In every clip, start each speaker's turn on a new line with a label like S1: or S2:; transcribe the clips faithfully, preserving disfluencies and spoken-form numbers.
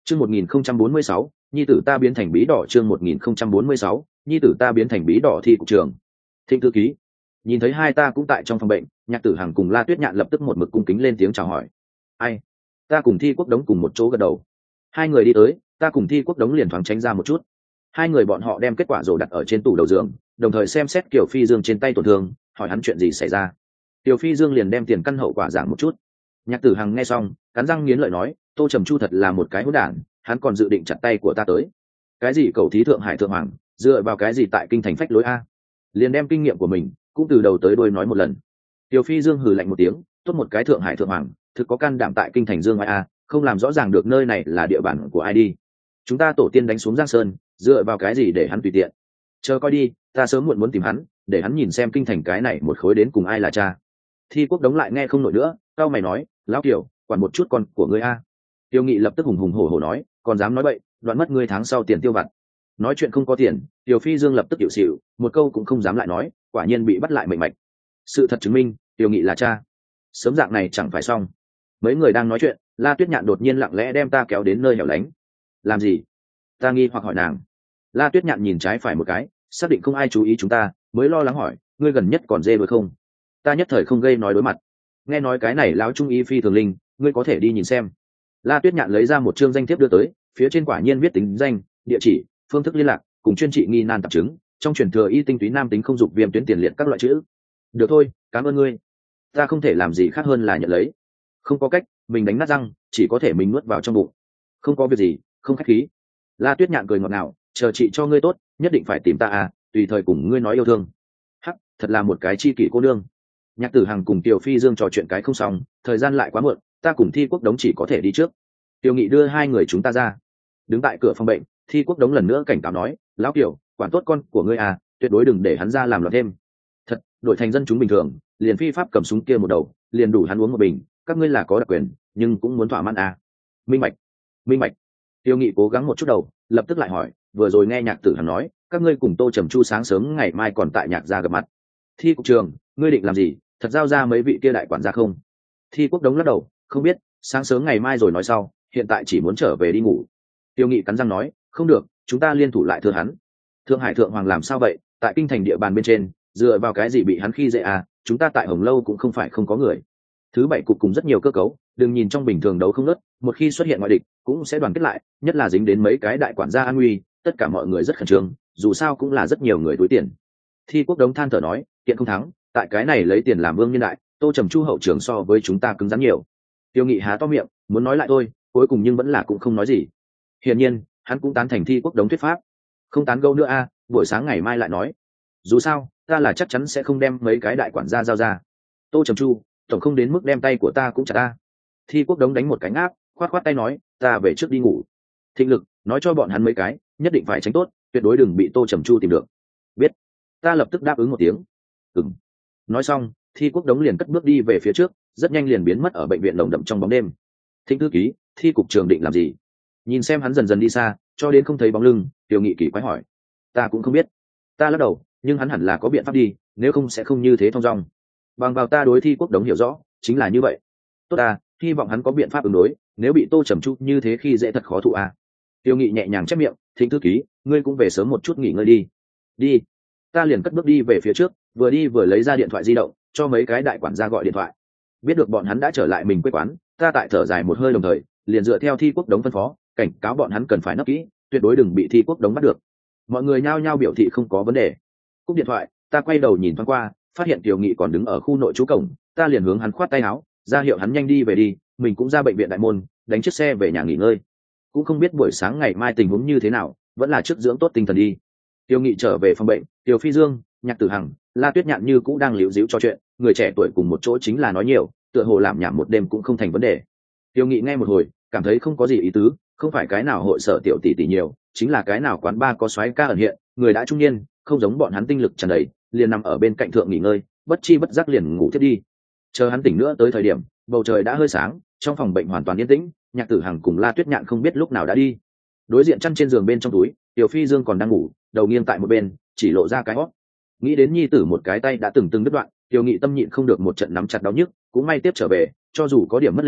S1: Chương một nghìn không trăm bốn mươi sáu, nhi tử ta biến thành bí đỏ. Chương một nghìn không trăm bốn mươi sáu, nhi tử ta biến thành bí đỏ. Thi cục trường. Thịnh thư ký. Nhìn thấy hai ta cũng tại trong phòng bệnh, Nhạc Tử Hằng cùng La Tuyết Nhạn lập tức một mực cung kính lên tiếng chào hỏi. Ai? Ta cùng Thi Quốc Đống cùng một chỗ gật đầu. Hai người đi tới, ta cùng Thi Quốc Đống liền thoáng tránh ra một chút. Hai người bọn họ đem kết quả rồ đặt ở trên tủ đầu giường, đồng thời xem xét Kiều Phi Dương trên tay tổn thương, hỏi hắn chuyện gì xảy ra. Kiều Phi Dương liền đem tiền căn hậu quả giảng một chút. Nhạc Tử Hằng nghe xong, cắn răng nghiến lợi nói, Tô Trầm Chu thật là một cái hỗn đản, hắn còn dự định chặt tay của ta tới. Cái gì cầu thí thượng hải thượng hoàng, dựa vào cái gì tại kinh thành phách lối a? Liền đem kinh nghiệm của mình cũng từ đầu tới đuôi nói một lần. Kiều Phi Dương hừ lạnh một tiếng, tốt một cái thượng hải thượng hoàng, thực có can đảm tại kinh thành dương ngoại a, không làm rõ ràng được nơi này là địa bàn của ai đi. Chúng ta tổ tiên đánh xuống Giang Sơn, dựa vào cái gì để hắn tùy tiện? Chờ coi đi, ta sớm muộn muốn tìm hắn, để hắn nhìn xem kinh thành cái này một khối đến cùng ai là cha. Thi Quốc Đống lại nghe không nổi nữa, cao mày nói, lão Kiều, quản một chút con của ngươi a. Tiêu Nghị lập tức hùng hùng hổ hổ nói, còn dám nói bậy, đoạn mất ngươi tháng sau tiền tiêu vặt. Nói chuyện không có tiền, Tiêu Phi Dương lập tức hiểu xỉu, một câu cũng không dám lại nói, quả nhiên bị bắt lại mệnh mạch. Sự thật chứng minh, Tiêu Nghị là cha. Sớm dạng này chẳng phải xong. Mấy người đang nói chuyện, La Tuyết Nhạn đột nhiên lặng lẽ đem ta kéo đến nơi hẻo lánh. Làm gì? Ta nghi hoặc hỏi nàng. La Tuyết Nhạn nhìn trái phải một cái, xác định không ai chú ý chúng ta, mới lo lắng hỏi, ngươi gần nhất còn dê với không? Ta nhất thời không gây nói đối mặt. Nghe nói cái này lão trung y phi thường linh, ngươi có thể đi nhìn xem. La Tuyết Nhạn lấy ra một chương danh thiếp đưa tới, phía trên quả nhiên viết tính danh, địa chỉ, phương thức liên lạc, cùng chuyên trị nghi nan tạp chứng, trong truyền thừa y tinh túy nam tính không dục viêm tuyến tiền liệt các loại chữ. Được thôi, cảm ơn ngươi. Ta không thể làm gì khác hơn là nhận lấy. Không có cách, mình đánh nát răng, chỉ có thể mình nuốt vào trong bụng. Không có việc gì, không khách khí. La Tuyết Nhạn cười ngọt ngào, chờ chị cho ngươi tốt, nhất định phải tìm ta à, tùy thời cùng ngươi nói yêu thương. Hắc, thật là một cái chi kỷ cô nương. Nhạc Tử Hằng cùng Tiểu Phi Dương trò chuyện cái không xong, thời gian lại quá muộn, ta cùng Thi Quốc Đống chỉ có thể đi trước. Tiêu Nghị đưa hai người chúng ta ra, đứng tại cửa phòng bệnh. Thi Quốc Đống lần nữa cảnh cáo nói, lão Kiều, quản tốt con của ngươi à, tuyệt đối đừng để hắn ra làm loạn thêm. Thật, đổi thành dân chúng bình thường, liền phi pháp cầm súng kia một đầu, liền đủ hắn uống một bình. Các ngươi là có đặc quyền, nhưng cũng muốn thỏa mãn à? Minh bạch, minh bạch. Tiêu Nghị cố gắng một chút đầu, lập tức lại hỏi, vừa rồi nghe Nhạc Tử Hằng nói, các ngươi cùng Tô Trầm Chu sáng sớm ngày mai còn tại Nhạc gia gặp mặt. Thi cục trường, ngươi định làm gì? Thật giao ra mấy vị kia đại quản gia không? Thi Quốc Đống lắc đầu, không biết, sáng sớm ngày mai rồi nói sau, hiện tại chỉ muốn trở về đi ngủ. Tiêu Nghị cắn răng nói, không được, chúng ta liên thủ lại thưa hắn. Thượng hải thượng hoàng làm sao vậy? Tại kinh thành địa bàn bên trên, dựa vào cái gì bị hắn khi dễ à? Chúng ta tại Hồng Lâu cũng không phải không có người. Thứ bảy cục cùng rất nhiều cơ cấu, đừng nhìn trong bình thường đấu không nớt, một khi xuất hiện ngoại địch, cũng sẽ đoàn kết lại, nhất là dính đến mấy cái đại quản gia an nguy, tất cả mọi người rất khẩn trương, dù sao cũng là rất nhiều người túi tiền. Thi Quốc Đống than thở nói, kiện không thắng, tại cái này lấy tiền làm vương nhân đại, Tô Trầm Chu hậu trường so với chúng ta cứng rắn nhiều. Tiêu Nghị há to miệng, muốn nói lại thôi, cuối cùng nhưng vẫn là cũng không nói gì. Hiển nhiên, hắn cũng tán thành Thi Quốc Đống thuyết pháp. Không tán gẫu nữa a, buổi sáng ngày mai lại nói. Dù sao, ta là chắc chắn sẽ không đem mấy cái đại quản gia giao ra. Tô Trầm Chu, tổng không đến mức đem tay của ta cũng chặt ta. Thi Quốc Đống đánh một cái áp, khoát khoát tay nói, ta về trước đi ngủ. Thịnh Lực, nói cho bọn hắn mấy cái, nhất định phải tránh tốt, tuyệt đối đừng bị Tô Trầm Chu tìm được. Biết. Ta lập tức đáp ứng một tiếng. Ừm. Nói xong, Thi Quốc Đống liền cất bước đi về phía trước, rất nhanh liền biến mất ở bệnh viện lồng đậm trong bóng đêm. Thịnh thư ký, Thi cục trường định làm gì? Nhìn xem hắn dần dần đi xa, cho đến không thấy bóng lưng, Tiêu Nghị kỳ quái hỏi. Ta cũng không biết. Ta lắc đầu, nhưng hắn hẳn là có biện pháp đi, nếu không sẽ không như thế thong dong. Bằng vào ta đối Thi Quốc Đống hiểu rõ, chính là như vậy. Tốt ta, hy vọng hắn có biện pháp ứng đối, nếu bị Tô Trầm Chu như thế khi dễ thật khó thụ à. Tiêu Nghị nhẹ nhàng chép miệng, Thịnh thư ký, ngươi cũng về sớm một chút nghỉ ngơi đi. Đi. Ta liền cất bước đi về phía trước, vừa đi vừa lấy ra điện thoại di động, cho mấy cái đại quản gia gọi điện thoại. Biết được bọn hắn đã trở lại mình quê quán, ta tại thở dài một hơi đồng thời, liền dựa theo Thi Quốc Đống phân phó, cảnh cáo bọn hắn cần phải nấp kỹ, tuyệt đối đừng bị Thi Quốc Đống bắt được. Mọi người nhao nhao biểu thị không có vấn đề. Cúp điện thoại, ta quay đầu nhìn thoáng qua, phát hiện Tiêu Nghị còn đứng ở khu nội trú cổng, ta liền hướng hắn khoát tay áo, ra hiệu hắn nhanh đi về đi, mình cũng ra bệnh viện đại môn, đánh chiếc xe về nhà nghỉ ngơi. Cũng không biết buổi sáng ngày mai tình huống như thế nào, vẫn là trước dưỡng tốt tinh thần đi. Tiêu Nghị trở về phòng bệnh, Tiểu Phi Dương, Nhạc Tử Hằng, La Tuyết Nhạn như cũng đang líu díu trò chuyện, người trẻ tuổi cùng một chỗ chính là nói nhiều, tựa hồ làm nhảm một đêm cũng không thành vấn đề. Tiêu Nghị nghe một hồi, cảm thấy không có gì ý tứ, không phải cái nào hội sở tiểu tỷ tỷ nhiều, chính là cái nào quán bar có soái ca ẩn hiện, người đã trung niên, không giống bọn hắn tinh lực tràn đầy, liền nằm ở bên cạnh thượng nghỉ ngơi, bất chi bất giác liền ngủ thiếp đi. Chờ hắn tỉnh nữa tới thời điểm, bầu trời đã hơi sáng, trong phòng bệnh hoàn toàn yên tĩnh, Nhạc Tử Hằng cùng La Tuyết Nhạn không biết lúc nào đã đi. Đối diện chăn trên giường bên trong túi, Tiểu Phi Dương còn đang ngủ, đầu nghiêng tại một bên, chỉ lộ ra cái hót. Nghĩ đến nhi tử một cái tay đã từng từng đứt đoạn, Tiêu Nghị tâm nhịn không được một trận nắm chặt đau nhức, cũng may tiếp trở về, cho dù có điểm mất linh,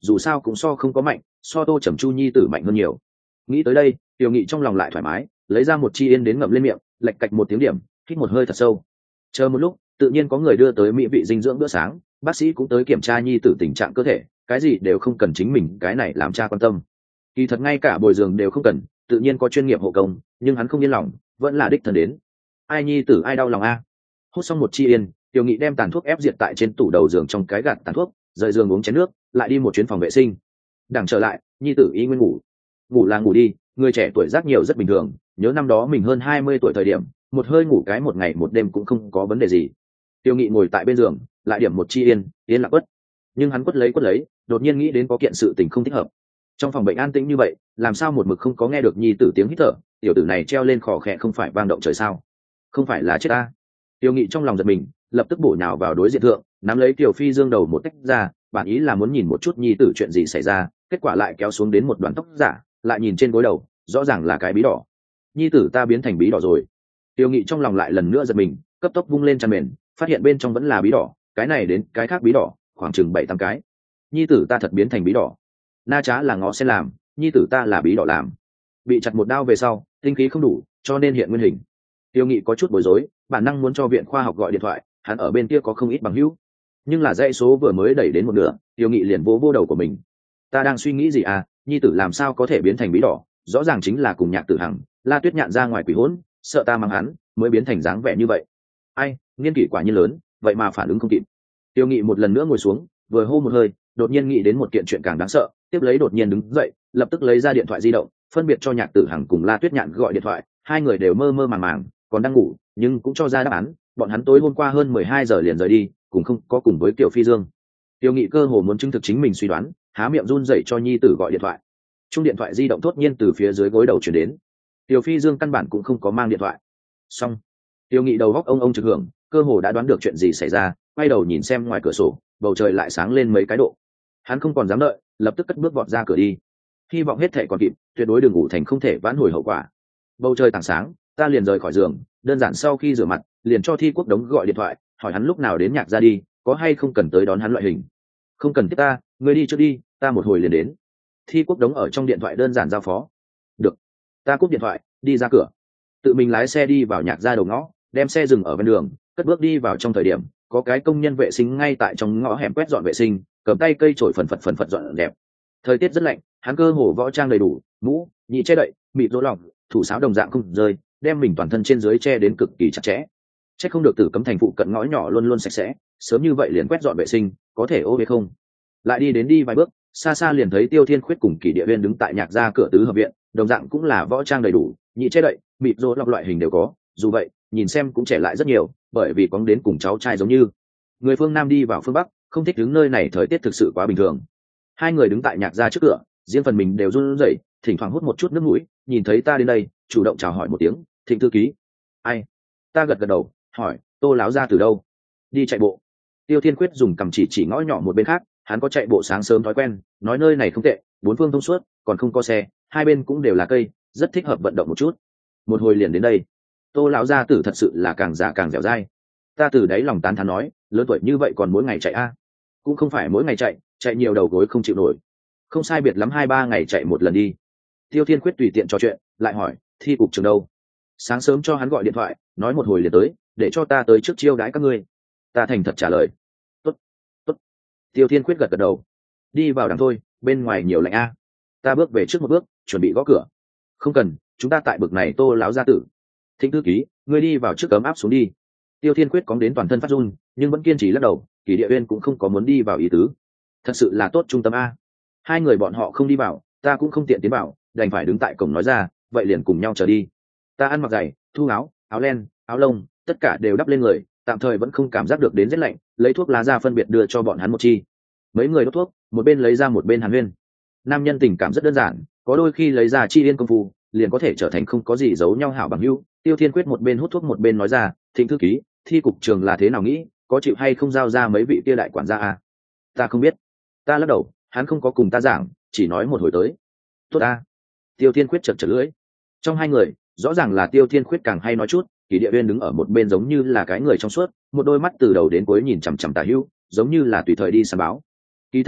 S1: dù sao cũng so không có mạnh, so Tô Trầm Chu nhi tử mạnh hơn nhiều. Nghĩ tới đây, Tiểu Nghị trong lòng lại thoải mái, lấy ra một chi yên đến ngậm lên miệng, lạch cạch một tiếng điểm, hít một hơi thật sâu. Chờ một lúc, tự nhiên có người đưa tới mỹ vị dinh dưỡng bữa sáng, bác sĩ cũng tới kiểm tra nhi tử tình trạng cơ thể, cái gì đều không cần chính mình cái này làm cha quan tâm. Kỳ thật ngay cả bồi giường đều không cần, tự nhiên có chuyên nghiệp hộ công, nhưng hắn không yên lòng, vẫn là đích thân đến. Ai nhi tử ai đau lòng a. Hút xong một chi yên, Tiểu Nghị đem tàn thuốc ép diệt tại trên tủ đầu giường trong cái gạt tàn thuốc, rời giường uống chén nước, lại đi một chuyến phòng vệ sinh. Đằng trở lại, nhi tử y nguyên ngủ. Ngủ là ngủ đi, người trẻ tuổi giác nhiều rất bình thường, nhớ năm đó mình hơn hai mươi tuổi thời điểm, một hơi ngủ cái một ngày một đêm cũng không có vấn đề gì. Tiêu Nghị ngồi tại bên giường, lại điểm một chi yên, yên lặng quất. Nhưng hắn quất lấy quất lấy, đột nhiên nghĩ đến có kiện sự tình không thích hợp. Trong phòng bệnh an tĩnh như vậy, làm sao một mực không có nghe được nhi tử tiếng hít thở, tiểu tử này treo lên khò khẽ không phải vang động trời sao? Không phải là chết ta? Tiêu Nghị trong lòng giật mình, lập tức bổ nhào vào đối diện thượng, nắm lấy Tiểu Phi Dương đầu một tách ra, bản ý là muốn nhìn một chút nhi tử chuyện gì xảy ra, kết quả lại kéo xuống đến một đoạn tóc giả, lại nhìn trên gối đầu, rõ ràng là cái bí đỏ. Nhi tử ta biến thành bí đỏ rồi. Tiêu Nghị trong lòng lại lần nữa giật mình, cấp tốc vung lên chăn mền, phát hiện bên trong vẫn là bí đỏ, cái này đến cái khác bí đỏ, khoảng chừng bảy tám cái. Nhi tử ta thật biến thành bí đỏ. Na Trá là ngó sen làm, nhi tử ta là bí đỏ làm. Bị chặt một đao về sau, tinh khí không đủ, cho nên hiện nguyên hình. Tiêu Nghị có chút bối rối, bản năng muốn cho viện khoa học gọi điện thoại, hắn ở bên kia có không ít bằng hữu, nhưng là dãy số vừa mới đẩy đến một nửa, Tiêu Nghị liền vỗ vô đầu của mình. Ta đang suy nghĩ gì à, nhi tử làm sao có thể biến thành bí đỏ, rõ ràng chính là cùng Nhạc Tử Hằng, La Tuyết Nhạn ra ngoài quỷ hỗn, sợ ta mang hắn mới biến thành dáng vẻ như vậy. Ai, nghiên kỷ quả nhiên lớn, vậy mà phản ứng không kịp. Tiêu Nghị một lần nữa ngồi xuống, vừa hô một hơi, đột nhiên nghĩ đến một kiện chuyện càng đáng sợ, tiếp lấy đột nhiên đứng dậy, lập tức lấy ra điện thoại di động, phân biệt cho Nhạc Tử Hằng cùng La Tuyết Nhạn gọi điện thoại, hai người đều mơ mơ màng màng, còn đang ngủ, nhưng cũng cho ra đáp án, bọn hắn tối hôm qua hơn mười hai giờ liền rời đi, cùng không có cùng với Tiểu Phi Dương. Tiêu Nghị cơ hồ muốn chứng thực chính mình suy đoán, há miệng run rẩy cho nhi tử gọi điện thoại. Chung điện thoại di động đột nhiên từ phía dưới gối đầu chuyển đến. Tiểu Phi Dương căn bản cũng không có mang điện thoại. Xong, Tiêu Nghị đầu góc ông ông trực hưởng, cơ hồ đã đoán được chuyện gì xảy ra, quay đầu nhìn xem ngoài cửa sổ, bầu trời lại sáng lên mấy cái độ. Hắn không còn dám đợi, lập tức cất bước vọt ra cửa đi. Hy vọng hết thảy còn kịp, tuyệt đối đừng ngủ thành không thể vãn hồi hậu quả. Bầu trời tảng sáng, ta liền rời khỏi giường, đơn giản sau khi rửa mặt, liền cho Thi Quốc Đống gọi điện thoại, hỏi hắn lúc nào đến Nhạc ra đi, có hay không cần tới đón hắn loại hình. Không cần tiếp ta, ngươi đi trước đi, ta một hồi liền đến. Thi Quốc Đống ở trong điện thoại đơn giản giao phó. Được. Ta cúp điện thoại, đi ra cửa. Tự mình lái xe đi vào Nhạc ra đầu ngõ, đem xe dừng ở ven đường, cất bước đi vào trong thời điểm, có cái công nhân vệ sinh ngay tại trong ngõ hẻm quét dọn vệ sinh, cầm tay cây chổi phần phật phần phật dọn đẹp. Thời tiết rất lạnh, hắn cơ hồ võ trang đầy đủ, mũ, nhị che đậy, mịt rỗ lòng, thủ sáo đồng dạng không rơi, đem mình toàn thân trên dưới che đến cực kỳ chặt chẽ. Chắc không được Tử Cấm thành phụ cận ngõ nhỏ luôn luôn sạch sẽ, sớm như vậy liền quét dọn vệ sinh, có thể ô hay không? Lại đi đến đi vài bước, xa xa liền thấy Tiêu Thiên Khuyết cùng Kỷ Địa Uyên đứng tại Nhạc gia cửa tứ hợp viện, đồng dạng cũng là võ trang đầy đủ, nhị che đậy, mịt rỗ lọc loại hình đều có, dù vậy, nhìn xem cũng trẻ lại rất nhiều, bởi vì có đến cùng cháu trai giống như. Người phương Nam đi vào phương Bắc, không thích đứng nơi này thời tiết thực sự quá bình thường. Hai người đứng tại Nhạc gia trước cửa, riêng phần mình đều run rẩy, thỉnh thoảng hút một chút nước mũi, nhìn thấy ta đến đây, chủ động chào hỏi một tiếng, Thịnh thư ký. Ai? Ta gật gật đầu, hỏi, Tô láo ra từ đâu? Đi chạy bộ. Tiêu Thiên Quyết dùng cầm chỉ chỉ ngõ nhỏ một bên khác, hắn có chạy bộ sáng sớm thói quen, nói nơi này không tệ, bốn phương thông suốt, còn không có xe, hai bên cũng đều là cây, rất thích hợp vận động một chút. Một hồi liền đến đây. Tô lão gia tử thật sự là càng già càng dẻo dai. Ta từ đấy lòng tán thán nói, lớn tuổi như vậy còn mỗi ngày chạy a? À? Cũng không phải mỗi ngày chạy, chạy nhiều đầu gối không chịu nổi. Không sai biệt lắm hai ba ngày chạy một lần đi. Tiêu Thiên Quyết tùy tiện trò chuyện, lại hỏi, Thi cục trường đâu? Sáng sớm cho hắn gọi điện thoại, nói một hồi liền tới, để cho ta tới trước chiêu đãi các ngươi. Ta thành thật trả lời. Tốt, tốt. Tiêu Thiên Quyết gật gật đầu. Đi vào đằng thôi, bên ngoài nhiều lạnh a. À. Ta bước về trước một bước, chuẩn bị gõ cửa. Không cần, chúng ta tại bực này Tô láo gia tử. Thịnh thư ký, ngươi đi vào trước cấm áp xuống đi. Tiêu Thiên Quyết cóng đến toàn thân phát run, nhưng vẫn kiên trì lắc đầu, Kỷ Địa Uyên cũng không có muốn đi vào ý tứ. Thật sự là tốt trung tâm a. Hai người bọn họ không đi vào, ta cũng không tiện tiến vào, đành phải đứng tại cổng nói ra, vậy liền cùng nhau trở đi. Ta ăn mặc giày, thu áo, áo len, áo lông, tất cả đều đắp lên người, tạm thời vẫn không cảm giác được đến rét lạnh, lấy thuốc lá ra phân biệt đưa cho bọn hắn một chi. Mấy người đốt thuốc, một bên lấy ra một bên hàn huyên. Nam nhân tình cảm rất đơn giản, có đôi khi lấy ra chi yên công phu, liền có thể trở thành không có gì giấu nhau hảo bằng hữu. Tiêu Thiên Quyết một bên hút thuốc một bên nói ra, Thịnh thư ký, Thi cục trường là thế nào nghĩ, có chịu hay không giao ra mấy vị kia đại quản gia à? Ta không biết. Ta lắc đầu, hắn không có cùng ta giảng, chỉ nói một hồi tới. Tốt ta. Tiêu Thiên Quyết chật chật lưỡi. Trong hai người, rõ ràng là Tiêu Thiên Quyết càng hay nói chút, Kỷ Địa Uyên đứng ở một bên giống như là cái người trong suốt, một đôi mắt từ đầu đến cuối nhìn chằm chằm Tả Hữu, giống như là tùy thời đi săn báo. Kỳ thật đi,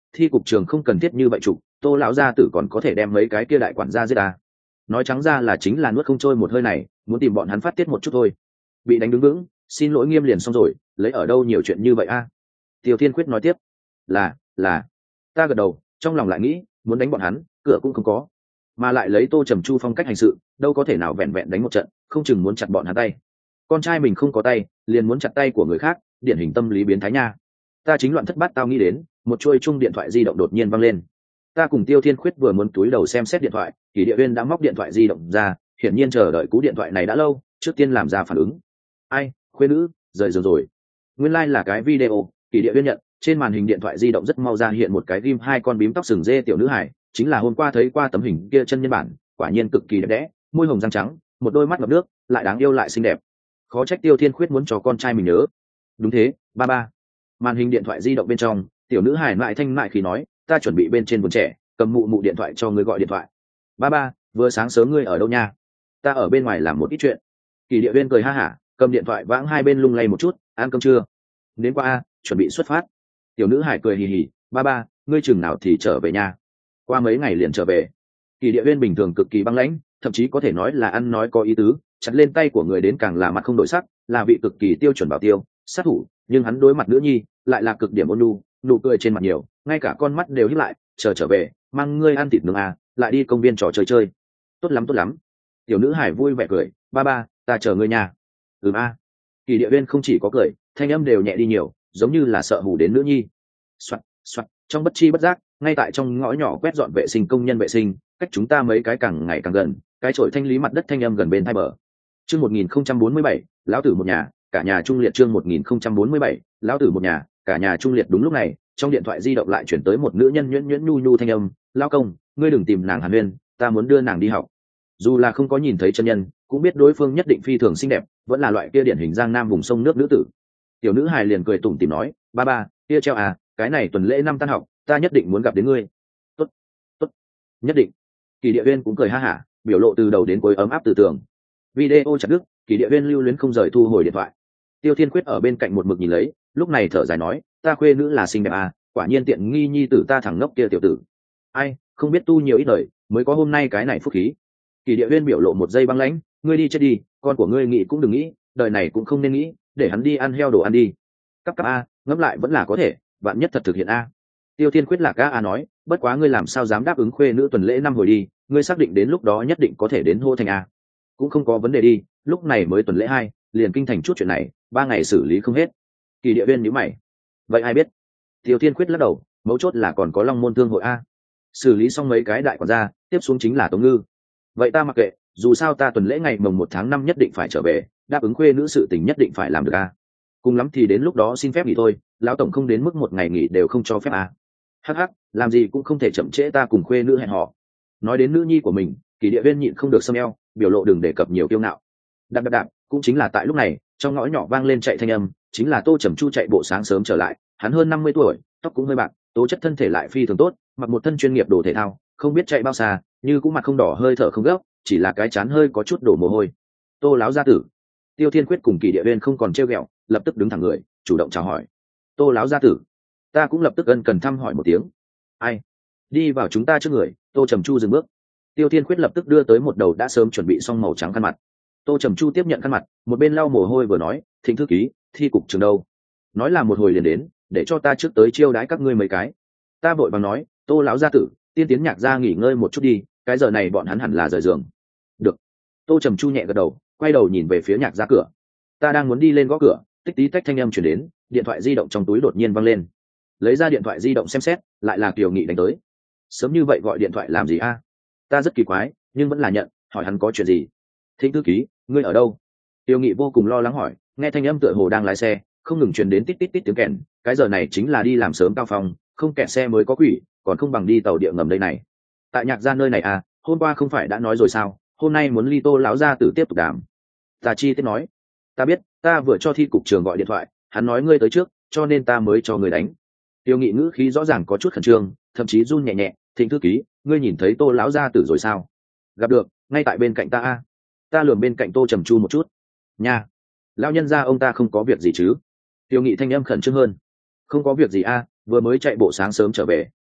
S1: thi cục trường không cần thiết như vậy chủ, Tô lão gia tử còn có thể đem mấy cái kia đại quản gia giết ta. Nói trắng ra là chính là nuốt không trôi một hơi này, muốn tìm bọn hắn phát tiết một chút thôi. Bị đánh đứng vững, xin lỗi nghiêm liền xong rồi, lấy ở đâu nhiều chuyện như vậy a? Tiêu Thiên Quyết nói tiếp. Là, là. Ta gật đầu, trong lòng lại nghĩ, muốn đánh bọn hắn, cửa cũng không có. Mà lại lấy Tô Trầm Chu phong cách hành sự, đâu có thể nào vẹn vẹn đánh một trận, không chừng muốn chặt bọn hắn tay. Con trai mình không có tay, liền muốn chặt tay của người khác, điển hình tâm lý biến thái nha. Ta chính loạn thất bát tao nghĩ đến, một chuôi chung điện thoại di động đột nhiên văng lên. Ta cùng Tiêu Thiên Khuyết vừa muốn túi đầu xem xét điện thoại, Kỳ Địa Uyên đã móc điện thoại di động ra, hiển nhiên chờ đợi cú điện thoại này đã lâu, trước tiên làm ra phản ứng. Ai, khuê nữ, rời giường rồi. Nguyên lai like là cái video, Kỳ Địa Uyên nhận, trên màn hình điện thoại di động rất mau ra hiện một cái ghim hai con bím tóc sừng dê tiểu nữ hải, chính là hôm qua thấy qua tấm hình kia chân nhân bản, quả nhiên cực kỳ đẹp đẽ, môi hồng răng trắng, một đôi mắt ngập nước, lại đáng yêu lại xinh đẹp. Khó trách Tiêu Thiên Khuyết muốn cho con trai mình nhớ. Đúng thế, ba ba. Màn hình điện thoại di động bên trong, tiểu nữ hải lại thanh mại khi nói, ta chuẩn bị bên trên vườn trẻ, cầm mụ mụ điện thoại cho ngươi gọi điện thoại. Ba ba, vừa sáng sớm ngươi ở đâu nha? Ta ở bên ngoài làm một ít chuyện. Kỳ Địa Uyên cười ha hả, cầm điện thoại vãng hai bên lung lay một chút, ăn cơm chưa? Đến qua a, chuẩn bị xuất phát. Tiểu nữ hải cười hì hì, ba ba, ngươi chừng nào thì trở về nhà? Qua mấy ngày liền trở về. Kỳ Địa Uyên bình thường cực kỳ băng lãnh, thậm chí có thể nói là ăn nói có ý tứ, chặt lên tay của người đến càng là mặt không đổi sắc, là vị cực kỳ tiêu chuẩn bảo tiêu, sát thủ, nhưng hắn đối mặt nữ nhi lại là cực điểm ôn nhu, nụ cười trên mặt nhiều, ngay cả con mắt đều híp lại, chờ trở về, mang ngươi ăn thịt nướng à, lại đi công viên trò chơi chơi. Tốt lắm tốt lắm. Tiểu nữ hải vui vẻ cười, ba ba, ta chờ ngươi nhà. Ừm a. Kỳ Địa Uyên không chỉ có cười, thanh âm đều nhẹ đi nhiều, giống như là sợ hù đến nữ nhi. Soạt, soạt, trong bất chi bất giác, ngay tại trong ngõ nhỏ quét dọn vệ sinh công nhân vệ sinh, cách chúng ta mấy cái càng ngày càng gần, cái chổi thanh lý mặt đất thanh âm gần bên hai bờ. Chương một nghìn không trăm bốn mươi bảy, lão tử một nhà, cả nhà trung liệt. Chương một nghìn không trăm bốn mươi bảy, lão tử một nhà, cả nhà trung liệt. Đúng lúc này, trong điện thoại di động lại chuyển tới một nữ nhân nhuyễn nhuyễn nhu nhu thanh âm, lão công, ngươi đừng tìm nàng Hàn Huyên, ta muốn đưa nàng đi học. Dù là không có nhìn thấy chân nhân, cũng biết đối phương nhất định phi thường xinh đẹp, vẫn là loại kia điển hình giang nam vùng sông nước nữ tử. Tiểu nữ hài liền cười tủm tỉm nói, ba ba, kia treo à, cái này tuần lễ năm tan học, ta nhất định muốn gặp đến ngươi. Tốt, tốt, nhất định. Kỳ Địa Uyên cũng cười ha hả, biểu lộ từ đầu đến cuối ấm áp từ tường. Video chặt đứt, Kỳ Địa Uyên lưu luyến không rời thu hồi điện thoại. Tiêu Thiên Quyết ở bên cạnh một mực nhìn lấy, lúc này thở dài nói, ta khuê nữ là xinh đẹp à, quả nhiên tiện nghi nhi tử ta thằng ngốc kia tiểu tử. Ai, không biết tu nhiều ít lời, mới có hôm nay cái này phúc khí. Kỳ Địa Uyên biểu lộ một giây băng lãnh, ngươi đi chết đi, con của ngươi nghĩ cũng đừng nghĩ, đời này cũng không nên nghĩ, để hắn đi ăn heo đồ ăn đi. Cấp cấp a, ngẫm lại vẫn là có thể, vạn nhất thật thực hiện a. Tiêu Thiên Quyết là ca a nói, bất quá ngươi làm sao dám đáp ứng khuê nữ tuần lễ năm hồi đi, ngươi xác định đến lúc đó nhất định có thể đến hô thành a. Cũng không có vấn đề đi, lúc này mới tuần lễ hai, liền kinh thành chút chuyện này, ba ngày xử lý không hết. Kỳ Địa Uyên nhíu mày, vậy ai biết? Tiêu Thiên Quyết lắc đầu, mấu chốt là còn có Long Môn Thương hội a. Xử lý xong mấy cái đại quản gia, tiếp xuống chính là Tống Ngư. Vậy ta mặc kệ, dù sao ta tuần lễ ngày mồng một tháng năm nhất định phải trở về, đáp ứng khuê nữ sự tình nhất định phải làm được a. Cùng lắm thì đến lúc đó xin phép nghỉ thôi, lão tổng không đến mức một ngày nghỉ đều không cho phép a. Hắc hắc, làm gì cũng không thể chậm trễ ta cùng khuê nữ hẹn hò. Nói đến nữ nhi của mình, Kỳ Địa Uyên nhịn không được xâm eo, biểu lộ đừng đề cập nhiều kiêu ngạo. Đạp đạp đạp, cũng chính là tại lúc này, trong ngõ nhỏ vang lên chạy thanh âm, chính là Tô Trầm Chu chạy bộ sáng sớm trở lại, hắn hơn năm mươi tuổi, tóc cũng hơi bạc, tố chất thân thể lại phi thường tốt, mặc một thân chuyên nghiệp đồ thể thao, không biết chạy bao xa, như cũng mặt không đỏ hơi thở không gấp, chỉ là cái chán hơi có chút đổ mồ hôi. Tô láo gia tử. Tiêu Thiên Quyết cùng Kỳ Địa Uyên không còn trêu ghẹo, lập tức đứng thẳng người, chủ động chào hỏi. Tô láo gia tử. Ta cũng lập tức ân cần thăm hỏi một tiếng. Ai? Đi vào chúng ta trước người. Tô Trầm Chu dừng bước. Tiêu Thiên Quyết lập tức đưa tới một đầu đã sớm chuẩn bị xong màu trắng khăn mặt. Tô Trầm Chu tiếp nhận khăn mặt, một bên lau mồ hôi vừa nói, Thịnh thư ký, thi cục trường đâu? Nói là một hồi liền đến, để cho ta trước tới chiêu đãi các ngươi mấy cái. Ta vội bằng nói, Tô lão gia tử, tiên tiến nhạc gia nghỉ ngơi một chút đi, cái giờ này bọn hắn hẳn là rời giường. Được. Tô Trầm Chu nhẹ gật đầu, quay đầu nhìn về phía nhạc gia cửa. Ta đang muốn đi lên gõ cửa, tích tí tách thanh âm chuyển đến, điện thoại di động trong túi đột nhiên văng lên. Lấy ra điện thoại di động xem xét, lại là Kiều Nghị đánh tới. Sớm như vậy gọi điện thoại làm gì a? Ta rất kỳ quái, nhưng vẫn là nhận, hỏi hắn có chuyện gì. Thịnh thư ký, ngươi ở đâu? Kiều Nghị vô cùng lo lắng hỏi, nghe thanh âm tựa hồ đang lái xe, không ngừng truyền đến tít tít tít tiếng kèn, cái giờ này chính là đi làm sớm cao phong, không kẹt xe mới có quỷ, còn không bằng đi tàu điện ngầm đây này. Tại nhạc gia nơi này à, hôm qua không phải đã nói rồi sao, hôm nay muốn ly Tô lão gia tử tiếp tục đàm. Ta chi tiết nói, ta biết, ta vừa cho thi cục trường gọi điện thoại, hắn nói ngươi tới trước, cho nên ta mới cho ngươi đánh. Tiêu Nghị ngữ khí rõ ràng có chút khẩn trương, thậm chí run nhẹ nhẹ. Thịnh thư ký, ngươi nhìn thấy Tô lão gia tử rồi sao? Gặp được, ngay tại bên cạnh ta a. Ta lườm bên cạnh Tô Trầm Chu một chút. Nha, lão nhân gia ông ta không có việc gì chứ? Tiêu Nghị thanh âm khẩn trương hơn. Không có việc gì a, vừa mới chạy bộ sáng sớm trở về,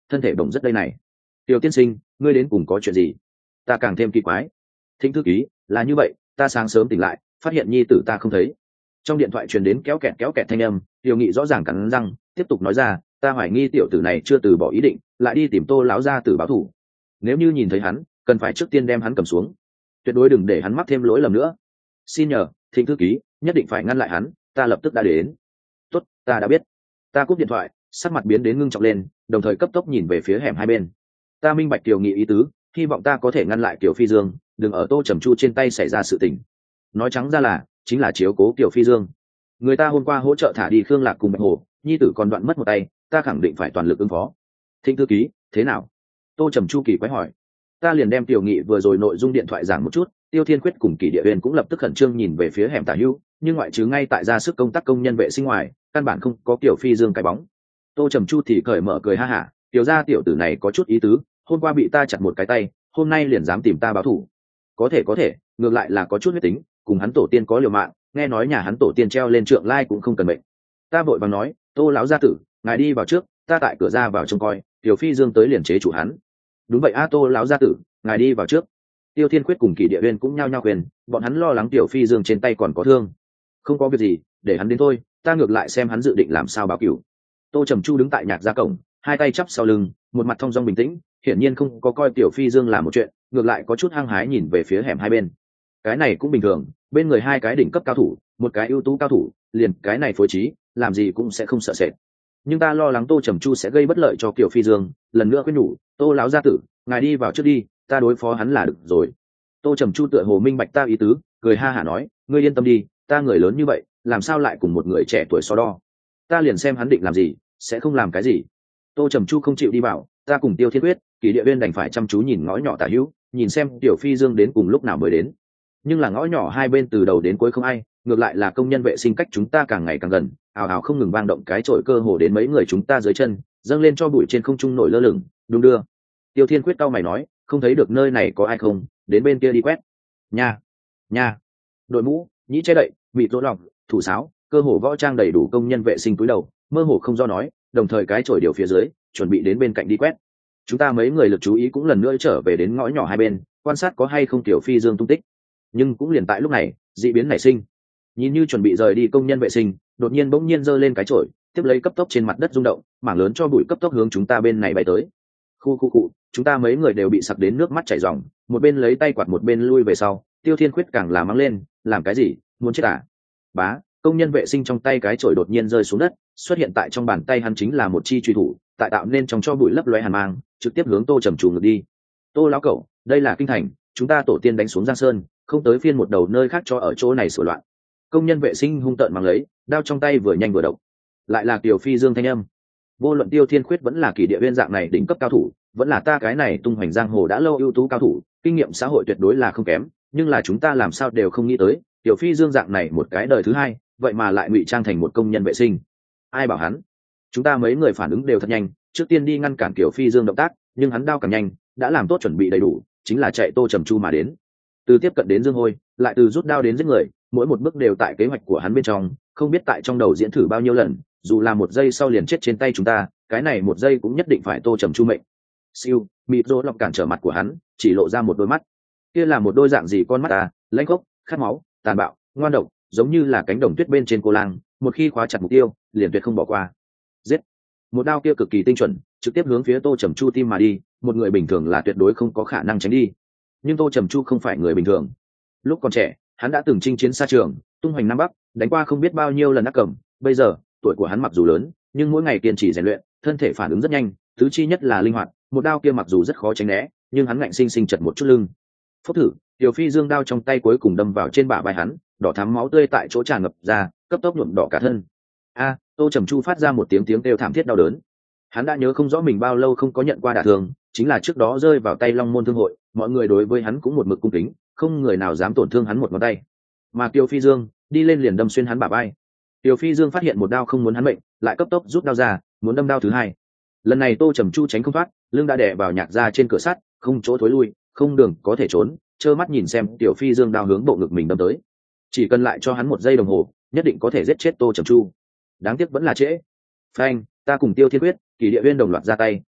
S1: thân thể bỗng rất đây này. Tiểu tiên sinh, ngươi đến cùng có chuyện gì? Ta càng thêm kỳ quái. Thịnh thư ký, là như vậy, ta sáng sớm tỉnh lại, phát hiện nhi tử ta không thấy. Trong điện thoại truyền đến kéo kẹt kéo kẹt thanh âm, Tiểu Nghị rõ ràng cắn răng, tiếp tục nói ra, ta hoài nghi tiểu tử này chưa từ bỏ ý định, lại đi tìm Tô lão gia tử báo thù. Nếu như nhìn thấy hắn, cần phải trước tiên đem hắn cầm xuống, tuyệt đối đừng để hắn mắc thêm lỗi lầm nữa. Xin nhờ, Thịnh thư ký, nhất định phải ngăn lại hắn, ta lập tức đã đến. Tốt, ta đã biết. Ta cúp điện thoại, sắc mặt biến đến ngưng trọng lên, đồng thời cấp tốc nhìn về phía hẻm hai bên. Ta minh bạch Tiểu Nghị ý tứ, hy vọng ta có thể ngăn lại Kiều Phi Dương, đừng ở Tô Trầm Chu trên tay xảy ra sự tình. Nói trắng ra là, chính là chiếu cố Kiều Phi Dương. Người ta hôm qua hỗ trợ thả đi Khương Lạc cùng Bạch Hồ, nhi tử còn đoạn mất một tay, ta khẳng định phải toàn lực ứng phó. Thịnh thư ký, thế nào? Tô Trầm Chu kỳ quái hỏi. Ta liền đem Tiểu Nghị vừa rồi nội dung điện thoại giảng một chút, Tiêu Thiên Quyết cùng Kỷ Địa Uyên cũng lập tức khẩn trương nhìn về phía hẻm tả hữu, nhưng ngoại trừ ngay tại ra sức công tác công nhân vệ sinh ngoài, căn bản không có Kiều Phi Dương cái bóng. Tô Trầm Chu thì cởi mở cười ha hả, tiểu gia tiểu tử này có chút ý tứ, hôm qua bị ta chặt một cái tay, hôm nay liền dám tìm ta báo thù. Có thể có thể, ngược lại là có chút huyết tính, cùng hắn tổ tiên có liều mạng, nghe nói nhà hắn tổ tiên treo lên trượng lai cũng không cần mệnh. Ta vội vàng nói, Tô lão gia tử, ngài đi vào trước, ta tại cửa ra vào trông coi, Tiểu Phi Dương tới liền chế chủ hắn. Đúng vậy a, Tô lão gia tử, ngài đi vào trước. Tiêu Thiên Quyết cùng Kỷ Địa Uyên cũng nhao nhao quyền, bọn hắn lo lắng Tiểu Phi Dương trên tay còn có thương. Không có việc gì, để hắn đến thôi, ta ngược lại xem hắn dự định làm sao báo cửu. Tô Trầm Chu đứng tại nhạc gia cổng, hai tay chắp sau lưng, một mặt thong dong bình tĩnh, hiển nhiên không có coi Tiểu Phi Dương làm một chuyện, ngược lại có chút hăng hái nhìn về phía hẻm hai bên. Cái này cũng bình thường, bên người hai cái đỉnh cấp cao thủ, một cái ưu tú cao thủ, liền cái này phối trí, làm gì cũng sẽ không sợ sệt. Nhưng ta lo lắng Tô Trầm Chu sẽ gây bất lợi cho Tiểu Phi Dương, lần nữa khuyên nhủ, Tô lão gia tử, ngài đi vào trước đi, ta đối phó hắn là được rồi. Tô Trầm Chu tựa hồ minh bạch ta ý tứ, cười ha hả nói, ngươi yên tâm đi, ta người lớn như vậy, làm sao lại cùng một người trẻ tuổi so đo. Ta liền xem hắn định làm gì, sẽ không làm cái gì. Tô Trầm Chu không chịu đi vào, ta cùng Tiêu Thiên Quyết, Kỷ Địa Uyên đành phải chăm chú nhìn ngõ nhỏ tả hữu, nhìn xem Tiểu Phi Dương đến cùng lúc nào mới đến. Nhưng là ngõ nhỏ hai bên từ đầu đến cuối không ai, ngược lại là công nhân vệ sinh cách chúng ta càng ngày càng gần, ào ào không ngừng vang động cái chổi cơ hồ đến mấy người chúng ta dưới chân, dâng lên cho bụi trên không trung nổi lơ lửng, đung đưa. Tiêu Thiên Quyết cau mày nói, không thấy được nơi này có ai không, đến bên kia đi quét. Nha, nha. Đội mũ, nhĩ che đậy, bị rỗ lọc, thủ sáo, cơ hồ võ trang đầy đủ công nhân vệ sinh túi đầu, mơ hồ không do nói, đồng thời cái chổi điều phía dưới, chuẩn bị đến bên cạnh đi quét. Chúng ta mấy người lực chú ý cũng lần nữa trở về đến ngõ nhỏ hai bên, quan sát có hay không Tiểu Phi Dương tung tích. Nhưng cũng liền tại lúc này, dị biến nảy sinh. Nhìn như chuẩn bị rời đi công nhân vệ sinh, đột nhiên bỗng nhiên giơ lên cái chổi, tiếp lấy cấp tốc trên mặt đất rung động, mảng lớn cho bụi cấp tốc hướng chúng ta bên này bay tới. Khu khu cụ, chúng ta mấy người đều bị sặc đến nước mắt chảy ròng, một bên lấy tay quạt một bên lui về sau. Tiêu Thiên Quyết càng là mắng lên, làm cái gì, muốn chết à? Bá, công nhân vệ sinh trong tay cái chổi đột nhiên rơi xuống đất, xuất hiện tại trong bàn tay hắn chính là một chi truy thủ, tại tạo nên trong cho bụi lấp lóe hàn mang, trực tiếp hướng Tô Trầm Trù ngược đi. Tô lão cẩu, đây là kinh thành, chúng ta tổ tiên đánh xuống Giang Sơn, không tới phiên một đầu nơi khác cho ở chỗ này sửa loạn. Công nhân vệ sinh hung tợn mang lấy, đao trong tay vừa nhanh vừa độc. Lại là Tiểu Phi Dương thanh âm. Vô luận Tiêu Thiên Quyết vẫn là Kỷ Địa Uyên dạng này đỉnh cấp cao thủ, vẫn là ta cái này tung hoành giang hồ đã lâu ưu tú cao thủ, kinh nghiệm xã hội tuyệt đối là không kém, nhưng là chúng ta làm sao đều không nghĩ tới, Tiểu Phi Dương dạng này một cái đời thứ hai, vậy mà lại ngụy trang thành một công nhân vệ sinh. Ai bảo hắn? Chúng ta mấy người phản ứng đều thật nhanh, trước tiên đi ngăn cản Tiểu Phi Dương động tác, nhưng hắn đao càng nhanh, đã làm tốt chuẩn bị đầy đủ, chính là chạy Tô Trầm Chu mà đến. Từ tiếp cận đến Dương Hôi, lại từ rút đao đến giết người, mỗi một bước đều tại kế hoạch của hắn bên trong, không biết tại trong đầu diễn thử bao nhiêu lần, dù là một giây sau liền chết trên tay chúng ta, cái này một giây cũng nhất định phải Tô Trầm Chu mệnh. Siêu, mịt rỗ lọc cản trở mặt của hắn, chỉ lộ ra một đôi mắt. Kia là một đôi dạng gì con mắt à, lãnh khốc, khát máu, tàn bạo, ngoan độc, giống như là cánh đồng tuyết bên trên cô lang, một khi khóa chặt mục tiêu, liền tuyệt không bỏ qua. Giết! Một đao kia cực kỳ tinh chuẩn, trực tiếp hướng phía Tô Trầm Chu tim mà đi, một người bình thường là tuyệt đối không có khả năng tránh đi. Nhưng Tô Trầm Chu không phải người bình thường. Lúc còn trẻ, hắn đã từng chinh chiến xa trường, tung hoành Nam Bắc, đánh qua không biết bao nhiêu lần ác cẩm, bây giờ, tuổi của hắn mặc dù lớn, nhưng mỗi ngày kiên trì rèn luyện, thân thể phản ứng rất nhanh, thứ chi nhất là linh hoạt, một đao kia mặc dù rất khó tránh né, nhưng hắn ngạnh sinh sinh chật một chút lưng. Phốc thử, Tiểu Phi Dương đao trong tay cuối cùng đâm vào trên bả vai hắn, đỏ thắm máu tươi tại chỗ tràn ngập ra, cấp tốc nhuộm đỏ cả thân. A, Tô Trầm Chu phát ra một tiếng tiếng kêu thảm thiết đau đớn. Hắn đã nhớ không rõ mình bao lâu không có nhận qua đả thương, chính là trước đó rơi vào tay Long Môn Thương hội, mọi người đối với hắn cũng một mực cung kính, không người nào dám tổn thương hắn một ngón tay. Mà Tiểu Phi Dương đi lên liền đâm xuyên hắn bả vai. Tiểu Phi Dương phát hiện một đao không muốn hắn mệnh, lại cấp tốc rút đao ra, muốn đâm đao thứ hai. Lần này Tô Trầm Chu tránh không thoát, lưng đã đè vào nhạc ra trên cửa sắt, không chỗ thối lui, không đường có thể trốn, trơ mắt nhìn xem Tiểu Phi Dương đao hướng bộ ngực mình đâm tới. Chỉ cần lại cho hắn một giây đồng hồ, nhất định có thể giết chết Tô Trầm Chu. Đáng tiếc vẫn là trễ. Phanh, ta cùng Tiêu Thiên Quyết, Kỷ Địa Uyên đồng loạt ra tay,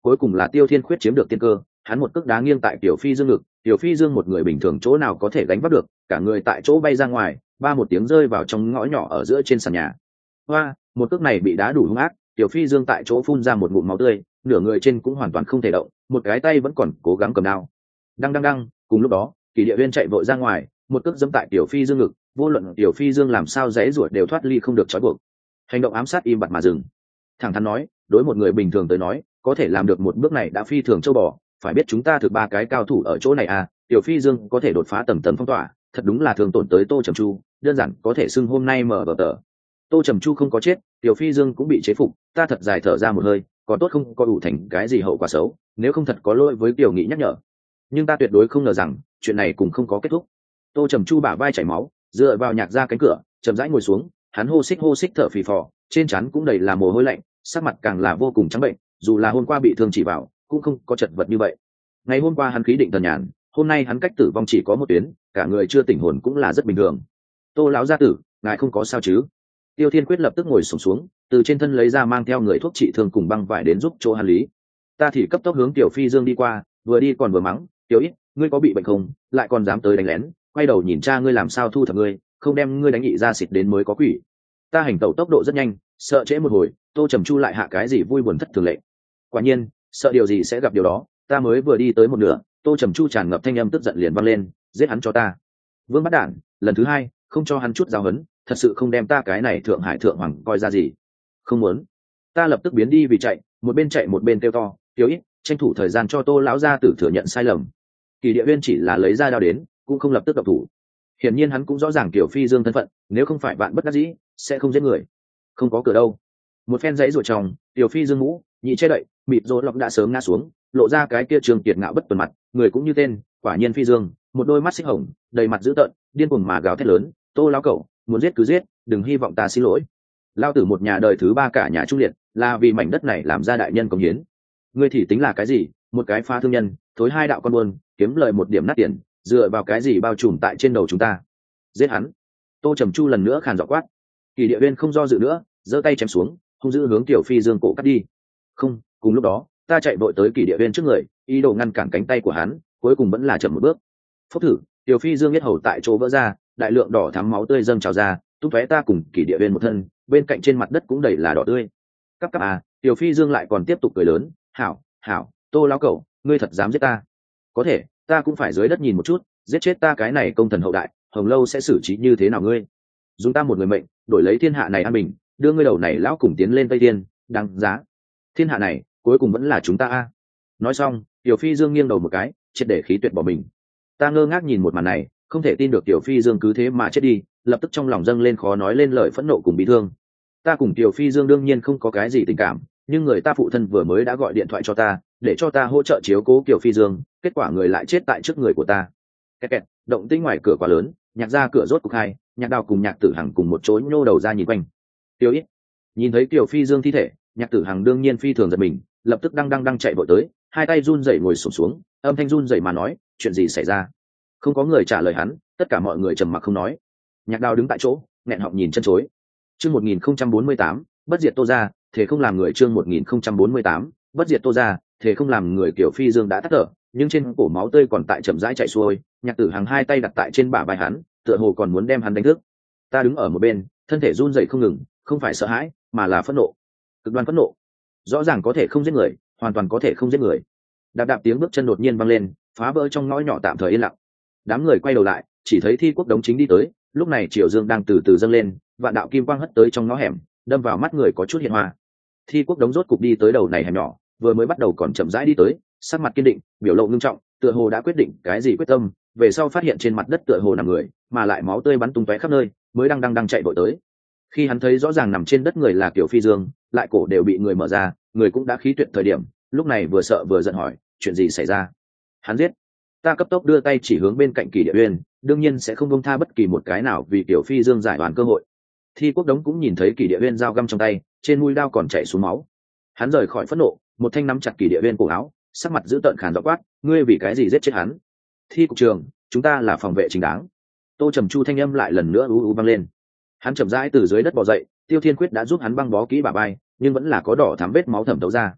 S1: cuối cùng là Tiêu Thiên Khuyết chiếm được tiên cơ, hắn một cước đá nghiêng tại Tiểu Phi Dương ngực, Tiểu Phi Dương một người bình thường chỗ nào có thể gánh vác được, cả người tại chỗ bay ra ngoài, ba một tiếng rơi vào trong ngõ nhỏ ở giữa trên sàn nhà. Hoa, một cước này bị đá đủ hung ác, Tiểu Phi Dương tại chỗ phun ra một ngụm máu tươi, nửa người trên cũng hoàn toàn không thể động, một cái tay vẫn còn cố gắng cầm đao. Đăng đăng đăng, cùng lúc đó, Kỷ Địa Uyên chạy vội ra ngoài, một cước giẫm tại Tiểu Phi Dương ngực, vô luận Tiểu Phi Dương làm sao giãy giụa đều thoát ly không được trói buộc. Hành động ám sát im bặt mà dừng. Thẳng thắn nói, đối một người bình thường tới nói, có thể làm được một bước này đã phi thường châu bò, phải biết chúng ta thực ba cái cao thủ ở chỗ này à, Tiểu Phi Dương có thể đột phá tầng tầng phong tỏa, thật đúng là thường tổn tới Tô Trầm Chu, đơn giản có thể xưng hôm nay mở bờ tờ. Tô Trầm Chu không có chết, Tiểu Phi Dương cũng bị chế phục, ta thật dài thở ra một hơi, có tốt không có đủ thành cái gì hậu quả xấu, nếu không thật có lỗi với Tiểu Nghị nhắc nhở. Nhưng ta tuyệt đối không ngờ rằng, chuyện này cũng không có kết thúc. Tô Trầm Chu bả vai chảy máu, dựa vào nhạc ra cánh cửa, chậm rãi ngồi xuống, hắn hô xích hô xích thở phì phò, trên trán cũng đầy là mồ hôi lạnh, sắc mặt càng là vô cùng trắng bệnh, dù là hôm qua bị thương chỉ vào, cũng không có chật vật như vậy. Ngày hôm qua hắn khí định thần nhàn, hôm nay hắn cách tử vong chỉ có một tuyến, cả người chưa tỉnh hồn cũng là rất bình thường. Tô lão gia tử, ngài không có sao chứ? Tiêu Thiên Quyết lập tức ngồi xổm xuống, từ trên thân lấy ra mang theo người thuốc trị thương cùng băng vải đến giúp chỗ hắn lý. Ta thì cấp tốc hướng Tiểu Phi Dương đi qua, vừa đi còn vừa mắng, Tiểu Ít, ngươi có bị bệnh không, lại còn dám tới đánh lén, quay đầu nhìn cha ngươi làm sao thu thập ngươi, không đem ngươi đánh nhị ra xịt đến mới có quỷ. Ta hành tẩu tốc độ rất nhanh, sợ trễ một hồi, Tô Trầm Chu lại hạ cái gì vui buồn thất thường lệ. Quả nhiên, sợ điều gì sẽ gặp điều đó, ta mới vừa đi tới một nửa, Tô Trầm Chu tràn ngập thanh âm tức giận liền vang lên, giết hắn cho ta. Vương Bắt Đản, lần thứ hai, không cho hắn chút giáo huấn, thật sự không đem ta cái này thượng hải thượng hoàng coi ra gì. Không muốn. Ta lập tức biến đi vì chạy, một bên chạy một bên kêu to, Tiểu Ít, tranh thủ thời gian cho Tô lão gia tử thừa nhận sai lầm. Kỳ Địa Uyên chỉ là lấy ra đao đến, cũng không lập tức động thủ. Hiển nhiên hắn cũng rõ ràng Tiểu Phi Dương thân phận, nếu không phải bạn bất đắc dĩ, sẽ không giết người. Không có cửa đâu. Một phen dãy ruột tròng, Tiểu Phi Dương mũ, nhị che đậy, mịt rối lọc đã sớm ngã xuống, lộ ra cái kia trường kiệt ngạo bất tuần mặt, người cũng như tên, quả nhiên Phi Dương, một đôi mắt xích hồng, đầy mặt dữ tợn, điên cuồng mà gào thét lớn, Tô lão cẩu, muốn giết cứ giết, đừng hy vọng ta xin lỗi. Lao tử một nhà đời thứ ba cả nhà trung liệt, là vì mảnh đất này làm ra đại nhân công hiến. Ngươi thì tính là cái gì, một cái phá thương nhân, thối hai đạo con buôn, kiếm lời một điểm nát tiền, dựa vào cái gì bao trùm tại trên đầu chúng ta? Giết hắn. Tô Trầm Chu lần nữa khàn giọng quát. Kỳ Địa Uyên không do dự nữa, giơ tay chém xuống, hung dữ hướng Tiểu Phi Dương cổ cắt đi. Không, cùng lúc đó, ta chạy vội tới Kỳ Địa Uyên trước người, ý đồ ngăn cản cánh tay của hắn, cuối cùng vẫn là chậm một bước. Phốc thử, Tiểu Phi Dương biết hầu tại chỗ vỡ ra, đại lượng đỏ thắm máu tươi dâng trào ra, tung tóe ta cùng Kỳ Địa Uyên một thân, bên cạnh trên mặt đất cũng đầy là đỏ tươi. Cấp cấp à, Tiểu Phi Dương lại còn tiếp tục cười lớn, "Hảo, hảo, Tô lão cẩu, ngươi thật dám giết ta? Có thể, ta cũng phải dưới đất nhìn một chút, giết chết ta cái này công thần hậu đại, Hồng Lâu sẽ xử trí như thế nào ngươi? Dùng ta một người mệnh, đổi lấy thiên hạ này an bình, đưa ngươi đầu này lão cùng tiến lên Tây Thiên, đáng giá. Thiên hạ này, cuối cùng vẫn là chúng ta a." Nói xong, Tiểu Phi Dương nghiêng đầu một cái, triệt để khí tuyệt bỏ mình. Ta ngơ ngác nhìn một màn này, không thể tin được Tiểu Phi Dương cứ thế mà chết đi, lập tức trong lòng dâng lên khó nói lên lời phẫn nộ cùng bị thương. Ta cùng Tiểu Phi Dương đương nhiên không có cái gì tình cảm, nhưng người ta phụ thân vừa mới đã gọi điện thoại cho ta, để cho ta hỗ trợ chiếu cố Tiểu Phi Dương, kết quả người lại chết tại trước người của ta. Kẹt kẹt, động tĩnh ngoài cửa quá lớn, nhạc ra cửa rốt cục hai, nhạc đào cùng nhạc tử hằng cùng một chỗ nhô đầu ra nhìn quanh. Tiểu Ít, nhìn thấy Tiểu Phi Dương thi thể, nhạc tử hằng đương nhiên phi thường giật mình, lập tức đang đang đang chạy vội tới, hai tay run rẩy ngồi xổm xuống, âm thanh run rẩy mà nói, chuyện gì xảy ra? Không có người trả lời hắn, tất cả mọi người trầm mặc không nói. Nhạc đào đứng tại chỗ, nghẹn họng nhìn chân chối. Chương một nghìn không trăm bốn mươi tám, bất diệt Tô gia, thể không làm người. Chương một nghìn không trăm bốn mươi tám, bất diệt Tô gia, thể không làm người. Tiểu Phi Dương đã tắt thở, nhưng trên cổ máu tươi còn tại chậm rãi chảy xuôi, nhạc tử hằng hai tay đặt tại trên bả vai hắn, tựa hồ còn muốn đem hắn đánh thức. Ta đứng ở một bên, thân thể run rẩy không ngừng, không phải sợ hãi, mà là phẫn nộ, cực đoan phẫn nộ. Rõ ràng có thể không giết người, hoàn toàn có thể không giết người. Đạp đạp tiếng bước chân đột nhiên vang lên, phá vỡ trong ngõ nhỏ tạm thời yên lặng. Đám người quay đầu lại, chỉ thấy Thi Quốc Đống chính đi tới, lúc này Triều Dương đang từ từ dâng lên, vạn đạo kim quang hất tới trong ngõ hẻm, đâm vào mắt người có chút hiện hoa. Thi Quốc Đống rốt cục đi tới đầu này hẻm nhỏ, vừa mới bắt đầu còn chậm rãi đi tới, sắc mặt kiên định, biểu lộ ngưng trọng, tựa hồ đã quyết định cái gì quyết tâm, về sau phát hiện trên mặt đất tựa hồ nằm người, mà lại máu tươi bắn tung tóe khắp nơi, mới đang đang đang chạy vội tới. Khi hắn thấy rõ ràng nằm trên đất người là Tiểu Phi Dương, lại cổ đều bị người mở ra, người cũng đã khí tuyệt thời điểm, lúc này vừa sợ vừa giận hỏi, chuyện gì xảy ra? Hắn giết. Ta cấp tốc đưa tay chỉ hướng bên cạnh Kỳ Địa Uyên, đương nhiên sẽ không buông tha bất kỳ một cái nào vì Tiểu Phi Dương giải oan cơ hội. Thi Quốc Đống cũng nhìn thấy Kỳ Địa Uyên dao găm trong tay, trên mũi dao còn chảy xuống máu. Hắn rời khỏi phẫn nộ, một thanh nắm chặt Kỳ Địa Uyên cổ áo, sắc mặt dữ tợn khàn giọng quát, ngươi vì cái gì giết chết hắn? Thi cục trường, chúng ta là phòng vệ chính đáng. Tô Trầm Chu thanh âm lại lần nữa u u vang lên. Hắn chậm rãi từ dưới đất bò dậy, Tiêu Thiên Quyết đã giúp hắn băng bó kỹ bả vai, nhưng vẫn là có đỏ thắm vết máu thẩm thấu ra.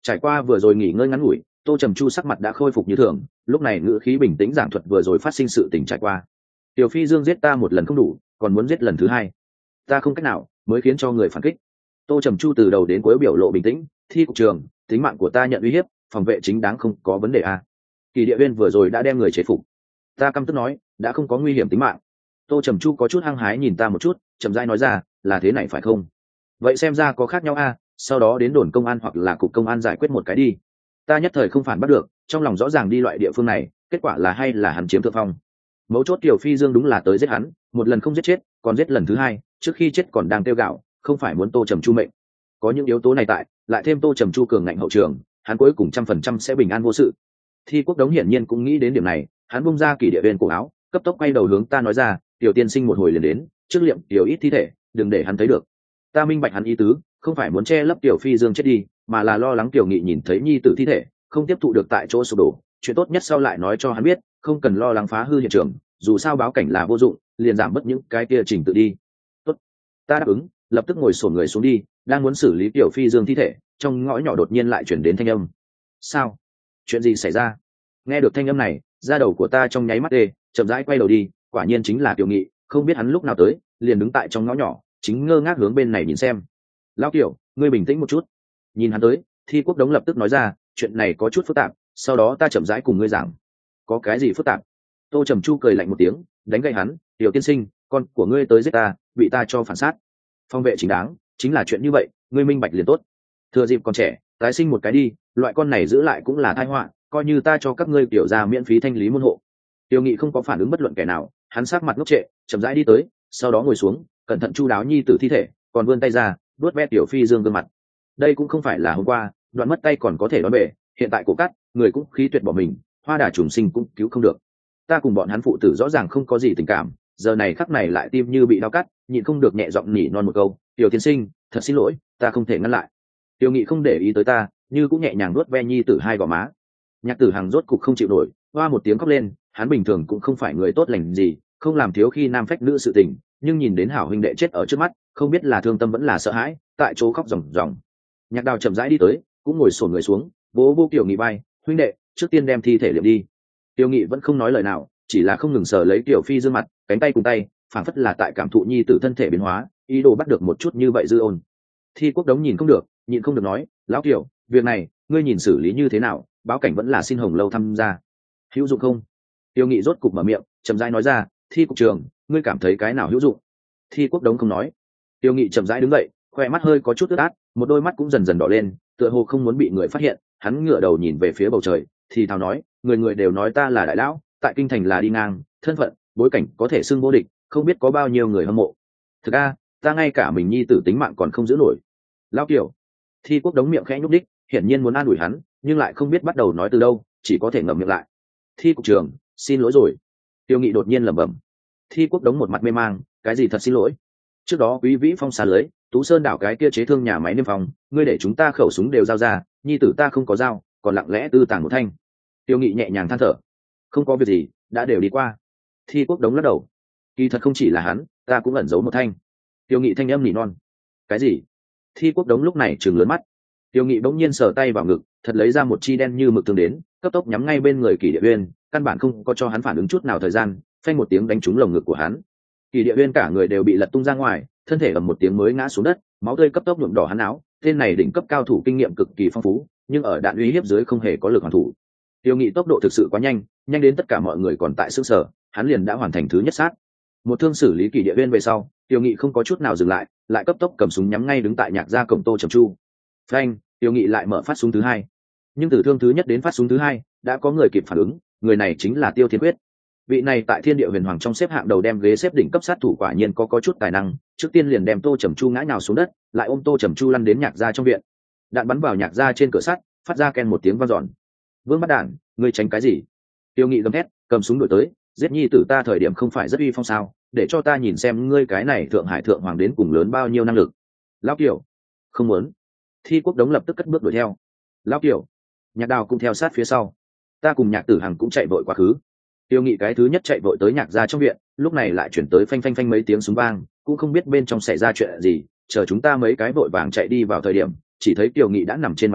S1: Trải qua vừa rồi nghỉ ngơi ngắn ngủi, Tô Trầm Chu sắc mặt đã khôi phục như thường, lúc này ngữ khí bình tĩnh giảng thuật vừa rồi phát sinh sự tình trải qua. Tiểu Phi Dương giết ta một lần không đủ, còn muốn giết lần thứ hai, ta không cách nào, mới khiến cho người phản kích. Tô Trầm Chu từ đầu đến cuối biểu lộ bình tĩnh, thi cục trường, tính mạng của ta nhận uy hiếp, phòng vệ chính đáng không có vấn đề à. Kỳ Địa Uyên vừa rồi đã đem người chế phục. Ta căm tức nói, đã không có nguy hiểm tính mạng. Tô Trầm Chu có chút hăng hái nhìn ta một chút, chậm rãi nói ra, là thế này phải không? Vậy xem ra có khác nhau a, à, sau đó đến đồn công an hoặc là cục công an giải quyết một cái đi. Ta nhất thời không phản bắt được, trong lòng rõ ràng đi loại địa phương này, kết quả là hay là hắn chiếm thượng phong. Mấu chốt Kiều Phi Dương đúng là tới giết hắn, một lần không giết chết, còn giết lần thứ hai, trước khi chết còn đang tiêu gạo, không phải muốn Tô Trầm Chu mệnh. Có những yếu tố này tại, lại thêm Tô Trầm Chu cường ngạnh hậu trường, hắn cuối cùng trăm phần trăm sẽ bình an vô sự. Thi Quốc Đống hiển nhiên cũng nghĩ đến điểm này, hắn bung ra Kỳ Địa Uyên cổ áo, cấp tốc quay đầu hướng ta nói ra, tiểu tiên sinh một hồi liền đến, trước liệm tiểu ít thi thể, đừng để hắn thấy được. Ta minh bạch hắn ý tứ, không phải muốn che lấp Tiểu Phi Dương chết đi, mà là lo lắng Tiểu Nghị nhìn thấy nhi tử thi thể, không tiếp thụ được tại chỗ sụp đổ. Chuyện tốt nhất sau lại nói cho hắn biết, không cần lo lắng phá hư hiện trường, dù sao báo cảnh là vô dụng, liền giảm bớt những cái kia trình tự đi. Tốt, ta đáp ứng, lập tức ngồi xổm người xuống đi, đang muốn xử lý Tiểu Phi Dương thi thể, trong ngõ nhỏ đột nhiên lại chuyển đến thanh âm. Sao? Chuyện gì xảy ra? Nghe được thanh âm này, da đầu của ta trong nháy mắt đê, chậm rãi quay đầu đi, quả nhiên chính là Tiểu Nghị, không biết hắn lúc nào tới, liền đứng tại trong ngõ nhỏ, chính ngơ ngác hướng bên này nhìn xem. Lão Tiểu, ngươi bình tĩnh một chút. Nhìn hắn tới, Thi Quốc Đống lập tức nói ra, chuyện này có chút phức tạp, sau đó ta chậm rãi cùng ngươi giảng. Có cái gì phức tạp? Tô Trầm Chu cười lạnh một tiếng, đánh gậy hắn, Tiểu tiên sinh, con của ngươi tới giết ta, bị ta cho phản sát. Phong vệ chính đáng, chính là chuyện như vậy, ngươi minh bạch liền tốt. Thừa dịp còn trẻ, tái sinh một cái đi, loại con này giữ lại cũng là tai họa, coi như ta cho các ngươi tiểu ra miễn phí thanh lý môn hộ. Tiêu Nghị không có phản ứng bất luận kẻ nào, hắn sát mặt ngốc trệ, chậm rãi đi tới, sau đó ngồi xuống, cẩn thận chu đáo nhi tử thi thể, còn vươn tay ra, vuốt ve Tiểu Phi Dương gương mặt. Đây cũng không phải là hôm qua, đoạn mất tay còn có thể đón bể, hiện tại cổ cắt, người cũng khí tuyệt bỏ mình, hoa đà trùng sinh cũng cứu không được. Ta cùng bọn hắn phụ tử rõ ràng không có gì tình cảm, giờ này khắc này lại tim như bị đau cắt, nhịn không được nhẹ giọng nỉ non một câu, Tiểu tiên sinh, thật xin lỗi, ta không thể ngăn lại. Tiêu Nghị không để ý tới ta, như cũng nhẹ nhàng vuốt ve nhi tử hai gò má. Nhạc Tử Hằng rốt cục không chịu nổi, hoa một tiếng khóc lên, hắn bình thường cũng không phải người tốt lành gì, không làm thiếu khi nam phách nữ sự tình, nhưng nhìn đến hảo huynh đệ chết ở trước mắt, không biết là thương tâm vẫn là sợ hãi, tại chỗ khóc ròng ròng. Nhạc Đào chậm rãi đi tới, cũng ngồi xổm người xuống, bố vô Tiểu Nghị bay, huynh đệ, trước tiên đem thi thể liệm đi. Tiêu Nghị vẫn không nói lời nào, chỉ là không ngừng sờ lấy Tiểu Phi Dương mặt, cánh tay cùng tay, phảng phất là tại cảm thụ nhi tử thân thể biến hóa, ý đồ bắt được một chút như vậy dư ôn. Thi Quốc Đống nhìn không được, nhịn không được nói, lão Kiều, việc này, ngươi nhìn xử lý như thế nào? Báo cảnh vẫn là xin Hồng Lâu tham gia, hữu dụng không? Tiêu Nghị rốt cục mở miệng, chậm rãi nói ra, Thi cục trường, ngươi cảm thấy cái nào hữu dụng? Thi Quốc Đống không nói. Tiêu Nghị chậm rãi đứng dậy, khoe mắt hơi có chút ướt át, một đôi mắt cũng dần dần đỏ lên, tựa hồ không muốn bị người phát hiện. Hắn ngửa đầu nhìn về phía bầu trời, thì thào nói, người người đều nói ta là đại lão, tại kinh thành là đi ngang, thân phận, bối cảnh có thể xưng vô địch, không biết có bao nhiêu người hâm mộ. Thực ra, ta ngay cả mình nhi tử tính mạng còn không giữ nổi. Lão Kiều. Thi Quốc Đống miệng khẽ nhúc đích, hiển nhiên muốn an ủi hắn, nhưng lại không biết bắt đầu nói từ đâu, chỉ có thể ngậm miệng lại. Thi cục trường, xin lỗi rồi. Tiêu Nghị đột nhiên lẩm bẩm. Thi Quốc Đống một mặt mê mang, cái gì thật xin lỗi? Trước đó Quý Vĩ Phong xa lưới, Tú Sơn đảo cái kia chế thương nhà máy niêm phòng, ngươi để chúng ta khẩu súng đều giao ra, nhi tử ta không có dao, còn lặng lẽ tư tàng một thanh. Tiêu Nghị nhẹ nhàng than thở, không có việc gì, đã đều đi qua. Thi Quốc Đống lắc đầu, kỳ thật không chỉ là hắn, ta cũng ẩn giấu một thanh. Tiêu Nghị thanh âm nỉ non, cái gì? Thi Quốc Đống lúc này trừng lớn mắt. Tiêu Nghị bỗng nhiên sờ tay vào ngực, thật lấy ra một chi đen như mực thương đến, cấp tốc nhắm ngay bên người Kỳ Địa Uyên, căn bản không có cho hắn phản ứng chút nào thời gian, phanh một tiếng đánh trúng lồng ngực của hắn. Kỳ Địa Uyên cả người đều bị lật tung ra ngoài, thân thể ầm một tiếng mới ngã xuống đất, máu tươi cấp tốc nhuộm đỏ hắn áo. Tên này đỉnh cấp cao thủ kinh nghiệm cực kỳ phong phú, nhưng ở đạn uy hiếp dưới không hề có lực hoàn thủ. Tiêu Nghị tốc độ thực sự quá nhanh, nhanh đến tất cả mọi người còn tại sức sở, hắn liền đã hoàn thành thứ nhất sát. Một thương xử lý Kỳ Địa Uyên về sau, Tiêu Nghị không có chút nào dừng lại, lại cấp tốc cầm súng nhắm ngay đứng tại Nhạc gia cổng Tô Trầm Chu. Phanh, Tiêu Nghị lại mở phát súng thứ hai. Nhưng từ thương thứ nhất đến phát súng thứ hai, đã có người kịp phản ứng, người này chính là Tiêu Thiên Quyết. Vị này tại Thiên Địa Huyền Hoàng trong xếp hạng đầu đem ghế xếp đỉnh cấp sát thủ quả nhiên có có chút tài năng, trước tiên liền đem Tô Trầm Chu ngã nhào xuống đất, lại ôm Tô Trầm Chu lăn đến Nhạc gia trong viện. Đạn bắn vào Nhạc gia trên cửa sắt, phát ra ken một tiếng vang dọn. Vương Bắt Đản, ngươi tránh cái gì? Tiêu Nghị gầm thét, cầm súng đuổi tới, giết nhi tử ta thời điểm không phải rất uy phong sao, để cho ta nhìn xem ngươi cái này Thượng Hải thượng hoàng đến cùng lớn bao nhiêu năng lực. Lão Kiều, không muốn. Thi Quốc Đống lập tức cất bước đuổi theo. Lão Kiều, Nhạc Đào cũng theo sát phía sau. Ta cùng Nhạc Tử Hằng cũng chạy vội quá khứ. Tiêu Nghị cái thứ nhất chạy vội tới Nhạc gia trong viện, lúc này lại chuyển tới phanh phanh phanh mấy tiếng súng vang, cũng không biết bên trong xảy ra chuyện gì. Chờ chúng ta mấy cái vội vàng chạy đi vào thời điểm, chỉ thấy Tiêu Nghị đã nằm trên mặt đất,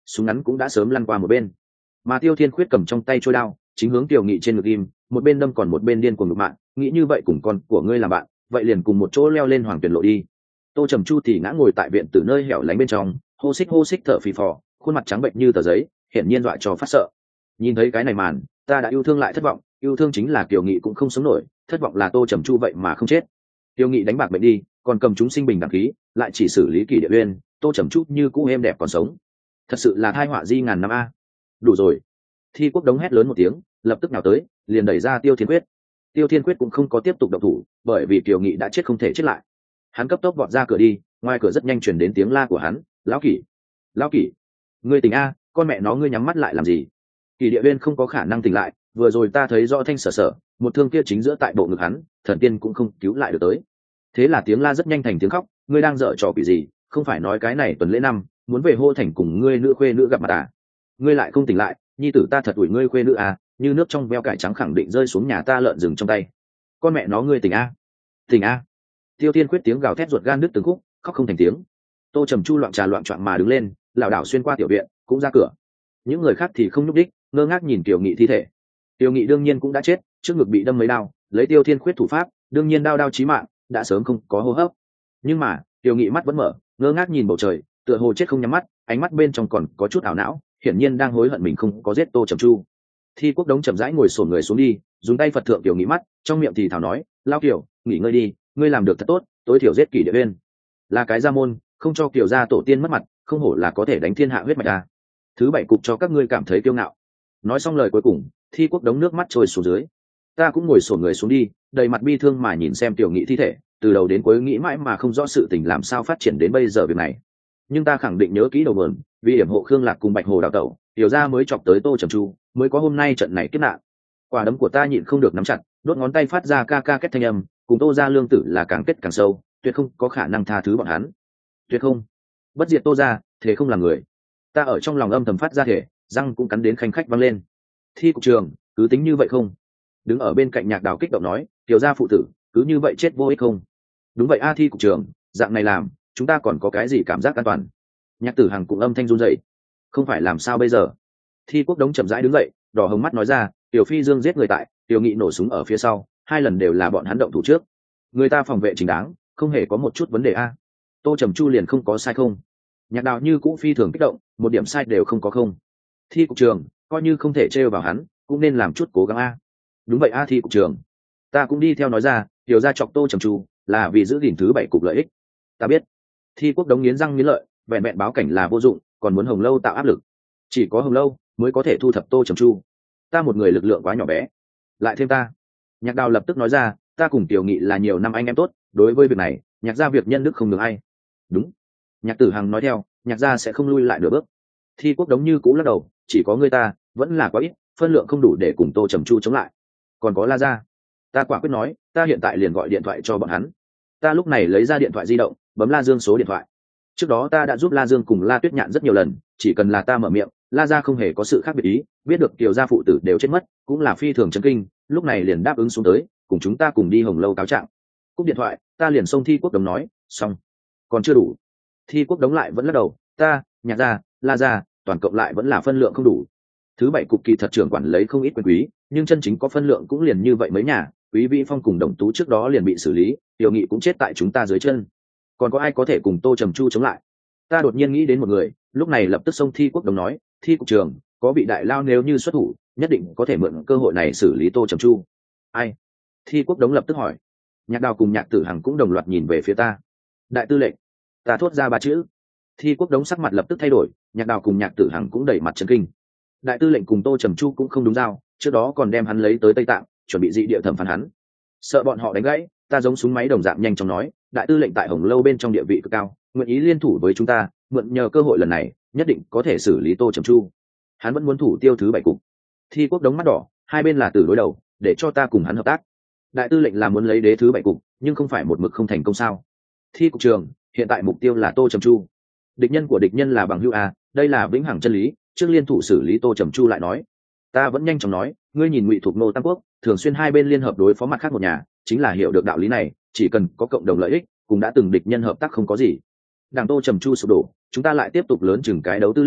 S1: súng ngắn cũng đã sớm lăn qua một bên. Mà Tiêu Thiên Khuyết cầm trong tay trôi đao chính hướng Tiểu Nghị trên ngực im, một bên đâm còn một bên điên cuồng ngực mạng, nghĩ như vậy cùng con của ngươi làm bạn, vậy liền cùng một chỗ leo lên hoàng tuyển lộ đi. Tô Trầm Chu thì ngã ngồi tại viện từ nơi hẻo lánh bên trong, hô xích hô xích thở phì phò, khuôn mặt trắng bệnh như tờ giấy, hiển nhiên dọa cho phát sợ. Nhìn thấy cái này màn, ta đã yêu thương lại thất vọng, yêu thương chính là Kiều Nghị cũng không sống nổi, thất vọng là Tô Trầm Chu vậy mà không chết. Kiều Nghị đánh bạc bệnh đi, còn cầm chúng sinh bình đẳng khí, lại chỉ xử lý Kỳ Địa Uyên, Tô Trầm Chu như cũ êm đẹp còn sống. Thật sự là tai họa di ngàn năm a. Đủ rồi. Thi Quốc đống hét lớn một tiếng, lập tức nào tới, liền đẩy ra Tiêu Thiên Quyết. Tiêu Thiên Quyết cũng không có tiếp tục động thủ, bởi vì Kiều Nghị đã chết không thể chết lại. Hắn cấp tốc vọt ra cửa đi, ngoài cửa rất nhanh truyền đến tiếng la của hắn, "Lão Kỷ, Lão Kỷ, ngươi tỉnh a, con mẹ nó ngươi nhắm mắt lại làm gì?" Kỳ Địa Uyên không có khả năng tỉnh lại, vừa rồi ta thấy rõ thanh sở sở, một thương kia chính giữa tại bộ ngực hắn, thần tiên cũng không cứu lại được tới. Thế là tiếng la rất nhanh thành tiếng khóc, ngươi đang dở trò quỷ gì, không phải nói cái này tuần lễ năm, muốn về Hô Thành cùng ngươi nữ khuê nữ gặp mặt à? Ngươi lại không tỉnh lại, nhi tử ta thật ủi ngươi khuê nữ à, như nước trong veo cải trắng khẳng định rơi xuống nhà ta lợn rừng trong tay. Con mẹ nó ngươi tỉnh a, tỉnh a. Tiêu Thiên Quyết tiếng gào thét ruột gan đứt từng khúc, khóc không thành tiếng. Tô Trầm Chu loạn trà loạn choạng mà đứng lên, lảo đảo xuyên qua tiểu viện, cũng ra cửa. Những người khác thì không nhúc đích, ngơ ngác nhìn Kiều Nghị thi thể. Kiều Nghị đương nhiên cũng đã chết, trước ngực bị đâm mấy đao, lấy Tiêu Thiên Khuyết thủ pháp, đương nhiên đao đao chí mạng, đã sớm không có hô hấp. Nhưng mà, Kiều Nghị mắt vẫn mở, ngơ ngác nhìn bầu trời, tựa hồ chết không nhắm mắt, ánh mắt bên trong còn có chút ảo não, hiển nhiên đang hối hận mình không có giết Tô Trầm Chu. Thi Quốc đống chậm rãi ngồi xổm người xuống đi, dùng tay Phật thượng Kiều Nghị mắt, trong miệng thì thảo nói, "Lao Kiều, nghỉ ngơi đi, ngươi làm được thật tốt, tối thiểu giết Kỳ Địa Uyên. Là cái gia môn, không cho Kiều gia tổ tiên mất mặt, không hổ là có thể đánh thiên hạ huyết mạch ta. Thứ bảy cục cho các ngươi cảm thấy kiêu ngạo." Nói xong lời cuối cùng, Thi Quốc đống nước mắt trôi xuống dưới. Ta cũng ngồi xổm người xuống đi, đầy mặt bi thương mà nhìn xem Tiểu Nghị thi thể, từ đầu đến cuối nghĩ mãi mà không rõ sự tình làm sao phát triển đến bây giờ việc này. Nhưng ta khẳng định nhớ kỹ đầu nguồn, vì điểm hộ Khương Lạc cùng Bạch Hồ đào tẩu, Tiểu gia mới chọc tới Tô Trầm Chu, mới có hôm nay trận này kiếp nạn. Quả đấm của ta nhịn không được nắm chặt, đốt ngón tay phát ra ca ca kết thanh âm, cùng Tô gia lương tử là càng kết càng sâu, tuyệt không có khả năng tha thứ bọn hắn. Tuyệt không. Bất diệt Tô gia, thế không làm người. Ta ở trong lòng âm thầm phát ra thể, răng cũng cắn đến khanh khách văng lên. Thi cục trường, cứ tính như vậy không? Đứng ở bên cạnh Nhạc Đào kích động nói, Tiểu gia phụ tử, cứ như vậy chết vô ích không? Đúng vậy a Thi cục trường, dạng này làm, chúng ta còn có cái gì cảm giác an toàn? Nhạc Tử Hằng cũng âm thanh run rẩy. Không phải làm sao bây giờ? Thi Quốc đống chậm rãi đứng dậy, đỏ hồng mắt nói ra, Tiểu Phi Dương giết người tại, Tiểu Nghị nổ súng ở phía sau, hai lần đều là bọn hắn động thủ trước. Người ta phòng vệ chính đáng, không hề có một chút vấn đề a. Tô Trầm Chu liền không có sai không? Nhạc Đào như cũng phi thường kích động, một điểm sai đều không có không. Thi cục trường, coi như không thể trêu vào hắn, cũng nên làm chút cố gắng a. Đúng vậy a Thi cục trường. Ta cũng đi theo nói ra, Tiểu gia chọc Tô Trầm Chu, là vì giữ gìn thứ bảy cục lợi ích. Ta biết. Thi Quốc đống nghiến răng nghiến lợi, vẹn vẹn báo cảnh là vô dụng, còn muốn Hồng Lâu tạo áp lực. Chỉ có Hồng Lâu mới có thể thu thập Tô Trầm Chu. Ta một người lực lượng quá nhỏ bé, lại thêm ta. Nhạc Đào lập tức nói ra, ta cùng Tiểu Nghị là nhiều năm anh em tốt, đối với việc này, Nhạc gia việc nhân đức không được ai. Đúng. Nhạc Tử Hằng nói theo, Nhạc gia sẽ không lui lại nửa bước. Thi Quốc đống như cũ lắc đầu, chỉ có ngươi ta, vẫn là quá ít, phân lượng không đủ để cùng Tô Trầm Chu chống lại. Còn có La gia. Ta quả quyết nói, ta hiện tại liền gọi điện thoại cho bọn hắn. Ta lúc này lấy ra điện thoại di động, bấm La Dương số điện thoại. Trước đó ta đã giúp La Dương cùng La Tuyết Nhạn rất nhiều lần, chỉ cần là ta mở miệng, La gia không hề có sự khác biệt ý, biết được Kiều gia phụ tử đều chết mất, cũng là phi thường chấn kinh, lúc này liền đáp ứng xuống tới, cùng chúng ta cùng đi Hồng Lâu cáo trạng. Cúp điện thoại, ta liền xông Thi Quốc đống nói, xong, còn chưa đủ. Thi Quốc đống lại vẫn lắc đầu, ta, Nhạc gia, La gia, toàn cộng lại vẫn là phân lượng không đủ. Thứ bảy cục kỳ thật trưởng quản lấy không ít quyền quý, nhưng chân chính có phân lượng cũng liền như vậy mấy nhà, Quý Vĩ Phong cùng Đồng Tú trước đó liền bị xử lý, Tiểu Nghị cũng chết tại chúng ta dưới chân. Còn có ai có thể cùng Tô Trầm Chu chống lại? Ta đột nhiên nghĩ đến một người, lúc này lập tức xông Thi Quốc đống nói, Thi cục trường, có vị đại lao nếu như xuất thủ, nhất định có thể mượn cơ hội này xử lý Tô Trầm Chu. Ai? Thi Quốc đống lập tức hỏi. Nhạc Đào cùng Nhạc Tử Hằng cũng đồng loạt nhìn về phía ta. Đại tư lệnh. Ta thốt ra ba chữ. Thi Quốc đống sắc mặt lập tức thay đổi, Nhạc Đào cùng Nhạc Tử Hằng cũng đẩy mặt chấn kinh. Đại tư lệnh cùng Tô Trầm Chu cũng không đúng giao, trước đó còn đem hắn lấy tới Tây Tạng, chuẩn bị dị địa thẩm phán hắn. Sợ bọn họ đánh gãy, ta giống súng máy đồng dạng nhanh chóng nói, đại tư lệnh tại Hồng Lâu bên trong địa vị cực cao, nguyện ý liên thủ với chúng ta, mượn nhờ cơ hội lần này, nhất định có thể xử lý Tô Trầm Chu. Hắn vẫn muốn thủ tiêu thứ bảy cục. Thi Quốc đống mắt đỏ, hai bên là tử đối đầu, để cho ta cùng hắn hợp tác. Đại tư lệnh là muốn lấy đế thứ bảy cục, nhưng không phải một mực không thành công sao? Thi cục trường, hiện tại mục tiêu là Tô Trầm Chu. Địch nhân của địch nhân là bằng hữu a, đây là vĩnh hằng chân lý, trước liên thủ xử lý Tô Trầm Chu lại nói. Ta vẫn nhanh chóng nói, ngươi nhìn Ngụy Thục Nô Tam Quốc, thường xuyên hai bên liên hợp đối phó mặt khác một nhà, chính là hiểu được đạo lý này, chỉ cần có cộng đồng lợi ích, cũng đã từng địch nhân hợp tác không có gì. Đảng Tô Trầm Chu sụp đổ, chúng ta lại tiếp tục lớn chừng cái đấu tư lệnh,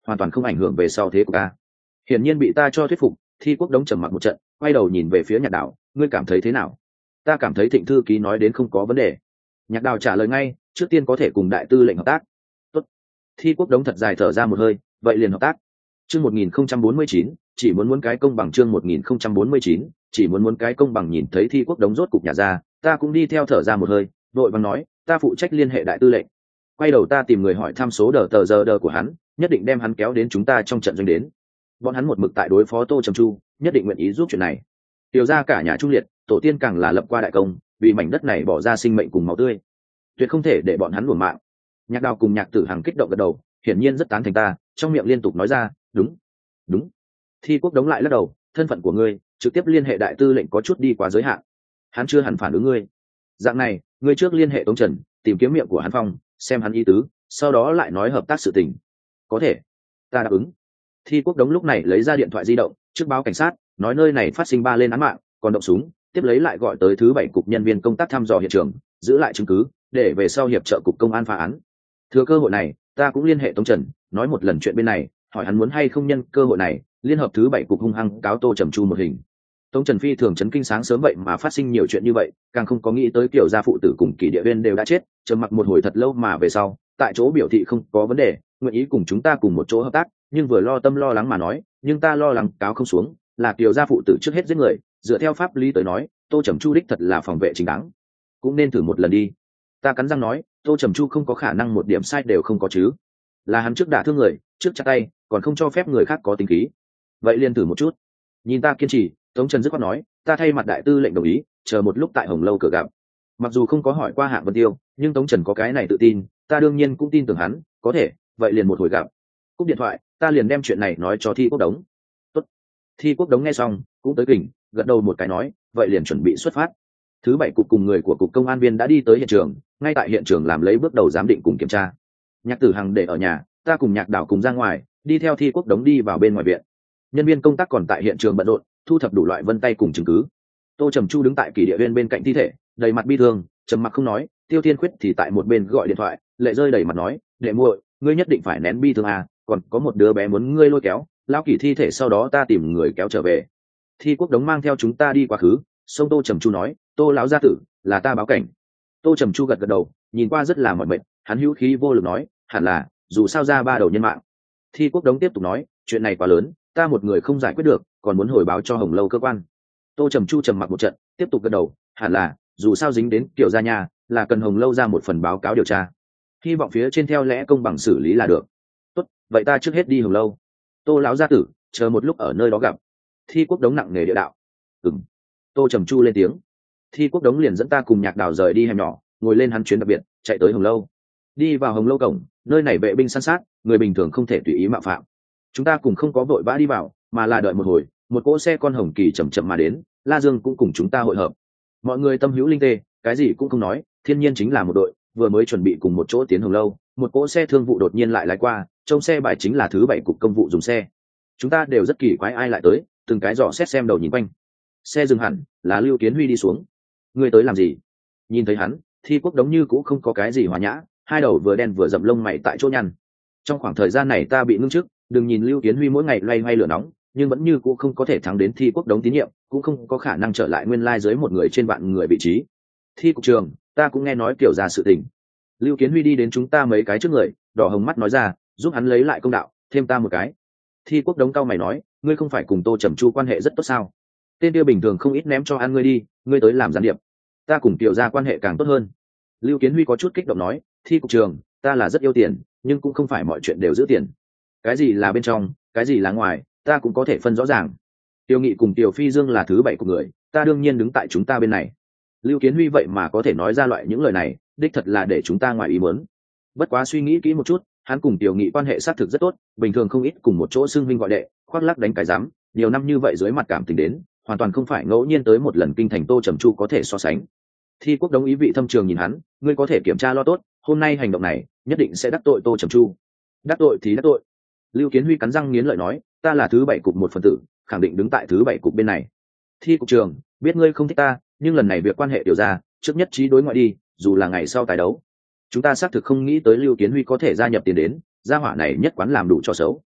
S1: hoàn toàn không ảnh hưởng về sau thế của ta. Hiển nhiên bị ta cho thuyết phục, Thi Quốc Đống trầm mặc một trận, quay đầu nhìn về phía Nhạc Đào, ngươi cảm thấy thế nào? Ta cảm thấy Thịnh thư ký nói đến không có vấn đề. Nhạc Đào trả lời ngay, trước tiên có thể cùng đại tư lệnh hợp tác. Tốt. Thi Quốc Đống thật dài thở ra một hơi, vậy liền hợp tác. Chương một nghìn không trăm bốn mươi chín, chỉ muốn muốn cái công bằng. Chương một nghìn không trăm bốn mươi chín, chỉ muốn muốn cái công bằng. Nhìn thấy Thi Quốc Đống rốt cục nhà ra, ta cũng đi theo thở ra một hơi, vội vàng nói, ta phụ trách liên hệ đại tư lệnh. Quay đầu ta tìm người hỏi thăm số đờ tờ giờ đờ của hắn, nhất định đem hắn kéo đến chúng ta trong trận doanh đến. Bọn hắn một mực tại đối phó Tô Trầm Chu, nhất định nguyện ý giúp chuyện này. Tiểu ra cả nhà trung liệt, tổ tiên càng là lập qua đại công, vì mảnh đất này bỏ ra sinh mệnh cùng máu tươi, tuyệt không thể để bọn hắn luồn mạng. Nhạc Đào cùng Nhạc Tử Hằng kích động gật đầu, hiển nhiên rất tán thành ta, trong miệng liên tục nói ra, đúng, đúng. Thi Quốc Đống lại lắc đầu, thân phận của ngươi trực tiếp liên hệ đại tư lệnh có chút đi quá giới hạn, hắn chưa hẳn phản ứng ngươi. Dạng này, ngươi trước liên hệ Tống Trần, tìm kiếm miệng của hắn phong, xem hắn ý tứ, sau đó lại nói hợp tác sự tình. Có thể, ta đáp ứng. Thi Quốc Đống lúc này lấy ra điện thoại di động, trước báo cảnh sát, nói nơi này phát sinh ba lên án mạng, còn động súng, tiếp lấy lại gọi tới thứ bảy cục nhân viên công tác thăm dò hiện trường, giữ lại chứng cứ, để về sau hiệp trợ cục công an phá án. Thừa cơ hội này, ta cũng liên hệ Tống Trần, nói một lần chuyện bên này, hỏi hắn muốn hay không nhân cơ hội này, liên hợp thứ bảy cục hung hăng cáo Tô Trầm Chu một hình. Tống Trần phi thường chấn kinh, sáng sớm vậy mà phát sinh nhiều chuyện như vậy, càng không có nghĩ tới kiểu gia phụ tử cùng Kỷ Địa Viên đều đã chết, trầm mặc một hồi thật lâu mà về sau, tại chỗ biểu thị không có vấn đề, nguyện ý cùng chúng ta cùng một chỗ hợp tác, nhưng vừa lo tâm lo lắng mà nói, nhưng ta lo lắng cáo không xuống, là kiểu gia phụ tử trước hết giết người, dựa theo pháp lý tới nói, Tô Trầm Chu đích thật là phòng vệ chính đáng, cũng nên thử một lần đi. Ta cắn răng nói, Tô Trầm Chu không có khả năng một điểm sai đều không có chứ, là hắn trước đả thương người, trước chặt tay, còn không cho phép người khác có tính khí, vậy liền thử một chút. Nhìn ta kiên trì, Tống Trần dứt khoát nói, ta thay mặt đại tư lệnh đồng ý, chờ một lúc tại Hồng Lâu cửa gặp. Mặc dù không có hỏi qua Hạng Vân Tiêu, nhưng Tống Trần có cái này tự tin, ta đương nhiên cũng tin tưởng hắn, có thể, vậy liền một hồi gặp. Cúp điện thoại, ta liền đem chuyện này nói cho Thi Quốc Đống. Tốt. Thi Quốc Đống nghe xong, cũng tới kỉnh, gật đầu một cái nói, vậy liền chuẩn bị xuất phát. Thứ bảy cục cùng người của cục công an viên đã đi tới hiện trường, ngay tại hiện trường làm lấy bước đầu giám định cùng kiểm tra. Nhạc Tử Hằng để ở nhà, ta cùng Nhạc Đảo cùng ra ngoài, đi theo Thi Quốc Đống đi vào bên ngoài viện. Nhân viên công tác còn tại hiện trường bận rộn, thu thập đủ loại vân tay cùng chứng cứ. Tô Trầm Chu đứng tại Kỷ Địa Viên bên cạnh thi thể, đầy mặt bi thương, trầm mặc không nói. Tiêu Thiên Khuyết thì tại một bên gọi điện thoại, lệ rơi đầy mặt nói, đệ muội, ngươi nhất định phải nén bi thương à, còn có một đứa bé muốn ngươi lôi kéo, lão Kỷ thi thể sau đó ta tìm người kéo trở về. Thi Quốc Đống mang theo chúng ta đi quá khứ, sông Tô Trầm Chu nói, Tô lão gia tử, là ta báo cảnh. Tô Trầm Chu gật gật đầu, nhìn qua rất là mỏi mệt, hắn hữu khí vô lực nói, hẳn là, dù sao ra ba đầu nhân mạng. Thi Quốc Đống tiếp tục nói, chuyện này quá lớn, ta một người không giải quyết được, còn muốn hồi báo cho Hồng Lâu cơ quan. Tô Trầm Chu trầm mặc một trận, tiếp tục gật đầu, hẳn là, dù sao dính đến Kiều gia nhà, là cần Hồng Lâu ra một phần báo cáo điều tra, hy vọng phía trên theo lẽ công bằng xử lý là được. Tốt, vậy ta trước hết đi Hồng Lâu. Tô lão gia tử, chờ một lúc ở nơi đó gặp. Thi Quốc Đống nặng nề địa đạo. Ừm. Tô Trầm Chu lên tiếng. Thi Quốc Đống liền dẫn ta cùng Nhạc Đào rời đi hẻm nhỏ, ngồi lên hắn chuyến đặc biệt, chạy tới Hồng Lâu. Đi vào Hồng Lâu cổng, nơi này vệ binh săn sát, người bình thường không thể tùy ý mạo phạm. Chúng ta cùng không có vội vã đi vào, mà là đợi một hồi, một cỗ xe con hồng kỳ chậm chậm mà đến, La Dương cũng cùng chúng ta hội hợp. Mọi người tâm hữu linh tê, cái gì cũng không nói, thiên nhiên chính là một đội, vừa mới chuẩn bị cùng một chỗ tiến Hồng Lâu, một cỗ xe thương vụ đột nhiên lại lái qua, trông xe bài chính là thứ bảy cục công vụ dùng xe. Chúng ta đều rất kỳ quái ai lại tới, từng cái dò xét xem đầu nhìn quanh. Xe dừng hẳn, là Lưu Kiến Huy đi xuống. Ngươi tới làm gì? Nhìn thấy hắn, Thi Quốc Đống như cũng không có cái gì hòa nhã, hai đầu vừa đen vừa rậm lông mày tại chỗ nhăn. Trong khoảng thời gian này ta bị ngưng chức, đừng nhìn Lưu Kiến Huy mỗi ngày loay hoay lửa nóng, nhưng vẫn như cũng không có thể thắng đến Thi Quốc Đống tín nhiệm, cũng không có khả năng trở lại nguyên lai dưới một người trên vạn người vị trí. Thi cục trường, ta cũng nghe nói kiểu ra sự tình. Lưu Kiến Huy đi đến chúng ta mấy cái trước người, đỏ hồng mắt nói ra, giúp hắn lấy lại công đạo, thêm ta một cái. Thi Quốc Đống cao mày nói, ngươi không phải cùng Tô Trầm Chu quan hệ rất tốt sao? Tên kia bình thường không ít ném cho ăn ngươi đi, ngươi tới làm gián điệp. Ta cùng tiểu gia quan hệ càng tốt hơn. Lưu Kiến Huy có chút kích động nói, Thi cục trường, ta là rất yêu tiền, nhưng cũng không phải mọi chuyện đều giữ tiền. Cái gì là bên trong, cái gì là ngoài, ta cũng có thể phân rõ ràng. Tiêu Nghị cùng Tiểu Phi Dương là thứ bảy của người, ta đương nhiên đứng tại chúng ta bên này. Lưu Kiến Huy vậy mà có thể nói ra loại những lời này, đích thật là để chúng ta ngoài ý muốn. Bất quá suy nghĩ kỹ một chút, hắn cùng Tiểu Nghị quan hệ xác thực rất tốt, bình thường không ít cùng một chỗ xưng huynh gọi đệ, khoác lác đánh cái giám, nhiều năm như vậy dưới mặt cảm tình đến, hoàn toàn không phải ngẫu nhiên tới một lần kinh thành Tô Trầm Chu có thể so sánh. Thi Quốc Đống ý vị thâm trường nhìn hắn, ngươi có thể kiểm tra lo tốt, hôm nay hành động này nhất định sẽ đắc tội Tô Trầm Chu. Đắc tội thì đắc tội. Lưu Kiến Huy cắn răng nghiến lợi nói, ta là thứ bảy cục một phần tử, khẳng định đứng tại thứ bảy cục bên này. Thi cục trường, biết ngươi không thích ta, nhưng lần này việc quan hệ điều ra, trước nhất trí đối ngoại đi, dù là ngày sau tái đấu. Chúng ta xác thực không nghĩ tới Lưu Kiến Huy có thể gia nhập tiền đến, gia hỏa này nhất quán làm đủ cho xấu,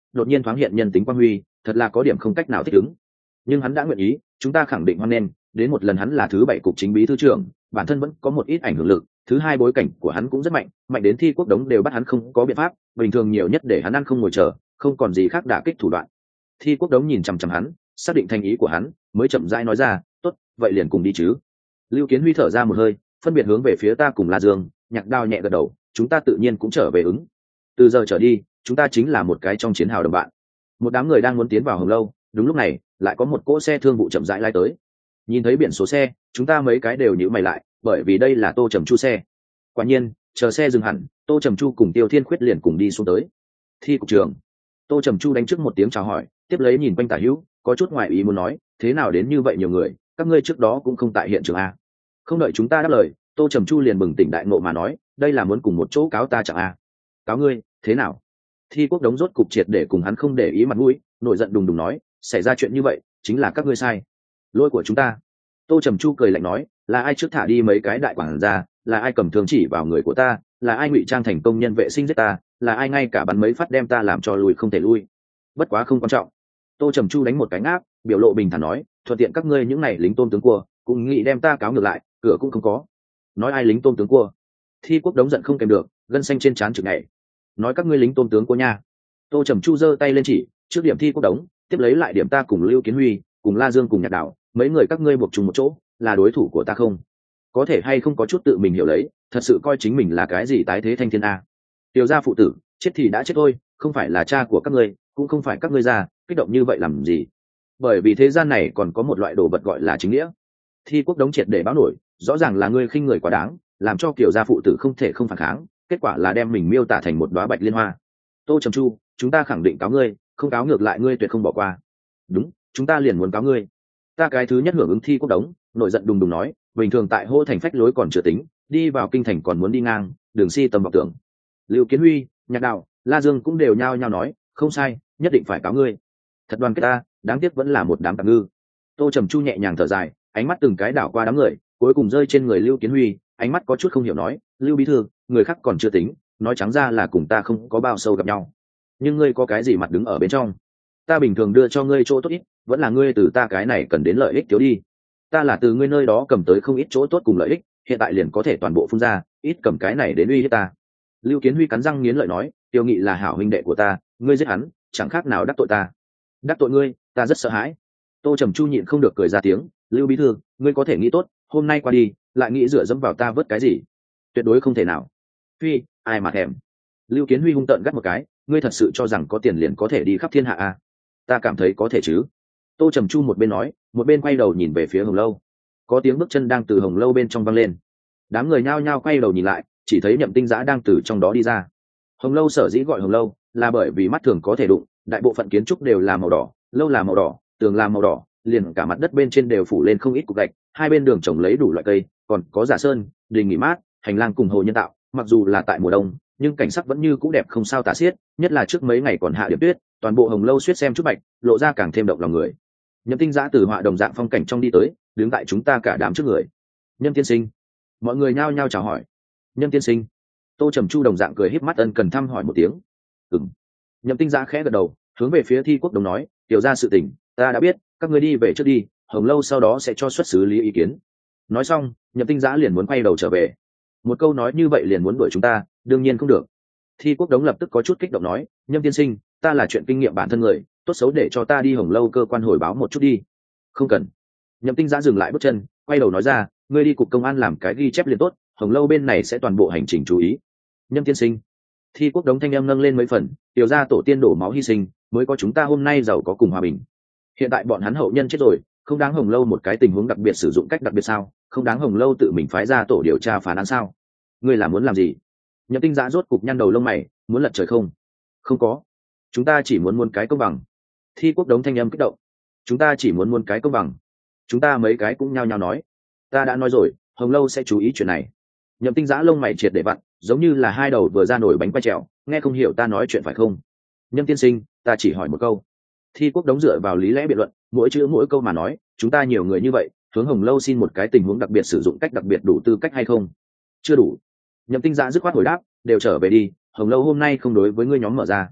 S1: đột nhiên thoáng hiện nhân tính quang huy, thật là có điểm không cách nào thích ứng. Nhưng hắn đã nguyện ý, chúng ta khẳng định hoan nghênh. Đến một lần hắn là thứ bảy cục chính bí thư trưởng, bản thân vẫn có một ít ảnh hưởng lực. Thứ hai, bối cảnh của hắn cũng rất mạnh, mạnh đến Thi Quốc Đống đều bắt hắn không có biện pháp, bình thường nhiều nhất để hắn ăn không ngồi chờ, không còn gì khác đả kích thủ đoạn. Thi Quốc Đống nhìn chằm chằm hắn, xác định thành ý của hắn, mới chậm rãi nói ra, tốt, vậy liền cùng đi chứ. Lưu Kiến Huy thở ra một hơi, phân biệt hướng về phía ta cùng La Dương, Nhạc Đao nhẹ gật đầu, chúng ta tự nhiên cũng trở về ứng. Từ giờ trở đi, chúng ta chính là một cái trong chiến hào đồng bạn. Một đám người đang muốn tiến vào Hồng Lâu, đúng lúc này, lại có một cỗ xe thương vụ chậm rãi lai tới. Nhìn thấy biển số xe, chúng ta mấy cái đều nhíu mày lại, bởi vì đây là Tô Trầm Chu xe. Quả nhiên, chờ xe dừng hẳn, Tô Trầm Chu cùng Tiêu Thiên Khuyết liền cùng đi xuống tới. Thi cục trưởng. Tô Trầm Chu đánh trước một tiếng chào hỏi, tiếp lấy nhìn quanh tả hữu, có chút ngoài ý muốn nói, thế nào đến như vậy nhiều người, các ngươi trước đó cũng không tại hiện trường a? Không đợi chúng ta đáp lời, Tô Trầm Chu liền bừng tỉnh đại ngộ mà nói, đây là muốn cùng một chỗ cáo ta chẳng a? Cáo ngươi, thế nào? Thi Quốc Đống rốt cục triệt để cùng hắn không để ý mặt mũi, nổi giận đùng đùng nói, xảy ra chuyện như vậy, chính là các ngươi sai, lỗi của chúng ta. Tô Trầm Chu cười lạnh nói, là ai trước thả đi mấy cái đại quản gia, là ai cầm thương chỉ vào người của ta, là ai ngụy trang thành công nhân vệ sinh giết ta, là ai ngay cả bắn mấy phát đem ta làm cho lùi không thể lui. Bất quá không quan trọng. Tô Trầm Chu đánh một cái áp, biểu lộ bình thản nói, thuận tiện các ngươi những này lính tôm tướng cua, cũng nghĩ đem ta cáo ngược lại, cửa cũng không có. Nói ai lính tôm tướng cua? Thi Quốc Đống giận không kèm được, gân xanh trên trán chực nhảy. Nói các ngươi lính tôm tướng cua nha. Tô Trầm Chu giơ tay lên chỉ, trước điểm Thi Quốc Đống, tiếp lấy lại điểm ta cùng Lưu Kiến Huy, cùng La Dương cùng Nhạc Đảo, mấy người các ngươi buộc chung một chỗ, là đối thủ của ta không? Có thể hay không có chút tự mình hiểu lấy, thật sự coi chính mình là cái gì tái thế thanh thiên a? Tiểu gia phụ tử, chết thì đã chết thôi, không phải là cha của các ngươi, cũng không phải các ngươi già, kích động như vậy làm gì? Bởi vì thế gian này còn có một loại đồ vật gọi là chính nghĩa. Thi Quốc Đống triệt để báo nổi, rõ ràng là ngươi khinh người quá đáng, làm cho kiểu gia phụ tử không thể không phản kháng, kết quả là đem mình miêu tả thành một đóa bạch liên hoa. Tô Trầm Chu, chúng ta khẳng định cáo ngươi, không cáo ngược lại ngươi tuyệt không bỏ qua. Đúng, chúng ta liền muốn cáo ngươi. Ta cái thứ nhất hưởng ứng Thi Quốc Đống, nổi giận đùng đùng nói, bình thường tại Hô Thành phách lối còn chưa tính, đi vào kinh thành còn muốn đi ngang, đường si tầm vọng tưởng. Lưu Kiến Huy, Nhạc Đạo, La Dương cũng đều nhao nhao nói, không sai, nhất định phải cáo ngươi. Thật đoàn kết ta, đáng tiếc vẫn là một đám tạm ngư. Tô Trầm Chu nhẹ nhàng thở dài, ánh mắt từng cái đảo qua đám người, cuối cùng rơi trên người Lưu Kiến Huy, ánh mắt có chút không hiểu nói, Lưu bí thư, người khác còn chưa tính, nói trắng ra là cùng ta không có bao sâu gặp nhau. Nhưng ngươi có cái gì mặt đứng ở bên trong? Ta bình thường đưa cho ngươi chỗ tốt ít, vẫn là ngươi từ ta cái này cần đến lợi ích thiếu đi. Ta là từ ngươi nơi đó cầm tới không ít chỗ tốt cùng lợi ích, hiện tại liền có thể toàn bộ phun ra, ít cầm cái này đến uy hiếp ta. Lưu Kiến Huy cắn răng nghiến lợi nói, Tiêu Nghị là hảo huynh đệ của ta, ngươi giết hắn, chẳng khác nào đắc tội ta. Đắc tội ngươi, ta rất sợ hãi. Tô Trầm Chu nhịn không được cười ra tiếng, Lưu bí thư, ngươi có thể nghĩ tốt, hôm nay qua đi, lại nghĩ dựa dẫm vào ta vớt cái gì? Tuyệt đối không thể nào. Phi, ai mà thèm. Lưu Kiến Huy hung tợn gắt một cái, ngươi thật sự cho rằng có tiền liền có thể đi khắp thiên hạ à? Ta cảm thấy có thể chứ. Tô Trầm Chu một bên nói, một bên quay đầu nhìn về phía Hồng Lâu. Có tiếng bước chân đang từ Hồng Lâu bên trong vang lên. Đám người nhao nhao quay đầu nhìn lại, chỉ thấy Nhậm Tinh Giã đang từ trong đó đi ra. Hồng Lâu sở dĩ gọi Hồng Lâu, là bởi vì mắt thường có thể đụng, đại bộ phận kiến trúc đều là màu đỏ, lâu là màu đỏ, tường là màu đỏ, liền cả mặt đất bên trên đều phủ lên không ít cục gạch, hai bên đường trồng lấy đủ loại cây, còn có giả sơn, đình nghỉ mát, hành lang cùng hồ nhân tạo, mặc dù là tại mùa đông, nhưng cảnh sắc vẫn như cũ đẹp không sao tả xiết, nhất là trước mấy ngày còn hạ điểm tuyết, toàn bộ Hồng Lâu suýt xem chút bạch, lộ ra càng thêm động lòng người. Nhậm Tinh Giã từ họa đồng dạng phong cảnh trong đi tới, đứng tại chúng ta cả đám trước người. Nhâm tiên sinh. Mọi người nhao nhao chào hỏi. Nhâm tiên sinh. Tô Trầm Chu đồng dạng cười híp mắt ân cần thăm hỏi một tiếng. Ừm. Nhậm Tinh Giã khẽ gật đầu, hướng về phía Thi Quốc Đống nói, tiểu ra sự tình, ta đã biết, các ngươi đi về trước đi, Hồng Lâu sau đó sẽ cho xuất xử lý ý kiến. Nói xong, Nhậm Tinh Giã liền muốn quay đầu trở về. Một câu nói như vậy liền muốn đuổi chúng ta, đương nhiên không được. Thi Quốc Đống lập tức có chút kích động nói, Nhâm tiên sinh, ta là chuyện kinh nghiệm bản thân người, tốt xấu để cho ta đi Hồng Lâu cơ quan hồi báo một chút đi. Không cần. Nhậm Tinh Giã dừng lại bước chân, quay đầu nói ra, ngươi đi cục công an làm cái ghi chép liền tốt, Hồng Lâu bên này sẽ toàn bộ hành trình chú ý. Nhâm tiên sinh. Thi Quốc Đống thanh âm nâng lên mấy phần, tiểu ra tổ tiên đổ máu hy sinh, mới có chúng ta hôm nay giàu có cùng hòa bình. Hiện tại bọn hắn hậu nhân chết rồi, không đáng Hồng Lâu một cái tình huống đặc biệt sử dụng cách đặc biệt sao? Không đáng Hồng Lâu tự mình phái ra tổ điều tra phá án sao? Ngươi là muốn làm gì? Nhậm Tinh Giã rốt cục nhăn đầu lông mày, muốn lật trời không? Không có, chúng ta chỉ muốn muốn cái công bằng. Thi Quốc Đống thanh âm kích động, chúng ta chỉ muốn muốn cái công bằng. Chúng ta mấy cái cũng nhao nhao nói, ta đã nói rồi, Hồng Lâu sẽ chú ý chuyện này. Nhậm Tinh Giã lông mày triệt để vặn, giống như là hai đầu vừa ra nổi bánh quay trèo, nghe không hiểu ta nói chuyện phải không? Nhâm tiên sinh, ta chỉ hỏi một câu. Thi Quốc Đống dựa vào lý lẽ biện luận, mỗi chữ mỗi câu mà nói, chúng ta nhiều người như vậy, hướng Hồng Lâu xin một cái tình huống đặc biệt sử dụng cách đặc biệt đủ tư cách hay không? Chưa đủ. Nhậm Tinh Giã dứt khoát hồi đáp, đều trở về đi, Hồng Lâu hôm nay không đối với ngươi nhóm mở ra.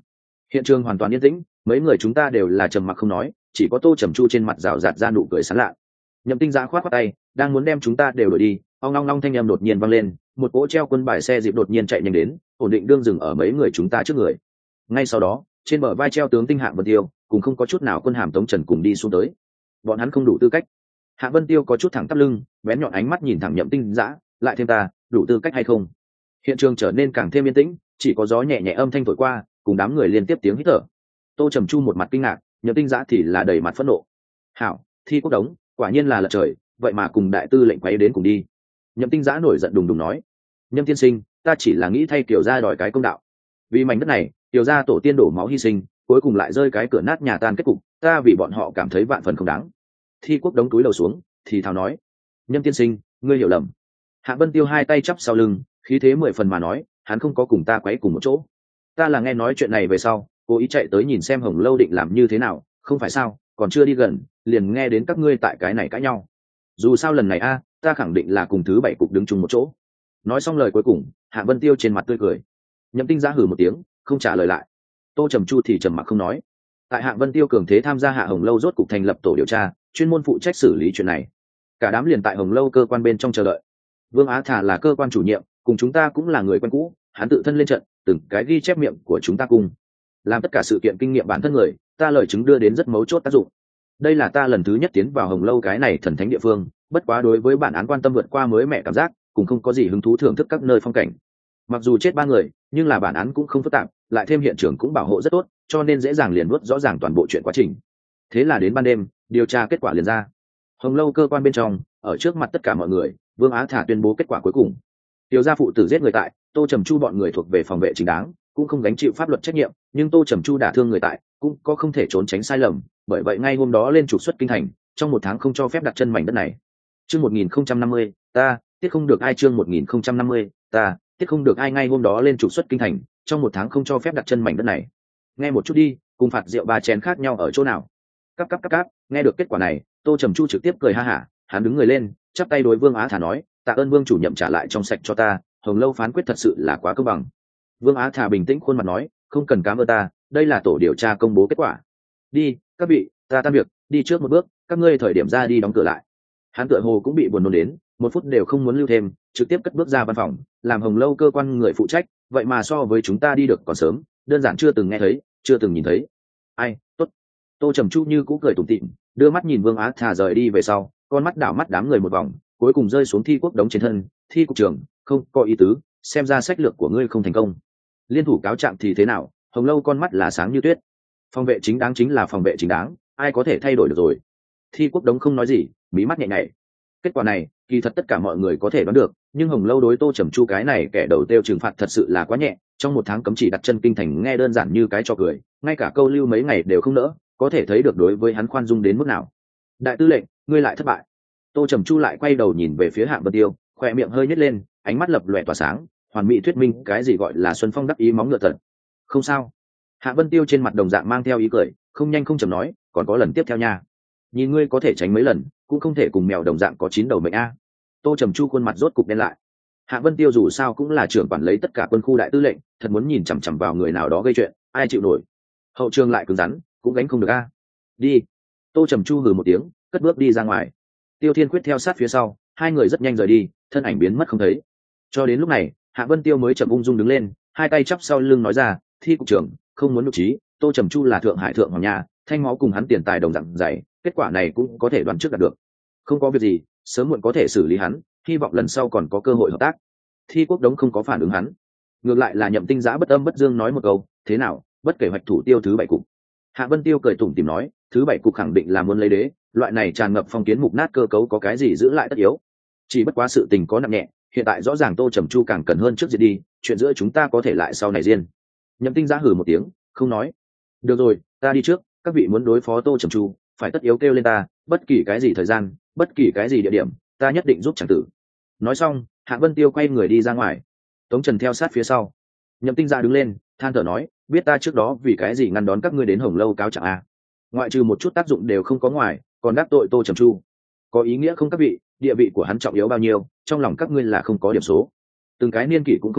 S1: Hiện trường hoàn toàn yên tĩnh, mấy người chúng ta đều là trầm mặc không nói, chỉ có Tô Trầm Chu trên mặt rào rạt ra nụ cười sán lạ. Nhậm Tinh Giã khoát khoát tay, đang muốn đem chúng ta đều đuổi đi, ong long long thanh âm đột nhiên vang lên, một cỗ treo quân bài xe dịp đột nhiên chạy nhanh đến, ổn định đương dừng ở mấy người chúng ta trước người. Ngay sau đó, trên bờ vai treo tướng tinh Hạng Vân Tiêu, cùng không có chút nào quân hàm Tống Trần cùng đi xuống tới. Bọn hắn không đủ tư cách. Hạng Vân Tiêu có chút thẳng tắp lưng, bén nhọn ánh mắt nhìn thẳng Nhậm Tinh Giã, lại thêm ta, đủ tư cách hay không? Hiện trường trở nên càng thêm yên tĩnh, chỉ có gió nhẹ nhẹ âm thanh thổi qua, cùng đám người liên tiếp tiếng hít thở. Tô Trầm Chu một mặt kinh ngạc, Nhậm Tinh Giã thì là đầy mặt phẫn nộ. Hảo, Thi Quốc Đống, quả nhiên là lật trời, vậy mà cùng đại tư lệnh quấy đến cùng đi. Nhậm Tinh Giã nổi giận đùng đùng nói, Nhâm tiên sinh, ta chỉ là nghĩ thay Kiều gia đòi cái công đạo. Vì mảnh đất này, Kiều gia tổ tiên đổ máu hy sinh, cuối cùng lại rơi cái cửa nát nhà tan kết cục, ta vì bọn họ cảm thấy vạn phần không đáng. Thi Quốc Đống túi đầu xuống, thì thào nói, Nhâm tiên sinh, ngươi hiểu lầm. Hạ Vân Tiêu hai tay chắp sau lưng, khí thế mười phần mà nói, hắn không có cùng ta quấy cùng một chỗ. Ta là nghe nói chuyện này về sau, cố ý chạy tới nhìn xem Hồng Lâu định làm như thế nào, không phải sao, còn chưa đi gần, liền nghe đến các ngươi tại cái này cãi nhau. Dù sao lần này a, ta khẳng định là cùng thứ bảy cục đứng chung một chỗ. Nói xong lời cuối cùng, Hạ Vân Tiêu trên mặt tươi cười. Nhậm Tinh Giã hừ một tiếng, không trả lời lại. Tô Trầm Chu thì trầm mặc không nói. Tại Hạ Vân Tiêu cường thế tham gia Hạ Hồng Lâu rốt cục thành lập tổ điều tra, chuyên môn phụ trách xử lý chuyện này. Cả đám liền tại Hồng Lâu cơ quan bên trong chờ đợi. Vương Á Thà là cơ quan chủ nhiệm, cùng chúng ta cũng là người quen cũ, hắn tự thân lên trận, từng cái ghi chép miệng của chúng ta cùng làm tất cả sự kiện kinh nghiệm bản thân người, ta lời chứng đưa đến rất mấu chốt tác dụng. Đây là ta lần thứ nhất tiến vào Hồng Lâu cái này thần thánh địa phương, bất quá đối với bản án quan tâm vượt qua mới mẹ cảm giác, cũng không có gì hứng thú thưởng thức các nơi phong cảnh. Mặc dù chết ba người, nhưng là bản án cũng không phức tạp, lại thêm hiện trường cũng bảo hộ rất tốt, cho nên dễ dàng liền nuốt rõ ràng toàn bộ chuyện quá trình. Thế là đến ban đêm, điều tra kết quả liền ra. Hồng Lâu cơ quan bên trong, ở trước mặt tất cả mọi người, Vương Á Thả tuyên bố kết quả cuối cùng. Tiểu gia phụ tử giết người tại, Tô Trầm Chu bọn người thuộc về phòng vệ chính đáng, cũng không gánh chịu pháp luật trách nhiệm, nhưng Tô Trầm Chu đả thương người tại, cũng có không thể trốn tránh sai lầm, bởi vậy ngay hôm đó lên trục xuất kinh thành, trong một tháng không cho phép đặt chân mảnh đất này. Chương một nghìn không trăm năm mươi, ta, tiết không được ai chương một nghìn không trăm năm mươi, ta, tiết không được ai ngay hôm đó lên trục xuất kinh thành, trong một tháng không cho phép đặt chân mảnh đất này. Nghe một chút đi, cùng phạt rượu ba chén khác nhau ở chỗ nào? Cáp cáp cáp cáp, nghe được kết quả này, Tô Trầm Chu trực tiếp cười ha hả, hắn đứng người lên, chắp tay đối Vương Á Thả nói, tạ ơn Vương chủ nhậm trả lại trong sạch cho ta, Hồng Lâu phán quyết thật sự là quá công bằng. Vương Á Thả bình tĩnh khuôn mặt nói, không cần cảm ơn ta, đây là tổ điều tra công bố kết quả. Đi, các vị, ta tan việc, đi trước một bước, các ngươi thời điểm ra đi đóng cửa lại. Hắn tựa hồ cũng bị buồn nôn đến, một phút đều không muốn lưu thêm, trực tiếp cất bước ra văn phòng, làm Hồng Lâu cơ quan người phụ trách, vậy mà so với chúng ta đi được còn sớm, đơn giản chưa từng nghe thấy, chưa từng nhìn thấy. Ai, tốt. Tô Trầm Chu như cũ cười tủm tỉm, đưa mắt nhìn Vương Á Thả rời đi về sau, con mắt đảo mắt đám người một vòng, cuối cùng rơi xuống Thi Quốc Đống trên thân. Thi cục trưởng, không có ý tứ, xem ra sách lược của ngươi không thành công. Liên thủ cáo trạng thì thế nào? Hồng Lâu con mắt là sáng như tuyết. Phòng vệ chính đáng chính là phòng vệ chính đáng, ai có thể thay đổi được rồi. Thi Quốc Đống không nói gì, mí mắt nhẹ nhảy. Kết quả này, kỳ thật tất cả mọi người có thể đoán được, nhưng Hồng Lâu đối Tô Trầm Chu cái này kẻ đầu tiêu trừng phạt thật sự là quá nhẹ, trong một tháng cấm chỉ đặt chân kinh thành nghe đơn giản như cái trò cười, ngay cả câu lưu mấy ngày đều không nỡ, có thể thấy được đối với hắn khoan dung đến mức nào. Đại tư lệnh, ngươi lại thất bại. Tô Trầm Chu lại quay đầu nhìn về phía Hạng Vân Tiêu, khoe miệng hơi nhếch lên, ánh mắt lập lòe tỏa sáng, hoàn mỹ thuyết minh cái gì gọi là xuân phong đắc ý móng ngựa thật. Không sao. Hạng Vân Tiêu trên mặt đồng dạng mang theo ý cười, không nhanh không chậm nói, còn có lần tiếp theo nha. Nhìn ngươi có thể tránh mấy lần, cũng không thể cùng mèo đồng dạng có chín đầu mệnh a. Tô Trầm Chu khuôn mặt rốt cục đen lại. Hạng Vân Tiêu dù sao cũng là trưởng quản lấy tất cả quân khu đại tư lệnh, thật muốn nhìn chằm chằm vào người nào đó gây chuyện, ai chịu nổi. Hậu trường lại cứng rắn, cũng gánh không được a. Đi. Tô Trầm Chu hừ một tiếng, cất bước đi ra ngoài. Tiêu Thiên Quyết theo sát phía sau, hai người rất nhanh rời đi, thân ảnh biến mất không thấy. Cho đến lúc này, Hạ Vân Tiêu mới chậm ung dung đứng lên, hai tay chắp sau lưng nói ra, Thi cục trưởng, không muốn nhục trí, Tô Trầm Chu là thượng hải thượng hoàng nhà, thanh máu cùng hắn tiền tài đồng dạng dày, kết quả này cũng có thể đoán trước đạt được. Không có việc gì, sớm muộn có thể xử lý hắn, hy vọng lần sau còn có cơ hội hợp tác. Thi Quốc Đống không có phản ứng hắn, ngược lại là Nhậm Tinh Giã bất âm bất dương nói một câu, thế nào, bất kể hoạch thủ tiêu thứ bảy cục. Hạ Vân Tiêu cười tủm tỉm nói, thứ bảy cục khẳng định là muốn lấy đế, loại này tràn ngập phong kiến mục nát cơ cấu có cái gì giữ lại tất yếu. Chỉ bất quá sự tình có nặng nhẹ, hiện tại rõ ràng Tô Trầm Chu càng cần hơn trước diệt đi, chuyện giữa chúng ta có thể lại sau này riêng. Nhậm Tinh Giã hừ một tiếng, không nói. Được rồi, ta đi trước, các vị muốn đối phó Tô Trầm Chu, phải tất yếu kêu lên ta, bất kỳ cái gì thời gian, bất kỳ cái gì địa điểm, ta nhất định giúp chàng tử. Nói xong, Hạ Vân Tiêu quay người đi ra ngoài. Tống Trần theo sát phía sau. Nhậm Tinh Giã đứng lên, than thở nói, biết ta trước đó vì cái gì ngăn đón các ngươi đến Hồng Lâu cáo trạng a? Ngoại trừ một chút tác dụng đều không có ngoài, còn đắc tội Tô Trầm Chu, có ý nghĩa không các vị? Địa vị của hắn trọng yếu bao nhiêu, trong lòng các ngươi là không có điểm số. Từng cái niên kỷ cũng không nhỏ,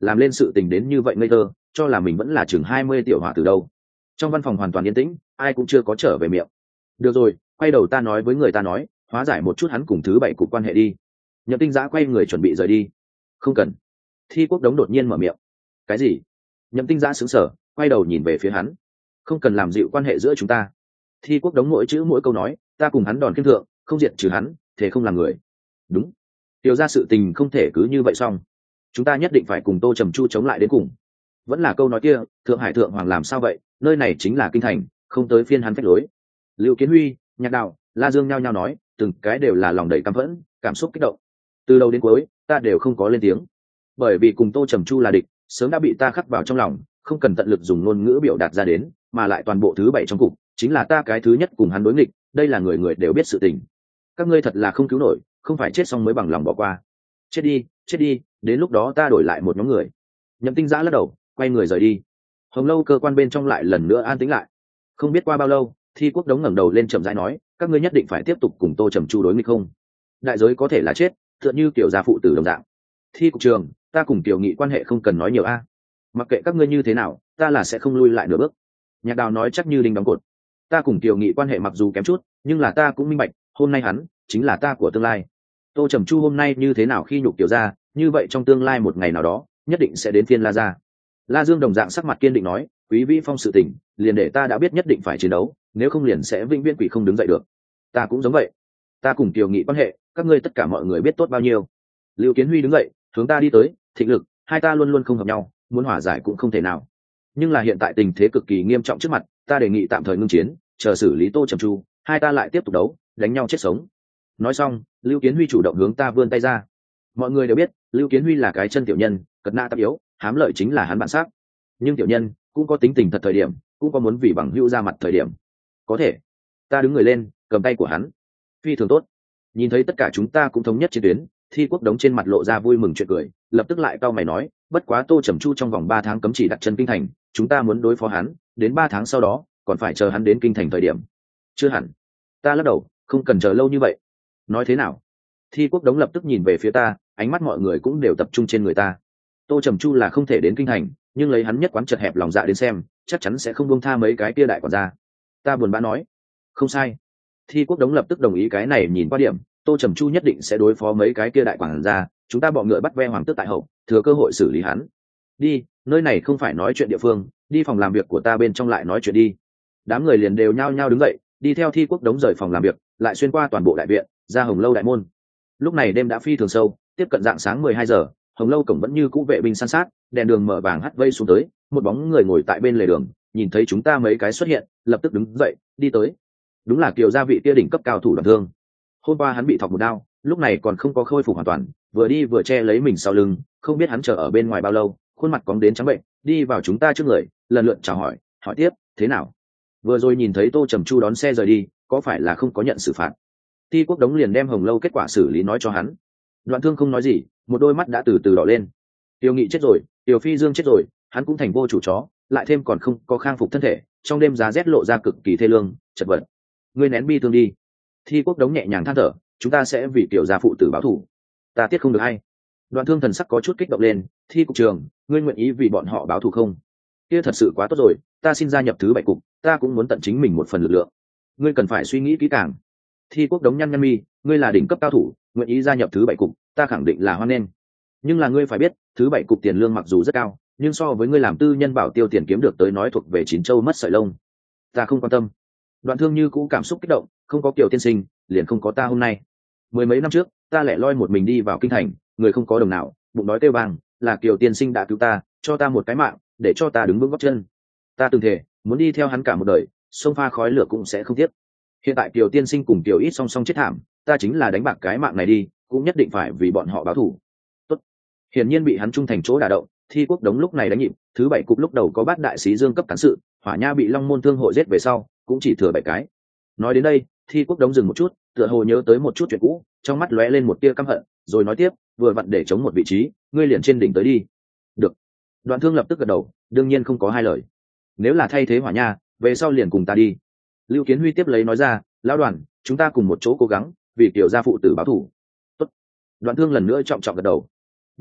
S1: làm lên sự tình đến như vậy ngây thơ, cho là mình vẫn là chừng hai mươi tiểu hỏa từ đâu. Trong văn phòng hoàn toàn yên tĩnh, ai cũng chưa có trở về miệng. Được rồi, quay đầu ta nói với người ta nói, hóa giải một chút hắn cùng thứ bảy cục quan hệ đi. Nhậm Tinh Giã quay người chuẩn bị rời đi. Không cần. Thi Quốc Đống đột nhiên mở miệng. Cái gì? Nhậm Tinh Giã sững sờ, quay đầu nhìn về phía hắn. Không cần làm dịu quan hệ giữa chúng ta. Thi Quốc Đống mỗi chữ mỗi câu nói, ta cùng hắn đòn kiêm thượng, không diệt trừ hắn, thế không làm người. Đúng. Tiểu ra sự tình không thể cứ như vậy xong. Chúng ta nhất định phải cùng Tô Trầm Chu chống lại đến cùng. Vẫn là câu nói kia, Thượng Hải thượng hoàng làm sao vậy, nơi này chính là kinh thành, không tới phiên hắn phách lối. Lưu Kiến Huy, Nhạc Đạo, La Dương nhao nhao nói, từng cái đều là lòng đầy căm phẫn, cảm xúc kích động. Từ đầu đến cuối, ta đều không có lên tiếng, bởi vì cùng Tô Trầm Chu là địch, sớm đã bị ta khắc vào trong lòng, không cần tận lực dùng ngôn ngữ biểu đạt ra đến, mà lại toàn bộ thứ bảy trong cục, chính là ta cái thứ nhất cùng hắn đối nghịch, đây là người người đều biết sự tình. Các ngươi thật là không cứu nổi, không phải chết xong mới bằng lòng bỏ qua. Chết đi, chết đi, đến lúc đó ta đổi lại một nhóm người. Nhậm Tinh Giã lắc đầu, quay người rời đi. Hồng Lâu cơ quan bên trong lại lần nữa an tĩnh lại. Không biết qua bao lâu, Thi Quốc Đống ngẩng đầu lên chậm rãi nói, các ngươi nhất định phải tiếp tục cùng Tô Trầm Chu đối nghịch không? Đại giới có thể là chết, tựa như tiểu gia phụ tử đồng dạng. Thi cục trường, ta cùng Tiểu Nghị quan hệ không cần nói nhiều a. Mặc kệ các ngươi như thế nào, ta là sẽ không lui lại nửa bước. Nhạc Đào nói chắc như đinh đóng cột. Ta cùng Tiểu Nghị quan hệ mặc dù kém chút, nhưng là ta cũng minh bạch, hôm nay hắn chính là ta của tương lai. Tô Trầm Chu hôm nay như thế nào khi nhục tiểu gia, như vậy trong tương lai một ngày nào đó, nhất định sẽ đến phiên La gia. La Dương đồng dạng sắc mặt kiên định nói, Quý Vĩ Phong sự tình, liền để ta đã biết nhất định phải chiến đấu, nếu không liền sẽ vĩnh viễn quỷ không đứng dậy được. Ta cũng giống vậy. Ta cùng Tiểu Nghị quan hệ, các ngươi tất cả mọi người biết tốt bao nhiêu. Lưu Kiến Huy đứng dậy, hướng ta đi tới, Thịnh Lực, hai ta luôn luôn không hợp nhau, muốn hòa giải cũng không thể nào. Nhưng là hiện tại tình thế cực kỳ nghiêm trọng trước mặt, ta đề nghị tạm thời ngưng chiến, chờ xử lý Tô Trầm Chu, hai ta lại tiếp tục đấu, đánh nhau chết sống. Nói xong, Lưu Kiến Huy chủ động hướng ta vươn tay ra. Mọi người đều biết, Lưu Kiến Huy là cái chân tiểu nhân, cật na tạp yếu, hám lợi chính là hắn bản sắc. Nhưng tiểu nhân cũng có tính tình thật thời điểm, cũng có muốn vì bằng hữu ra mặt thời điểm. Có thể. Ta đứng người lên, cầm tay của hắn. Phi thường tốt. Nhìn thấy tất cả chúng ta cũng thống nhất chiến tuyến, Thi Quốc Đống trên mặt lộ ra vui mừng chuyện cười, lập tức lại cau mày nói, bất quá Tô Trầm Chu trong vòng ba tháng cấm chỉ đặt chân kinh thành, chúng ta muốn đối phó hắn, đến ba tháng sau đó, còn phải chờ hắn đến kinh thành thời điểm. Chưa hẳn. Ta lắc đầu, không cần chờ lâu như vậy. Nói thế nào? Thi Quốc Đống lập tức nhìn về phía ta, ánh mắt mọi người cũng đều tập trung trên người ta. Tô Trầm Chu là không thể đến kinh thành, nhưng lấy hắn nhất quán chật hẹp lòng dạ đến xem, chắc chắn sẽ không buông tha mấy cái kia đại quản gia. Ta buồn bã nói, không sai. Thi Quốc Đống lập tức đồng ý cái này, nhìn qua điểm, Tô Trầm Chu nhất định sẽ đối phó mấy cái kia đại quản gia, chúng ta bọ ngựa bắt ve hoàng tước tại hậu, thừa cơ hội xử lý hắn. Đi, nơi này không phải nói chuyện địa phương, đi phòng làm việc của ta bên trong lại nói chuyện đi. Đám người liền đều nhao nhao đứng dậy, đi theo Thi Quốc Đống rời phòng làm việc, lại xuyên qua toàn bộ đại viện, ra Hồng Lâu đại môn. Lúc này đêm đã phi thường sâu, tiếp cận dạng sáng mười hai giờ, Hồng Lâu cổng vẫn như cũ vệ binh san sát, đèn đường mở vàng hắt vây xuống tới, một bóng người ngồi tại bên lề đường, nhìn thấy chúng ta mấy cái xuất hiện, lập tức đứng dậy, đi tới. Đúng là Kiều gia vị kia đỉnh cấp cao thủ Đoàn Thương. Hôm qua hắn bị thọc một đao, lúc này còn không có khôi phục hoàn toàn, vừa đi vừa che lấy mình sau lưng, không biết hắn chờ ở bên ngoài bao lâu, khuôn mặt cóng đến trắng bệnh, đi vào chúng ta trước người, lần lượt chào hỏi, hỏi tiếp, thế nào? Vừa rồi nhìn thấy Tô Trầm Chu đón xe rời đi, có phải là không có nhận xử phạt? Thi Quốc Đống liền đem Hồng Lâu kết quả xử lý nói cho hắn. Đoạn Thương không nói gì, một đôi mắt đã từ từ đỏ lên. Tiêu Nghị chết rồi, Tiêu Phi Dương chết rồi, hắn cũng thành vô chủ chó, lại thêm còn không có khang phục thân thể, trong đêm giá rét lộ ra cực kỳ thê lương, chật vật. Ngươi nén bi thương đi. Thi Quốc Đống nhẹ nhàng than thở, chúng ta sẽ vì Tiểu gia phụ tử báo thù. Ta tiết không được hay. Đoạn Thương thần sắc có chút kích động lên, Thi cục trường, ngươi nguyện ý vì bọn họ báo thù không? Kia thật sự quá tốt rồi, ta xin gia nhập thứ bảy cục, ta cũng muốn tận chính mình một phần lực lượng. Ngươi cần phải suy nghĩ kỹ càng. Thi Quốc Đống nhăn nhăn mi, ngươi là đỉnh cấp cao thủ, nguyện ý gia nhập thứ bảy cục, ta khẳng định là hoan nghênh. Nhưng là ngươi phải biết, thứ bảy cục tiền lương mặc dù rất cao, nhưng so với ngươi làm tư nhân bảo tiêu tiền kiếm được tới nói thuộc về chín châu mất sợi lông. Ta không quan tâm. Đoạn Thương như cũ cảm xúc kích động, không có Kiều tiên sinh, liền không có ta hôm nay. Mười mấy năm trước, ta lẻ loi một mình đi vào kinh thành, người không có đồng nào, bụng đói kêu vang, là Kiều tiên sinh đã cứu ta, cho ta một cái mạng, để cho ta đứng vững gót chân. Ta từng thề, muốn đi theo hắn cả một đời, xông pha khói lửa cũng sẽ không tiếc. Hiện tại Kiều tiên sinh cùng Kiều ít song song chết thảm, ta chính là đánh bạc cái mạng này đi, cũng nhất định phải vì bọn họ báo thù. Tốt. Hiển nhiên bị hắn trung thành chỗ đả động, Thi Quốc Đống lúc này đánh nhịp, thứ bảy cục lúc đầu có bát đại sĩ dương cấp cán sự, Hỏa Nha bị Long Môn thương hội giết về sau, cũng chỉ thừa bảy cái. Nói đến đây, Thi Quốc Đống dừng một chút, tựa hồ nhớ tới một chút chuyện cũ, trong mắt lóe lên một tia căm hận, rồi nói tiếp, vừa vặn để chống một vị trí, ngươi liền trên đỉnh tới đi. Được. Đoạn Thương lập tức gật đầu, đương nhiên không có hai lời. Nếu là thay thế Hỏa Nha, về sau liền cùng ta đi. Lưu Kiến Huy tiếp lấy nói ra, lão Đoàn, chúng ta cùng một chỗ cố gắng, vì Tiểu gia phụ tử báo thù. Tốt. Đoạn Thương lần nữa trọng trọng gật đầu. Như thế,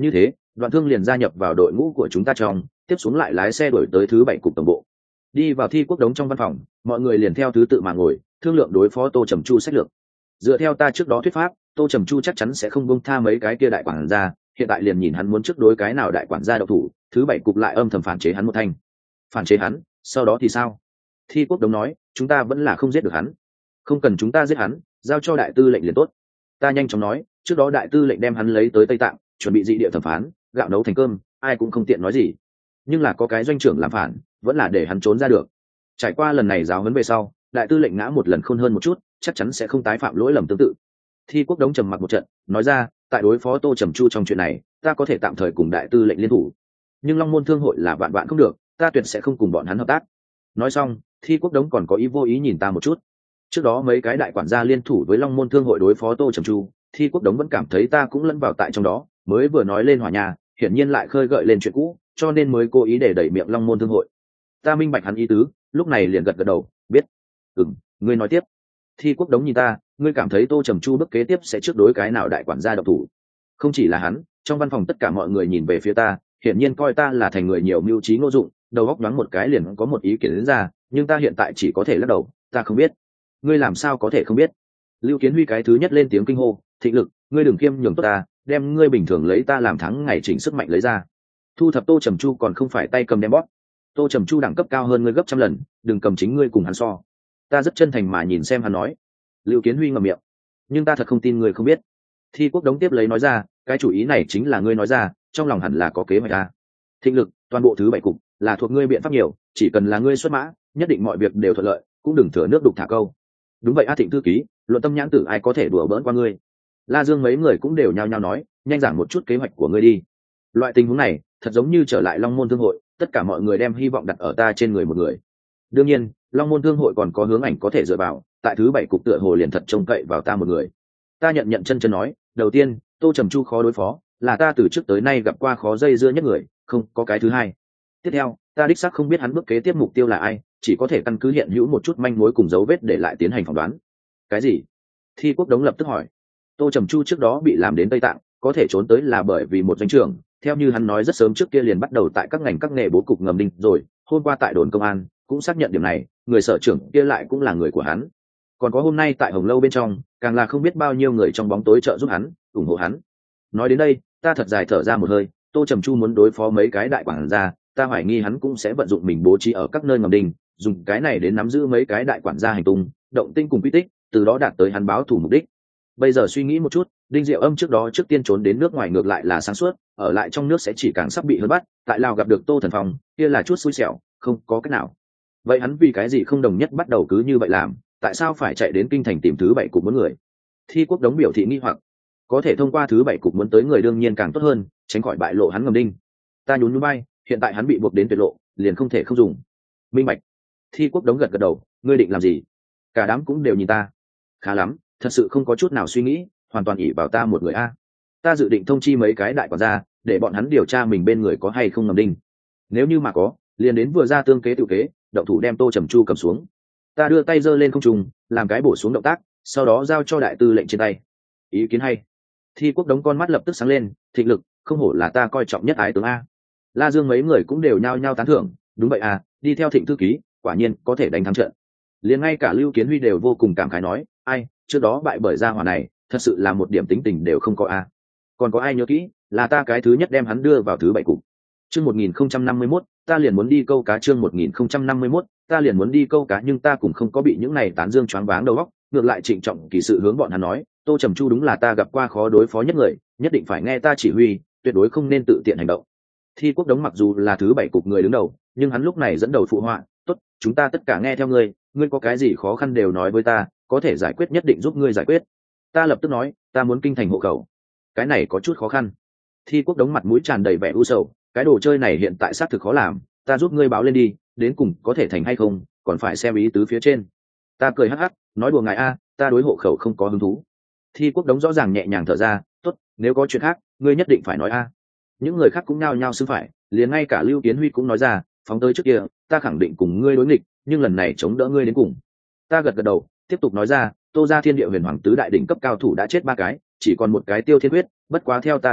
S1: Đoạn Thương liền gia nhập vào đội ngũ của chúng ta trong, tiếp xuống lại lái xe đuổi tới thứ bảy cục tổng bộ. Đi vào Thi Quốc Đống trong văn phòng, mọi người liền theo thứ tự mà ngồi, thương lượng đối phó Tô Trầm Chu sách lược. Dựa theo ta trước đó thuyết pháp, Tô Trầm Chu chắc chắn sẽ không buông tha mấy cái kia đại quản gia, hiện tại liền nhìn hắn muốn trước đối cái nào đại quản gia độc thủ, thứ bảy cục lại âm thầm phản chế hắn một thanh. Phản chế hắn, sau đó thì sao? Thi Quốc Đống nói, chúng ta vẫn là không giết được hắn. Không cần chúng ta giết hắn, giao cho đại tư lệnh liền tốt. Ta nhanh chóng nói, trước đó đại tư lệnh đem hắn lấy tới Tây Tạng, chuẩn bị dị địa thẩm phán, gạo nấu thành cơm, ai cũng không tiện nói gì. Nhưng là có cái doanh trưởng làm phản, vẫn là để hắn trốn ra được. Trải qua lần này giáo huấn về sau, đại tư lệnh ngã một lần khôn hơn một chút, chắc chắn sẽ không tái phạm lỗi lầm tương tự. Thi Quốc Đống trầm mặc một trận, nói ra, tại đối phó Tô Trầm Chu trong chuyện này, ta có thể tạm thời cùng đại tư lệnh liên thủ, nhưng Long Môn Thương hội là vạn vạn không được, ta tuyệt sẽ không cùng bọn hắn hợp tác. Nói xong, Thi Quốc Đống còn có ý vô ý nhìn ta một chút. Trước đó mấy cái đại quản gia liên thủ với Long Môn Thương hội đối phó Tô Trầm Chu, Thi Quốc Đống vẫn cảm thấy ta cũng lẫn vào tại trong đó, mới vừa nói lên hòa nhà, hiển nhiên lại khơi gợi lên chuyện cũ, cho nên mới cố ý để đẩy miệng Long Môn Thương hội. Ta minh bạch hắn ý tứ, lúc này liền gật gật đầu, biết. Ừm, ngươi nói tiếp. Thi Quốc Đống nhìn ta, ngươi cảm thấy Tô Trầm Chu bước kế tiếp sẽ trước đối cái nào đại quản gia độc thủ? Không chỉ là hắn, trong văn phòng tất cả mọi người nhìn về phía ta, hiển nhiên coi ta là thành người nhiều mưu trí ngô dụng, đầu óc nhoáng một cái liền có một ý kiến đến ra, nhưng ta hiện tại chỉ có thể lắc đầu, ta không biết. Ngươi làm sao có thể không biết? Lưu Kiến Huy cái thứ nhất lên tiếng kinh hô, Thịnh Lực, ngươi đừng kiêm nhường tốt ta, đem ngươi bình thường lấy ta làm thắng ngày chỉnh sức mạnh lấy ra. Thu thập Tô Trầm Chu còn không phải tay cầm đem bóp. Tô Trầm Chu đẳng cấp cao hơn ngươi gấp trăm lần, đừng cầm chính ngươi cùng hắn so. Ta rất chân thành mà nhìn xem hắn nói. Lưu Kiến Huy ngậm miệng, nhưng ta thật không tin ngươi không biết. Thi Quốc Đống tiếp lấy nói ra, cái chủ ý này chính là ngươi nói ra, trong lòng hẳn là có kế hoạch ta. Thịnh Lực, toàn bộ thứ bảy cục là thuộc ngươi biện pháp nhiều, chỉ cần là ngươi xuất mã, nhất định mọi việc đều thuận lợi, cũng đừng thừa nước đục thả câu. Đúng vậy a Thịnh thư ký, luận tâm nhãn tử ai có thể đùa bỡn qua ngươi. La Dương mấy người cũng đều nhao nhao nói, nhanh giảng một chút kế hoạch của ngươi đi. Loại tình huống này, thật giống như trở lại Long Môn Thương hội, tất cả mọi người đem hy vọng đặt ở ta trên người một người. Đương nhiên, Long Môn Thương hội còn có hướng ảnh có thể dựa vào, tại thứ bảy cục tựa hồ liền thật trông cậy vào ta một người. Ta nhận nhận chân chân nói, đầu tiên, Tô Trầm Chu khó đối phó, là ta từ trước tới nay gặp qua khó dây dưa nhất người, không có cái thứ hai. Tiếp theo, ta đích xác không biết hắn bước kế tiếp mục tiêu là ai, chỉ có thể căn cứ hiện hữu một chút manh mối cùng dấu vết để lại tiến hành phỏng đoán. Cái gì? Thi Quốc Đống lập tức hỏi. Tô Trầm Chu trước đó bị làm đến Tây Tạng, có thể trốn tới là bởi vì một doanh trưởng, theo như hắn nói rất sớm trước kia liền bắt đầu tại các ngành các nghề bố cục ngầm đinh rồi, hôm qua tại đồn công an cũng xác nhận điểm này, người sở trưởng kia lại cũng là người của hắn. Còn có hôm nay tại Hồng Lâu bên trong, càng là không biết bao nhiêu người trong bóng tối trợ giúp hắn, ủng hộ hắn. Nói đến đây, ta thật dài thở ra một hơi, Tô Trầm Chu muốn đối phó mấy cái đại quản gia, ta hoài nghi hắn cũng sẽ vận dụng mình bố trí ở các nơi ngầm đinh, dùng cái này đến nắm giữ mấy cái đại quản gia hành tung, động tinh cùng quy tích, từ đó đạt tới hắn báo thủ mục đích. Bây giờ suy nghĩ một chút, Đinh Diệu Âm trước đó trước tiên trốn đến nước ngoài ngược lại là sáng suốt, ở lại trong nước sẽ chỉ càng sắp bị hơn bắt, tại Lào gặp được Tô Thần Phong, kia là chút xui xẻo, không có cách nào. Vậy hắn vì cái gì không đồng nhất bắt đầu cứ như vậy làm, tại sao phải chạy đến kinh thành tìm thứ bảy cục muốn người? Thi Quốc Đống biểu thị nghi hoặc, có thể thông qua thứ bảy cục muốn tới người đương nhiên càng tốt hơn, tránh khỏi bại lộ hắn ngầm đinh. Ta nhún nhún bay, hiện tại hắn bị buộc đến tuyệt lộ, liền không thể không dùng. Minh bạch. Thi Quốc Đống gật gật đầu, ngươi định làm gì? Cả đám cũng đều nhìn ta. Khá lắm, thật sự không có chút nào suy nghĩ, hoàn toàn ỷ vào ta một người a. Ta dự định thông chi mấy cái đại quản gia, để bọn hắn điều tra mình bên người có hay không ngầm đinh. Nếu như mà có, liền đến vừa ra tương kế tự kế, động thủ đem Tô Trầm Chu cầm xuống. Ta đưa tay giơ lên không trung, làm cái bổ xuống động tác, sau đó giao cho đại tư lệnh trên tay. Ý kiến hay. Thi Quốc Đống con mắt lập tức sáng lên, Thịnh Lực, không hổ là ta coi trọng nhất ái tướng a. La Dương mấy người cũng đều nhao nhao tán thưởng, đúng vậy à, đi theo Thịnh thư ký, quả nhiên có thể đánh thắng trận. Liền ngay cả Lưu Kiến Huy đều vô cùng cảm khái nói, ai, trước đó bại bởi gia hỏa này, thật sự là một điểm tính tình đều không có a. Còn có ai nhớ kỹ, là ta cái thứ nhất đem hắn đưa vào thứ bảy cục. Chương một nghìn không trăm năm mươi mốt, ta liền muốn đi câu cá chương một nghìn không trăm năm mươi mốt, ta liền muốn đi câu cá nhưng ta cũng không có bị những này tán dương choáng váng đầu óc, ngược lại trịnh trọng kỳ sự hướng bọn hắn nói, Tô Trầm Chu đúng là ta gặp qua khó đối phó nhất người, nhất định phải nghe ta chỉ huy, tuyệt đối không nên tự tiện hành động. Thi Quốc Đống mặc dù là thứ bảy cục người đứng đầu, nhưng hắn lúc này dẫn đầu phụ họa, tốt, chúng ta tất cả nghe theo ngươi, ngươi có cái gì khó khăn đều nói với ta, có thể giải quyết nhất định giúp ngươi giải quyết. Ta lập tức nói, ta muốn kinh thành hộ khẩu. Cái này có chút khó khăn. Thi Quốc Đống mặt mũi tràn đầy vẻ u sầu, cái đồ chơi này hiện tại xác thực khó làm, ta giúp ngươi báo lên đi, đến cùng có thể thành hay không, còn phải xem ý tứ phía trên. Ta cười hắc hắc, nói đùa ngài a, ta đối hộ khẩu không có hứng thú. Thi Quốc Đống rõ ràng nhẹ nhàng thở ra, tốt, nếu có chuyện khác, ngươi nhất định phải nói a. Những người khác cũng nhao nhao xưng phải, liền ngay cả Lưu Kiến Huy cũng nói ra, phóng tới trước kia, ta khẳng định cùng ngươi đối nghịch, nhưng lần này chống đỡ ngươi đến cùng. Ta gật gật đầu, tiếp tục nói ra, Tô gia Thiên Địa Huyền Hoàng tứ đại đỉnh cấp cao thủ đã chết ba cái, chỉ còn một cái Tiêu Thiên Huyết, bất quá theo ta được biết,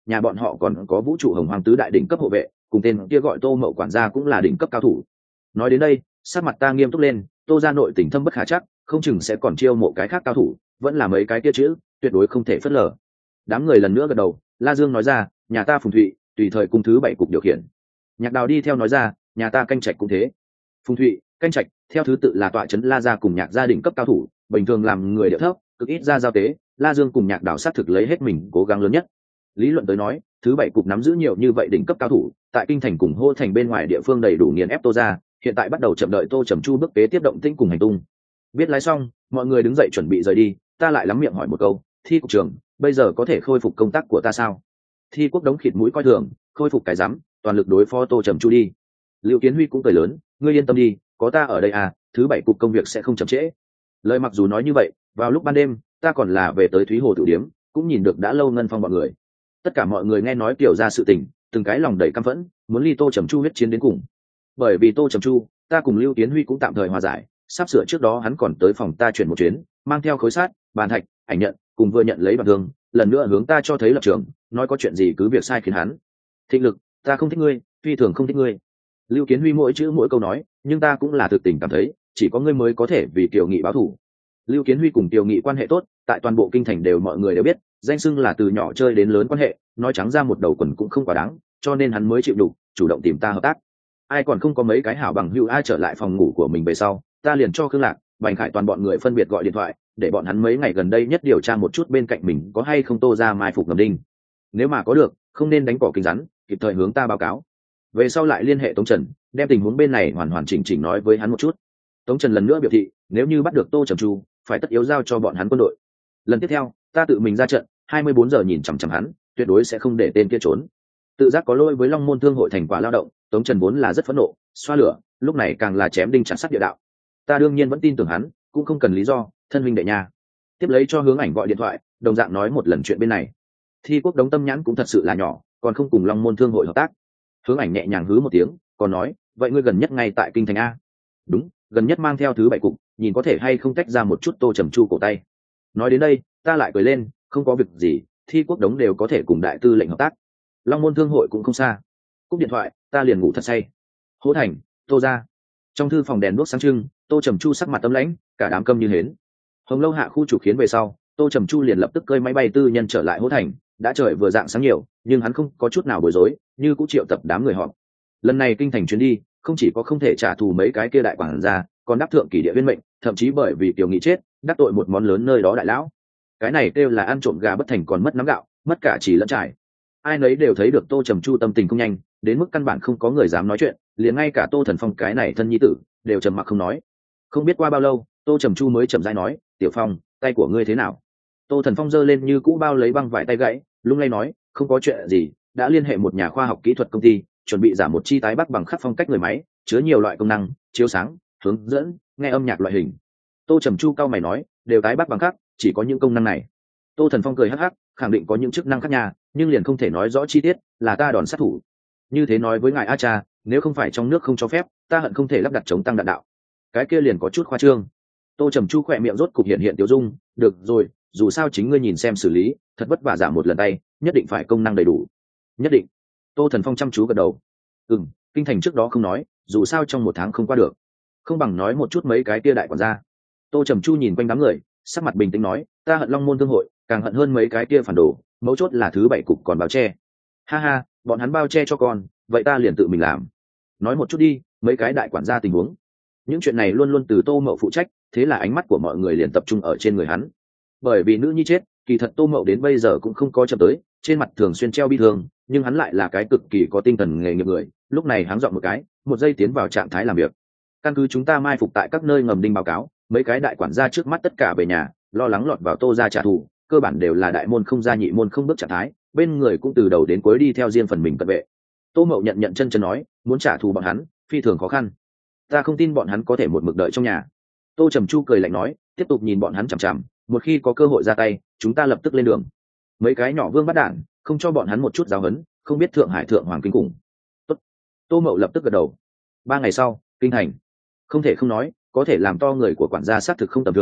S1: nhà bọn họ còn có vũ trụ hồng hoàng tứ đại đỉnh cấp hộ vệ, cùng tên kia gọi Tô Mậu quản gia cũng là đỉnh cấp cao thủ. Nói đến đây, sắc mặt ta nghiêm túc lên, Tô gia nội tình thâm bất khả chắc, không chừng sẽ còn chiêu mộ cái khác cao thủ, vẫn là mấy cái kia chữ, tuyệt đối không thể phớt lờ. Đám người lần nữa gật đầu, La Dương nói ra, nhà ta Phùng Thụy, tùy thời cung thứ bảy cục điều khiển. Nhạc Đào đi theo nói ra, nhà ta Canh Trạch cũng thế. Phùng Thụy, Canh Trạch, theo thứ tự là tọa trấn La gia cùng Nhạc gia đỉnh cấp cao thủ, bình thường làm người địa thấp, cực ít ra giao tế. La Dương cùng Nhạc Đào sát thực lấy hết mình cố gắng lớn nhất. Lý luận tới nói, thứ bảy cục nắm giữ nhiều như vậy đỉnh cấp cao thủ, tại kinh thành cùng hô thành bên ngoài địa phương đầy đủ nghiền ép Tô gia, hiện tại bắt đầu chậm đợi Tô Trầm Chu bước kế tiếp động tĩnh cùng hành tung. Biết lái xong, mọi người đứng dậy chuẩn bị rời đi, ta lại lắm miệng hỏi một câu, Thi cục trưởng, bây giờ có thể khôi phục công tác của ta sao? Thi Quốc đống khịt mũi coi thường, khôi phục cái rắm, toàn lực đối phó Tô Trầm Chu đi. Lưu Kiến Huy cũng cười lớn, ngươi yên tâm đi, có ta ở đây à, thứ bảy cục công việc sẽ không chậm trễ. Lời mặc dù nói như vậy, vào lúc ban đêm, ta còn là về tới Thúy Hồ Tử Điếm, cũng nhìn được đã lâu Ngân Phong bọn người. Tất cả mọi người nghe nói kiểu ra sự tình, từng cái lòng đầy căm phẫn, muốn ly Tô Trầm Chu huyết chiến đến cùng. Bởi vì Tô Trầm Chu, ta cùng Lưu Kiến Huy cũng tạm thời hòa giải, sắp sửa trước đó hắn còn tới phòng ta chuyển một chuyến, mang theo khối sát, bàn thạch, ảnh nhận, cùng vừa nhận lấy bản thương, lần nữa hướng ta cho thấy lập trường, nói có chuyện gì cứ việc sai khiến hắn. Thịnh Lực, ta không thích ngươi, phi thường không thích ngươi. Lưu Kiến Huy mỗi chữ mỗi câu nói, nhưng ta cũng là thực tình cảm thấy, chỉ có ngươi mới có thể vì Kiều Nghị báo thù. Lưu Kiến Huy cùng Kiều Nghị quan hệ tốt, tại toàn bộ kinh thành đều mọi người đều biết, danh xưng là từ nhỏ chơi đến lớn quan hệ, nói trắng ra một đầu quần cũng không quá đáng, cho nên hắn mới chịu đủ, chủ động tìm ta hợp tác. Ai còn không có mấy cái hảo bằng hữu ai trở lại phòng ngủ của mình về sau, ta liền cho Khương Lạc, Bành Khải toàn bọn người phân biệt gọi điện thoại, để bọn hắn mấy ngày gần đây nhất điều tra một chút bên cạnh mình có hay không Tô ra mai phục ngầm đinh. Nếu mà có được, không nên đánh cỏ kính rắn, kịp thời hướng ta báo cáo. Về sau lại liên hệ Tống Trần, đem tình huống bên này hoàn hoàn chỉnh chỉnh nói với hắn một chút. Tống Trần lần nữa biểu thị, nếu như bắt được Tô Trầm Chu, phải tất yếu giao cho bọn hắn quân đội. Lần tiếp theo, ta tự mình ra trận, hai mươi bốn giờ nhìn chằm chằm hắn, tuyệt đối sẽ không để tên kia trốn. Tự giác có lỗi với Long Môn Thương hội thành quả lao động, Tống Trần vốn là rất phẫn nộ, xoa lửa, lúc này càng là chém đinh chặt sắt địa đạo. Ta đương nhiên vẫn tin tưởng hắn, cũng không cần lý do, thân huynh đệ nha. Tiếp lấy cho Hướng Ảnh gọi điện thoại, đồng dạng nói một lần chuyện bên này. Thi Quốc đống tâm nhãn cũng thật sự là nhỏ, còn không cùng Long Môn Thương hội hợp tác. Hướng Ảnh nhẹ nhàng hứ một tiếng, còn nói, vậy ngươi gần nhất ngay tại kinh thành a? Đúng, gần nhất mang theo thứ bảy cục, nhìn có thể hay không tách ra một chút Tô Trầm Chu cổ tay. Nói đến đây, ta lại cười lên, không có việc gì, Thi Quốc đống đều có thể cùng đại tư lệnh hợp tác. Long Môn Thương hội cũng không xa. Cúp điện thoại, ta liền ngủ thật say. Hỗ Thành, Tô ra. Trong thư phòng đèn đuốc sáng trưng, Tô Trầm Chu sắc mặt tâm lãnh, cả đám câm như hến. Hồng Lâu hạ khu trục khiến về sau, Tô Trầm Chu liền lập tức cơi máy bay tư nhân trở lại Hỗ Thành. Đã trời vừa dạng sáng nhiều, nhưng hắn không có chút nào bối rối, như cũng triệu tập đám người họp. Lần này kinh thành chuyến đi, không chỉ có không thể trả thù mấy cái kia đại quản gia, còn đáp thượng kỷ địa viên mệnh, thậm chí bởi vì Kiều Nghị chết, đắc tội một món lớn nơi đó đại lão. Cái này kêu là ăn trộm gà bất thành còn mất nắm gạo, mất cả chỉ lẫn trải. Ai nấy đều thấy được Tô Trầm Chu tâm tình không nhanh, đến mức căn bản không có người dám nói chuyện, liền ngay cả Tô Thần Phong cái này thân nhi tử đều trầm mặc không nói. Không biết qua bao lâu, Tô Trầm Chu mới chậm rãi nói, "Tiểu Phong, tay của ngươi thế nào?" Tô Thần Phong giơ lên như cũ bao lấy băng vải tay gãy, lung lay nói, "Không có chuyện gì, đã liên hệ một nhà khoa học kỹ thuật công ty, chuẩn bị giả một chi tái bắc bằng khắc phong cách người máy, chứa nhiều loại công năng, chiếu sáng, hướng dẫn, nghe âm nhạc loại hình." Tô Trầm Chu cao mày nói, "Đều tái bắc bằng khắc, chỉ có những công năng này?" Tô Thần Phong cười hắc hắc, khẳng định có những chức năng khác nhà, nhưng liền không thể nói rõ chi tiết, là ta đòn sát thủ. Như thế nói với ngài A Cha, nếu không phải trong nước không cho phép, ta hận không thể lắp đặt chống tăng đạn đạo. Cái kia liền có chút khoa trương. Tô Trầm Chu khỏe miệng rốt cục hiện hiện tiêu dung, được rồi, dù sao chính ngươi nhìn xem xử lý, thật vất vả giảm một lần tay, nhất định phải công năng đầy đủ. Nhất định. Tô Thần Phong chăm chú gật đầu. Ừm, kinh thành trước đó không nói, dù sao trong một tháng không qua được, không bằng nói một chút mấy cái kia đại quản gia. Tô Trầm Chu nhìn quanh đám người, sắc mặt bình tĩnh nói, ta hận Long Môn Thương hội, càng hận hơn mấy cái kia phản đồ, mấu chốt là thứ bảy cục còn bao che. Ha ha, bọn hắn bao che cho con, vậy ta liền tự mình làm. Nói một chút đi, mấy cái đại quản gia tình huống. Những chuyện này luôn luôn từ Tô Mậu phụ trách, thế là ánh mắt của mọi người liền tập trung ở trên người hắn. Bởi vì nữ nhi chết, kỳ thật Tô Mậu đến bây giờ cũng không có chậm tới, trên mặt thường xuyên treo bi thương, nhưng hắn lại là cái cực kỳ có tinh thần nghề nghiệp người, lúc này hắn giọng một cái, một giây tiến vào trạng thái làm việc. Căn cứ chúng ta mai phục tại các nơi ngầm đinh báo cáo, mấy cái đại quản gia trước mắt tất cả về nhà, lo lắng lọt vào Tô gia trả thù, cơ bản đều là đại môn không ra nhị môn không bước trạng thái, bên người cũng từ đầu đến cuối đi theo riêng phần mình cận vệ. Tô Mậu nhận nhận chân chân nói, muốn trả thù bọn hắn, phi thường khó khăn. Ta không tin bọn hắn có thể một mực đợi trong nhà. Tô Trầm Chu cười lạnh nói, tiếp tục nhìn bọn hắn chằm chằm, một khi có cơ hội ra tay, chúng ta lập tức lên đường. Mấy cái nhỏ vương bắt đản, không cho bọn hắn một chút giáo huấn, không biết thượng hải thượng hoàng kinh khủng. Tốt. Tô Mậu lập tức gật đầu. Ba ngày sau, kinh thành. Không thể không nói, có thể làm to người của quản gia xác thực không tầm thường,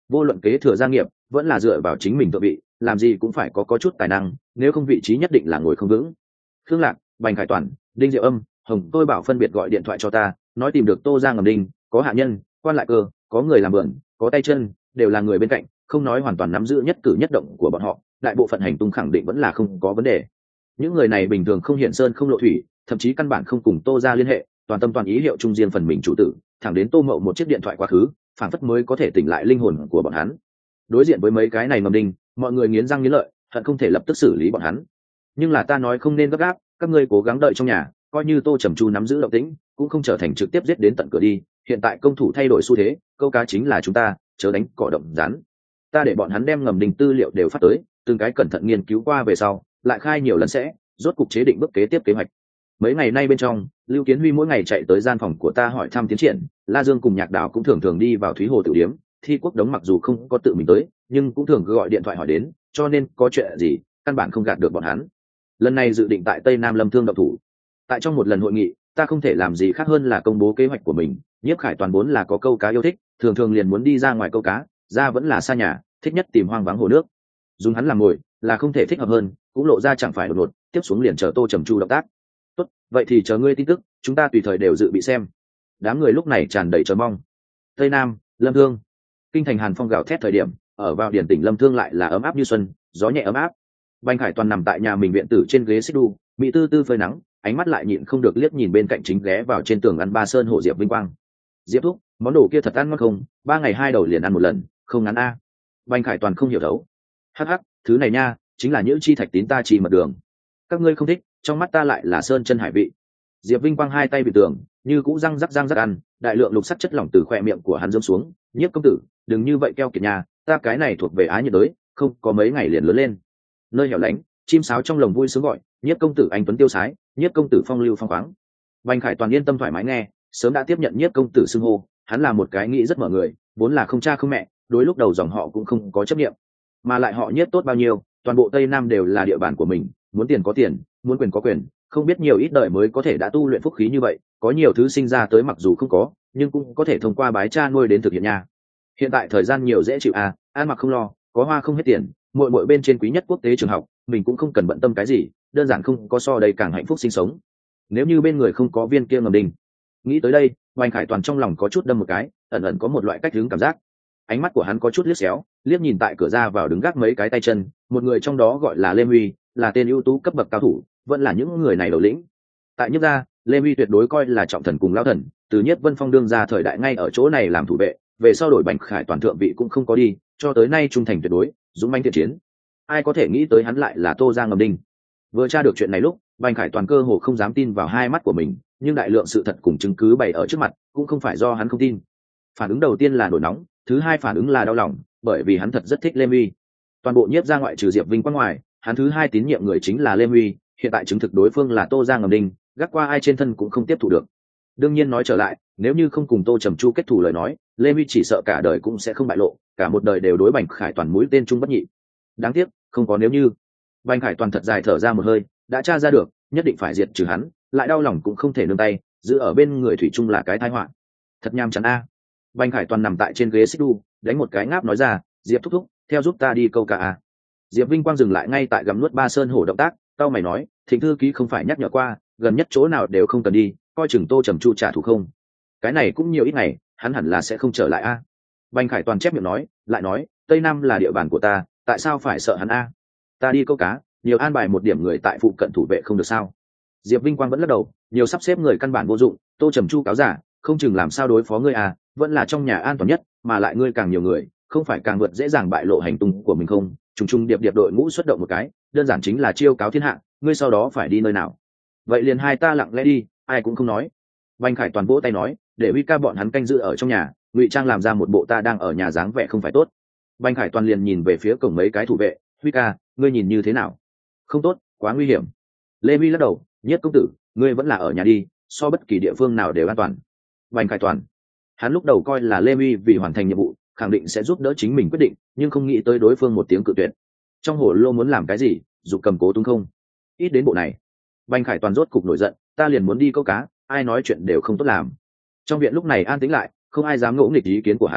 S1: vô luận kế thừa gia nghiệp vẫn là dựa vào chính mình tự vị, làm gì cũng phải có có chút tài năng, nếu không vị trí nhất định là ngồi không vững. Khương Lạc, Bành Khải Toàn, Đinh Diệu Âm, Hồng Tôi Bảo phân biệt gọi điện thoại cho ta, nói tìm được Tô Gia Ngầm Đinh, có hạ nhân, quan lại cơ, có người làm bườn, có tay chân, đều là người bên cạnh, không nói hoàn toàn nắm giữ nhất cử nhất động của bọn họ, đại bộ phận hành tung khẳng định vẫn là không có vấn đề. Những người này bình thường không hiện sơn không lộ thủy, thậm chí căn bản không cùng Tô Gia liên hệ, toàn tâm toàn ý hiệu trung riêng phần mình chủ tử, thẳng đến Tô Mậu một chiếc điện thoại quá khứ, phản phất mới có thể tỉnh lại linh hồn của bọn hắn. Đối diện với mấy cái này Ngầm Đinh, mọi người nghiến răng nghiến lợi, hận không thể lập tức xử lý bọn hắn. Nhưng là ta nói không nên gấp gáp, các ngươi cố gắng đợi trong nhà, coi như Tô Trầm Chu nắm giữ động tĩnh, cũng không trở thành trực tiếp giết đến tận cửa đi. Hiện tại công thủ thay đổi xu thế, câu cá chính là chúng ta, chớ đánh cỏ động rắn. Ta để bọn hắn đem Ngầm Đinh tư liệu đều phát tới, từng cái cẩn thận nghiên cứu qua về sau, lại khai nhiều lần sẽ, rốt cục chế định bước kế tiếp kế hoạch. Mấy ngày nay bên trong, Lưu Kiến Huy mỗi ngày chạy tới gian phòng của ta hỏi thăm tiến triển, La Dương cùng Nhạc Đào cũng thường thường đi vào Thúy Hồ tiểu điếm, Thi Quốc Đống mặc dù không có tự mình tới, nhưng cũng thường gọi điện thoại hỏi đến, cho nên có chuyện gì, căn bản không gạt được bọn hắn. Lần này dự định tại Tây Nam Lâm Thương động thủ. Tại trong một lần hội nghị, ta không thể làm gì khác hơn là công bố kế hoạch của mình. Nhiếp Khải toàn vốn là có câu cá yêu thích, thường thường liền muốn đi ra ngoài câu cá, ra vẫn là xa nhà, thích nhất tìm hoang vắng hồ nước. Dùng hắn làm mồi là không thể thích hợp hơn, cũng lộ ra chẳng phải đột ngột, tiếp xuống liền chờ Tô Trầm Chu động tác. Tốt, vậy thì chờ ngươi tin tức, chúng ta tùy thời đều dự bị xem. Đám người lúc này tràn đầy chờ mong. Tây Nam, Lâm Thương, kinh thành hàn phong gào thét thời điểm, ở vào điển tỉnh Lâm Thương lại là ấm áp như xuân, gió nhẹ ấm áp. Bành Khải toàn nằm tại nhà mình viện tử trên ghế xích đu, mỹ tư tư phơi nắng, ánh mắt lại nhịn không được liếc nhìn bên cạnh chính ghé vào trên tường ăn ba sơn hộ Diệp Vinh Quang. Diệp thúc, món đồ kia thật ăn ngon không? Ba ngày hai đầu liền ăn một lần, không ngắn a. Bành Khải toàn không hiểu đấu. Hắc hắc, thứ này nha, chính là những chi thạch tín ta chỉ mật đường. Các ngươi không thích, trong mắt ta lại là sơn chân hải vị. Diệp Vinh Quang hai tay bị tường, như cũ răng rắc răng rắc ăn, đại lượng lục sắc chất lỏng từ khoe miệng của hắn rơi xuống. Nhiếp công tử, đừng như vậy keo kiệt nhà, ta cái này thuộc về Á nhiệt đới, không có mấy ngày liền lớn lên. Nơi hẻo lánh, chim sáo trong lồng vui sướng gọi, Nhiếp công tử anh tuấn tiêu sái, Nhiếp công tử phong lưu phong khoáng. Bành Khải toàn yên tâm thoải mái nghe, sớm đã tiếp nhận Nhiếp công tử xưng hô, hắn là một cái nghĩ rất mở người, vốn là không cha không mẹ, đối lúc đầu dòng họ cũng không có chấp niệm, mà lại họ Nhiếp tốt bao nhiêu, toàn bộ Tây Nam đều là địa bàn của mình, muốn tiền có tiền, muốn quyền có quyền, không biết nhiều ít đời mới có thể đã tu luyện phúc khí như vậy, có nhiều thứ sinh ra tới mặc dù không có, nhưng cũng có thể thông qua bái cha nuôi đến thực hiện nha. Hiện tại thời gian nhiều dễ chịu à, ăn mặc không lo, có hoa không hết tiền, muội muội bên trên quý nhất quốc tế trường học, mình cũng không cần bận tâm cái gì, đơn giản không có so đây càng hạnh phúc sinh sống. Nếu như bên người không có viên kia Ngầm Đinh. Nghĩ tới đây, Bành Khải toàn trong lòng có chút đâm một cái, ẩn ẩn có một loại cách hướng cảm giác. Ánh mắt của hắn có chút liếc xéo, liếc nhìn tại cửa ra vào đứng gác mấy cái tay chân, một người trong đó gọi là Lê Huy, là tên ưu tú cấp bậc cao thủ, vẫn là những người này đầu lĩnh. Tại Nhiếp gia, Lê Huy tuyệt đối coi là trọng thần cùng lão thần, từ Nhiếp Vân Phong đương ra thời đại ngay ở chỗ này làm thủ vệ, về sau đổi Bành Khải toàn thượng vị cũng không có đi, cho tới nay trung thành tuyệt đối, dũng mãnh thiện chiến. Ai có thể nghĩ tới hắn lại là Tô Gia Ngầm Đinh. Vừa tra được chuyện này lúc, Bành Khải toàn cơ hồ không dám tin vào hai mắt của mình, nhưng đại lượng sự thật cùng chứng cứ bày ở trước mặt, cũng không phải do hắn không tin. Phản ứng đầu tiên là nổi nóng, thứ hai phản ứng là đau lòng, bởi vì hắn thật rất thích Lê Huy. Toàn bộ Nhiếp gia ngoại trừ Diệp Vinh Quang ngoài, hắn thứ hai tín nhiệm người chính là Lê Huy, hiện tại chứng thực đối phương là Tô Gia Ngầm Đinh, gác qua ai trên thân cũng không tiếp thu được. Đương nhiên nói trở lại, nếu như không cùng Tô Trầm Chu kết thù lời nói, Lê Huy chỉ sợ cả đời cũng sẽ không bại lộ, cả một đời đều đối Bành Khải toàn mũi tên trung bất nhị. Đáng tiếc, không có nếu như. Bành Khải toàn thật dài thở ra một hơi, đã tra ra được, nhất định phải diệt trừ hắn, lại đau lòng cũng không thể nương tay, giữ ở bên người thủy chung là cái tai họa. Thật nham chán a. Bành Khải toàn nằm tại trên ghế xích đu, đánh một cái ngáp nói ra, Diệp thúc thúc, theo giúp ta đi câu cá a. Diệp Vinh Quang dừng lại ngay tại gầm nuốt ba sơn hổ động tác, tao mày nói, Thịnh thư ký không phải nhắc nhở qua, gần nhất chỗ nào đều không cần đi, coi chừng Tô Trầm Chu trả thù không. Cái này cũng nhiều ít ngày, hắn hẳn là sẽ không trở lại a. Bành Khải toàn chép miệng nói, lại nói, Tây Nam là địa bàn của ta, tại sao phải sợ hắn a? Ta đi câu cá, nhiều an bài một điểm người tại phụ cận thủ vệ không được sao? Diệp Vinh Quang vẫn lắc đầu, nhiều sắp xếp người căn bản vô dụng, Tô Trầm Chu cáo giả, không chừng làm sao đối phó ngươi à, vẫn là trong nhà an toàn nhất, mà lại ngươi càng nhiều người, không phải càng vượt dễ dàng bại lộ hành tung của mình không? Trùng trùng điệp điệp đội ngũ xuất động một cái, đơn giản chính là chiêu cáo thiên hạ, ngươi sau đó phải đi nơi nào? Vậy liền hai ta lặng lẽ đi, ai cũng không nói. Bành Khải toàn vỗ tay nói, để Huy ca bọn hắn canh giữ ở trong nhà, ngụy trang làm ra một bộ ta đang ở nhà dáng vẻ không phải tốt. Bành Khải toàn liền nhìn về phía cổng mấy cái thủ vệ, Huy ca, ngươi nhìn như thế nào? Không tốt, quá nguy hiểm. Lê Huy lắc đầu, Nhiếp công tử, ngươi vẫn là ở nhà đi, so bất kỳ địa phương nào đều an toàn. Bành Khải toàn, hắn lúc đầu coi là Lê Huy vì hoàn thành nhiệm vụ, khẳng định sẽ giúp đỡ chính mình quyết định, nhưng không nghĩ tới đối phương một tiếng cự tuyệt. Trong hồ lô muốn làm cái gì, dù cầm cố túng không? Ít đến bộ này. Bành Khải toàn rốt cục nổi giận, ta liền muốn đi câu cá, ai nói chuyện đều không tốt làm. Trong viện lúc này an tĩnh lại, không ai dám ngỗ nghịch ý kiến của hắn,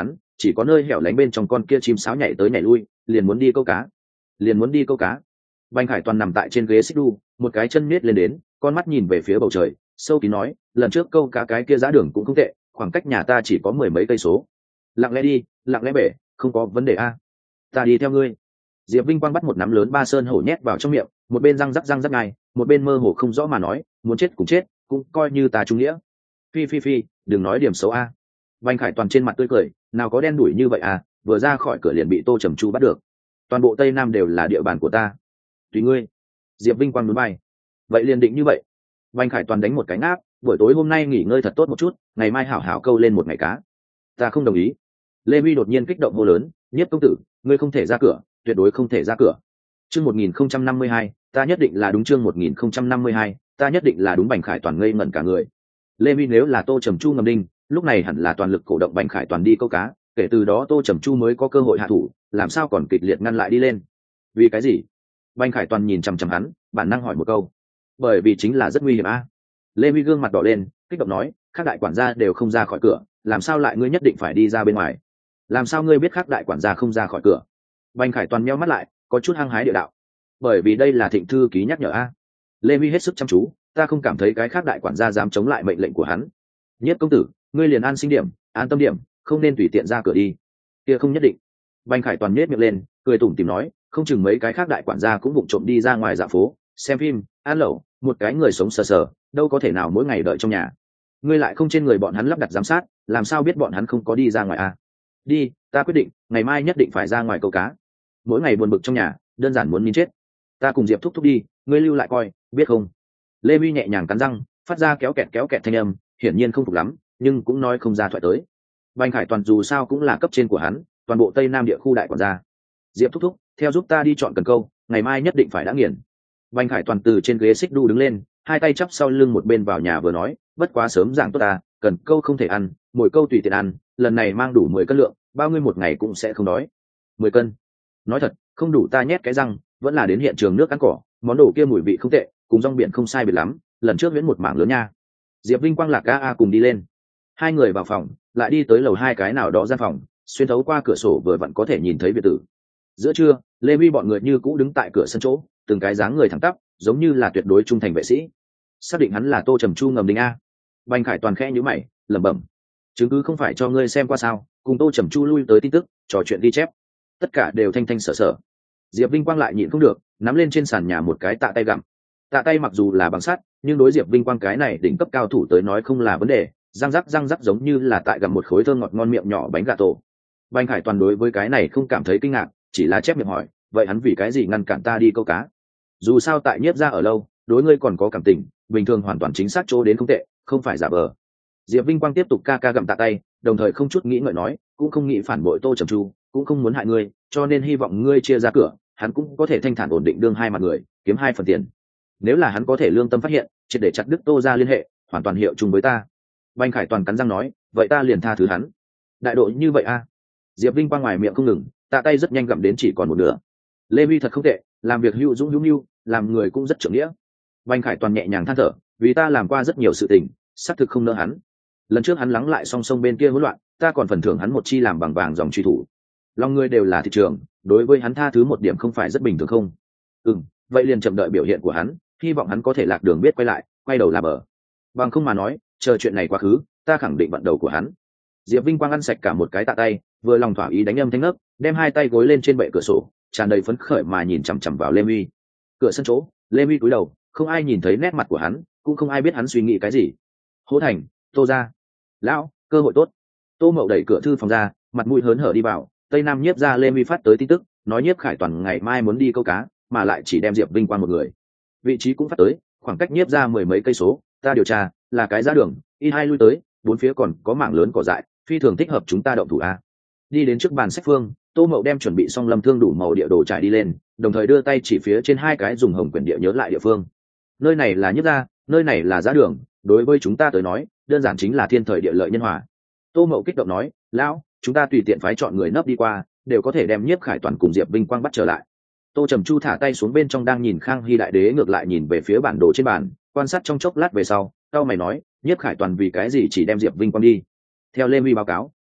S1: chỉ có nơi hẻo lánh bên trong con kia chim sáo nhảy tới nhảy lui, liền muốn đi câu cá, liền muốn đi câu cá. Bành Khải Toàn nằm tại trên ghế xích đu, một cái chân miết lên đến, con mắt nhìn về phía bầu trời, sâu kín nói, lần trước câu cá cái kia giá đường cũng không tệ, khoảng cách nhà ta chỉ có mười mấy cây số. Lặng lẽ đi, lặng lẽ bể, không có vấn đề a. Ta đi theo ngươi. Diệp Vinh Quang bắt một nắm lớn ba sơn hổ nhét vào trong miệng, một bên răng rắc răng rắc ngay, một bên mơ hồ không rõ mà nói, muốn chết cũng chết, cũng coi như ta trung nghĩa. Phi phi phi, đừng nói điểm xấu a. Bành Khải Toàn trên mặt tươi cười, nào có đen đủi như vậy à, vừa ra khỏi cửa liền bị Tô Trầm Chu bắt được. Toàn bộ Tây Nam đều là địa bàn của ta. Tùy ngươi. Diệp Vinh Quang muốn bay. Vậy liền định như vậy. Bành Khải Toàn đánh một cái ngáp, buổi tối hôm nay nghỉ ngơi thật tốt một chút, ngày mai hảo hảo câu lên một ngày cá. Ta không đồng ý. Lê Vi đột nhiên kích động hô lớn, Nhiếp công tử, ngươi không thể ra cửa, tuyệt đối không thể ra cửa. Chương một nghìn không trăm năm mươi hai, ta nhất định là đúng. Chương một nghìn không trăm năm mươi hai, ta nhất định là đúng. Bành Khải Toàn ngây ngẩn cả người. Lê Vi nếu là Tô Trầm Chu ngầm đinh, lúc này hẳn là toàn lực cổ động Bành Khải Toàn đi câu cá, kể từ đó Tô Trầm Chu mới có cơ hội hạ thủ, làm sao còn kịch liệt ngăn lại đi lên. Vì cái gì? Bành Khải Toàn nhìn chằm chằm hắn, bản năng hỏi một câu. Bởi vì chính là rất nguy hiểm a. Lê Vi gương mặt đỏ lên, kích động nói, các đại quản gia đều không ra khỏi cửa, làm sao lại ngươi nhất định phải đi ra bên ngoài? Làm sao ngươi biết các đại quản gia không ra khỏi cửa? Bành Khải Toàn meo mắt lại, có chút hăng hái địa đạo. Bởi vì đây là Thịnh thư ký nhắc nhở a. Lê Vi hết sức chăm chú, ta không cảm thấy cái khác đại quản gia dám chống lại mệnh lệnh của hắn. Nhất công tử, ngươi liền an sinh điểm, an tâm điểm, không nên tùy tiện ra cửa đi. Kia không nhất định. Bành Khải Toàn nhếch miệng lên, cười tủm tỉm nói, không chừng mấy cái khác đại quản gia cũng vụng trộm đi ra ngoài dạo phố, xem phim, ăn lẩu, một cái người sống sờ sờ, đâu có thể nào mỗi ngày đợi trong nhà. Ngươi lại không trên người bọn hắn lắp đặt giám sát, làm sao biết bọn hắn không có đi ra ngoài à? Đi, ta quyết định, ngày mai nhất định phải ra ngoài câu cá. Mỗi ngày buồn bực trong nhà, đơn giản muốn nín chết. Ta cùng Diệp thúc thúc đi, ngươi lưu lại coi, biết không? Lê Vi nhẹ nhàng cắn răng, phát ra kéo kẹt kéo kẹt thanh âm, hiển nhiên không phục lắm, nhưng cũng nói không ra thoại tới. Bành Khải Toàn dù sao cũng là cấp trên của hắn, toàn bộ Tây Nam địa khu đại quản gia. Diệp thúc thúc, theo giúp ta đi chọn cần câu, ngày mai nhất định phải đã nghiền. Bành Khải Toàn từ trên ghế xích đu đứng lên, hai tay chắp sau lưng một bên vào nhà vừa nói, bất quá sớm giảng tốt ta, cần câu không thể ăn, mỗi câu tùy tiện ăn, lần này mang đủ mười cân lượng, bao ngươi một ngày cũng sẽ không đói. Mười cân. Nói thật, không đủ ta nhét cái răng, vẫn là đến hiện trường nước ăn cỏ, món đồ kia mùi vị không tệ, cùng rong biển không sai biệt lắm, lần trước viễn một mảng lớn nha. Diệp Vinh Quang lạc a a cùng đi lên. Hai người vào phòng, lại đi tới lầu hai cái nào đó gian phòng, xuyên thấu qua cửa sổ vừa vặn có thể nhìn thấy biệt tử. Giữa trưa, Lê Vi bọn người như cũ đứng tại cửa sân chỗ, từng cái dáng người thẳng tắp, giống như là tuyệt đối trung thành vệ sĩ. Xác định hắn là Tô Trầm Chu ngầm đinh a. Bành Khải Toàn khẽ nhíu mày, lẩm bẩm, chứng cứ không phải cho ngươi xem qua sao? Cùng Tô Trầm Chu lui tới tin tức, trò chuyện ghi chép, tất cả đều thanh thanh sở sở. Diệp Vinh Quang lại nhịn không được, nắm lên trên sàn nhà một cái tạ tay gặm. Tạ tay mặc dù là bằng sắt, nhưng đối Diệp Vinh Quang cái này đỉnh cấp cao thủ tới nói không là vấn đề, răng rắc răng rắc giống như là tại gặm một khối thơm ngọt ngon miệng nhỏ bánh gà tổ. Bành Khải Toàn đối với cái này không cảm thấy kinh ngạc, chỉ là chép miệng hỏi, vậy hắn vì cái gì ngăn cản ta đi câu cá? Dù sao tại Nhiếp gia ở lâu, đối ngươi còn có cảm tình, bình thường hoàn toàn chính xác chỗ đến không tệ, không phải giả vờ. Diệp Vinh Quang tiếp tục ca ca gặm tạ tay, đồng thời không chút nghĩ ngợi nói, cũng không nghĩ phản bội Tô Trầm Chu, cũng không muốn hại ngươi, cho nên hy vọng ngươi chia ra cửa, hắn cũng có thể thanh thản ổn định đương hai mặt người, kiếm hai phần tiền. Nếu là hắn có thể lương tâm phát hiện, triệt để chặt đứt Tô gia liên hệ, hoàn toàn hiệu chung với ta. Bành Khải Toàn cắn răng nói, vậy ta liền tha thứ hắn. Đại độ như vậy a? À? Diệp Vinh Quang ngoài miệng không ngừng, tạ tay rất nhanh gặm đến chỉ còn một nửa. Lê Vi thật không tệ, làm việc hữu dũng hữu nhu, làm người cũng rất trưởng nghĩa. Bành Khải Toàn nhẹ nhàng than thở, vì ta làm qua rất nhiều sự tình, xác thực không nỡ hắn. Lần trước hắn lắng lại song song bên kia hỗn loạn, ta còn phần thưởng hắn một chi làm bằng vàng dòng truy thủ. Lòng người đều là thị trường, đối với hắn tha thứ một điểm không phải rất bình thường không? Ừm, vậy liền chậm đợi biểu hiện của hắn, hy vọng hắn có thể lạc đường biết quay lại, quay đầu là bờ. Bằng không mà nói, chờ chuyện này quá khứ, ta khẳng định vận đầu của hắn. Diệp Vinh Quang ăn sạch cả một cái tạ tay, vừa lòng thỏa ý đánh âm thanh ngấp, đem hai tay gối lên trên bệ cửa sổ, tràn đầy phấn khởi mà nhìn chằm chằm vào Lê Vi. Cửa sân chỗ, Lê Vi cúi đầu, không ai nhìn thấy nét mặt của hắn, cũng không ai biết hắn suy nghĩ cái gì. Hỗ Thành, Tô gia. Lão, cơ hội tốt. Tô Mậu đẩy cửa thư phòng ra, mặt mũi hớn hở đi vào. Tây Nam Nhiếp gia Lê Vi phát tới tin tức, nói Nhiếp Khải Toàn ngày mai muốn đi câu cá, mà lại chỉ đem Diệp Vinh Quang một người. Vị trí cũng phát tới, khoảng cách Nhiếp gia mười mấy cây số, ta điều tra, là cái ra đường, y hai lui tới, bốn phía còn có mảng lớn cỏ dại, phi thường thích hợp chúng ta động thủ a. Đi đến trước bàn sách phương, Tô Mậu đem chuẩn bị xong lâm thương đủ màu địa đồ trải đi lên, đồng thời đưa tay chỉ phía trên hai cái dùng hồng quyển địa nhớ lại địa phương. Nơi này là Nhiếp gia, nơi này là giá đường, đối với chúng ta tới nói, đơn giản chính là thiên thời địa lợi nhân hòa. Tô Mậu kích động nói, lão, chúng ta tùy tiện phái chọn người nấp đi qua, đều có thể đem Nhiếp Khải Toàn cùng Diệp Vinh Quang bắt trở lại. Tô Trầm Chu thả tay xuống bên trong đang nhìn Khang Hy đại đế ngược lại nhìn về phía bản đồ trên bàn, quan sát trong chốc lát về sau, cao mày nói, Nhiếp Khải Toàn vì cái gì chỉ đem Diệp Vinh Quang đi? Theo Lê Vi báo cáo,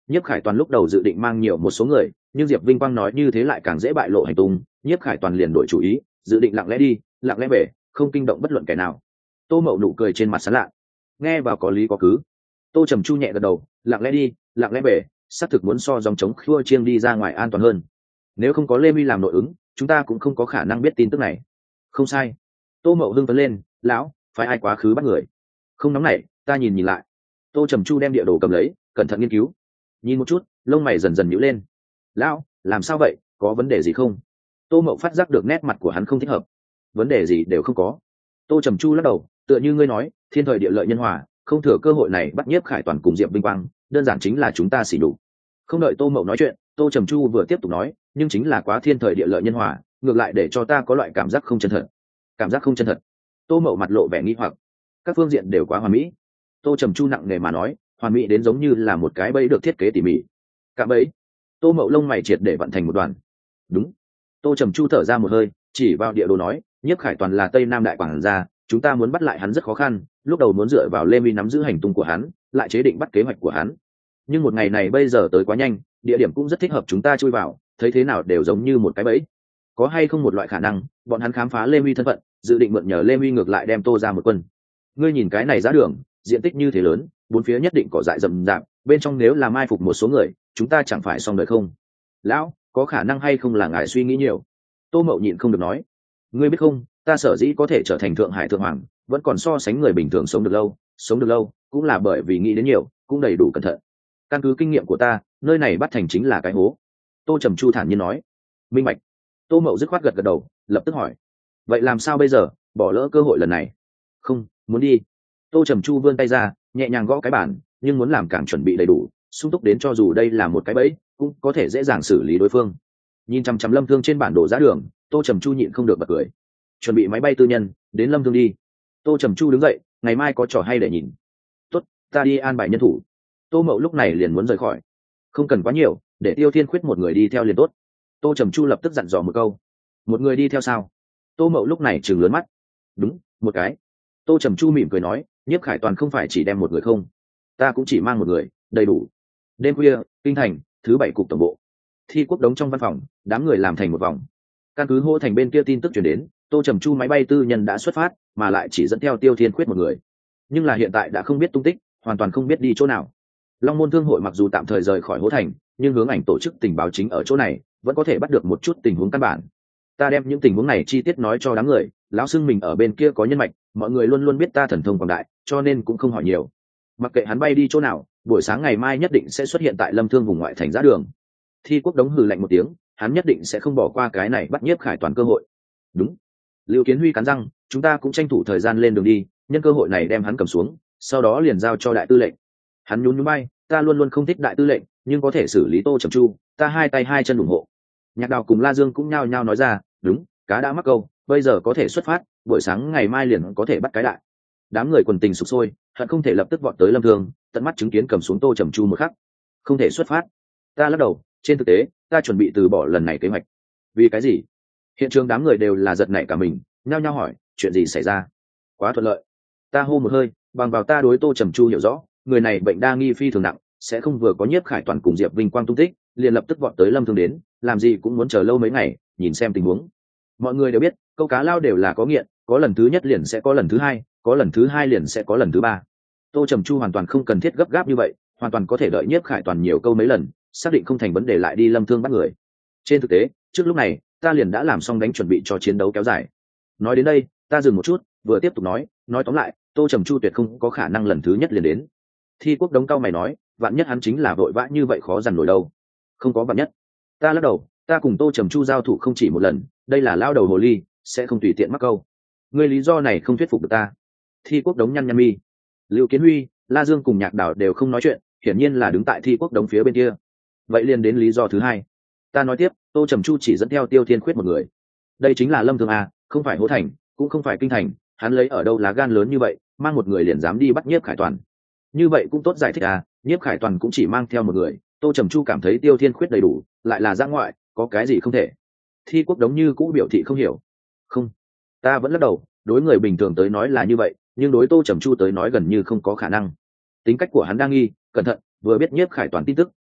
S1: Nhiếp Khải Toàn lúc đầu dự định mang nhiều một số người, nhưng Diệp Vinh Quang nói như thế lại càng dễ bại lộ hành tung, Nhiếp Khải Toàn liền đổi chủ ý, dự định lặng lẽ đi, lặng lẽ về, không kinh động bất luận kẻ nào. Tô Mậu nụ cười trên mặt sán lạ, nghe vào có lý có cứ. Tô Trầm Chu nhẹ gật đầu, lặng lẽ đi, lặng lẽ về, xác thực muốn so dòng chống khua chiêng đi ra ngoài an toàn hơn. Nếu không có Lê Mi làm nội ứng, chúng ta cũng không có khả năng biết tin tức này. Không sai. Tô Mậu hưng phấn lên, lão, phải ai quá khứ bắt người? Không nóng nảy, ta nhìn nhìn lại. Tô Trầm Chu đem địa đồ cầm lấy, cẩn thận nghiên cứu. Nhìn một chút, lông mày dần dần nhíu lên. Lão, làm sao vậy, có vấn đề gì không? Tô Mậu phát giác được nét mặt của hắn không thích hợp. Vấn đề gì đều không có. Tô Trầm Chu lắc đầu, tựa như ngươi nói, thiên thời địa lợi nhân hòa, không thừa cơ hội này bắt Nhiếp Khải Toàn cùng Diệp Vinh Quang, đơn giản chính là chúng ta xỉ đục. Không đợi Tô Mậu nói chuyện, Tô Trầm Chu vừa tiếp tục nói, nhưng chính là quá thiên thời địa lợi nhân hòa, ngược lại để cho ta có loại cảm giác không chân thật. Cảm giác không chân thật. Tô Mậu mặt lộ vẻ nghi hoặc. Các phương diện đều quá hoàn mỹ. Tô Trầm Chu nặng nề mà nói, hoàn mỹ đến giống như là một cái bẫy được thiết kế tỉ mỉ. Cả bẫy. Tô Mậu lông mày triệt để vận thành một đoàn. Đúng. Tô Trầm Chu thở ra một hơi, chỉ vào địa đồ nói, Nhiếp Khải Toàn là Tây Nam đại quảng gia, chúng ta muốn bắt lại hắn rất khó khăn, lúc đầu muốn dựa vào Lê Mi nắm giữ hành tung của hắn, lại chế định bắt kế hoạch của hắn. Nhưng một ngày này bây giờ tới quá nhanh, địa điểm cũng rất thích hợp chúng ta chui vào, thấy thế nào đều giống như một cái bẫy. Có hay không một loại khả năng, bọn hắn khám phá Lê Mi thân phận, dự định mượn nhờ Lê Mi ngược lại đem Tô ra một quân. Ngươi nhìn cái này giá đường, diện tích như thế lớn, bốn phía nhất định cỏ dại rậm rạp, bên trong nếu là mai phục một số người, chúng ta chẳng phải xong đời không? Lão, có khả năng hay không là ngài suy nghĩ nhiều? Tô Mậu nhịn không được nói, ngươi biết không, ta sở dĩ có thể trở thành Thượng Hải thượng hoàng, vẫn còn so sánh người bình thường sống được lâu, sống được lâu, cũng là bởi vì nghĩ đến nhiều, cũng đầy đủ cẩn thận. Căn cứ kinh nghiệm của ta, nơi này bắt thành chính là cái hố. Tô Trầm Chu thản nhiên nói. Minh bạch. Tô Mậu dứt khoát gật gật đầu, lập tức hỏi, vậy làm sao bây giờ, bỏ lỡ cơ hội lần này? Không, muốn đi. Tô Trầm Chu vươn tay ra, nhẹ nhàng gõ cái bàn, nhưng muốn làm càng chuẩn bị đầy đủ, sung túc đến cho dù đây là một cái bẫy, cũng có thể dễ dàng xử lý đối phương. Nhìn chăm chăm Lâm Thương trên bản đồ giá đường, Tô Trầm Chu nhịn không được bật cười. Chuẩn bị máy bay tư nhân, đến Lâm Thương đi. Tô Trầm Chu đứng dậy, ngày mai có trò hay để nhìn. Tốt, ta đi an bài nhân thủ. Tô Mậu lúc này liền muốn rời khỏi. Không cần quá nhiều, để Tiêu Thiên Khuyết một người đi theo liền tốt. Tô Trầm Chu lập tức dặn dò một câu. Một người đi theo sao? Tô Mậu lúc này trừng lớn mắt. Đúng, một cái. Tô Trầm Chu mỉm cười nói, Nhiếp Khải Toàn không phải chỉ đem một người không, ta cũng chỉ mang một người, đầy đủ. Đêm khuya, kinh thành, thứ bảy cục tổng bộ. Thi Quốc Đống trong văn phòng, đám người làm thành một vòng. Căn cứ Hô Thành bên kia tin tức truyền đến, Tô Trầm Chu máy bay tư nhân đã xuất phát, mà lại chỉ dẫn theo Tiêu Thiên Khuyết một người. Nhưng là hiện tại đã không biết tung tích, hoàn toàn không biết đi chỗ nào. Long Môn Thương hội mặc dù tạm thời rời khỏi Hố Thành, nhưng hướng ảnh tổ chức tình báo chính ở chỗ này, vẫn có thể bắt được một chút tình huống căn bản. Ta đem những tình huống này chi tiết nói cho đám người, lão xưng mình ở bên kia có nhân mạch, mọi người luôn luôn biết ta thần thông quảng đại, cho nên cũng không hỏi nhiều. Mặc kệ hắn bay đi chỗ nào, buổi sáng ngày mai nhất định sẽ xuất hiện tại Lâm Thương vùng ngoại thành Giá Đường. Thi Quốc Đống hừ lạnh một tiếng, hắn nhất định sẽ không bỏ qua cái này bắt Nhiếp Khải Toàn cơ hội. Đúng. Lưu Kiến Huy cắn răng, chúng ta cũng tranh thủ thời gian lên đường đi, nhân cơ hội này đem hắn cầm xuống, sau đó liền giao cho đại tư lệnh. Hắn nhún nhún bay, ta luôn luôn không thích đại tư lệnh, nhưng có thể xử lý Tô Trầm Chu, ta hai tay hai chân ủng hộ. Nhạc Đào cùng La Dương cũng nhao nhao nói ra, đúng, cá đã mắc câu, bây giờ có thể xuất phát, buổi sáng ngày mai liền có thể bắt cái đại. Đám người quần tình sục sôi, hận không thể lập tức vọt tới Lâm Thương, tận mắt chứng kiến cầm xuống Tô Trầm Chu một khắc. Không thể xuất phát. Ta lắc đầu, trên thực tế, ta chuẩn bị từ bỏ lần này kế hoạch. Vì cái gì? Hiện trường đám người đều là giật nảy cả mình, nhao nhao hỏi, chuyện gì xảy ra? Quá thuận lợi. Ta hô một hơi, bằng vào ta đối Tô Trầm Chu hiểu rõ, người này bệnh đa nghi phi thường nặng, sẽ không vừa có Nhiếp Khải Toàn cùng Diệp Vinh Quang tung tích, liền lập tức vọt tới Lâm Thương đến, làm gì cũng muốn chờ lâu mấy ngày, nhìn xem tình huống. Mọi người đều biết, câu cá lao đều là có nghiện, có lần thứ nhất liền sẽ có lần thứ hai, có lần thứ hai liền sẽ có lần thứ ba. Tô Trầm Chu hoàn toàn không cần thiết gấp gáp như vậy, hoàn toàn có thể đợi Nhiếp Khải Toàn nhiều câu mấy lần, xác định không thành vấn đề lại đi Lâm Thương bắt người. Trên thực tế, trước lúc này, ta liền đã làm xong đánh chuẩn bị cho chiến đấu kéo dài. Nói đến đây, ta dừng một chút, vừa tiếp tục nói, nói tóm lại, Tô Trầm Chu tuyệt không có khả năng lần thứ nhất liền đến. Thi Quốc Đống cao mày nói, vạn nhất hắn chính là vội vã như vậy khó dằn nổi đâu. Không có vạn nhất. Ta lắc đầu, ta cùng Tô Trầm Chu giao thủ không chỉ một lần, đây là lao đầu hồ ly, sẽ không tùy tiện mắc câu. Ngươi lý do này không thuyết phục được ta. Thi Quốc Đống nhăn nhăn mi. Lưu Kiến Huy, La Dương cùng Nhạc Đào đều không nói chuyện, hiển nhiên là đứng tại Thi Quốc Đống phía bên kia. Vậy liền đến lý do thứ hai. Ta nói tiếp, Tô Trầm Chu chỉ dẫn theo Tiêu Thiên Khuyết một người. Đây chính là Lâm Thương a, không phải Hố Thành, cũng không phải Kinh Thành, hắn lấy ở đâu lá gan lớn như vậy, mang một người liền dám đi bắt Nhiếp Khải Toàn. Như vậy cũng tốt giải thích à, Nhiếp Khải Toàn cũng chỉ mang theo một người, Tô Trầm Chu cảm thấy Tiêu Thiên Khuyết đầy đủ, lại là ra ngoại, có cái gì không thể. Thi Quốc Đống như cũng biểu thị không hiểu. Không, ta vẫn lắc đầu, đối người bình thường tới nói là như vậy, nhưng đối Tô Trầm Chu tới nói gần như không có khả năng. Tính cách của hắn đang nghi, cẩn thận, vừa biết Nhiếp Khải Toàn tin tức,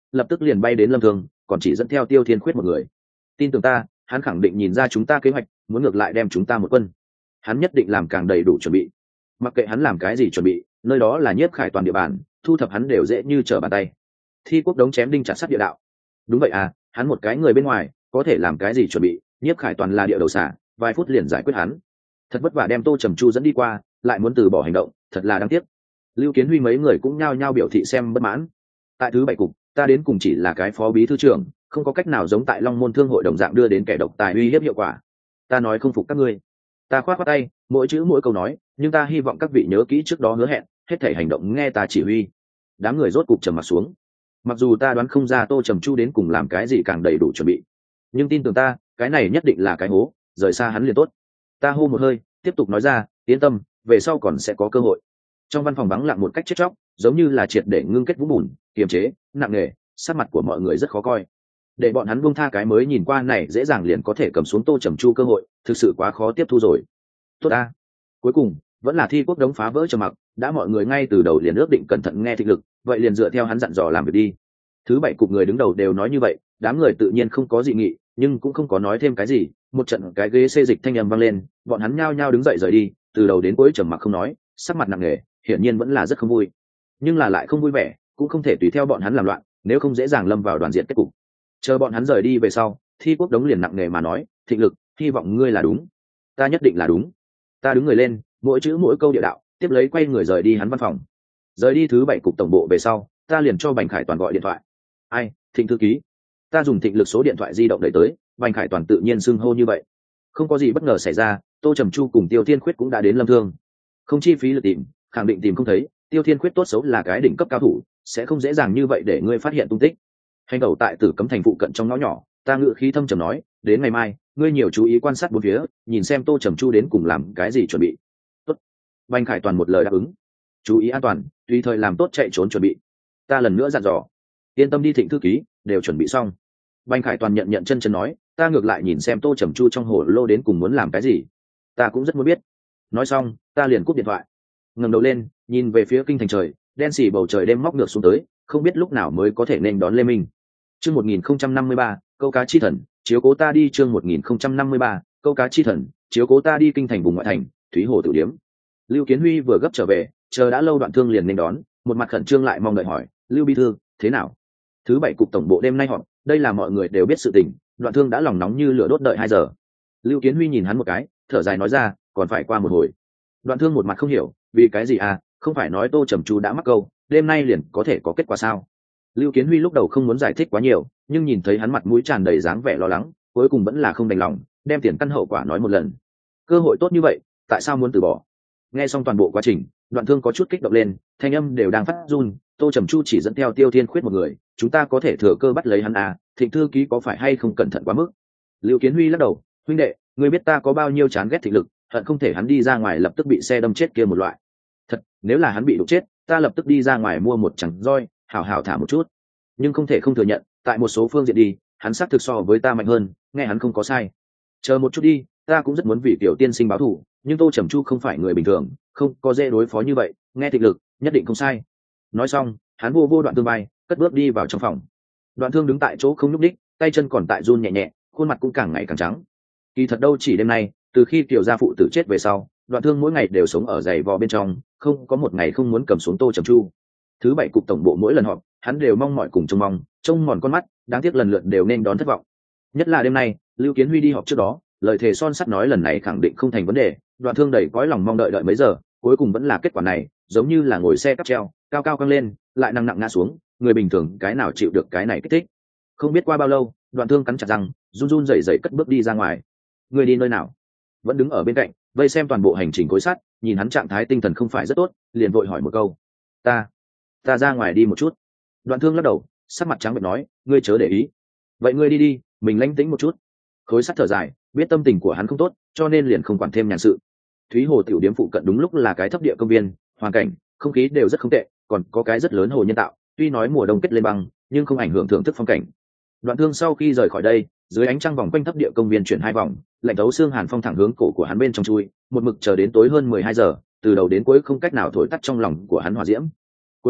S1: lập tức liền bay đến lâm thương, còn chỉ dẫn theo Tiêu Thiên Khuyết một người. Tin tưởng ta, hắn khẳng định nhìn ra chúng ta kế hoạch, muốn ngược lại đem chúng ta một quân. Hắn nhất định làm càng đầy đủ chuẩn bị. Mặc kệ hắn làm cái gì chuẩn bị, nơi đó là Nhiếp Khải toàn địa bàn, thu thập hắn đều dễ như trở bàn tay. Thi Quốc đống chém đinh chặt sắt địa đạo. Đúng vậy à, hắn một cái người bên ngoài, có thể làm cái gì chuẩn bị, Nhiếp Khải toàn là địa đầu xả, vài phút liền giải quyết hắn. Thật vất vả đem Tô Trầm Chu dẫn đi qua, lại muốn từ bỏ hành động, thật là đáng tiếc. Lưu Kiến Huy mấy người cũng nhao nhao biểu thị xem bất mãn. Tại thứ bảy cục, ta đến cùng chỉ là cái phó bí thư trưởng, không có cách nào giống tại Long Môn Thương hội đồng dạng đưa đến kẻ độc tài uy hiếp hiệu quả. Ta nói không phục các ngươi. Ta khoát khoát tay, mỗi chữ mỗi câu nói, nhưng ta hy vọng các vị nhớ kỹ trước đó hứa hẹn, hết thảy hành động nghe ta chỉ huy. Đám người rốt cục trầm mặt xuống. Mặc dù ta đoán không ra Tô Trầm Chu đến cùng làm cái gì càng đầy đủ chuẩn bị, nhưng tin tưởng ta, cái này nhất định là cái hố, rời xa hắn liền tốt. Ta hô một hơi, tiếp tục nói ra, yên tâm, về sau còn sẽ có cơ hội. Trong văn phòng vắng lặng một cách chết chóc, giống như là triệt để ngưng kết vũ bùn, kiềm chế, nặng nề, sắc mặt của mọi người rất khó coi. Để bọn hắn buông tha cái mới nhìn qua này dễ dàng liền có thể cầm xuống Tô Trầm Chu cơ hội, thực sự quá khó tiếp thu rồi. Tốt a. Cuối cùng, vẫn là Thi Quốc đống phá vỡ trầm mặc, đã mọi người ngay từ đầu liền ước định cẩn thận nghe thịnh lực, vậy liền dựa theo hắn dặn dò làm việc đi. Thứ bảy cục người đứng đầu đều nói như vậy, đám người tự nhiên không có dị nghị, nhưng cũng không có nói thêm cái gì. Một trận cái ghế xê dịch thanh âm vang lên, bọn hắn nhao nhao đứng dậy rời đi, từ đầu đến cuối trầm mặc không nói, sắc mặt nặng nề, hiển nhiên vẫn là rất không vui. Nhưng là lại không vui vẻ, cũng không thể tùy theo bọn hắn làm loạn, nếu không dễ dàng lâm vào đoàn diện kết cục. Chờ bọn hắn rời đi về sau, Thi Quốc đống liền nặng nề mà nói, thịnh lực, hy vọng ngươi là đúng. Ta nhất định là đúng. Ta đứng người lên, mỗi chữ mỗi câu địa đạo, tiếp lấy quay người rời đi hắn văn phòng. Rời đi thứ bảy cục tổng bộ về sau, ta liền cho Bành Khải Toàn gọi điện thoại. Ai, Thịnh thư ký. Ta dùng thịnh lực số điện thoại di động đẩy tới, Bành Khải Toàn tự nhiên xưng hô như vậy. Không có gì bất ngờ xảy ra, Tô Trầm Chu cùng Tiêu Thiên Khuyết cũng đã đến Lâm Thương. Không chi phí lực tìm, khẳng định tìm không thấy. Tiêu Thiên Khuyết tốt xấu là cái đỉnh cấp cao thủ, sẽ không dễ dàng như vậy để ngươi phát hiện tung tích. Hành đầu tại Tử Cấm thành phụ cận trong ngõ nhỏ, ta ngự khí thâm trầm nói, đến ngày mai, ngươi nhiều chú ý quan sát bốn phía, nhìn xem Tô Trầm Chu đến cùng làm cái gì chuẩn bị. Tốt. Bành Khải Toàn một lời đáp ứng. Chú ý an toàn, tùy thời làm tốt chạy trốn chuẩn bị. Ta lần nữa dặn dò. Yên tâm đi Thịnh thư ký, đều chuẩn bị xong. Bành Khải Toàn nhận nhận chân chân nói, ta ngược lại nhìn xem Tô Trầm Chu trong hồ lô đến cùng muốn làm cái gì. Ta cũng rất muốn biết. Nói xong, ta liền cúp điện thoại. Ngẩng đầu lên, nhìn về phía kinh thành trời, đen xì bầu trời đêm móc ngược xuống tới, không biết lúc nào mới có thể nên đón Lê Minh. Chương một nghìn không trăm năm mươi ba, câu cá chi thần, chiếu cố ta đi. Chương một nghìn không trăm năm mươi ba, câu cá chi thần, chiếu cố ta đi. Kinh thành vùng ngoại thành, Thúy Hồ Tử Điếm. Lưu Kiến Huy vừa gấp trở về, chờ đã lâu Đoạn Thương liền nên đón, một mặt khẩn trương lại mong đợi hỏi, Lưu bí thư, thế nào? Thứ bảy cục tổng bộ đêm nay họp, đây là mọi người đều biết sự tình. Đoạn Thương đã lòng nóng như lửa đốt đợi hai giờ. Lưu Kiến Huy nhìn hắn một cái, thở dài nói ra, còn phải qua một hồi. Đoạn Thương một mặt không hiểu, vì cái gì à, không phải nói Tô Trầm Chu đã mắc câu, đêm nay liền có thể có kết quả sao? Lưu Kiến Huy lúc đầu không muốn giải thích quá nhiều, nhưng nhìn thấy hắn mặt mũi tràn đầy dáng vẻ lo lắng, cuối cùng vẫn là không đành lòng, đem tiền căn hậu quả nói một lần. Cơ hội tốt như vậy, tại sao muốn từ bỏ? Nghe xong toàn bộ quá trình, Đoạn Thương có chút kích động lên, thanh âm đều đang phát run. Tô Trầm Chu chỉ dẫn theo Tiêu Thiên Khuyết một người, chúng ta có thể thừa cơ bắt lấy hắn à? Thịnh thư ký có phải hay không cẩn thận quá mức? Lưu Kiến Huy lắc đầu, huynh đệ, ngươi biết ta có bao nhiêu chán ghét Thịnh lực, hận không thể hắn đi ra ngoài lập tức bị xe đâm chết kia một loại. Thật, nếu là hắn bị đụng chết, ta lập tức đi ra ngoài mua một chằng roi, hảo hảo thả một chút. Nhưng không thể không thừa nhận, tại một số phương diện đi, hắn xác thực so với ta mạnh hơn, nghe hắn không có sai. Chờ một chút đi, ta cũng rất muốn vì Tiểu tiên sinh báo thù, nhưng Tô Trầm Chu không phải người bình thường, không có dễ đối phó như vậy, nghe Thịnh lực, nhất định không sai. Nói xong, hắn vô vô Đoạn Thương vai, cất bước đi vào trong phòng. Đoạn Thương đứng tại chỗ không nhúc đích, tay chân còn tại run nhẹ nhẹ, khuôn mặt cũng càng ngày càng trắng. Kỳ thật đâu chỉ đêm nay, từ khi Kiều gia phụ tử chết về sau, Đoạn Thương mỗi ngày đều sống ở giày vò bên trong, không có một ngày không muốn cầm xuống Tô Trầm Chu. Thứ bảy cục tổng bộ mỗi lần họp, hắn đều mong mọi cùng trông mong, trông mòn con mắt, đáng tiếc lần lượt đều nên đón thất vọng. Nhất là đêm nay, Lưu Kiến Huy đi họp trước đó, lời thề son sắt nói lần này khẳng định không thành vấn đề. Đoạn Thương đầy cõi lòng mong đợi đợi mấy giờ, cuối cùng vẫn là kết quả này, giống như là ngồi xe cáp treo, cao cao căng lên, lại nặng nặng ngã xuống, người bình thường cái nào chịu được cái này kích thích. Không biết qua bao lâu, Đoạn Thương cắn chặt răng, run run rẩy rẩy cất bước đi ra ngoài. Người đi nơi nào? Vẫn đứng ở bên cạnh, vây xem toàn bộ hành trình cối sát, nhìn hắn trạng thái tinh thần không phải rất tốt, liền vội hỏi một câu. Ta, ta ra ngoài đi một chút. Đoạn Thương lắc đầu, sắc mặt trắng bệch nói, ngươi chớ để ý. Vậy ngươi đi đi, mình lánh tĩnh một chút. Khối sắt thở dài, biết tâm tình của hắn không tốt, cho nên liền không quản thêm nhàn sự. Thúy Hồ tiểu điếm phụ cận đúng lúc là cái thấp địa công viên, hoàn cảnh, không khí đều rất không tệ, còn có cái rất lớn hồ nhân tạo, tuy nói mùa đông kết lên băng, nhưng không ảnh hưởng thưởng thức phong cảnh. Đoạn Thương sau khi rời khỏi đây, dưới ánh trăng vòng quanh thấp địa công viên chuyển hai vòng, lạnh thấu xương hàn phong thẳng hướng cổ của hắn bên trong chui, một mực chờ đến tối hơn mười hai giờ, từ đầu đến cuối không cách nào thổi tắt trong lòng của hắn hỏa diễm. Cuối cùng,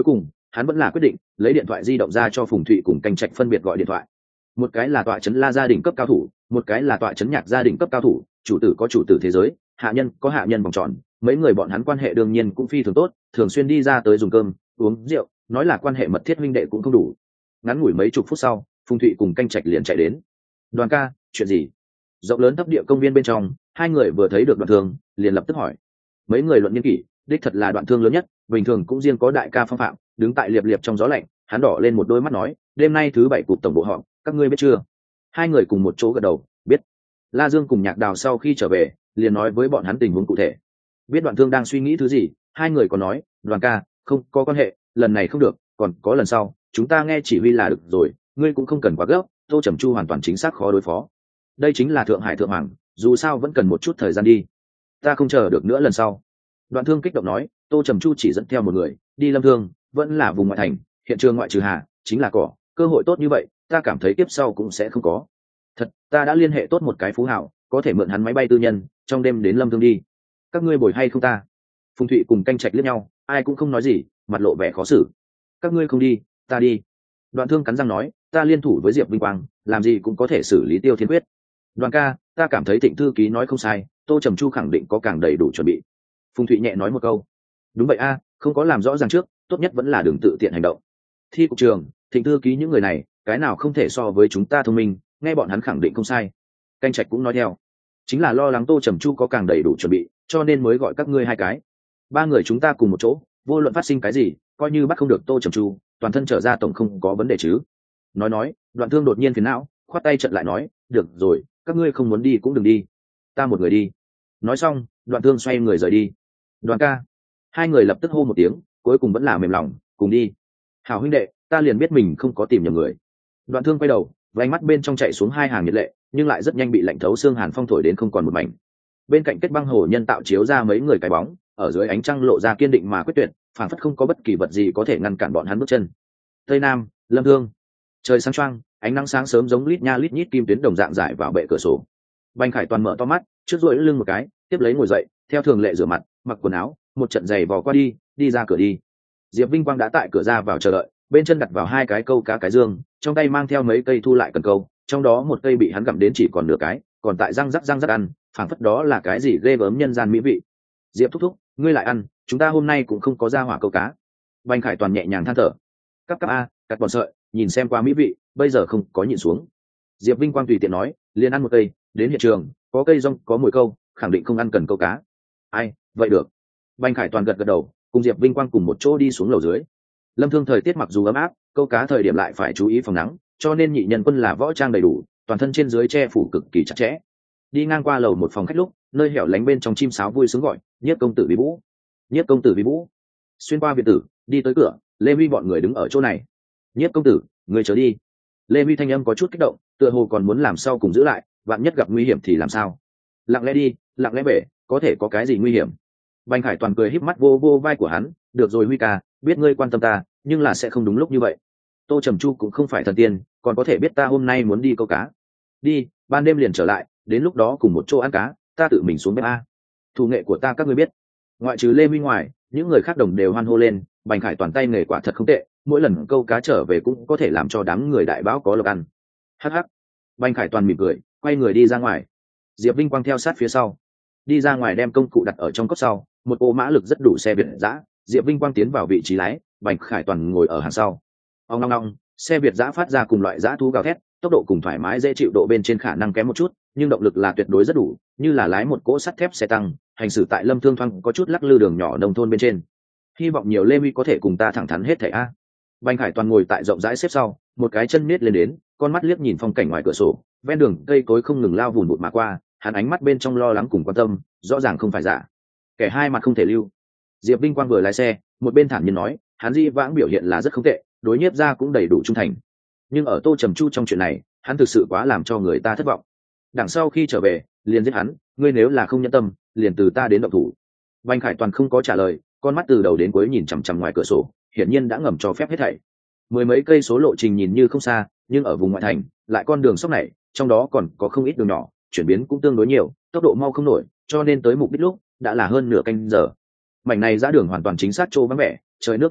S1: hắn vẫn là quyết định lấy điện thoại di động ra cho Phùng Thụy cùng Canh Trạch phân biệt gọi điện thoại. Một cái là tọa trấn la gia đình cấp cao thủ, một cái là tọa trấn nhạc gia đình cấp cao thủ, chủ tử có chủ tử thế giới, hạ nhân có hạ nhân vòng tròn, mấy người bọn hắn quan hệ đương nhiên cũng phi thường tốt, thường xuyên đi ra tới dùng cơm uống rượu, nói là quan hệ mật thiết huynh đệ cũng không đủ. Ngắn ngủi mấy chục phút sau, Phùng Thụy cùng Canh Trạch liền chạy đến. Đoàn ca, chuyện gì? Rộng lớn thấp địa công viên bên trong, hai người vừa thấy được Đoạn Thương liền lập tức hỏi. Mấy người luận niên kỷ, đích thật là Đoạn Thương lớn nhất, bình thường cũng riêng có đại ca phong phạm, đứng tại liệp liệp trong gió lạnh, hắn đỏ lên một đôi mắt nói, đêm nay thứ bảy cục tổng bộ họp, các ngươi biết chưa? Hai người cùng một chỗ gật đầu, biết. La Dương cùng Nhạc Đào sau khi trở về liền nói với bọn hắn tình huống cụ thể. Biết Đoạn Thương đang suy nghĩ thứ gì, hai người còn nói, Đoàn ca, không có quan hệ, lần này không được, còn có lần sau, chúng ta nghe chỉ huy là được rồi, ngươi cũng không cần quá gấp, Tô Trầm Chu hoàn toàn chính xác khó đối phó. Đây chính là Thượng Hải thượng hoàng, dù sao vẫn cần một chút thời gian đi. Ta không chờ được nữa lần sau. Đoạn Thương kích động nói, Tô Trầm Chu chỉ dẫn theo một người đi Lâm Thương, vẫn là vùng ngoại thành, hiện trường ngoại trừ hà chính là cỏ, cơ hội tốt như vậy ta cảm thấy tiếp sau cũng sẽ không có. Thật, ta đã liên hệ tốt một cái phú hảo, có thể mượn hắn máy bay tư nhân trong đêm đến Lâm Thương đi. Các ngươi bồi hay không ta? Phùng Thụy cùng Canh Trạch liếc nhau, ai cũng không nói gì, mặt lộ vẻ khó xử. Các ngươi không đi, ta đi. Đoạn Thương cắn răng nói, ta liên thủ với Diệp Vinh Quang, làm gì cũng có thể xử lý Tiêu Thiên Quyết. Đoàn ca, ta cảm thấy Thịnh thư ký nói không sai, Tô Trầm Chu khẳng định có càng đầy đủ chuẩn bị. Phùng Thụy nhẹ nói một câu. Đúng vậy a, không có làm rõ ràng trước, tốt nhất vẫn là đừng tự tiện hành động. Thi cục trường, Thịnh thư ký những người này, cái nào không thể so với chúng ta thông minh, nghe bọn hắn khẳng định không sai. Canh Trạch cũng nói theo, chính là lo lắng Tô Trầm Chu có càng đầy đủ chuẩn bị, cho nên mới gọi các ngươi hai cái. Ba người chúng ta cùng một chỗ, vô luận phát sinh cái gì, coi như bắt không được Tô Trầm Chu, toàn thân trở ra tổng không có vấn đề chứ. Nói nói, Đoạn Thương đột nhiên phiền não, khoát tay trận lại nói, được rồi, các ngươi không muốn đi cũng đừng đi, ta một người đi. Nói xong, Đoạn Thương xoay người rời đi. Đoàn ca. Hai người lập tức hô một tiếng, cuối cùng vẫn là mềm lòng, cùng đi. Hảo huynh đệ, ta liền biết mình không có tìm nhầm người. Đoạn Thương quay đầu, và ánh mắt bên trong chạy xuống hai hàng nhiệt lệ, nhưng lại rất nhanh bị lạnh thấu xương hàn phong thổi đến không còn một mảnh. Bên cạnh kết băng hồ nhân tạo chiếu ra mấy người cái bóng, ở dưới ánh trăng lộ ra kiên định mà quyết tuyệt, phảng phất không có bất kỳ vật gì có thể ngăn cản bọn hắn bước chân. Tây Nam, Lâm Thương. Trời sáng choang, ánh nắng sáng sớm giống lít nha lít nhít kim tuyến đồng dạng rải vào bệ cửa sổ. Bành Khải Toàn mở to mắt, trước duỗi lưng một cái, tiếp lấy ngồi dậy, theo thường lệ rửa mặt, mặc quần áo, một trận giày vò qua đi, đi ra cửa đi. Diệp Vinh Quang đã tại cửa ra vào chờ đợi, bên chân đặt vào hai cái câu cá cái dương, trong tay mang theo mấy cây thu lại cần câu, trong đó một cây bị hắn gặm đến chỉ còn nửa cái, còn tại răng rắc răng rắc ăn, phảng phất đó là cái gì ghê gớm nhân gian mỹ vị. Diệp thúc thúc, ngươi lại ăn, chúng ta hôm nay cũng không có ra hỏa câu cá. Bành Khải Toàn nhẹ nhàng than thở. Cắp cắp a, cắt bòn sợi, nhìn xem qua mỹ vị, bây giờ không có nhịn xuống. Diệp Vinh Quang tùy tiện nói, liền ăn một cây, đến hiện trường, có cây rong, có mùi câu, khẳng định không ăn cần câu cá. Ai, vậy được. Bành Khải Toàn gật gật đầu, cùng Diệp Vinh Quang cùng một chỗ đi xuống lầu dưới. Lâm Thương thời tiết mặc dù ấm áp, câu cá thời điểm lại phải chú ý phòng nắng, cho nên nhị nhân quân là võ trang đầy đủ, toàn thân trên dưới che phủ cực kỳ chặt chẽ. Đi ngang qua lầu một phòng khách lúc, nơi hẻo lánh bên trong chim sáo vui sướng gọi, Nhiếp công tử Vi Vũ, Nhiếp công tử Vi Vũ. Xuyên qua viện tử, đi tới cửa, Lê Huy bọn người đứng ở chỗ này. Nhiếp công tử, người trở đi. Lê Huy thanh âm có chút kích động, tựa hồ còn muốn làm sau cùng giữ lại, vạn nhất gặp nguy hiểm thì làm sao? Lặng lẽ đi, lặng lẽ về, có thể có cái gì nguy hiểm? Bành Khải Toàn cười híp mắt vô vô vai của hắn, được rồi Huy ca, biết ngươi quan tâm ta, nhưng là sẽ không đúng lúc như vậy. Tô Trầm Chu cũng không phải thần tiên, còn có thể biết ta hôm nay muốn đi câu cá. Đi, ban đêm liền trở lại, đến lúc đó cùng một chỗ ăn cá, ta tự mình xuống bếp a. Thủ nghệ của ta các ngươi biết. Ngoại trừ Lê Huy ngoài, những người khác đồng đều hoan hô lên, Bành Khải Toàn tay nghề quả thật không tệ, mỗi lần câu cá trở về cũng có thể làm cho đám người đại báo có lộc ăn. Hắc hắc. Bành Khải Toàn mỉm cười, quay người đi ra ngoài. Diệp Vinh Quang theo sát phía sau. Đi ra ngoài đem công cụ đặt ở trong cốc sau, một ô mã lực rất đủ xe Việt dã, Diệp Vinh Quang tiến vào vị trí lái, Bành Khải Toàn ngồi ở hàng sau. Ong ong ong, xe Việt dã phát ra cùng loại dã thú gào thét, tốc độ cùng thoải mái dễ chịu độ bên trên khả năng kém một chút, nhưng động lực là tuyệt đối rất đủ, như là lái một cỗ sắt thép xe tăng, hành xử tại Lâm Thương Thoang có chút lắc lư đường nhỏ nông thôn bên trên. Hy vọng nhiều Lê Huy có thể cùng ta thẳng thắn hết thảy a. Bành Khải Toàn ngồi tại rộng rãi xếp sau, một cái chân nết lên đến, con mắt liếc nhìn phong cảnh ngoài cửa sổ, ven đường cây cối không ngừng lao vùn vụt mà qua, hắn ánh mắt bên trong lo lắng cùng quan tâm, rõ ràng không phải giả. Kẻ hai mặt không thể lưu. Diệp Vinh Quang vừa lái xe, một bên thản nhiên nói, hắn Di vãng biểu hiện là rất không tệ, đối Nhiếp gia cũng đầy đủ trung thành. Nhưng ở Tô Trầm Chu trong chuyện này, hắn thực sự quá làm cho người ta thất vọng. Đằng sau khi trở về, liền giết hắn, ngươi nếu là không nhẫn tâm, liền từ ta đến động thủ. Bành Khải Toàn không có trả lời, con mắt từ đầu đến cuối nhìn chằm chằm ngoài cửa sổ, hiển nhiên đã ngầm cho phép hết thảy. Mười mấy cây số lộ trình nhìn như không xa, nhưng ở vùng ngoại thành, lại con đường sóc này, trong đó còn có không ít đường nhỏ, chuyển biến cũng tương đối nhiều, tốc độ mau không nổi, cho nên tới mục đích lúc đã là hơn nửa canh giờ. Mảnh này ra đường hoàn toàn chính xác trô vắng vẻ, trời nước một màu,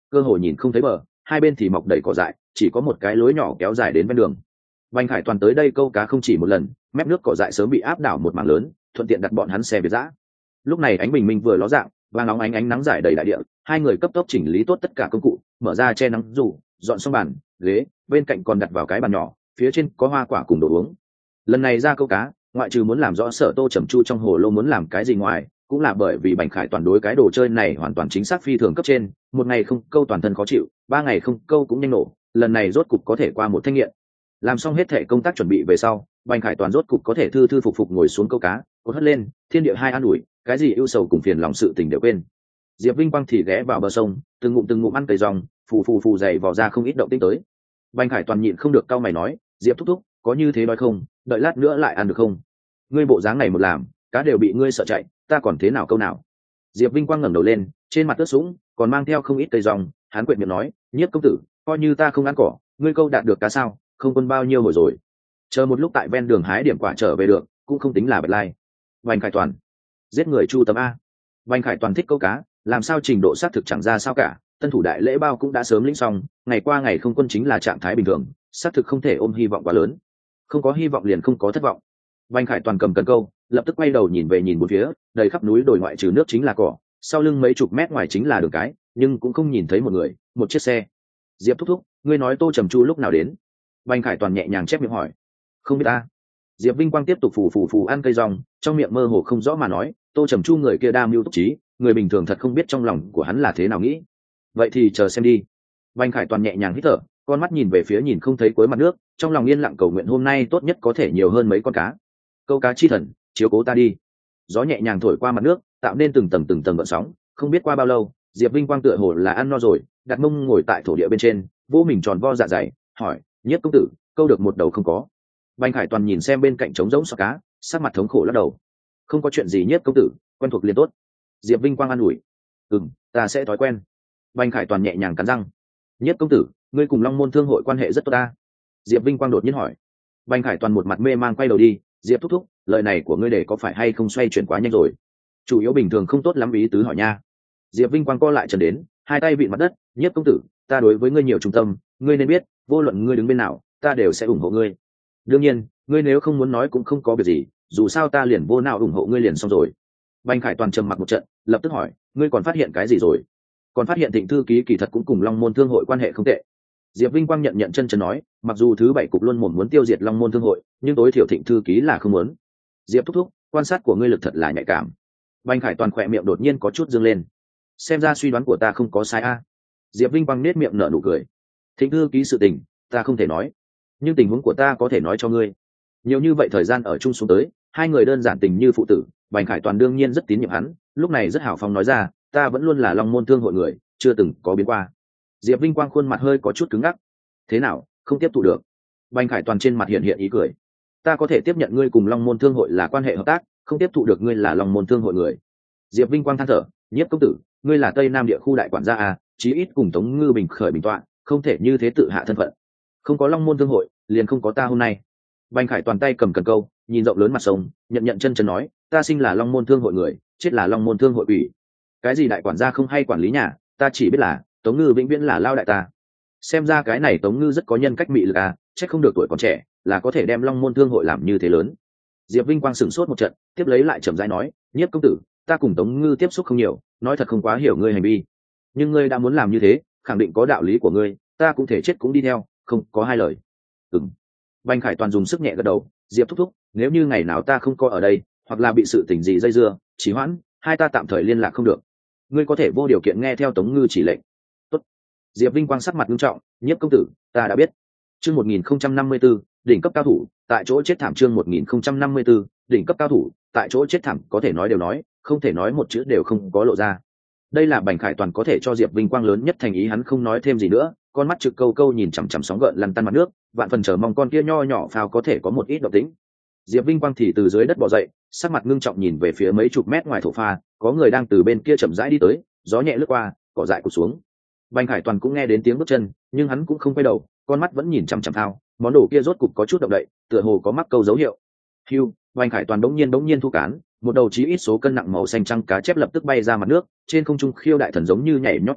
S1: cơ hồ nhìn không thấy bờ, hai bên thì mọc đầy cỏ dại, chỉ có một cái lối nhỏ kéo dài đến bên đường. Bành Khải Toàn tới đây câu cá không chỉ một lần, mép nước cỏ dại sớm bị áp đảo một mảng lớn, thuận tiện đặt bọn hắn xe biệt dã. Lúc này ánh bình minh vừa ló dạng, vàng óng ánh ánh nắng rải đầy đại địa, hai người cấp tốc chỉnh lý tốt tất cả công cụ, mở ra che nắng dù, dọn xong bàn ghế, bên cạnh còn đặt vào cái bàn nhỏ, phía trên có hoa quả cùng đồ uống. Lần này ra câu cá, ngoại trừ muốn làm rõ Sở Tô Trầm Chu trong hồ lô muốn làm cái gì ngoài, cũng là bởi vì Bành Khải Toàn đối cái đồ chơi này hoàn toàn chính xác phi thường cấp trên, một ngày không câu toàn thân khó chịu, ba ngày không câu cũng nhanh nổ, lần này rốt cục có thể qua một thanh nghiện. Làm xong hết thể công tác chuẩn bị về sau, Bành Khải Toàn rốt cục có thể thư thư phục phục ngồi xuống câu cá, cột hất lên, thiên địa hai an ủi, cái gì ưu sầu cùng phiền lòng sự tình đều quên. Diệp Vinh Quang thì ghé vào bờ sông, từng ngụm từng ngụm ăn cây rong, phù phù phù dày vò ra không ít động tĩnh tới. Bành Khải Toàn nhịn không được cau mày nói, Diệp thúc thúc, có như thế nói không, đợi lát nữa lại ăn được không? Ngươi bộ dáng này một làm, cá đều bị ngươi sợ chạy, ta còn thế nào câu nào? Diệp Vinh Quang ngẩng đầu lên, trên mặt ướt sũng, còn mang theo không ít cây rong, hắn quệt miệng nói, Nhiếp công tử, coi như ta không ăn cỏ, ngươi câu đạt được cá sao? Không quân bao nhiêu hồi rồi? Chờ một lúc tại ven đường hái điểm quả trở về được, cũng không tính là bật lai. Bành Khải Toàn, giết người chu tâm a. Bành Khải Toàn thích câu cá, làm sao trình độ xác thực chẳng ra sao cả, tân thủ đại lễ bao cũng đã sớm lĩnh xong, ngày qua ngày không quân chính là trạng thái bình thường, xác thực không thể ôm hy vọng quá lớn. Không có hy vọng liền không có thất vọng. Bành Khải Toàn cầm cần câu, lập tức quay đầu nhìn về nhìn bốn phía, đầy khắp núi đồi ngoại trừ nước chính là cỏ, sau lưng mấy chục mét ngoài chính là đường cái, nhưng cũng không nhìn thấy một người, một chiếc xe. Diệp thúc thúc, ngươi nói Tô Trầm Chu lúc nào đến? Bành Khải Toàn nhẹ nhàng chép miệng hỏi. Không biết ta. Diệp Vinh Quang tiếp tục phù phù phù ăn cây rong, trong miệng mơ hồ không rõ mà nói, Tô Trầm Chu người kia đa mưu túc trí, người bình thường thật không biết trong lòng của hắn là thế nào nghĩ. Vậy thì chờ xem đi. Bành Khải Toàn nhẹ nhàng hít thở, con mắt nhìn về phía nhìn không thấy cuối mặt nước, trong lòng yên lặng cầu nguyện hôm nay tốt nhất có thể nhiều hơn mấy con cá. Câu cá chi thần, chiếu cố ta đi. Gió nhẹ nhàng thổi qua mặt nước, tạo nên từng tầng từng tầng gợn sóng, không biết qua bao lâu, Diệp Vinh Quang tựa hồ là ăn no rồi, đặt mông ngồi tại thổ địa bên trên, vô mình tròn vo dạ dày, hỏi, Nhiếp công tử, câu được một đầu không có? Bành Khải Toàn nhìn xem bên cạnh trống rỗng sọ cá, sắc mặt thống khổ lắc đầu. Không có chuyện gì Nhiếp công tử, quen thuộc liền tốt. Diệp Vinh Quang an ủi. Ừm, ta sẽ thói quen. Bành Khải Toàn nhẹ nhàng cắn răng. Nhiếp công tử, ngươi cùng Long Môn Thương hội quan hệ rất tốt ta. Diệp Vinh Quang đột nhiên hỏi. Bành Khải Toàn một mặt mê mang quay đầu đi, Diệp thúc thúc, lời này của ngươi để có phải hay không xoay chuyển quá nhanh rồi? Chủ yếu bình thường không tốt lắm ý tứ hỏi nha. Diệp Vinh Quang co lại trần đến, hai tay vịn mặt đất, Nhiếp công tử, ta đối với ngươi nhiều trung tâm, ngươi nên biết, vô luận ngươi đứng bên nào, ta đều sẽ ủng hộ ngươi. Đương nhiên, ngươi nếu không muốn nói cũng không có việc gì, dù sao ta liền vô nào ủng hộ ngươi liền xong rồi. Bành Khải Toàn trầm mặc một trận, lập tức hỏi, ngươi còn phát hiện cái gì rồi? Còn phát hiện Thịnh thư ký kỳ thật cũng cùng Long Môn Thương hội quan hệ không tệ. Diệp Vinh Quang nhận nhận chân chân nói, mặc dù thứ bảy cục luôn mồm muốn tiêu diệt Long Môn Thương hội, nhưng tối thiểu Thịnh thư ký là không muốn. Diệp thúc thúc, quan sát của ngươi lực thật là nhạy cảm. Bành Khải Toàn khỏe miệng đột nhiên có chút dương lên. Xem ra suy đoán của ta không có sai a. Diệp Vinh Quang nết miệng nở nụ cười. Thịnh thư ký sự tình, ta không thể nói, nhưng tình huống của ta có thể nói cho ngươi. Nhiều như vậy thời gian ở chung xuống tới, hai người đơn giản tình như phụ tử. Bành Khải Toàn đương nhiên rất tín nhiệm hắn, lúc này rất hào phóng nói ra, ta vẫn luôn là Long Môn Thương hội người, chưa từng có biến qua. Diệp Vinh Quang khuôn mặt hơi có chút cứng ngắc. Thế nào, không tiếp thụ được? Bành Khải Toàn trên mặt hiện hiện ý cười. Ta có thể tiếp nhận ngươi cùng Long Môn Thương hội là quan hệ hợp tác, không tiếp thụ được ngươi là Long Môn Thương hội người. Diệp Vinh Quang than thở, Nhiếp công tử, ngươi là Tây Nam địa khu đại quản gia à, chí ít cùng Tống Ngư Bình khởi bình tọa, không thể như thế tự hạ thân phận. Không có Long Môn Thương hội, liền không có ta hôm nay. Bành Khải Toàn tay cầm cần câu, nhìn rộng lớn mặt sông, nhận nhận chân chân nói, ta sinh là Long Môn Thương hội người, chết là Long Môn Thương hội ủy. Cái gì đại quản gia không hay quản lý nhà, ta chỉ biết là Tống Ngư vĩnh viễn là lao đại ta. Xem ra cái này Tống Ngư rất có nhân cách mị lực à, chắc không được tuổi còn trẻ, là có thể đem Long Môn Thương hội làm như thế lớn. Diệp Vinh Quang sửng sốt một trận, tiếp lấy lại chậm rãi nói, Nhiếp công tử, ta cùng Tống Ngư tiếp xúc không nhiều, nói thật không quá hiểu ngươi hành vi, nhưng ngươi đã muốn làm như thế, khẳng định có đạo lý của ngươi, ta cũng thể chết cũng đi theo, không có hai lời. Ừm. Bành Khải Toàn dùng sức nhẹ gật đầu, Diệp thúc thúc, nếu như ngày nào ta không có ở đây, hoặc là bị sự tình gì dây dưa, trì hoãn, hai ta tạm thời liên lạc không được, ngươi có thể vô điều kiện nghe theo Tống Ngư chỉ lệnh. Tốt. Diệp Vinh Quang sắc mặt nghiêm trọng, Nhiếp công tử, ta đã biết. Chương một nghìn không trăm năm mươi tư, đỉnh cấp cao thủ, tại chỗ chết thảm. Chương một nghìn không trăm năm mươi tư, đỉnh cấp cao thủ, tại chỗ chết thảm, có thể nói đều nói, không thể nói một chữ đều không có lộ ra. Đây là Bành Khải Toàn có thể cho Diệp Vinh Quang lớn nhất thành ý, hắn không nói thêm gì nữa, con mắt trực câu câu nhìn chằm chằm sóng gợn lăn tăn mặt nước, vạn phần chờ mong con kia nho nhỏ phao có thể có một ít động tĩnh. Diệp Vinh Quang thì từ dưới đất bò dậy, sắc mặt ngưng trọng nhìn về phía mấy chục mét ngoài thổ pha, có người đang từ bên kia chậm rãi đi tới, gió nhẹ lướt qua, cỏ dại cụt xuống. Bành Khải Toàn cũng nghe đến tiếng bước chân, nhưng hắn cũng không quay đầu, con mắt vẫn nhìn chằm chằm thao, món đồ kia rốt cục có chút động đậy, tựa hồ có mắc câu dấu hiệu. Hưu, Bành Khải Toàn đống nhiên đống nhiên thu cán, một đầu chí ít số cân nặng màu xanh trắng cá chép lập tức bay ra mặt nước, trên không trung khiêu đại thần giống như nhảy nhót một trận,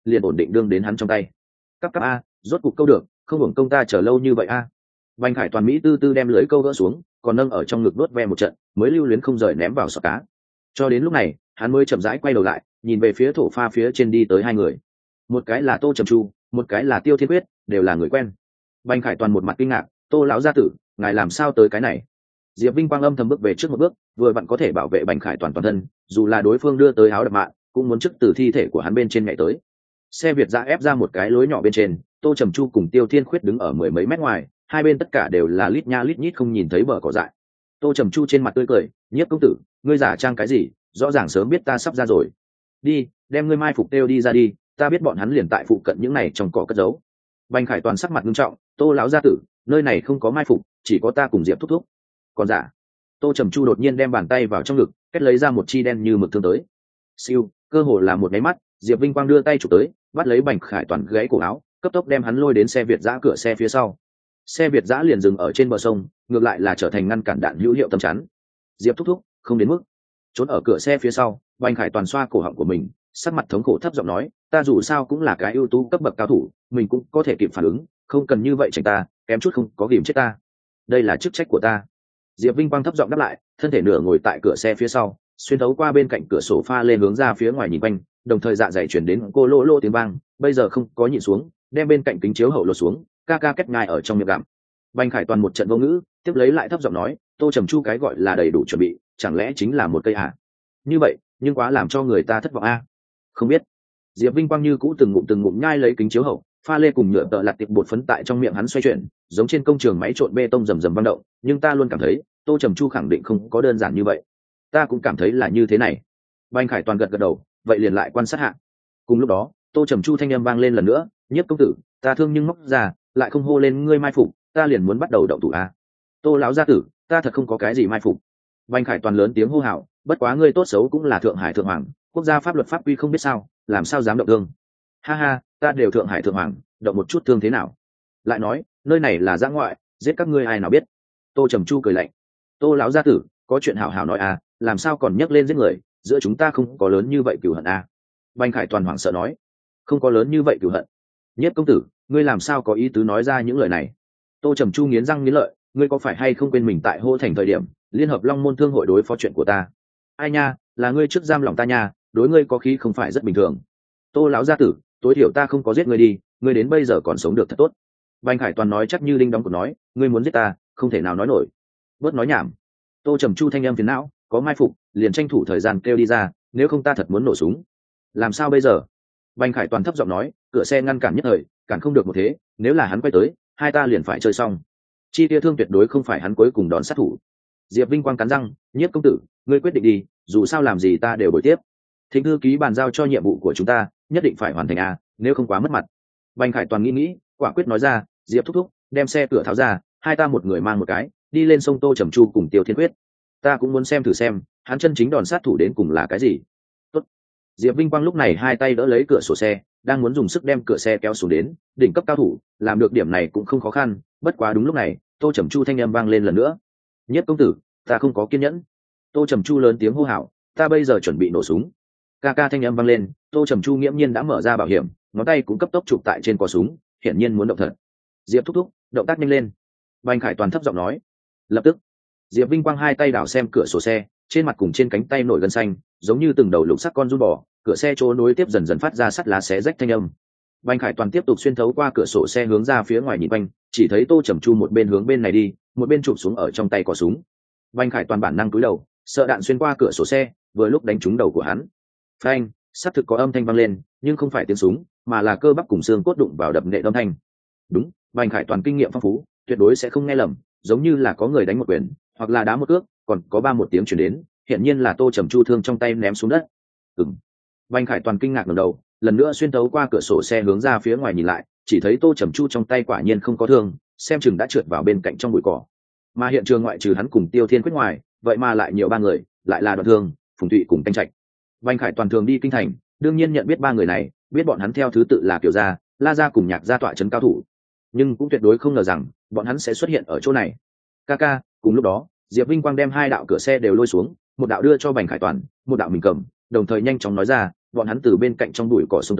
S1: liền ổn định đương đến hắn trong tay. Cắp cắp a, rốt cục câu được, không hưởng công ta chờ lâu như vậy a. Bành Khải Toàn mỹ tư tư đem lưới câu gỡ xuống, còn nâng ở trong ngực đốt ve một trận, mới lưu luyến không rời ném vào sọ cá. Cho đến lúc này, hắn mới chậm rãi quay đầu lại, nhìn về phía thổ pha phía trên đi tới hai người. Một cái là Tô Trầm Chu, một cái là Tiêu Thiên Quyết, đều là người quen. Bành Khải Toàn một mặt kinh ngạc, Tô lão gia tử, ngài làm sao tới cái này? Diệp Vinh Quang âm thầm bước về trước một bước, vừa vặn có thể bảo vệ Bành Khải Toàn toàn thân, dù là đối phương đưa tới áo đập mạng, cũng muốn trước từ thi thể của hắn bên trên nhảy tới. Xe Việt giã ép ra một cái lối nhỏ bên trên, Tô Trầm Chu cùng Tiêu Thiên Khuyết đứng ở mười mấy mét ngoài, hai bên tất cả đều là lít nha lít nhít không nhìn thấy bờ cỏ dại. Tô Trầm Chu trên mặt tươi cười, Nhiếp công tử, ngươi giả trang cái gì, rõ ràng sớm biết ta sắp ra rồi. Đi, đem ngươi mai phục Têu đi ra đi, ta biết bọn hắn liền tại phụ cận những này trong cỏ cất giấu. Bành Khải Toàn sắc mặt nghiêm trọng, Tô lão gia tử, nơi này không có mai phục, chỉ có ta cùng Diệp thúc thúc. Còn giả? Tô Trầm Chu đột nhiên đem bàn tay vào trong ngực, kết lấy ra một chi đen như mực thương tới. Siêu, cơ hồ là một cái mắt, Diệp Vinh Quang đưa tay chụp tới, bắt lấy Bành Khải Toàn gãy cổ áo, cấp tốc đem hắn lôi đến xe Việt giã cửa xe phía sau. Xe Việt giã liền dừng ở trên bờ sông, ngược lại là trở thành ngăn cản đạn hữu hiệu tầm chắn. Diệp thúc thúc, không đến mức. Trốn ở cửa xe phía sau, Bành Khải Toàn xoa cổ họng của mình, sắc mặt thống khổ thấp giọng nói, ta dù sao cũng là cái ưu tú cấp bậc cao thủ, mình cũng có thể kịp phản ứng, không cần như vậy tránh ta, kém chút không có ghìm chết ta. Đây là chức trách của ta. Diệp Vinh Quang thấp giọng đáp lại, thân thể nửa ngồi tại cửa xe phía sau, xuyên thấu qua bên cạnh cửa sổ pha lên hướng ra phía ngoài nhìn quanh, đồng thời dạ dày chuyển đến cô lô lô tiếng vang, bây giờ không có nhịn xuống, đem bên cạnh kính chiếu hậu lột xuống, ca ca kết ngài ở trong miệng gặm. Bành Khải Toàn một trận vô ngữ, tiếp lấy lại thấp giọng nói, Tô Trầm Chu cái gọi là đầy đủ chuẩn bị, chẳng lẽ chính là một cây hạ? Như vậy, nhưng quá làm cho người ta thất vọng a. Không biết. Diệp Vinh Quang như cũ từng ngụm từng ngụm nhai lấy kính chiếu hậu, pha lê cùng nhựa tợ lặt tiệp bột phấn tại trong miệng hắn xoay chuyển, giống trên công trường máy trộn bê tông rầm rầm vang động, nhưng ta luôn cảm thấy, Tô Trầm Chu khẳng định không có đơn giản như vậy. Ta cũng cảm thấy là như thế này. Bành Khải Toàn gật gật đầu, vậy liền lại quan sát hạ. Cùng lúc đó, Tô Trầm Chu thanh âm vang lên lần nữa, Nhiếp công tử, ta thương nhưng móc ra, lại không hô lên ngươi mai phục, ta liền muốn bắt đầu động thủ a. Tô lão gia tử, ta thật không có cái gì mai phục. Bành Khải Toàn lớn tiếng hô hào, bất quá ngươi tốt xấu cũng là thượng hải thượng hoàng, quốc gia pháp luật pháp quy không biết sao, làm sao dám động thương? Ha ha, ta đều thượng hải thượng hoàng, động một chút thương thế nào? Lại nói, nơi này là giã ngoại, giết các ngươi ai nào biết? Tô Trầm Chu cười lạnh, Tô lão gia tử, có chuyện hảo hảo nói à, làm sao còn nhắc lên giết người, giữa chúng ta không có lớn như vậy cửu hận à? Bành Khải Toàn hoảng sợ nói, không có lớn như vậy cửu hận. Nhiếp công tử, ngươi làm sao có ý tứ nói ra những lời này? Tô Trầm Chu nghiến răng nghiến lợi, ngươi có phải hay không quên mình tại Hô Thành thời điểm, liên hợp Long Môn Thương hội đối phó chuyện của ta? Ai nha, là ngươi trước giam lòng ta nha, đối ngươi có khí không phải rất bình thường. Tô lão gia tử, tối thiểu ta không có giết ngươi đi, ngươi đến bây giờ còn sống được thật tốt. Bành Khải Toàn nói chắc như đinh đóng của nói, ngươi muốn giết ta, không thể nào nói nổi. Bớt nói nhảm. Tô Trầm Chu thanh âm phiền não, có mai phục, liền tranh thủ thời gian kêu đi ra, nếu không ta thật muốn nổ súng. Làm sao bây giờ? Bành Khải Toàn thấp giọng nói, cửa xe ngăn cản nhất thời, cản không được một thế, nếu là hắn quay tới, hai ta liền phải chơi xong. Chi tiêu thương tuyệt đối không phải hắn cuối cùng đón sát thủ. Diệp Vinh Quang cắn răng, Nhiếp công tử, ngươi quyết định đi, dù sao làm gì ta đều bồi tiếp. Thịnh thư ký bàn giao cho nhiệm vụ của chúng ta, nhất định phải hoàn thành a, nếu không quá mất mặt. Bành Khải Toàn nghĩ nghĩ, quả quyết nói ra, Diệp thúc thúc, đem xe cửa tháo ra, hai ta một người mang một cái, đi lên sông Tô Trầm Chu cùng Tiêu Thiên Quyết. Ta cũng muốn xem thử xem, hắn chân chính đòn sát thủ đến cùng là cái gì. Tốt. Diệp Vinh Quang lúc này hai tay đỡ lấy cửa sổ xe, đang muốn dùng sức đem cửa xe kéo xuống đến, đỉnh cấp cao thủ, làm được điểm này cũng không khó khăn, bất quá đúng lúc này, Tô Trầm Chu thanh âm vang lên lần nữa. Nhiếp công tử, ta không có kiên nhẫn. Tô Trầm Chu lớn tiếng hô hào, ta bây giờ chuẩn bị nổ súng. Ca ca thanh âm vang lên, Tô Trầm Chu nghiễm nhiên đã mở ra bảo hiểm, ngón tay cũng cấp tốc chụp tại trên cò súng, hiển nhiên muốn động thật. Diệp thúc thúc, động tác nhanh lên. Bành Khải Toàn thấp giọng nói. Lập tức, Diệp Vinh Quang hai tay đảo xem cửa sổ xe, trên mặt cùng trên cánh tay nổi gân xanh, giống như từng đầu lục sắc con run bò, cửa xe chỗ nối tiếp dần dần phát ra sắt lá xé rách thanh âm. Bành Khải Toàn tiếp tục xuyên thấu qua cửa sổ xe hướng ra phía ngoài nhìn quanh, chỉ thấy Tô Trầm Chu một bên hướng bên này đi, một bên chụp xuống ở trong tay cò súng. Bành Khải Toàn bản năng cúi đầu, sợ đạn xuyên qua cửa sổ xe, vừa lúc đánh trúng đầu của hắn. Phanh, xác thực có âm thanh vang lên, nhưng không phải tiếng súng, mà là cơ bắp cùng xương cốt đụng vào đập nệ âm thanh. Đúng, Bành Khải Toàn kinh nghiệm phong phú, tuyệt đối sẽ không nghe lầm, giống như là có người đánh một quyền, hoặc là đá một cước, còn có ba một tiếng truyền đến, hiện nhiên là Tô Trầm Chu thương trong tay ném xuống đất. Ừm. Bành Khải Toàn kinh ngạc ngẩng đầu, lần nữa xuyên thấu qua cửa sổ xe hướng ra phía ngoài nhìn lại, chỉ thấy Tô Trầm Chu trong tay quả nhiên không có thương, xem chừng đã trượt vào bên cạnh trong bụi cỏ. Mà hiện trường ngoại trừ hắn cùng Tiêu Thiên Quyết ngoài, vậy mà lại nhiều ba người, lại là Đoạn Thương, Phùng Thụy cùng Thanh Trạch. Bành Khải Toàn thường đi kinh thành, đương nhiên nhận biết ba người này, biết bọn hắn theo thứ tự là Kiều gia, La gia cùng Nhạc gia tọa trấn cao thủ, nhưng cũng tuyệt đối không ngờ rằng bọn hắn sẽ xuất hiện ở chỗ này. Kaka, cùng lúc đó, Diệp Vinh Quang đem hai đạo cửa xe đều lôi xuống, một đạo đưa cho Bành Khải Toàn, một đạo mình cầm, đồng thời nhanh chóng nói ra, bọn hắn từ bên cạnh trong bụi cỏ xuống tới,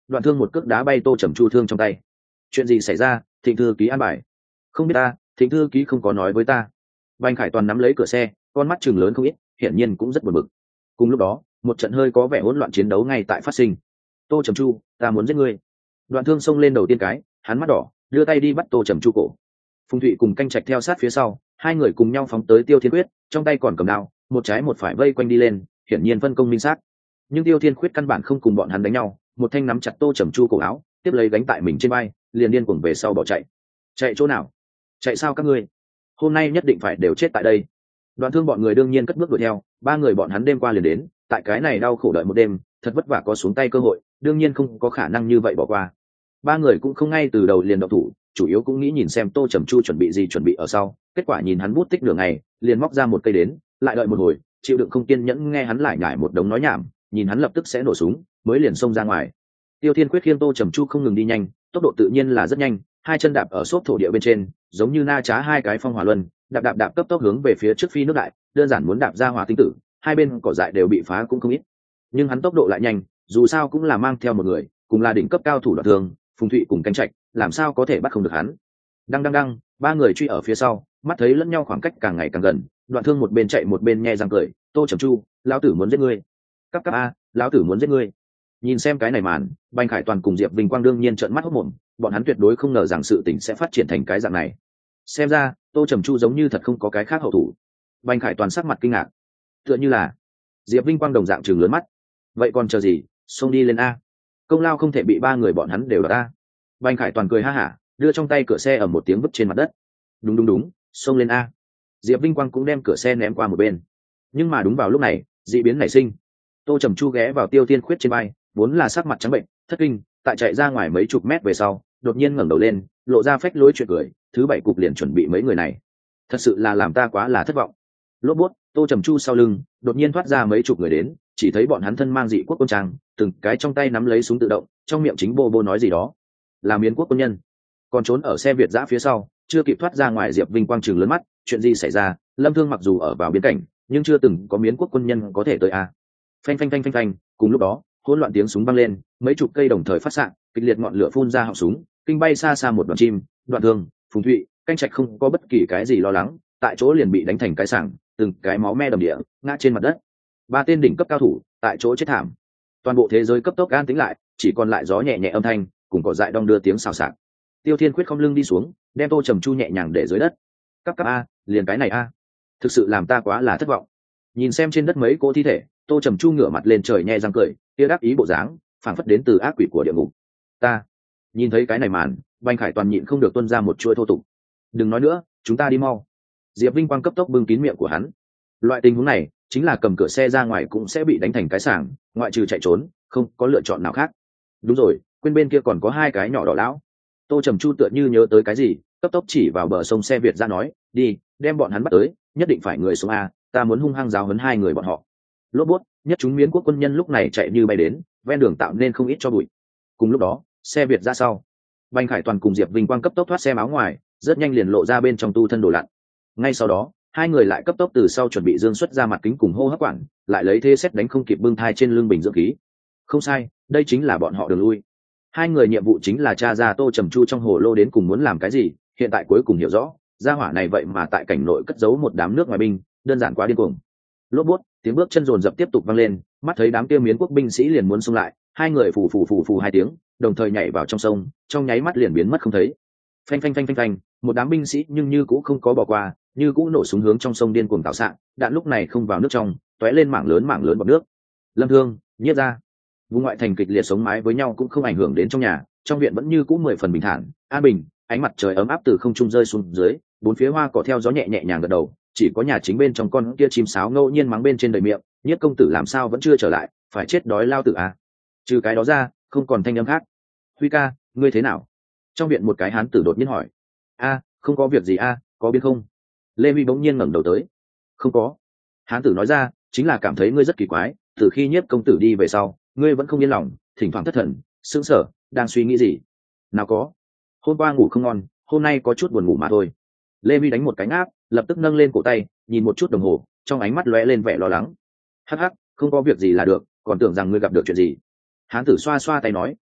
S1: Đoạn Thương một cước đá bay Tô Trầm Chu thương trong tay. Chuyện gì xảy ra? Thịnh thư ký an bài. Không biết ta, Thịnh thư ký không có nói với ta. Bành Khải Toàn nắm lấy cửa xe, con mắt trừng lớn không ít, hiển nhiên cũng rất buồn bực. Cùng lúc đó, một trận hơi có vẻ hỗn loạn chiến đấu ngay tại phát sinh. Tô Trầm Chu, ta muốn giết ngươi. Đoạn Thương xông lên đầu tiên cái, hắn mắt đỏ, đưa tay đi bắt Tô Trầm Chu cổ. Phùng Thụy cùng Canh Trạch theo sát phía sau, hai người cùng nhau phóng tới Tiêu Thiên Quyết, trong tay còn cầm đao, một trái một phải vây quanh đi lên, hiển nhiên phân công minh xác. Nhưng Tiêu Thiên Quyết căn bản không cùng bọn hắn đánh nhau, một thanh nắm chặt Tô Trầm Chu cổ áo, tiếp lấy gánh tại mình trên vai, liền điên cuồng về sau bỏ chạy. Chạy chỗ nào? Chạy sao các ngươi? Hôm nay nhất định phải đều chết tại đây. Đoạn Thương bọn người đương nhiên cất bước đuổi theo, ba người bọn hắn đêm qua liền đến, tại cái này đau khổ đợi một đêm, thật vất vả có xuống tay cơ hội, đương nhiên không có khả năng như vậy bỏ qua. Ba người cũng không ngay từ đầu liền động thủ, chủ yếu cũng nghĩ nhìn xem Tô Trầm Chu chuẩn bị gì chuẩn bị ở sau, kết quả nhìn hắn bút tích nửa ngày, liền móc ra một cây đến, lại đợi một hồi, chịu đựng không kiên nhẫn nghe hắn lại nhải một đống nói nhảm, nhìn hắn lập tức sẽ nổ súng, mới liền xông ra ngoài. Tiêu Thiên Quyết khiêng Tô Trầm Chu không ngừng đi nhanh, tốc độ tự nhiên là rất nhanh, hai chân đạp ở xốp thổ địa bên trên, giống như na trá hai cái phong hỏa luân, đạp đạp đạp cấp tốc hướng về phía trước phi nước đại, đơn giản muốn đạp ra hỏa tinh tử, hai bên cỏ dại đều bị phá cũng không ít. Nhưng hắn tốc độ lại nhanh, dù sao cũng là mang theo một người, cùng là đỉnh cấp cao thủ Đoạn Thương, Phùng Thụy cùng Canh Trạch, làm sao có thể bắt không được hắn. Đăng đăng đăng, ba người truy ở phía sau, mắt thấy lẫn nhau khoảng cách càng ngày càng gần, Đoạn Thương một bên chạy một bên nhe răng cười, Tô Trầm Chu, lão tử muốn giết ngươi. Cấp cấp a, lão tử muốn giết ngươi. Nhìn xem cái này màn, Bành Khải Toàn cùng Diệp Vinh Quang đương nhiên trợn mắt hốt mồm, bọn hắn tuyệt đối không ngờ rằng sự tình sẽ phát triển thành cái dạng này. Xem ra, Tô Trầm Chu giống như thật không có cái khác hậu thủ. Bành Khải Toàn sắc mặt kinh ngạc, tựa như là Diệp Vinh Quang đồng dạng trừng lớn mắt. Vậy còn chờ gì, xông đi lên a. Công lao không thể bị ba người bọn hắn đều đoạt a. Bành Khải Toàn cười ha hả, đưa trong tay cửa xe ở một tiếng vứt trên mặt đất. Đúng đúng đúng, xông lên a. Diệp Vinh Quang cũng đem cửa xe ném qua một bên. Nhưng mà đúng vào lúc này, dị biến nảy sinh. Tô Trầm Chu ghé vào Tiêu Thiên Khuyết trên vai, vốn là sắc mặt trắng bệnh, thất kinh, tại chạy ra ngoài mấy chục mét về sau, đột nhiên ngẩng đầu lên, lộ ra phách lối chuyện cười, thứ bảy cục liền chuẩn bị mấy người này. Thật sự là làm ta quá là thất vọng. Lốp bút, Tô Trầm Chu sau lưng, đột nhiên thoát ra mấy chục người đến, chỉ thấy bọn hắn thân mang dị quốc quân trang, từng cái trong tay nắm lấy súng tự động, trong miệng chính bô bô nói gì đó. Là Miến quốc quân nhân. Còn trốn ở xe Việt dã phía sau, chưa kịp thoát ra ngoài. Diệp Vinh Quang trừng lớn mắt, chuyện gì xảy ra? Lâm Thương mặc dù ở vào biên cảnh, nhưng chưa từng có Miến quốc quân nhân có thể tới a. Phanh phanh phanh phanh phanh, cùng lúc đó, hỗn loạn tiếng súng vang lên, mấy chục cây đồng thời phát xạ, kịch liệt ngọn lửa phun ra họng súng, kinh bay xa xa một đoàn chim. Đoạn Thương, Phùng Thụy, Canh Trạch không có bất kỳ cái gì lo lắng, tại chỗ liền bị đánh thành cái sảng, từng cái máu me đầm địa, ngã trên mặt đất. Ba tên đỉnh cấp cao thủ tại chỗ chết thảm. Toàn bộ thế giới cấp tốc an tĩnh lại, chỉ còn lại gió nhẹ nhẹ âm thanh, cùng cỏ dại đong đưa tiếng xào xạc. Tiêu Thiên Quyết không lưng đi xuống, đem Tô Trầm Chu nhẹ nhàng để dưới đất. Cấp cấp a, liền cái này a, thực sự làm ta quá là thất vọng. Nhìn xem trên đất mấy cỗ thi thể, Tô Trầm Chu ngửa mặt lên trời nhe răng cười, kia đáp ý bộ dáng, phảng phất đến từ ác quỷ của địa ngục. Ta, nhìn thấy cái này màn, Bành Khải Toàn nhịn không được tuôn ra một chuỗi thô tục. Đừng nói nữa, chúng ta đi mau. Diệp Vinh Quang cấp tốc bưng kín miệng của hắn. Loại tình huống này, chính là cầm cửa xe ra ngoài cũng sẽ bị đánh thành cái sảng, ngoại trừ chạy trốn, không có lựa chọn nào khác. Đúng rồi, quên bên kia còn có hai cái nhỏ đỏ lão. Tô Trầm Chu tựa như nhớ tới cái gì, cấp tốc chỉ vào bờ sông xe Việt ra nói, đi, đem bọn hắn bắt tới, nhất định phải người xuống a, ta muốn hung hăng giáo huấn hai người bọn họ. Lốp bút, nhất chúng Miến quốc quân nhân lúc này chạy như bay đến, ven đường tạo nên không ít cho bụi. Cùng lúc đó, xe Việt ra sau, Bành Khải Toàn cùng Diệp Vinh Quang cấp tốc thoát xe áo ngoài, rất nhanh liền lộ ra bên trong tu thân đồ lặn. Ngay sau đó, hai người lại cấp tốc từ sau chuẩn bị dương xuất ra mặt kính cùng hô hấp quản, lại lấy thế xét đánh không kịp bưng thai trên lưng bình dưỡng khí. Không sai, đây chính là bọn họ đường lui. Hai người nhiệm vụ chính là tra ra Tô Trầm Chu trong hồ lô đến cùng muốn làm cái gì, hiện tại cuối cùng hiểu rõ, gia hỏa này vậy mà tại cảnh nội cất giấu một đám nước ngoài binh, đơn giản quá điên cuồng. Lốp bút, tiếng bước chân dồn dập tiếp tục vang lên, mắt thấy đám kia Miến quốc binh sĩ liền muốn xông lại, hai người phù phù phù phù hai tiếng, đồng thời nhảy vào trong sông, trong nháy mắt liền biến mất không thấy. Phanh phanh phanh phanh phanh, một đám binh sĩ nhưng như cũng không có bỏ qua, như cũng nổ súng hướng trong sông điên cuồng tạo xạ, đạn lúc này không vào nước trong, tóe lên mảng lớn mảng lớn bọt nước. Lâm Thương, Nhiếp ra, vùng ngoại thành kịch liệt sống mái với nhau cũng không ảnh hưởng đến trong nhà, trong viện vẫn như cũ mười phần bình thản, an bình, ánh mặt trời ấm áp từ không trung rơi xuống dưới, bốn phía hoa cỏ theo gió nhẹ nhẹ nhàng gật đầu, chỉ có nhà chính bên trong con kia chim sáo ngẫu nhiên mắng bên trên đầy miệng, Nhiếp công tử làm sao vẫn chưa trở lại, phải chết đói lao tử à. Trừ cái đó ra, không còn thanh âm khác. Huy ca, ngươi thế nào? Trong viện một cái hán tử đột nhiên hỏi. A, không có việc gì a, có biết không? Lê Huy bỗng nhiên ngẩng đầu tới. Không có. Hán tử nói ra, chính là cảm thấy ngươi rất kỳ quái, từ khi Nhiếp công tử đi về sau, ngươi vẫn không yên lòng, thỉnh thoảng thất thần, sững sờ, đang suy nghĩ gì? Nào có. Hôm qua ngủ không ngon, hôm nay có chút buồn ngủ mà thôi. Lê Huy đánh một cái áp, lập tức nâng lên cổ tay, nhìn một chút đồng hồ, trong ánh mắt lóe lên vẻ lo lắng. Hắc hắc, không có việc gì là được, còn tưởng rằng ngươi gặp được chuyện gì. Hán tử xoa xoa tay nói,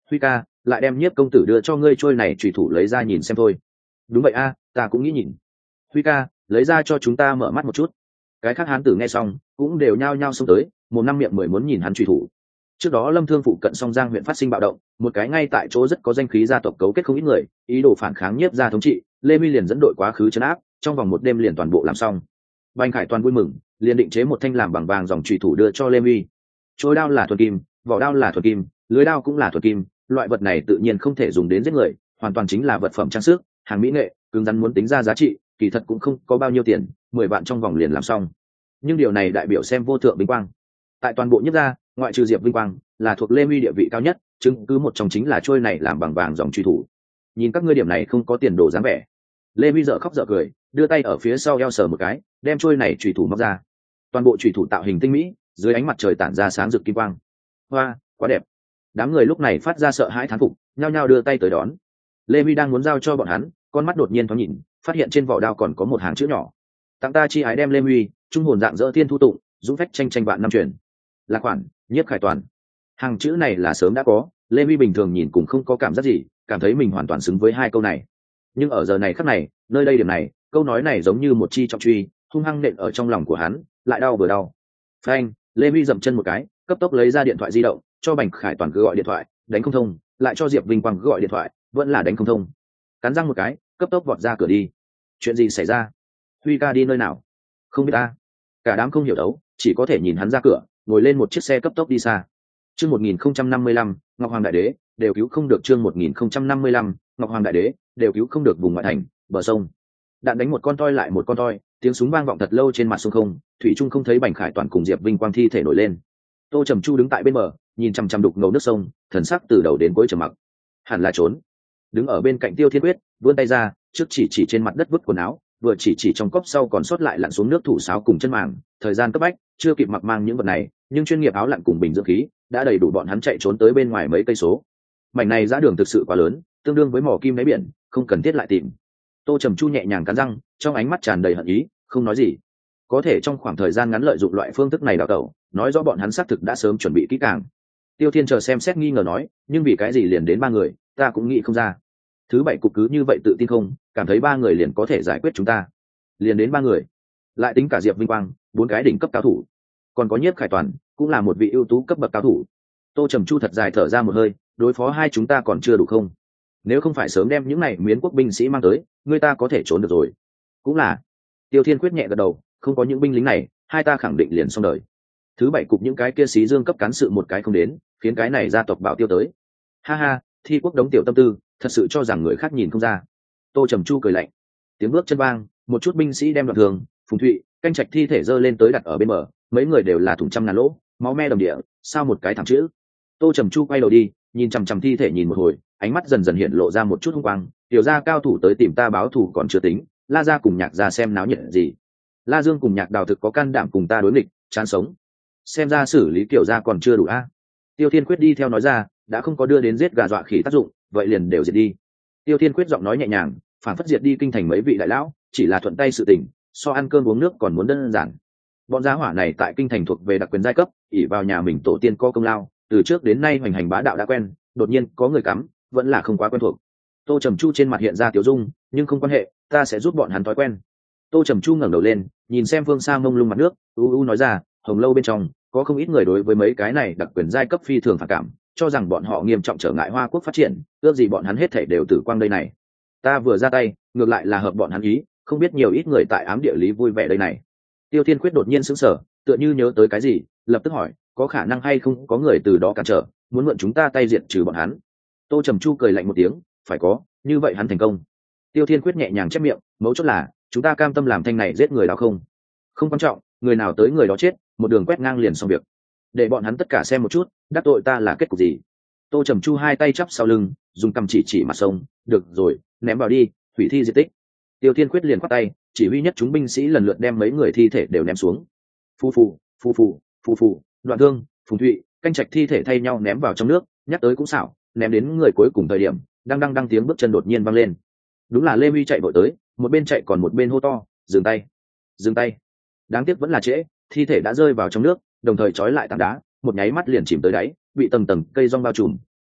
S1: Huy ca, lại đem Nhiếp công tử đưa cho ngươi trôi này chủy thủ lấy ra nhìn xem thôi. Đúng vậy a, ta cũng nghĩ nhìn. Huy ca, lấy ra cho chúng ta mở mắt một chút. Cái khác hán tử nghe xong cũng đều nhao nhao xông tới, một năm miệng mười muốn nhìn hắn chủy thủ. Trước đó Lâm Thương phụ cận Song Giang huyện phát sinh bạo động, một cái ngay tại chỗ rất có danh khí gia tộc cấu kết không ít người, ý đồ phản kháng Nhiếp gia thống trị, Lê Huy liền dẫn đội quá khứ trấn áp, trong vòng một đêm liền toàn bộ làm xong. Bành Khải toàn vui mừng, liền định chế một thanh làm bằng vàng dòng chủy thủ đưa cho Lê Huy. Trôi đao là thuần kim, vỏ đao là thuần kim, lưới đao cũng là thuần kim, loại vật này tự nhiên không thể dùng đến giết người, hoàn toàn chính là vật phẩm trang sức, hàng mỹ nghệ, cứng rắn muốn tính ra giá trị, kỳ thật cũng không có bao nhiêu tiền, mười vạn trong vòng liền làm xong. Nhưng điều này đại biểu xem vô thượng vinh quang. Tại toàn bộ Nhiếp gia, ngoại trừ Diệp Vinh Quang, là thuộc Lê Huy địa vị cao nhất, chứng cứ một trong chính là trôi này làm bằng vàng dòng truy thủ. Nhìn các ngươi điểm này không có tiền đồ dáng vẻ. Lê Huy dở khóc dở cười, đưa tay ở phía sau eo sờ một cái, đem trôi này truy thủ móc ra. Toàn bộ truy thủ tạo hình tinh mỹ, dưới ánh mặt trời tản ra sáng rực kim quang. Hoa, quá đẹp. Đám người lúc này phát ra sợ hãi thán phục, nhao nhao đưa tay tới đón. Lê Huy đang muốn giao cho bọn hắn, con mắt đột nhiên thoáng nhìn, phát hiện trên vỏ đao còn có một hàng chữ nhỏ. Tặng ta chi ái đem Lê Huy, trung hồn dạng dỡ thiên thu tụng, dũng phách tranh tranh vạn năm truyền. Là khoản, Nhiếp Khải Toàn. Hàng chữ này là sớm đã có, Lê Huy bình thường nhìn cũng không có cảm giác gì, cảm thấy mình hoàn toàn xứng với hai câu này. Nhưng ở giờ này khắc này, nơi đây điểm này, câu nói này giống như một chi trọng truy, hung hăng nện ở trong lòng của hắn, lại đau vừa đau. Phanh, Lê Huy dậm chân một cái, cấp tốc lấy ra điện thoại di động, cho Bành Khải Toàn cứ gọi điện thoại, đánh không thông, lại cho Diệp Vinh Quang cứ gọi điện thoại, vẫn là đánh không thông. Cắn răng một cái, cấp tốc vọt ra cửa đi. Chuyện gì xảy ra? Huy ca đi nơi nào? Không biết ta. Cả đám không hiểu đấu, chỉ có thể nhìn hắn ra cửa, ngồi lên một chiếc xe cấp tốc đi xa. Chương một nghìn không trăm năm mươi lăm, Ngọc Hoàng Đại Đế đều cứu không được. Chương một nghìn không trăm năm mươi lăm, Ngọc Hoàng Đại Đế đều cứu không được. Vùng ngoại thành, bờ sông. Đạn đánh một con toi lại một con toi, tiếng súng vang vọng thật lâu trên mặt sông không, thủy trung không thấy Bành Khải Toàn cùng Diệp Vinh Quang thi thể nổi lên. Tô Trầm Chu đứng tại bên bờ, nhìn chằm chằm đục ngầu nước sông, thần sắc từ đầu đến cuối trầm mặc. Hẳn là trốn. Đứng ở bên cạnh Tiêu Thiên Quyết, vươn tay ra, trước chỉ chỉ trên mặt đất vứt quần áo, vừa chỉ chỉ trong cốc sau còn sót lại lặn xuống nước thủ sáo cùng chân màng. Thời gian cấp bách, chưa kịp mặc mang những vật này, nhưng chuyên nghiệp áo lặn cùng bình dưỡng khí đã đầy đủ bọn hắn chạy trốn tới bên ngoài mấy cây số. Mảnh này dã đường thực sự quá lớn, tương đương với mỏ kim đáy biển, không cần thiết lại tìm. Tô Trầm Chu nhẹ nhàng cắn răng, trong ánh mắt tràn đầy hận ý, không nói gì. Có thể trong khoảng thời gian ngắn lợi dụng loại phương thức này đào tẩu, nói rõ bọn hắn xác thực đã sớm chuẩn bị kỹ càng. Tiêu Thiên chờ xem xét nghi ngờ nói, nhưng vì cái gì liền đến ba người, ta cũng nghĩ không ra. Thứ bảy cục cứ như vậy tự tin không, cảm thấy ba người liền có thể giải quyết chúng ta. Liền đến ba người, lại tính cả Diệp Vinh Quang, bốn cái đỉnh cấp cao thủ, còn có Nhiếp Khải Toàn, cũng là một vị ưu tú cấp bậc cao thủ. Tô Trầm Chu thật dài thở ra một hơi, đối phó hai chúng ta còn chưa đủ không? Nếu không phải sớm đem những này miến quốc binh sĩ mang tới, người ta có thể trốn được rồi. Cũng là. Tiêu Thiên quyết nhẹ gật đầu, không có những binh lính này, hai ta khẳng định liền xong đời. Thứ bảy cục những cái kia xí dương cấp cán sự một cái không đến, khiến cái này gia tộc bảo tiêu tới. Ha ha, Thi Quốc đống tiểu tâm tư, thật sự cho rằng người khác nhìn không ra. Tô Trầm Chu cười lạnh. Tiếng bước chân vang, một chút binh sĩ đem đoạn thường, Phùng Thụy, canh trạch thi thể dơ lên tới đặt ở bên bờ, mấy người đều là thủng trăm ngàn lỗ, máu me đầm địa, sao một cái thẳng chữ. Tô Trầm Chu quay đầu đi, nhìn chằm chằm thi thể nhìn một hồi, ánh mắt dần dần hiện lộ ra một chút hung quang. Tiểu gia cao thủ tới tìm ta báo thù còn chưa tính, La gia cùng Nhạc gia xem náo nhiệt gì. La Dương cùng Nhạc Đào thực có can đảm cùng ta đối nghịch, chán sống. Xem ra xử lý Tiểu gia còn chưa đủ a. Tiêu Thiên Quyết đi theo nói ra, đã không có đưa đến giết gà dọa khỉ tác dụng, vậy liền đều diệt đi. Tiêu Thiên Quyết giọng nói nhẹ nhàng, phản phất diệt đi kinh thành mấy vị đại lão, chỉ là thuận tay sự tình, so ăn cơm uống nước còn muốn đơn giản. Bọn gia hỏa này tại kinh thành thuộc về đặc quyền giai cấp, ỷ vào nhà mình tổ tiên có công lao, từ trước đến nay hoành hành bá đạo đã quen, đột nhiên có người cắm, vẫn là không quá quen thuộc. Tô Trầm Chu trên mặt hiện ra tiểu dung, nhưng không quan hệ, ta sẽ giúp bọn hắn thói quen. Tô Trầm Chu ngẩng đầu lên, nhìn xem phương xa mông lung mặt nước, u u nói ra, Hồng Lâu bên trong có không ít người đối với mấy cái này đặc quyền giai cấp phi thường phản cảm, cho rằng bọn họ nghiêm trọng trở ngại Hoa Quốc phát triển, ước gì bọn hắn hết thảy đều tử quang đây này. Ta vừa ra tay, ngược lại là hợp bọn hắn ý, không biết nhiều ít người tại ám địa lý vui vẻ đây này. Tiêu Thiên Quyết đột nhiên sững sờ, tựa như nhớ tới cái gì, lập tức hỏi, có khả năng hay không có người từ đó cản trở, muốn mượn chúng ta tay diệt trừ bọn hắn. Tô Trầm Chu cười lạnh một tiếng, phải có, như vậy hắn thành công. Tiêu Thiên Quyết nhẹ nhàng chép miệng, mấu chốt là chúng ta cam tâm làm thanh này giết người đó không? Không quan trọng, người nào tới người đó chết, một đường quét ngang liền xong việc. Để bọn hắn tất cả xem một chút, đắc tội ta là kết cục gì. Tô Trầm Chu hai tay chắp sau lưng, dùng cầm chỉ chỉ mặt sông, được rồi, ném vào đi, hủy thi di tích. Tiêu Thiên Quyết liền quát tay, chỉ huy nhất chúng binh sĩ lần lượt đem mấy người thi thể đều ném xuống. Phu phù, phu phù, phu phù, Đoạn Thương, Phùng Thụy, canh trạch thi thể thay nhau ném vào trong nước, nhắc tới cũng xảo, ném đến người cuối cùng thời điểm, đang đang đang tiếng bước chân đột nhiên vang lên. Đúng là Lê Huy chạy vội tới, một bên chạy còn một bên hô to, dừng tay, dừng tay. Đáng tiếc vẫn là trễ, thi thể đã rơi vào trong nước, đồng thời trói lại tảng đá, một nháy mắt liền chìm tới đáy, bị tầng tầng cây rong bao trùm,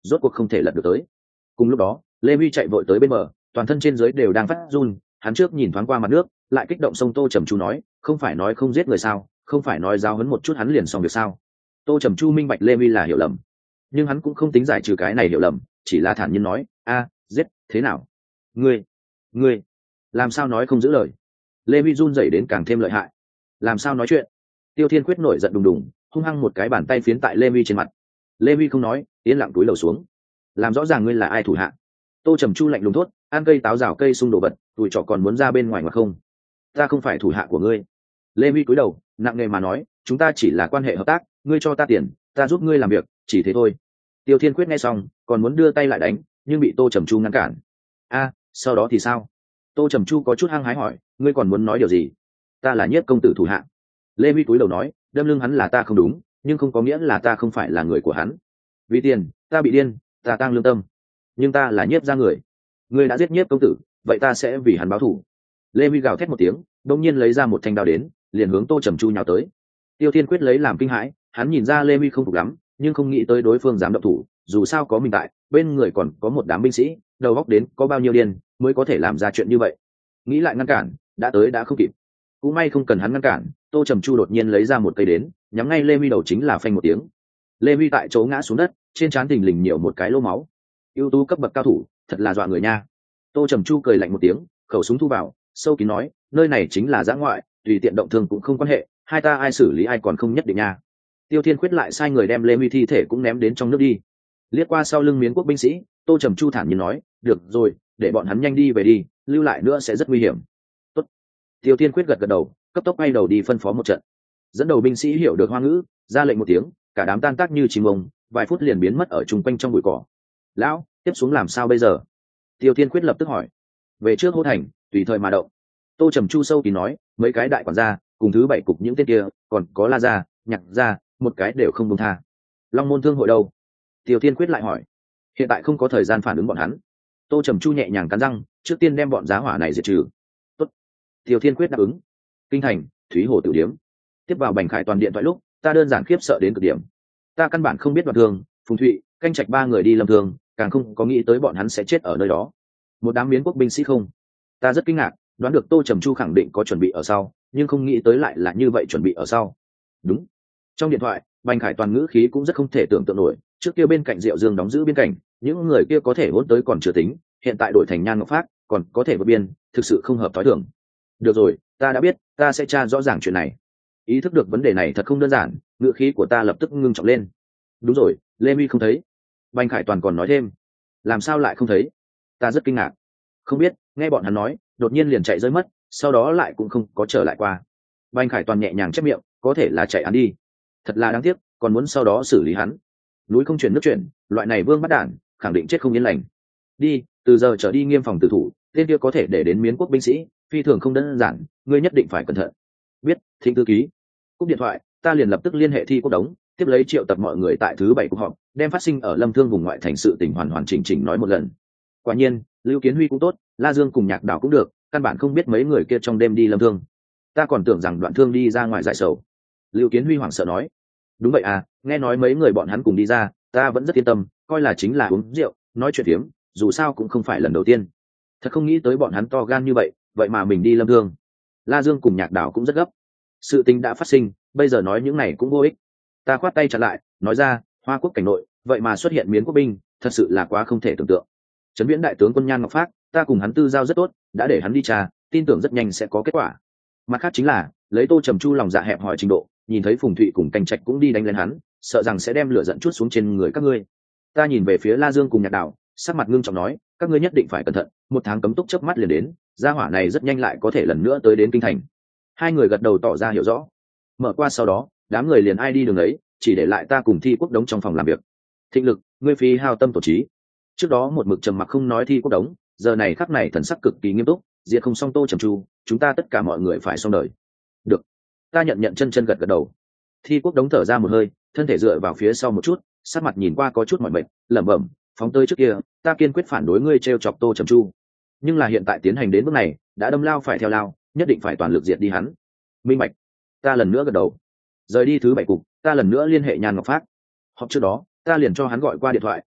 S1: rốt cuộc không thể lật được tới. Cùng lúc đó lê vi chạy vội tới bên bờ, toàn thân trên dưới đều đang phát run. Hắn trước nhìn thoáng qua mặt nước, lại kích động sông Tô Trầm Chu nói, không phải nói không giết người sao, không phải nói giáo huấn một chút hắn liền xong việc sao? Tô Trầm Chu minh bạch lê vi là hiểu lầm, nhưng hắn cũng không tính giải trừ cái này hiểu lầm, chỉ là thản nhiên nói, a giết thế nào? Ngươi ngươi làm sao nói không giữ lời? Lê vi run rẩy đến càng thêm lợi hại. Làm sao nói chuyện? Tiêu Thiên Quyết nổi giận đùng đùng, hung hăng một cái bàn tay phiến tại lê vi trên mặt. Lê vi không nói, yên lặng cúi đầu xuống. Làm rõ ràng ngươi là ai thủ hạ? Tô Trầm Chu lạnh lùng thốt, ăn cây táo rào cây sung đồ vật, tuổi trọ còn muốn ra bên ngoài mà không? Ta không phải thủ hạ của ngươi. Lê vi cúi đầu, nặng nề mà nói, chúng ta chỉ là quan hệ hợp tác, ngươi cho ta tiền, ta giúp ngươi làm việc, chỉ thế thôi. Tiêu Thiên Quyết nghe xong, còn muốn đưa tay lại đánh, nhưng bị Tô Trầm Chu ngăn cản. A, sau đó thì sao? Tô Trầm Chu có chút hăng hái hỏi, ngươi còn muốn nói điều gì? Ta là Nhiếp công tử thủ hạ. Lê vi cúi đầu nói, đâm lưng hắn là ta không đúng, nhưng không có nghĩa là ta không phải là người của hắn. Vì tiền ta bị điên, ta tăng lương tâm, nhưng ta là Nhiếp gia người. Ngươi đã giết Nhiếp công tử, vậy ta sẽ vì hắn báo thù. Lê vi gào thét một tiếng, đột nhiên lấy ra một thanh đao đến, liền hướng Tô Trầm Chu nhào tới. Tiêu Thiên Quyết lấy làm kinh hãi, hắn nhìn ra Lê vi không phục lắm, nhưng không nghĩ tới đối phương dám động thủ, dù sao có mình tại bên người, còn có một đám binh sĩ, đầu góc đến có bao nhiêu điên mới có thể làm ra chuyện như vậy. Nghĩ lại ngăn cản, đã tới đã không kịp. Cũng may không cần hắn ngăn cản, Tô Trầm Chu đột nhiên lấy ra một cây đến, nhắm ngay Lê vi đầu chính là phanh một tiếng. Lê vi tại chỗ ngã xuống đất, trên trán thình lình nhiều một cái lỗ máu. Ưu tú cấp bậc cao thủ, thật là dọa người nha. Tô Trầm Chu cười lạnh một tiếng, khẩu súng thu vào, sâu kín nói, nơi này chính là giã ngoại, tùy tiện động thương cũng không quan hệ, hai ta ai xử lý ai còn không nhất định nha. Tiêu Thiên Quyết lại sai người đem Lê vi thi thể cũng ném đến trong nước đi. Liếc qua sau lưng Miến quốc binh sĩ, Tô Trầm Chu thản nhiên nói, được rồi, để bọn hắn nhanh đi về đi, lưu lại nữa sẽ rất nguy hiểm. Tốt. Tiêu Thiên Quyết gật gật đầu, cấp tốc bay đầu đi phân phó một trận. Dẫn đầu binh sĩ hiểu được hoa ngữ, ra lệnh một tiếng, cả đám tan tác như chim ông, vài phút liền biến mất ở chung quanh trong bụi cỏ. Lão, tiếp xuống làm sao bây giờ? Tiêu Thiên Quyết lập tức hỏi. Về trước Hô Thành, tùy thời mà động. Tô Trầm Chu sâu thì nói, mấy cái đại quản gia cùng thứ bảy cục những tên kia, còn có La gia, Nhạc gia, một cái đều không buông tha. Long môn thương hội đâu? Tiêu Thiên Quyết lại hỏi. Hiện tại không có thời gian phản ứng bọn hắn. Tô Trầm Chu nhẹ nhàng cắn răng, trước tiên đem bọn giá hỏa này diệt trừ. Tốt. Tiêu Thiên Quyết đáp ứng. Kinh thành, Thúy Hồ Tử Điếm. Tiếp vào Bành Khải Toàn điện thoại lúc, ta đơn giản khiếp sợ đến cực điểm. Ta căn bản không biết Đoạn Thương, Phùng Thụy, Canh Trạch ba người đi lâm thương, càng không có nghĩ tới bọn hắn sẽ chết ở nơi đó. Một đám Miến quốc binh sĩ không. Ta rất kinh ngạc, đoán được Tô Trầm Chu khẳng định có chuẩn bị ở sau, nhưng không nghĩ tới lại là như vậy chuẩn bị ở sau. Đúng. Trong điện thoại, Bành Khải Toàn ngữ khí cũng rất không thể tưởng tượng nổi, trước kia bên cạnh Diệu Dương đóng giữ biên cảnh, những người kia có thể hỗn tới còn chưa tính, hiện tại đổi thành Nhan Ngọc Phát, còn có thể vượt biên, thực sự không hợp thói thường. Được rồi, ta đã biết, ta sẽ tra rõ ràng chuyện này. Ý thức được vấn đề này thật không đơn giản, ngữ khí của ta lập tức ngưng trọng lên. Đúng rồi, Lê Mi không thấy. Bành Khải Toàn còn nói thêm. Làm sao lại không thấy? Ta rất kinh ngạc. Không biết, nghe bọn hắn nói, đột nhiên liền chạy rơi mất, sau đó lại cũng không có trở lại qua. Bành Khải Toàn nhẹ nhàng chép miệng, có thể là chạy hắn đi. Thật là đáng tiếc, còn muốn sau đó xử lý hắn. Núi không chuyển nước chuyển, loại này vương bắt đản, khẳng định chết không yên lành. Đi, từ giờ trở đi nghiêm phòng tử thủ, tên kia có thể để đến Miến quốc binh sĩ, phi thường không đơn giản, ngươi nhất định phải cẩn thận. Biết, Thịnh thư ký. Cúp điện thoại, ta liền lập tức liên hệ Thi Quốc Đống, tiếp lấy triệu tập mọi người tại thứ bảy cuộc họp, đem phát sinh ở Lâm Thương vùng ngoại thành sự tình hoàn hoàn chỉnh chỉnh nói một lần. Quả nhiên, Lưu Kiến Huy cũng tốt, La Dương cùng Nhạc Đảo cũng được, căn bản không biết mấy người kia trong đêm đi Lâm Thương. Ta còn tưởng rằng Đoạn Thương đi ra ngoài giải sầu. Lưu Kiến Huy hoảng sợ nói. Đúng vậy à, nghe nói mấy người bọn hắn cùng đi ra, ta vẫn rất yên tâm, coi là chính là uống rượu, nói chuyện tiếm, dù sao cũng không phải lần đầu tiên. Thật không nghĩ tới bọn hắn to gan như vậy, vậy mà mình đi Lâm Thương. La Dương cùng Nhạc Đảo cũng rất gấp. Sự tình đã phát sinh, bây giờ nói những này cũng vô ích. Ta khoát tay chặn lại, nói ra, Hoa quốc cảnh nội, vậy mà xuất hiện Miến quốc binh, thật sự là quá không thể tưởng tượng. Trấn Viễn đại tướng quân Nhan Ngọc Phát, ta cùng hắn tư giao rất tốt, đã để hắn đi tra, tin tưởng rất nhanh sẽ có kết quả. Mặt khác chính là, lấy Tô Trầm Chu lòng dạ hẹp hòi trình độ, nhìn thấy Phùng Thụy cùng Canh Trạch cũng đi đánh lên hắn, sợ rằng sẽ đem lửa giận chút xuống trên người các ngươi. Ta nhìn về phía La Dương cùng Nhạc Đảo, sắc mặt ngưng trọng nói, các ngươi nhất định phải cẩn thận, một tháng cấm túc chớp mắt liền đến, gia hỏa này rất nhanh lại có thể lần nữa tới đến kinh thành. Hai người gật đầu tỏ ra hiểu rõ. Mở qua sau đó, đám người liền ai đi đường ấy, chỉ để lại ta cùng Thi Quốc Đống trong phòng làm việc. Thịnh Lực, ngươi phi hao tâm tổ trí. Trước đó một mực trầm mặc không nói Thi Quốc Đống, giờ này khắc này thần sắc cực kỳ nghiêm túc, diệt không xong Tô Trầm Chu, chúng ta tất cả mọi người phải xong đời. Được. Ta nhận nhận chân chân gật gật đầu. Thi Quốc Đống thở ra một hơi, thân thể dựa vào phía sau một chút, sắc mặt nhìn qua có chút mỏi mệt, lẩm bẩm, phóng tới trước kia, ta kiên quyết phản đối ngươi trêu chọc Tô Trầm Chu. Nhưng là hiện tại tiến hành đến bước này, đã đâm lao phải theo lao, nhất định phải toàn lực diệt đi hắn. Minh bạch. Ta lần nữa gật đầu. Rời đi thứ bảy cục, ta lần nữa liên hệ Nhan Ngọc Phát. Họp trước đó, ta liền cho hắn gọi qua điện thoại,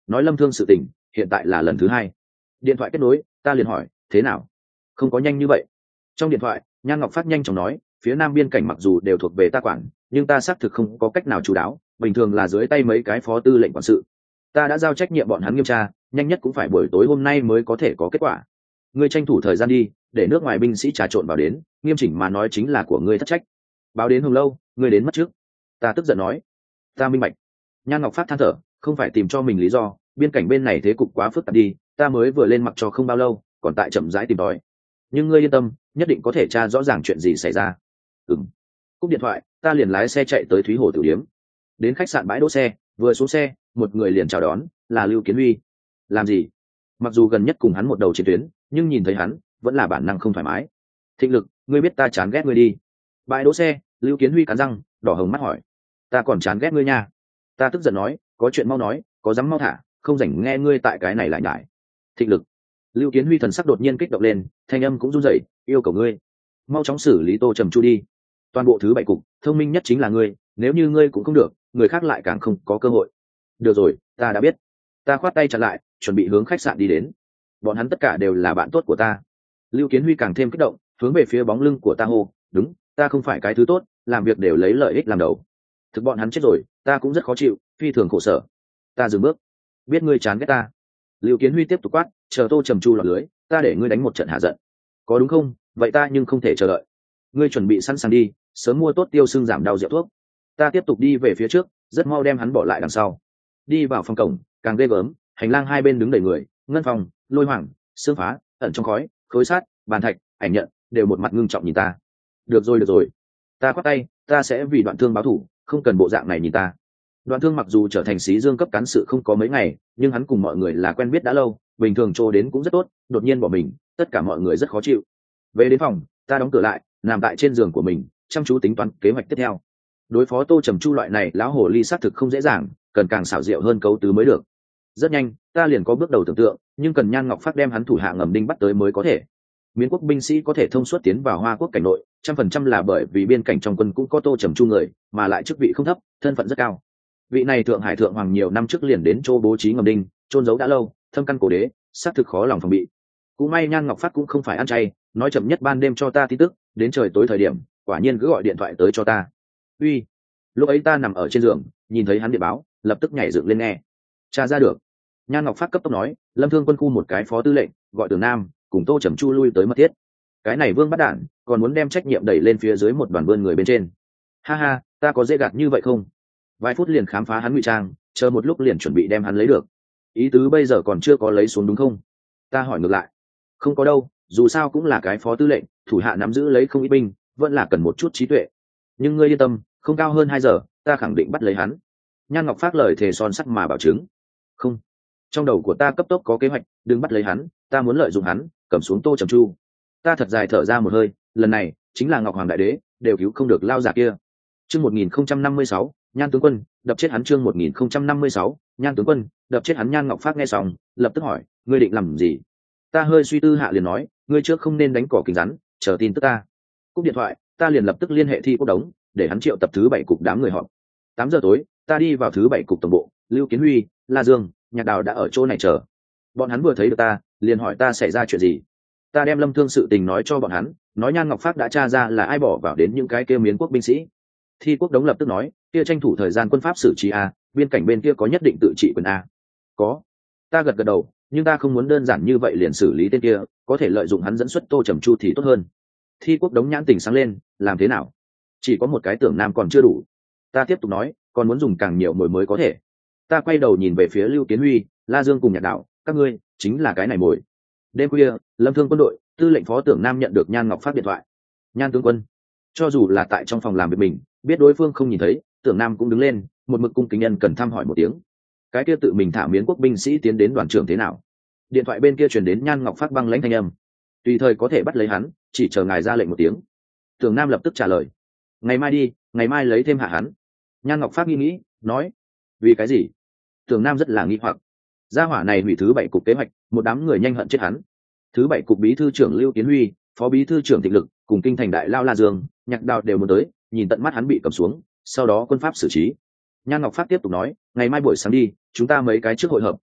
S1: nói lâm thương sự tình hiện tại là lần thứ hai. Điện thoại kết nối, ta liền hỏi thế nào. Không có nhanh như vậy. Trong điện thoại Nhan Ngọc Phát nhanh chóng nói, phía nam biên cảnh mặc dù đều thuộc về ta quản, nhưng ta xác thực không có cách nào chủ đáo, bình thường là dưới tay mấy cái phó tư lệnh quản sự. Ta đã giao trách nhiệm bọn hắn nghiêm tra, nhanh nhất cũng phải buổi tối hôm nay mới có thể có kết quả. Ngươi tranh thủ thời gian đi, để nước ngoài binh sĩ trà trộn vào đến, nghiêm chỉnh mà nói chính là của ngươi thất trách. Báo đến Hồng Lâu, ngươi đến mất trước. Ta tức giận nói. Ta minh bạch. Nhan Ngọc Phát than thở, không phải tìm cho mình lý do, biên cảnh bên này thế cục quá phức tạp đi, ta mới vừa lên mặc cho không bao lâu, còn tại chậm rãi tìm tòi. Nhưng ngươi yên tâm, nhất định có thể tra rõ ràng chuyện gì xảy ra. Ừm. Cúp điện thoại, ta liền lái xe chạy tới Thúy Hồ Tử Điếm. Đến khách sạn bãi đỗ xe, vừa xuống xe, một người liền chào đón, là Lưu Kiến Huy. Làm gì? Mặc dù gần nhất cùng hắn một đầu chiến tuyến, nhưng nhìn thấy hắn, vẫn là bản năng không thoải mái. Thịnh Lực, ngươi biết ta chán ghét ngươi đi. Bãi đỗ xe, Lưu Kiến Huy cắn răng, đỏ hồng mắt hỏi. Ta còn chán ghét ngươi nha. Ta tức giận nói, có chuyện mau nói, có dám mau thả, không rảnh nghe ngươi tại cái này lại nhải. Thịnh Lực. Lưu Kiến Huy thần sắc đột nhiên kích động lên, thanh âm cũng run rẩy, yêu cầu ngươi mau chóng xử lý Tô Trầm Chu đi. Toàn bộ thứ bảy cục, thông minh nhất chính là ngươi, nếu như ngươi cũng không được, người khác lại càng không có cơ hội. Được rồi, ta đã biết. Ta khoát tay chặn lại, chuẩn bị hướng khách sạn đi đến. Bọn hắn tất cả đều là bạn tốt của ta. Lưu Kiến Huy càng thêm kích động, hướng về phía bóng lưng của ta hô, đúng, ta không phải cái thứ tốt, làm việc đều lấy lợi ích làm đầu. Thực bọn hắn chết rồi, ta cũng rất khó chịu, phi thường khổ sở. Ta dừng bước. Biết ngươi chán ghét ta. Lưu Kiến Huy tiếp tục quát, chờ Tô Trầm Chu lọt lưới, ta để ngươi đánh một trận hạ giận. Có đúng không? Vậy ta nhưng không thể chờ đợi. Ngươi chuẩn bị sẵn sàng đi, sớm mua tốt tiêu xương giảm đau rượu thuốc. Ta tiếp tục đi về phía trước, rất mau đem hắn bỏ lại đằng sau. Đi vào phòng cổng, càng ghê gớm, hành lang hai bên đứng đầy người, Ngân Phòng, Lôi Hoàng, Sương Phá, ẩn trong khói, khối sát, bàn thạch, ảnh nhận, đều một mặt ngưng trọng nhìn ta. Được rồi được rồi. Ta khoát tay, ta sẽ vì Đoạn Thương báo thù, không cần bộ dạng này nhìn ta. Đoạn Thương mặc dù trở thành sĩ dương cấp cán sự không có mấy ngày, nhưng hắn cùng mọi người là quen biết đã lâu, bình thường trô đến cũng rất tốt, đột nhiên bỏ mình, tất cả mọi người rất khó chịu. Về đến phòng, ta đóng cửa lại, nằm tại trên giường của mình, chăm chú tính toán kế hoạch tiếp theo. Đối phó Tô Trầm Chu loại này lão hồ ly xác thực không dễ dàng, cần càng xảo diệu hơn cấu tứ mới được. Rất nhanh, ta liền có bước đầu tưởng tượng, nhưng cần Nhan Ngọc Phát đem hắn thủ hạ ngầm đinh bắt tới mới có thể. Miến quốc binh sĩ có thể thông suốt tiến vào Hoa quốc cảnh nội, trăm phần trăm là bởi vì biên cảnh trong quân cũng có Tô Trầm Chu người, mà lại chức vị không thấp, thân phận rất cao. Vị này thượng hải thượng hoàng nhiều năm trước liền đến chỗ bố trí ngầm đinh, trôn giấu đã lâu, thâm căn cổ đế, xác thực khó lòng phòng bị. Cũng may Nhan Ngọc Phát cũng không phải ăn chay, nói chậm nhất ban đêm cho ta tin tức, đến trời tối thời điểm, quả nhiên cứ gọi điện thoại tới cho ta. Uy. Lúc ấy ta nằm ở trên giường, nhìn thấy hắn điện báo, lập tức nhảy dựng lên nghe. Tra ra được. Nhan Ngọc Phát cấp tốc nói, Lâm Thương quân khu một cái phó tư lệnh, gọi Tưởng Nam, cùng Tô Trầm Chu lui tới mật thiết. Cái này Vương bắt đản, còn muốn đem trách nhiệm đẩy lên phía dưới một đoàn vươn người bên trên. Ha ha, ta có dễ gạt như vậy không? Vài phút liền khám phá hắn ngụy trang, chờ một lúc liền chuẩn bị đem hắn lấy được. Ý tứ bây giờ còn chưa có lấy xuống đúng không? Ta hỏi ngược lại. Không có đâu, dù sao cũng là cái phó tư lệnh, thủ hạ nắm giữ lấy không ít binh, vẫn là cần một chút trí tuệ. Nhưng ngươi yên tâm, không cao hơn hai giờ, ta khẳng định bắt lấy hắn. Nhan Ngọc Phát lời thề son sắt mà bảo chứng. Không, trong đầu của ta cấp tốc có kế hoạch, đừng bắt lấy hắn, ta muốn lợi dụng hắn, cầm xuống Tô Trầm Chu. Ta thật dài thở ra một hơi, lần này chính là Ngọc Hoàng Đại Đế, đều cứu không được lao giả kia. Chương một nghìn không trăm năm mươi sáu, Nhan tướng quân, đập chết hắn. Chương một nghìn không trăm năm mươi sáu, Nhan tướng quân, đập chết hắn. Nhan Ngọc Phát nghe xong, lập tức hỏi, ngươi định làm gì? Ta hơi suy tư hạ liền nói, ngươi trước không nên đánh cỏ kính rắn, chờ tin tức ta. Cúp điện thoại, ta liền lập tức liên hệ Thi Quốc Đống, để hắn triệu tập thứ bảy cục đám người họp. Tám giờ tối, ta đi vào thứ bảy cục tổng bộ, Lưu Kiến Huy, La Dương, Nhạc Đào đã ở chỗ này chờ. Bọn hắn vừa thấy được ta, liền hỏi ta xảy ra chuyện gì. Ta đem Lâm Thương sự tình nói cho bọn hắn, nói Nhan Ngọc Phát đã tra ra là ai bỏ vào đến những cái kia miến quốc binh sĩ. Thi Quốc Đống lập tức nói, kia tranh thủ thời gian quân pháp xử trí a, biên cảnh bên kia có nhất định tự trị quyền a. Có. Ta gật gật đầu, nhưng ta không muốn đơn giản như vậy liền xử lý tên kia, có thể lợi dụng hắn dẫn xuất Tô Trầm Chu thì tốt hơn. Thi Quốc Đống nhãn tình sáng lên, làm thế nào? Chỉ có một cái Tưởng Nam còn chưa đủ. Ta tiếp tục nói, còn muốn dùng càng nhiều mồi mới có thể. Ta quay đầu nhìn về phía Lưu Kiến Huy, La Dương cùng Nhạc Đạo, các ngươi chính là cái này mồi. Đêm khuya, Lâm Thương quân đội, tư lệnh phó Tưởng Nam nhận được Nhan Ngọc Phát điện thoại. Nhan tướng quân. Cho dù là tại trong phòng làm việc mình, biết đối phương không nhìn thấy, Tưởng Nam cũng đứng lên, một mực cung kính nhân cần thăm hỏi một tiếng. Cái kia tự mình thả miến quốc binh sĩ tiến đến đoàn trưởng thế nào? Điện thoại bên kia truyền đến Nhan Ngọc Phát băng lãnh thanh âm. Tùy thời có thể bắt lấy hắn, chỉ chờ ngài ra lệnh một tiếng. Tưởng Nam lập tức trả lời. Ngày mai đi, ngày mai lấy thêm hạ hắn. Nhan Ngọc Phát nghĩ nghĩ, nói. Vì cái gì? Tưởng Nam rất là nghi hoặc. Gia hỏa này hủy thứ bảy cục kế hoạch, một đám người nhanh hận chết hắn. Thứ bảy cục bí thư trưởng Lưu Kiến Huy, phó bí thư trưởng Thịnh Lực, cùng kinh thành đại lao La Dương, Nhạc Đào đều muốn tới, nhìn tận mắt hắn bị cầm xuống, sau đó quân pháp xử trí. Nhan Ngọc Phát tiếp tục nói, ngày mai buổi sáng đi, chúng ta mấy cái trước hội hợp,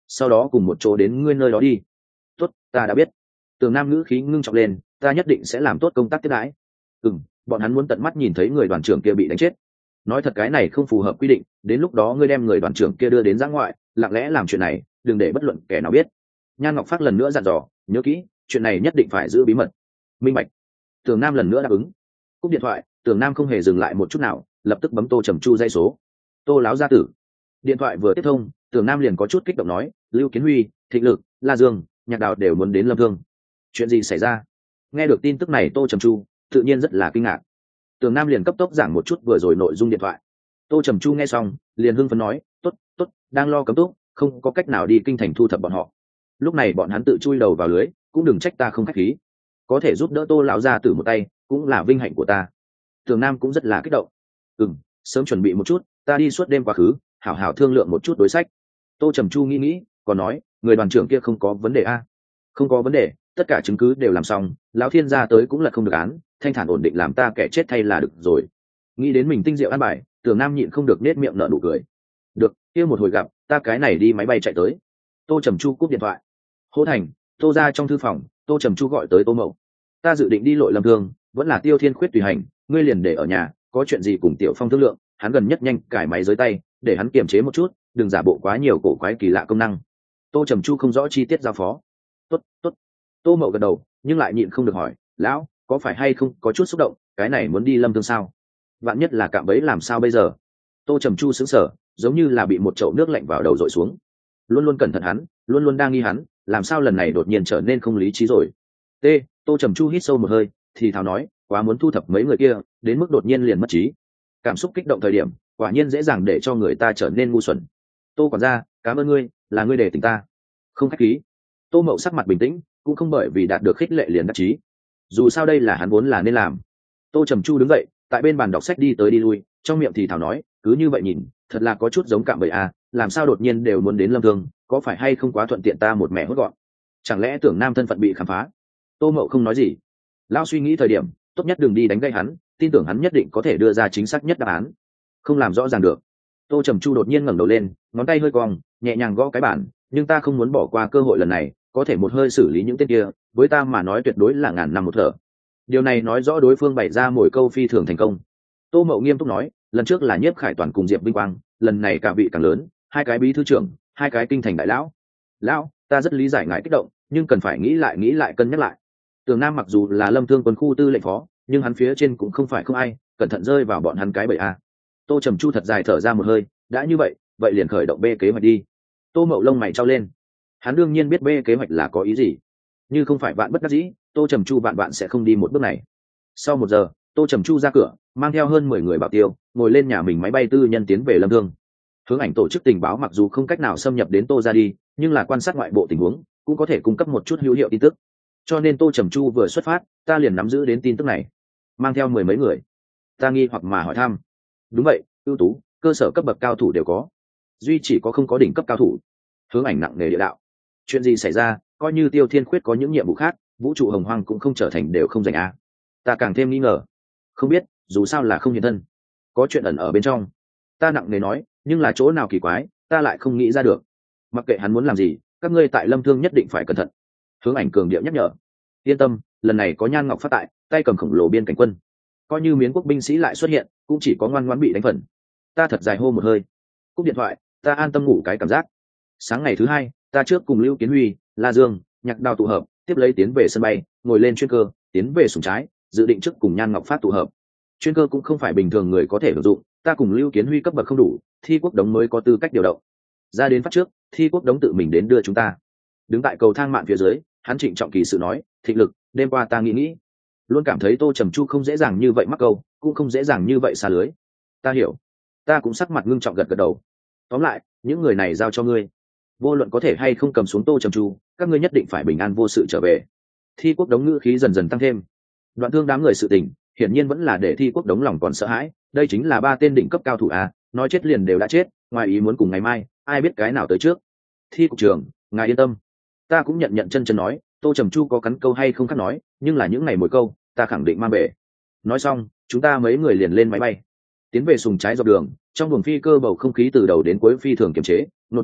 S1: sau đó cùng một chỗ đến ngươi nơi đó đi. Tốt, ta đã biết. Tường Nam ngữ khí ngưng trọng lên, ta nhất định sẽ làm tốt công tác tiếp đãi. Ừm, bọn hắn muốn tận mắt nhìn thấy người đoàn trưởng kia bị đánh chết. Nói thật cái này không phù hợp quy định, đến lúc đó ngươi đem người đoàn trưởng kia đưa đến giã ngoại, lặng lẽ làm chuyện này, đừng để bất luận kẻ nào biết. Nhan Ngọc Phát lần nữa dặn dò, nhớ kỹ, chuyện này nhất định phải giữ bí mật. Minh bạch. Tường Nam lần nữa đáp ứng. Cúp điện thoại, Tường Nam không hề dừng lại một chút nào, lập tức bấm Tô Trầm Chu dây số. Tô láo gia tử. Điện thoại vừa tiếp thông, Tường Nam liền có chút kích động nói, Lưu Kiến Huy, Thịnh Lực, La Dương, Nhạc Đào đều muốn đến Lâm Thương. Chuyện gì xảy ra? Nghe được tin tức này Tô Trầm Chu tự nhiên rất là kinh ngạc. Tường Nam liền cấp tốc giảng một chút vừa rồi nội dung điện thoại. Tô Trầm Chu nghe xong liền hưng phấn nói, tốt tốt, đang lo cấm túc, không có cách nào đi kinh thành thu thập bọn họ. Lúc này bọn hắn tự chui đầu vào lưới, cũng đừng trách ta không khách khí, có thể giúp đỡ Tô lão gia tử một tay cũng là vinh hạnh của ta. Tường Nam cũng rất là kích động. Ừm, sớm chuẩn bị một chút, ta đi suốt đêm quá khứ, hảo hảo thương lượng một chút đối sách. Tô Trầm Chu nghĩ nghĩ còn nói, người đoàn trưởng kia không có vấn đề a? Không có vấn đề, tất cả chứng cứ đều làm xong, lão thiên gia tới cũng là không được án, thanh thản ổn định làm ta kẻ chết thay là được rồi. Nghĩ đến mình tinh diệu an bài, Tường Nam nhịn không được nết miệng nở nụ cười. Được, kia một hồi gặp, ta cái này đi máy bay chạy tới. Tô Trầm Chu cúp điện thoại. Hỗ Thành, Tô ra trong thư phòng, Tô Trầm Chu gọi tới Tô Mậu. Ta dự định đi lội Lâm Thương, vẫn là Tiêu Thiên Khuyết tùy hành, ngươi liền để ở nhà, có chuyện gì cùng Tiểu Phong thương lượng, hắn gần nhất nhanh cải máy dưới tay, để hắn kiềm chế một chút, đừng giả bộ quá nhiều cổ quái kỳ lạ công năng. Tô Trầm Chu không rõ chi tiết giao phó. Tốt, tốt. Tô Mậu gật đầu, nhưng lại nhịn không được hỏi, lão, có phải hay không có chút xúc động, cái này muốn đi Lâm Thương sao? Vạn nhất là cạm bẫy làm sao bây giờ? Tô Trầm Chu sững sờ, giống như là bị một chậu nước lạnh vào đầu dội xuống. Luôn luôn cẩn thận hắn, luôn luôn đang nghi hắn, làm sao lần này đột nhiên trở nên không lý trí rồi? T. Tô Trầm Chu hít sâu một hơi, thì thào nói, quá muốn thu thập mấy người kia, đến mức đột nhiên liền mất trí. Cảm xúc kích động thời điểm, quả nhiên dễ dàng để cho người ta trở nên ngu xuẩn. Tô quản gia, cảm ơn ngươi, là ngươi để tỉnh ta. Không khách khí. Tô Mậu sắc mặt bình tĩnh, cũng không bởi vì đạt được khích lệ liền đắc chí. Dù sao đây là hắn vốn là nên làm. Tô Trầm Chu đứng dậy, tại bên bàn đọc sách đi tới đi lui, trong miệng thì thào nói, cứ như vậy nhìn, thật là có chút giống cạm bẫy à, làm sao đột nhiên đều muốn đến Lâm Thương, có phải hay không quá thuận tiện ta một mẹ hốt gọn? Chẳng lẽ tưởng Nam thân phận bị khám phá? Tô Mậu không nói gì. Lão suy nghĩ thời điểm, tốt nhất đừng đi đánh gây hắn, tin tưởng hắn nhất định có thể đưa ra chính xác nhất đáp án. Không làm rõ ràng được. Tô Trầm Chu đột nhiên ngẩng đầu lên, ngón tay hơi cong, nhẹ nhàng gõ cái bàn, nhưng ta không muốn bỏ qua cơ hội lần này, có thể một hơi xử lý những tên kia, với ta mà nói tuyệt đối là ngàn năm một thở. Điều này nói rõ đối phương bày ra mỗi câu phi thường thành công. Tô Mậu nghiêm túc nói, lần trước là Nhiếp Khải Toàn cùng Diệp Vinh Quang, lần này cả vị càng lớn, hai cái bí thư trưởng, hai cái kinh thành đại lão. Lão, ta rất lý giải ngài kích động, nhưng cần phải nghĩ lại nghĩ lại cân nhắc lại. Tường Nam mặc dù là Lâm Thương quân khu tư lệnh phó, nhưng hắn phía trên cũng không phải không ai, cẩn thận rơi vào bọn hắn cái bẫy a. Tô Trầm Chu thật dài thở ra một hơi, đã như vậy, vậy liền khởi động B kế hoạch đi. Tô Mậu lông mày trao lên. Hắn đương nhiên biết B kế hoạch là có ý gì, như không phải vạn bất đắc dĩ, Tô Trầm Chu vạn vạn sẽ không đi một bước này. Sau một giờ, Tô Trầm Chu ra cửa, mang theo hơn mười người bảo tiêu, ngồi lên nhà mình máy bay tư nhân tiến về Lâm Thương. Hướng ảnh tổ chức tình báo mặc dù không cách nào xâm nhập đến Tô ra đi, nhưng là quan sát ngoại bộ tình huống, cũng có thể cung cấp một chút hữu hiệu tin tức. Cho nên Tô Trầm Chu vừa xuất phát, ta liền nắm giữ đến tin tức này, mang theo mười mấy người. Ta nghi hoặc mà hỏi thăm. Đúng vậy, ưu tú, cơ sở cấp bậc cao thủ đều có, duy chỉ có không có đỉnh cấp cao thủ. Hướng ảnh nặng nề địa đạo. Chuyện gì xảy ra, coi như Tiêu Thiên Khuyết có những nhiệm vụ khác, vũ trụ hồng hoang cũng không trở thành đều không giành a. Ta càng thêm nghi ngờ. Không biết, dù sao là không hiện thân, có chuyện ẩn ở bên trong. Ta nặng nề nói, nhưng là chỗ nào kỳ quái, ta lại không nghĩ ra được. Mặc kệ hắn muốn làm gì, các ngươi tại Lâm Thương nhất định phải cẩn thận. Hướng ảnh cường điệu nhắc nhở. Yên tâm, lần này có Nhan Ngọc Phát tại, tay cầm khổng lồ biên cảnh quân, coi như miến quốc binh sĩ lại xuất hiện, cũng chỉ có ngoan ngoãn bị đánh phần. Ta thật dài hô một hơi, cúp điện thoại, ta an tâm ngủ cái cảm giác. Sáng ngày thứ hai, ta trước cùng Lưu Kiến Huy, La Dương, Nhạc Đào tụ hợp, tiếp lấy tiến về sân bay, ngồi lên chuyên cơ, tiến về sùng trái, dự định trước cùng Nhan Ngọc Phát tụ hợp. Chuyên cơ cũng không phải bình thường người có thể sử dụng, ta cùng Lưu Kiến Huy cấp bậc không đủ, Thi Quốc Đống mới có tư cách điều động. Ra đến phát trước, Thi Quốc Đống tự mình đến đưa chúng ta. Đứng tại cầu thang mạn phía dưới, hắn trịnh trọng kỳ sự nói, Thịnh Lực, đêm qua ta nghĩ nghĩ, luôn cảm thấy Tô Trầm Chu không dễ dàng như vậy mắc câu, cũng không dễ dàng như vậy xa lưới. Ta hiểu. Ta cũng sắc mặt ngưng trọng gật gật đầu. Tóm lại, những người này giao cho ngươi, vô luận có thể hay không cầm xuống Tô Trầm Chu, các ngươi nhất định phải bình an vô sự trở về. Thi Quốc Đống ngữ khí dần dần tăng thêm. Đoạn thương đám người sự tình, hiển nhiên vẫn là để Thi Quốc Đống lòng còn sợ hãi, đây chính là ba tên đỉnh cấp cao thủ à, nói chết liền đều đã chết, ngoài ý muốn cùng ngày mai, ai biết cái nào tới trước. Thi cục trưởng, ngài yên tâm. Ta cũng nhận nhận chân chân nói, Tô Trầm Chu có cắn câu hay không khác nói, nhưng là những ngày mỗi câu, ta khẳng định mang về. Nói xong, chúng ta mấy người liền lên máy bay, tiến về sùng trái dọc đường. Trong buồng phi cơ bầu không khí từ đầu đến cuối phi thường kiềm chế, ngột ngạt,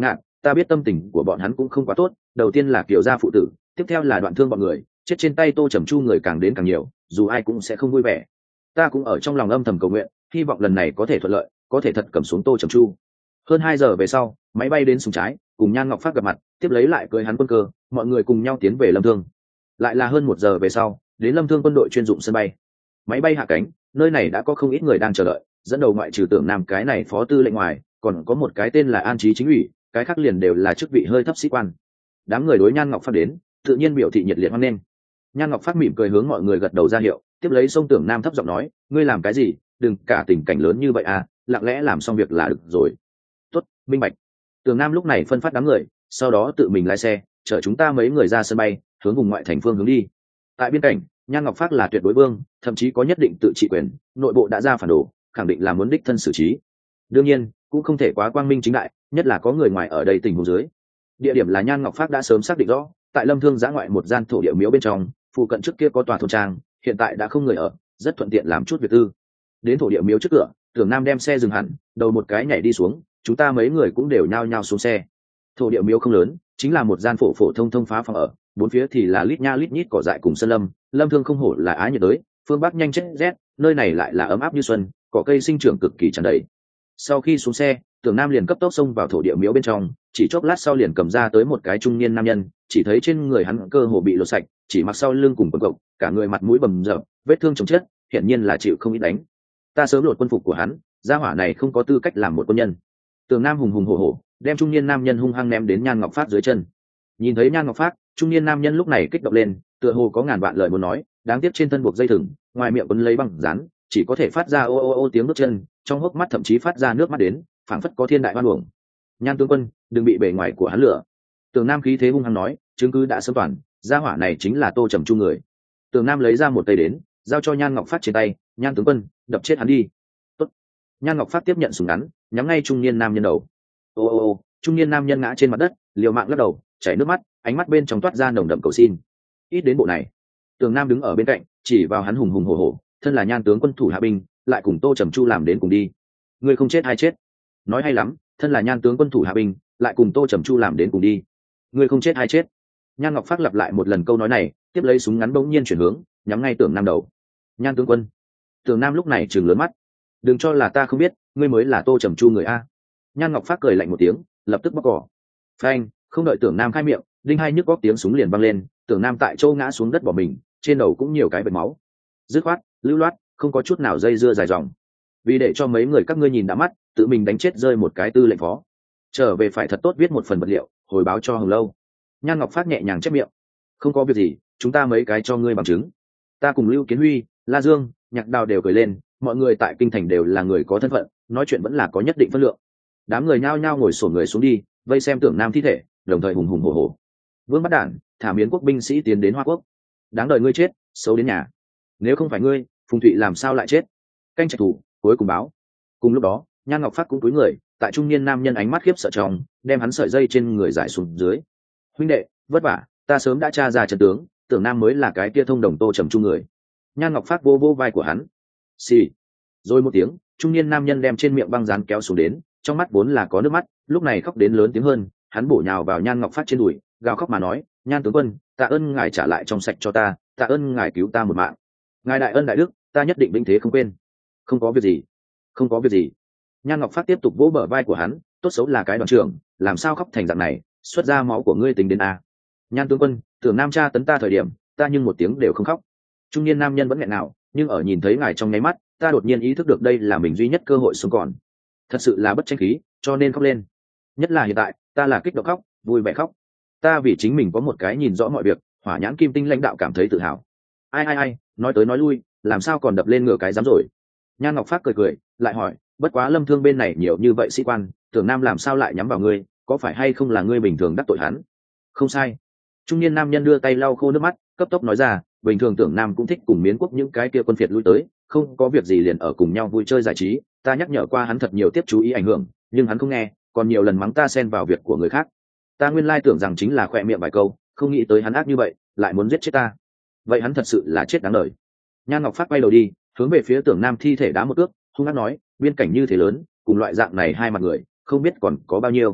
S1: ta biết tâm tình của bọn hắn cũng không quá tốt, đầu tiên là Kiều gia phụ tử, tiếp theo là Đoạn Thương bọn người, chết trên tay Tô Trầm Chu người càng đến càng nhiều, dù ai cũng sẽ không vui vẻ. Ta cũng ở trong lòng âm thầm cầu nguyện, hy vọng lần này có thể thuận lợi, có thể thật cầm xuống Tô Trầm Chu. Hơn hai giờ về sau, máy bay đến súng trái, cùng Nhan Ngọc Phát gặp mặt, tiếp lấy lại cưới hắn quân cơ, mọi người cùng nhau tiến về Lâm Thương. Lại là hơn một giờ về sau, đến Lâm Thương quân đội chuyên dụng sân bay. Máy bay hạ cánh, nơi này đã có không ít người đang chờ đợi, dẫn đầu ngoại trừ Tưởng Nam cái này phó tư lệnh ngoài, còn có một cái tên là An Chí chính ủy, cái khác liền đều là chức vị hơi thấp sĩ quan. Đám người đối Nhan Ngọc Phát đến, tự nhiên biểu thị nhiệt liệt hoan nghênh. Nhan Ngọc Phát mỉm cười hướng mọi người gật đầu ra hiệu, tiếp lấy xông Tưởng Nam thấp giọng nói, ngươi làm cái gì, đừng cả tình cảnh lớn như vậy à, lặng lẽ làm xong việc là được rồi. Tốt, minh bạch. Tưởng Nam lúc này phân phát đám người, sau đó tự mình lái xe chở chúng ta mấy người ra sân bay, hướng vùng ngoại thành phương hướng đi. Tại biên cảnh, Nhan Ngọc Phát là tuyệt đối vương, thậm chí có nhất định tự trị quyền, nội bộ đã ra phản đồ, khẳng định là muốn đích thân xử trí. Đương nhiên, cũng không thể quá quang minh chính đại, nhất là có người ngoài ở đây tình huống dưới. Địa điểm là Nhan Ngọc Phát đã sớm xác định rõ, tại Lâm Thương giã ngoại một gian thổ địa miếu bên trong, phụ cận trước kia có tòa thôn trang, hiện tại đã không người ở, rất thuận tiện làm chút việc tư. Đến thổ địa miếu trước cửa, Tưởng Nam đem xe dừng hẳn, đầu một cái nhảy đi xuống, chúng ta mấy người cũng đều nhao nhao xuống xe. Thổ địa miếu không lớn, chính là một gian phổ phổ thông thông phá phòng ở, bốn phía thì là lít nha lít nhít cỏ dại cùng sơn lâm. Lâm Thương không hổ là Á nhiệt đới, phương Bắc nhanh chết rét, nơi này lại là ấm áp như xuân, cỏ cây sinh trưởng cực kỳ tràn đầy. Sau khi xuống xe, Tưởng Nam liền cấp tốc xông vào thổ địa miếu bên trong, chỉ chốc lát sau liền cầm ra tới một cái trung niên nam nhân, chỉ thấy trên người hắn cơ hồ bị lột sạch, chỉ mặc sau lưng cùng quần cộc, cả người mặt mũi bầm dập, vết thương chồng chết, hiển nhiên là chịu không ít đánh. Ta sớm lột quân phục của hắn, gia hỏa này không có tư cách làm một quân nhân. Tưởng Nam hùng hùng hổ hổ, đem trung niên nam nhân hung hăng ném đến Nhan Ngọc Phát dưới chân. Nhìn thấy Nhan Ngọc Phát, trung niên nam nhân lúc này kích động lên, tựa hồ có ngàn vạn lời muốn nói, đáng tiếc trên thân buộc dây thừng, ngoài miệng quấn lấy băng dán, chỉ có thể phát ra ô ô ô tiếng bước chân, trong hốc mắt thậm chí phát ra nước mắt đến, phảng phất có thiên đại oan uổng. Nhan tướng quân, đừng bị bề ngoài của hắn lửa. Tưởng Nam khí thế hung hăng nói, chứng cứ đã sớm toàn, gia hỏa này chính là Tô Trầm Chu người. Tưởng Nam lấy ra một tay đến, giao cho Nhan Ngọc Phát trên tay, Nhan tướng quân, đập chết hắn đi. Tốt. Nhan Ngọc Phát tiếp nhận súng ngắn, nhắm ngay trung niên nam nhân đầu. Ô ô ô, trung niên nam nhân ngã trên mặt đất, liều mạng lắc đầu, chảy nước mắt, ánh mắt bên trong toát ra nồng đậm cầu xin. Ít đến bộ này. Tưởng Nam đứng ở bên cạnh, chỉ vào hắn hùng hùng hổ hổ, thân là Nhan tướng quân thủ hạ binh, lại cùng Tô Trầm Chu làm đến cùng đi. Ngươi không chết hay chết? Nói hay lắm, thân là Nhan tướng quân thủ hạ binh, lại cùng Tô Trầm Chu làm đến cùng đi. Ngươi không chết hay chết? Nhan Ngọc Phát lặp lại một lần câu nói này, tiếp lấy súng ngắn bỗng nhiên chuyển hướng, nhắm ngay Tưởng Nam đầu. Nhan tướng quân. Tưởng Nam lúc này trừng lớn mắt. Đừng cho là ta không biết, ngươi mới là Tô Trầm Chu người a. Nhan Ngọc Phát cười lạnh một tiếng, lập tức bóc cỏ. Phanh, không đợi Tưởng Nam khai miệng, đinh hai nhức góc tiếng súng liền vang lên, Tưởng Nam tại châu ngã xuống đất bỏ mình, trên đầu cũng nhiều cái vệt máu. Dứt khoát, lưu loát, không có chút nào dây dưa dài dòng. Vì để cho mấy người các ngươi nhìn đã mắt, tự mình đánh chết rơi một cái tư lệnh phó. Trở về phải thật tốt viết một phần vật liệu, hồi báo cho Hồng Lâu. Nhan Ngọc Phát nhẹ nhàng chép miệng. Không có việc gì, chúng ta mấy cái cho ngươi bằng chứng. Ta cùng Lưu Kiến Huy, La Dương, Nhạc Đào đều cười lên, mọi người tại kinh thành đều là người có thân phận, nói chuyện vẫn là có nhất định phân lượng. Đám người nhao nhao ngồi xổm người xuống đi, vây xem Tưởng Nam thi thể, đồng thời hùng hùng hổ hổ. Vương Bắt Đản, thả Miến quốc binh sĩ tiến đến Hoa Quốc. Đáng đời ngươi chết, xấu đến nhà. Nếu không phải ngươi, Phùng Thụy làm sao lại chết? Canh trạch thủ, cuối cùng báo. Cùng lúc đó, Nhan Ngọc Phát cũng cúi người, tại trung niên nam nhân ánh mắt khiếp sợ trong, đem hắn sợi dây trên người giải xuống dưới. Huynh đệ, vất vả, ta sớm đã tra ra trận tướng, Tưởng Nam mới là cái kia thông đồng Tô Trầm Chu người. Nhan Ngọc Phát vô vô vai của hắn. Xì. Rồi một tiếng, trung niên nam nhân đem trên miệng băng dán kéo xuống đến, trong mắt vốn là có nước mắt, lúc này khóc đến lớn tiếng hơn, hắn bổ nhào vào Nhan Ngọc Phát trên đùi, gào khóc mà nói, Nhan tướng quân, tạ ơn ngài trả lại trong sạch cho ta, tạ ơn ngài cứu ta một mạng. Ngài đại ân đại đức, ta nhất định vĩnh thế không quên. Không có việc gì, không có việc gì. Nhan Ngọc Phát tiếp tục vỗ bờ vai của hắn, tốt xấu là cái đoàn trưởng, làm sao khóc thành dạng này, xuất ra máu của ngươi tính đến a. Nhan tướng quân, Tưởng Nam tra tấn ta thời điểm, ta nhưng một tiếng đều không khóc. Trung niên nam nhân vẫn nghẹn nào, nhưng ở nhìn thấy ngài trong nháy mắt, ta đột nhiên ý thức được đây là mình duy nhất cơ hội sống còn. Thật sự là bất tranh khí, cho nên khóc lên. Nhất là hiện tại, ta là kích động khóc, vui vẻ khóc. Ta vì chính mình có một cái nhìn rõ mọi việc, hỏa nhãn kim tinh lãnh đạo cảm thấy tự hào. Ai ai ai, nói tới nói lui, làm sao còn đập lên ngựa cái dám rồi. Nhan Ngọc Phát cười cười, lại hỏi, bất quá Lâm Thương bên này nhiều như vậy sĩ quan, Tưởng Nam làm sao lại nhắm vào ngươi, có phải hay không là ngươi bình thường đắc tội hắn? Không sai. Trung niên nam nhân đưa tay lau khô nước mắt, cấp tốc nói ra, bình thường Tưởng Nam cũng thích cùng Miến quốc những cái kia quân phiệt lui tới, không có việc gì liền ở cùng nhau vui chơi giải trí, ta nhắc nhở qua hắn thật nhiều tiếp chú ý ảnh hưởng, nhưng hắn không nghe, còn nhiều lần mắng ta xen vào việc của người khác. Ta nguyên lai tưởng rằng chính là khỏe miệng vài câu, không nghĩ tới hắn ác như vậy, lại muốn giết chết ta. Vậy hắn thật sự là chết đáng đời. Nhan Ngọc Phát quay đầu đi, hướng về phía Tưởng Nam thi thể đá một ước, hung hăng nói, biên cảnh như thế lớn, cùng loại dạng này hai mặt người, không biết còn có bao nhiêu.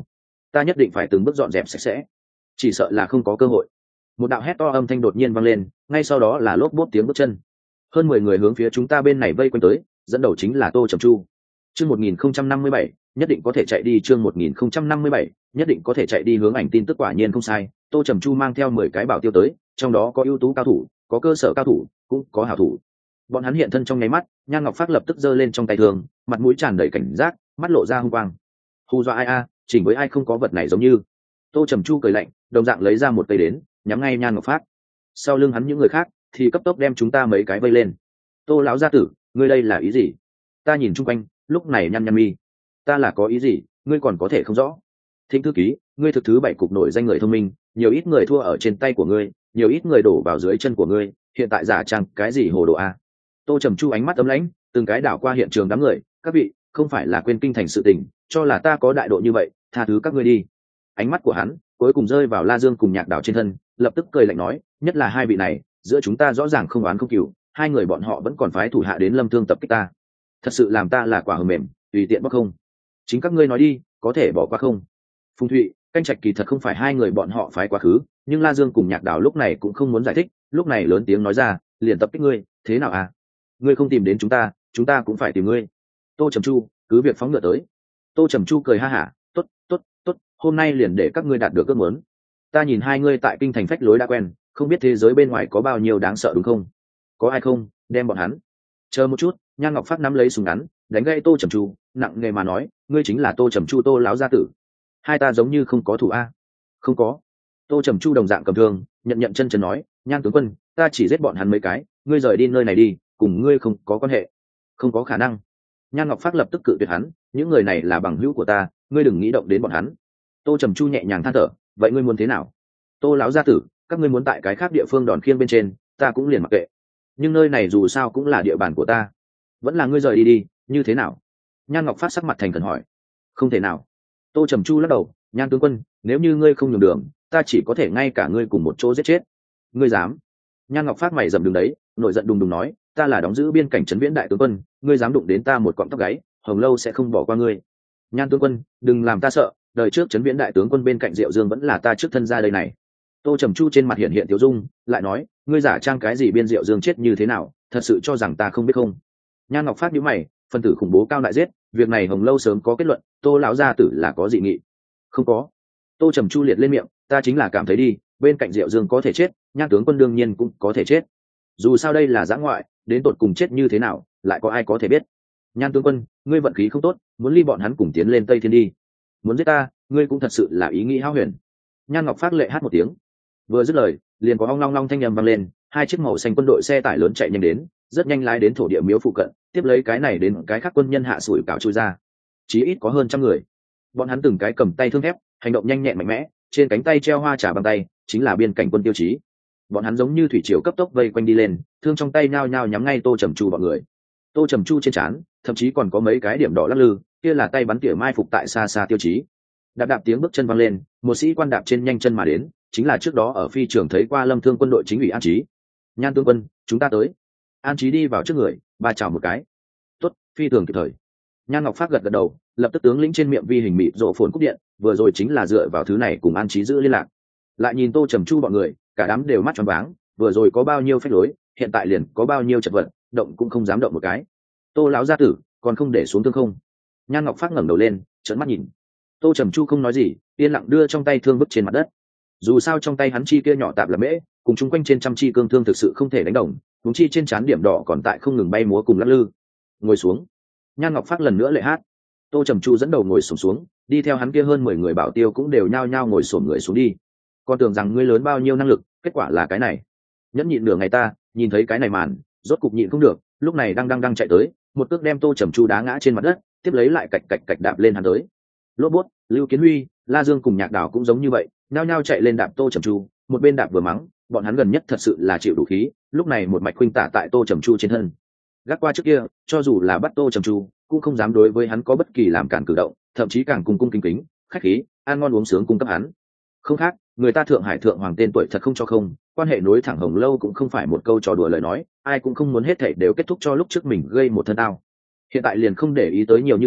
S1: ta nhất định phải từng bước dọn dẹp sạch sẽ, chỉ sợ là không có cơ hội. Một đạo hét to âm thanh đột nhiên vang lên, ngay sau đó là lốp bốp tiếng bước chân. Hơn mười người hướng phía chúng ta bên này vây quanh tới, dẫn đầu chính là Tô Trầm Chu. Chương một nghìn không trăm năm mươi bảy, nhất định có thể chạy đi. Chương một nghìn không trăm năm mươi bảy, nhất định có thể chạy đi. Hướng ảnh tin tức quả nhiên không sai, Tô Trầm Chu mang theo mười cái bảo tiêu tới, trong đó có ưu tú cao thủ, có cơ sở cao thủ, cũng có hảo thủ. Bọn hắn hiện thân trong nháy mắt, Nhan Ngọc Phác lập tức giơ lên trong tay thường, mặt mũi tràn đầy cảnh giác, mắt lộ ra hung quang. Hù dọa ai a, chỉnh với ai không có vật này giống như. Tô Trầm Chu cười lạnh, đồng dạng lấy ra một cây đến, nhắm ngay Nhan Ngọc Phác. Sau lưng hắn những người khác thì cấp tốc đem chúng ta mấy cái vây lên. Tô lão gia tử, ngươi đây là ý gì? Ta nhìn chung quanh, lúc này nhăn nhăn mi. Ta là có ý gì, ngươi còn có thể không rõ. Thịnh thư ký, ngươi thực thứ bảy cục nổi danh người thông minh, nhiều ít người thua ở trên tay của ngươi, nhiều ít người đổ vào dưới chân của ngươi, hiện tại giả trang cái gì hồ đồ a? Tô Trầm Chu ánh mắt ấm lãnh, từng cái đảo qua hiện trường đám người, các vị, không phải là quên kinh thành sự tình, cho là ta có đại độ như vậy, tha thứ các ngươi đi. Ánh mắt của hắn cuối cùng rơi vào La Dương cùng Nhạc Đảo trên thân, lập tức cười lạnh nói, nhất là hai vị này, giữa chúng ta rõ ràng không oán không cừu, hai người bọn họ vẫn còn phái thủ hạ đến Lâm Thương tập kích ta, thật sự làm ta là quả hờ mềm, tùy tiện bóc không. Chính các ngươi nói đi, có thể bỏ qua không? Phùng Thụy, Canh Trạch kỳ thật không phải hai người bọn họ phái quá khứ, nhưng La Dương cùng Nhạc Đảo lúc này cũng không muốn giải thích, lúc này lớn tiếng nói ra, liền tập kích ngươi, thế nào à? Ngươi không tìm đến chúng ta, chúng ta cũng phải tìm ngươi. Tô Trầm Chu, cứ việc phóng ngựa tới. Tô Trầm Chu cười ha hả, tốt, tốt, tốt, hôm nay liền để các ngươi đạt được ước muốn. Ta nhìn hai ngươi tại kinh thành phách lối đã quen, không biết thế giới bên ngoài có bao nhiêu đáng sợ đúng không? Có ai không, đem bọn hắn. Chờ một chút, Nhan Ngọc Phát nắm lấy súng ngắn, đánh gây Tô Trầm Chu, nặng nề mà nói, ngươi chính là Tô Trầm Chu Tô láo gia tử. Hai ta giống như không có thủ a. Không có. Tô Trầm Chu đồng dạng cầm thương, nhận nhận chân chân nói, Nhan tướng quân, ta chỉ giết bọn hắn mấy cái, ngươi rời đi nơi này đi, cùng ngươi không có quan hệ. Không có khả năng. Nhan Ngọc Phát lập tức cự tuyệt hắn, những người này là bằng hữu của ta, ngươi đừng nghĩ động đến bọn hắn. Tô Trầm Chu nhẹ nhàng than thở, vậy ngươi muốn thế nào? Tô lão gia tử, các ngươi muốn tại cái khác địa phương đòn khiêng bên trên, ta cũng liền mặc kệ, nhưng nơi này dù sao cũng là địa bàn của ta, vẫn là ngươi rời đi đi, như thế nào? Nhan Ngọc Phát sắc mặt thành khẩn hỏi. Không thể nào. Tô Trầm Chu lắc đầu, Nhan tướng quân, nếu như ngươi không nhường đường, ta chỉ có thể ngay cả ngươi cùng một chỗ giết chết. Ngươi dám? Nhan Ngọc Phát mày dầm đường đấy, nổi giận đùng đùng nói, ta là đóng giữ biên cảnh trấn Viễn đại tướng quân, ngươi dám đụng đến ta một cọng tóc gáy, Hồng Lâu sẽ không bỏ qua ngươi. Nhan tướng quân, đừng làm ta sợ, đời trước trấn Viễn đại tướng quân bên cạnh Diệu Dương vẫn là ta trước thân ra đây này. Tô Trầm Chu trên mặt hiện hiện tiêu dung, lại nói, ngươi giả trang cái gì biên Diệu Dương chết như thế nào, thật sự cho rằng ta không biết không? Nhan Ngọc Phát nhíu mày, phân tử khủng bố cao đại giết, việc này Hồng Lâu sớm có kết luận, Tô lão gia tử là có dị nghị. Không có. Tô Trầm Chu liệt lên miệng, ta chính là cảm thấy đi, bên cạnh Diệu Dương có thể chết, Nhan tướng quân đương nhiên cũng có thể chết. Dù sao đây là giã ngoại, đến tột cùng chết như thế nào, lại có ai có thể biết? Nhan tướng quân, ngươi vận khí không tốt, muốn ly bọn hắn cùng tiến lên Tây Thiên đi. Muốn giết ta, ngươi cũng thật sự là ý nghĩ hão huyền. Nhan Ngọc Phát lệ hát một tiếng. Vừa dứt lời, liền có ong long long thanh âm vang lên, hai chiếc màu xanh quân đội xe tải lớn chạy nhanh đến, rất nhanh lái đến thổ địa miếu phụ cận, tiếp lấy cái này đến cái khác quân nhân hạ sủi cảo chui ra. Chí ít có hơn trăm người. Bọn hắn từng cái cầm tay thương thép, hành động nhanh nhẹn mạnh mẽ, trên cánh tay treo hoa trà bằng tay, chính là biên cảnh quân tiêu chí. Bọn hắn giống như thủy triều cấp tốc vây quanh đi lên, thương trong tay nhao nhao nhắm ngay Tô Trầm Chu bọn người. Tô Trầm Chu trên trán, thậm chí còn có mấy cái điểm đỏ lắc lư, kia là tay bắn tỉa mai phục tại xa xa tiêu chí. Đạp đạp tiếng bước chân vang lên, một sĩ quan đạp trên nhanh chân mà đến, chính là trước đó ở phi trường thấy qua Lâm Thương quân đội chính ủy An Chí. Nhan tướng quân, chúng ta tới. An Chí đi vào trước người, ba chào một cái. Tốt, phi thường kịp thời. Nhan Ngọc Phát gật gật đầu, lập tức tướng lĩnh trên miệng vi hình mịt rộ phồn cúp điện, vừa rồi chính là dựa vào thứ này cùng An Chí giữ liên lạc. Lại nhìn Tô Trầm Chu bọn người, cả đám đều mắt tròn váng, vừa rồi có bao nhiêu phách lối, hiện tại liền có bao nhiêu chật vật, động cũng không dám động một cái. Tô lão gia tử, còn không để xuống thương không? Nhan Ngọc Phát ngẩng đầu lên, trợn mắt nhìn. Tô Trầm Chu không nói gì, yên lặng đưa trong tay thương vứt trên mặt đất. Dù sao trong tay hắn chi kia nhỏ tạp là mễ, cùng chung quanh trên trăm chi cương thương thực sự không thể đánh đồng, huống chi trên trán điểm đỏ còn tại không ngừng bay múa cùng lắc lư. Ngồi xuống. Nhan Ngọc Phát lần nữa lệ hát. Tô Trầm Chu dẫn đầu ngồi xổm xuống, đi theo hắn kia hơn mười người bảo tiêu cũng đều nhao nhao ngồi xổm người xuống đi. Con tưởng rằng ngươi lớn bao nhiêu năng lực, kết quả là cái này. Nhẫn nhịn nửa ngày ta, nhìn thấy cái này màn, rốt cục nhịn không được, lúc này đang đang đang chạy tới, một cước đem Tô Trầm Chu đá ngã trên mặt đất, tiếp lấy lại cạch cạch cạch đạp lên hắn tới. Lốp bút, Lưu Kiến Huy, La Dương cùng Nhạc Đảo cũng giống như vậy, nhao nhao chạy lên đạp Tô Trầm Chu, một bên đạp vừa mắng, bọn hắn gần nhất thật sự là chịu đủ khí, lúc này một mạch khuynh tả tại Tô Trầm Chu trên thân. Gác qua trước kia, cho dù là bắt Tô Trầm Chu, cũng không dám đối với hắn có bất kỳ làm cản cử động, thậm chí càng cung cung kính kính, khách khí, ăn ngon uống sướng cung cấp hắn. Không khác, người ta Thượng Hải thượng hoàng tên tuổi thật không cho không, quan hệ nối thẳng Hồng Lâu cũng không phải một câu trò đùa lời nói, ai cũng không muốn hết thảy đều kết thúc cho lúc trước mình gây một thân tao. Hiện tại liền không để ý tới nhiều như vậy,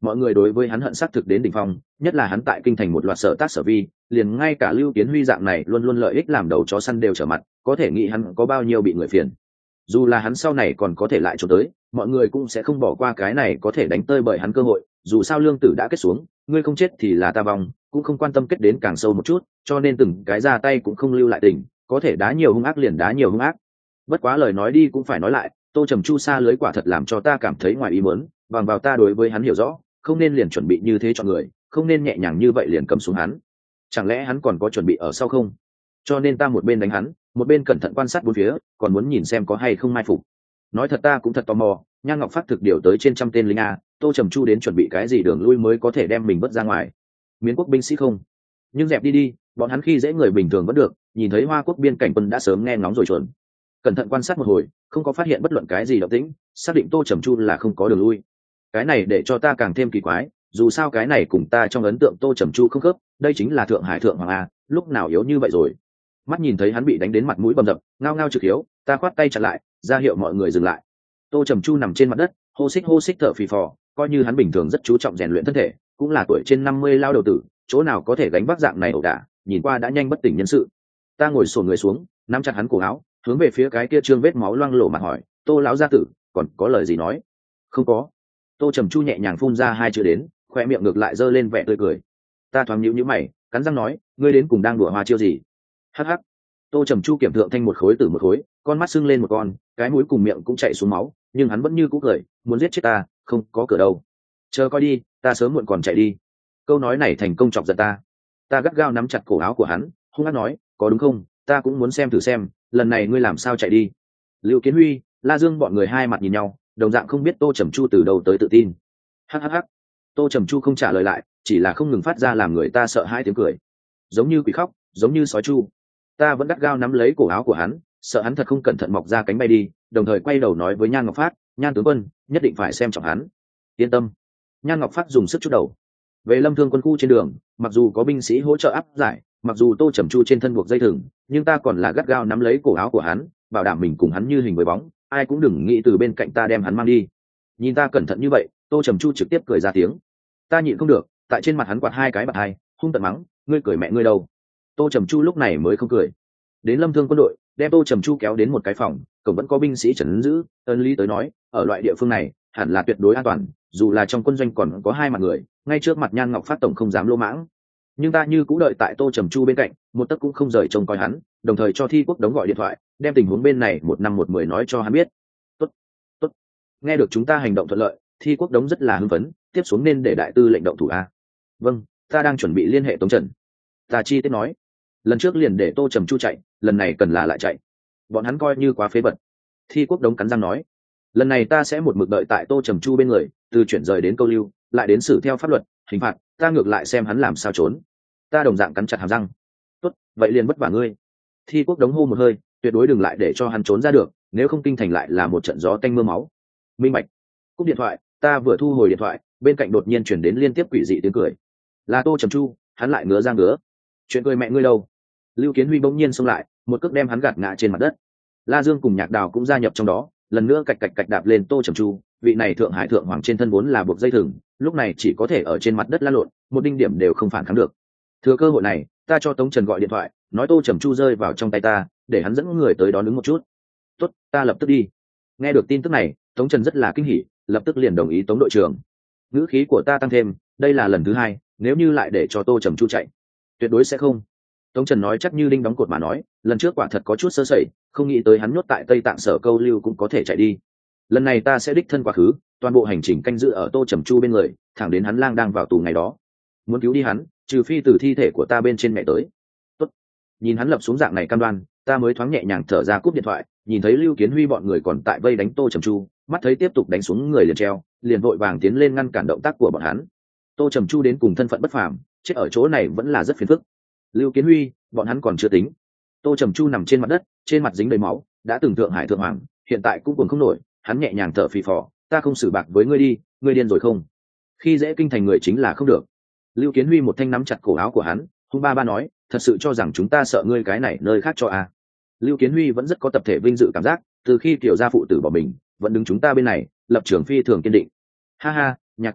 S1: mọi người đối với hắn hận xác thực đến đỉnh phong, nhất là hắn tại kinh thành một loạt sở tác sở vi, liền ngay cả Lưu Kiến Huy dạng này luôn luôn lợi ích làm đầu chó săn đều trở mặt, có thể nghĩ hắn có bao nhiêu bị người phiền. Dù là hắn sau này còn có thể lại trốn tới, mọi người cũng sẽ không bỏ qua cái này có thể đánh tơi bởi hắn cơ hội, dù sao lương tử đã kết xuống, ngươi không chết thì là ta vong, cũng không quan tâm kết đến càng sâu một chút, cho nên từng cái ra tay cũng không lưu lại tình, có thể đá nhiều hung ác liền đá nhiều hung ác. Bất quá lời nói đi cũng phải nói lại, Tô Trầm Chu xa lưới quả thật làm cho ta cảm thấy ngoài ý muốn, bằng vào ta đối với hắn hiểu rõ, không nên liền chuẩn bị như thế cho người, không nên nhẹ nhàng như vậy liền cầm xuống hắn. Chẳng lẽ hắn còn có chuẩn bị ở sau không? Cho nên ta một bên đánh hắn, một bên cẩn thận quan sát bốn phía, còn muốn nhìn xem có hay không mai phục. Nói thật ta cũng thật tò mò, Nhan Ngọc Phát thực điều tới trên trăm tên lính a, Tô Trầm Chu đến chuẩn bị cái gì đường lui mới có thể đem mình vứt ra ngoài. Miến quốc binh sĩ không? Nhưng dẹp đi đi, bọn hắn khi dễ người bình thường vẫn được, nhìn thấy Hoa Quốc biên cảnh quân đã sớm nghe ngóng rồi chuẩn. Cẩn thận quan sát một hồi, không có phát hiện bất luận cái gì động tĩnh, xác định Tô Trầm Chu là không có đường lui. Cái này để cho ta càng thêm kỳ quái, dù sao cái này cùng ta trong ấn tượng Tô Trầm Chu không khớp, đây chính là thượng hải thượng hoàng a, lúc nào yếu như vậy rồi. Mắt nhìn thấy hắn bị đánh đến mặt mũi bầm dập, ngao ngao trực hiếu, ta khoát tay chặn lại, ra hiệu mọi người dừng lại. Tô Trầm Chu nằm trên mặt đất, hô xích hô xích thở phì phò, coi như hắn bình thường rất chú trọng rèn luyện thân thể, cũng là tuổi trên năm mươi lao đầu tử, chỗ nào có thể gánh vác dạng này ẩu đả, nhìn qua đã nhanh bất tỉnh nhân sự. Ta ngồi xổm người xuống, nắm chặt hắn cổ áo, hướng về phía cái kia trương vết máu loang lổ mà hỏi, Tô lão gia tử, còn có lời gì nói? Không có. Tô Trầm Chu nhẹ nhàng phun ra hai chữ đến, khoe miệng ngược lại giơ lên vẻ tươi cười. Ta thoáng nhíu nhíu mày, cắn răng nói, ngươi đến cùng đang đùa hoa chiêu gì? Hắc hắc. Tô Trầm Chu kiểm thượng thanh một khối tử một khối, con mắt sưng lên một con, cái mũi cùng miệng cũng chảy xuống máu, nhưng hắn vẫn như cũ cười, muốn giết chết ta, không có cửa đâu. Chờ coi đi, ta sớm muộn còn chạy đi. Câu nói này thành công chọc giận ta. Ta gắt gao nắm chặt cổ áo của hắn, hung hăng nói, có đúng không? Ta cũng muốn xem thử xem, lần này ngươi làm sao chạy đi. Lưu Kiến Huy, La Dương bọn người hai mặt nhìn nhau, đồng dạng không biết Tô Trầm Chu từ đầu tới tự tin. Hắc hắc hắc. Tô Trầm Chu không trả lời lại, chỉ là không ngừng phát ra làm người ta sợ hãi tiếng cười, giống như quỷ khóc, giống như sói chu. Ta vẫn gắt gao nắm lấy cổ áo của hắn, sợ hắn thật không cẩn thận mọc ra cánh bay đi, đồng thời quay đầu nói với Nhan Ngọc Phát, Nhan tướng quân, nhất định phải xem trọng hắn. Yên tâm. Nhan Ngọc Phát dùng sức chút đầu. Về Lâm Thương quân khu trên đường, mặc dù có binh sĩ hỗ trợ áp giải, mặc dù Tô Trầm Chu trên thân buộc dây thừng, nhưng ta còn là gắt gao nắm lấy cổ áo của hắn, bảo đảm mình cùng hắn như hình với bóng, ai cũng đừng nghĩ từ bên cạnh ta đem hắn mang đi. Nhìn ta cẩn thận như vậy, Tô Trầm Chu trực tiếp cười ra tiếng. Ta nhịn không được, tại trên mặt hắn quạt hai cái bạt hai, hung tợn mắng, ngươi cười mẹ ngươi đâu? Tô Trầm Chu lúc này mới không cười. Đến Lâm Thương quân đội, đem Tô Trầm Chu kéo đến một cái phòng, cổng vẫn có binh sĩ trấn giữ, ân lý tới nói, ở loại địa phương này, hẳn là tuyệt đối an toàn, dù là trong quân doanh còn có hai mặt người, ngay trước mặt Nhan Ngọc Phát tổng không dám lô mãng. Nhưng ta như cũng đợi tại Tô Trầm Chu bên cạnh, một tấc cũng không rời trông coi hắn, đồng thời cho Thi Quốc Đống gọi điện thoại, đem tình huống bên này một năm một mười nói cho hắn biết. Tốt, tốt. Nghe được chúng ta hành động thuận lợi, Thi Quốc Đống rất là hưng phấn, tiếp xuống nên để đại tư lệnh động thủ a. Vâng, ta đang chuẩn bị liên hệ Tống Trần. Ta chi tiết nói, lần trước liền để Tô Trầm Chu chạy, lần này cần là lại chạy. Bọn hắn coi như quá phế vật. Thi Quốc Đống cắn răng nói, lần này ta sẽ một mực đợi tại Tô Trầm Chu bên người, từ chuyển rời đến câu lưu, lại đến xử theo pháp luật, hình phạt, ta ngược lại xem hắn làm sao trốn. Ta đồng dạng cắn chặt hàm răng. Tốt, vậy liền vất vả ngươi. Thi Quốc Đống hô một hơi, tuyệt đối đừng lại để cho hắn trốn ra được, nếu không kinh thành lại là một trận gió tanh mưa máu. Minh bạch. Cúp điện thoại, ta vừa thu hồi điện thoại, bên cạnh đột nhiên chuyển đến liên tiếp quỷ dị tiếng cười. Là Tô Trầm Chu, hắn lại ngứa ra ngứa. Chuyện cười mẹ ngươi đâu? Lưu Kiến Huy bỗng nhiên xông lại, một cước đem hắn gạt ngã trên mặt đất. La Dương cùng Nhạc Đào cũng gia nhập trong đó, lần nữa cạch cạch cạch đạp lên Tô Trầm Chu. Vị này thượng hải thượng hoàng trên thân vốn là buộc dây thừng, lúc này chỉ có thể ở trên mặt đất lăn lộn, một đinh điểm đều không phản kháng được. Thừa cơ hội này, ta cho Tống Trần gọi điện thoại, nói Tô Trầm Chu rơi vào trong tay ta, để hắn dẫn người tới đón đứng một chút. Tốt, ta lập tức đi. Nghe được tin tức này, Tống Trần rất là kinh hỉ, lập tức liền đồng ý Tống đội trưởng. Ngữ khí của ta tăng thêm, đây là lần thứ hai, nếu như lại để cho Tô Trầm Chu chạy, tuyệt đối sẽ không. Tống Trần nói chắc như đinh đóng cột mà nói, lần trước quả thật có chút sơ sẩy, không nghĩ tới hắn nhốt tại Tây Tạng Sở câu lưu cũng có thể chạy đi. Lần này ta sẽ đích thân quá khứ, toàn bộ hành trình canh giữ ở Tô Trầm Chu bên người, thẳng đến hắn lang đang vào tù ngày đó. Muốn cứu đi hắn, trừ phi từ thi thể của ta bên trên mẹ tới. Tốt. Nhìn hắn lập xuống dạng này cam đoan, ta mới thoáng nhẹ nhàng thở ra cúp điện thoại, nhìn thấy Lưu Kiến Huy bọn người còn tại vây đánh Tô Trầm Chu, mắt thấy tiếp tục đánh xuống người liền treo, liền vội vàng tiến lên ngăn cản động tác của bọn hắn. Tô Trầm Chu đến cùng thân phận bất phàm, chết ở chỗ này vẫn là rất phiền phức. Lưu Kiến Huy, bọn hắn còn chưa tính. Tô Trầm Chu nằm trên mặt đất, trên mặt dính đầy máu, đã từng thượng hải thượng hoàng, hiện tại cũng còn không nổi, hắn nhẹ nhàng thở phì phò, ta không xử bạc với ngươi đi, ngươi điên rồi không? Khi dễ kinh thành người chính là không được. Lưu Kiến Huy một thanh nắm chặt cổ áo của hắn, hung ba ba nói, thật sự cho rằng chúng ta sợ ngươi cái này nơi khác cho à? Lưu Kiến Huy vẫn rất có tập thể vinh dự cảm giác, từ khi Kiều gia phụ tử bỏ mình, vẫn đứng chúng ta bên này, lập trường phi thường kiên định. Ha ha, nhà quê,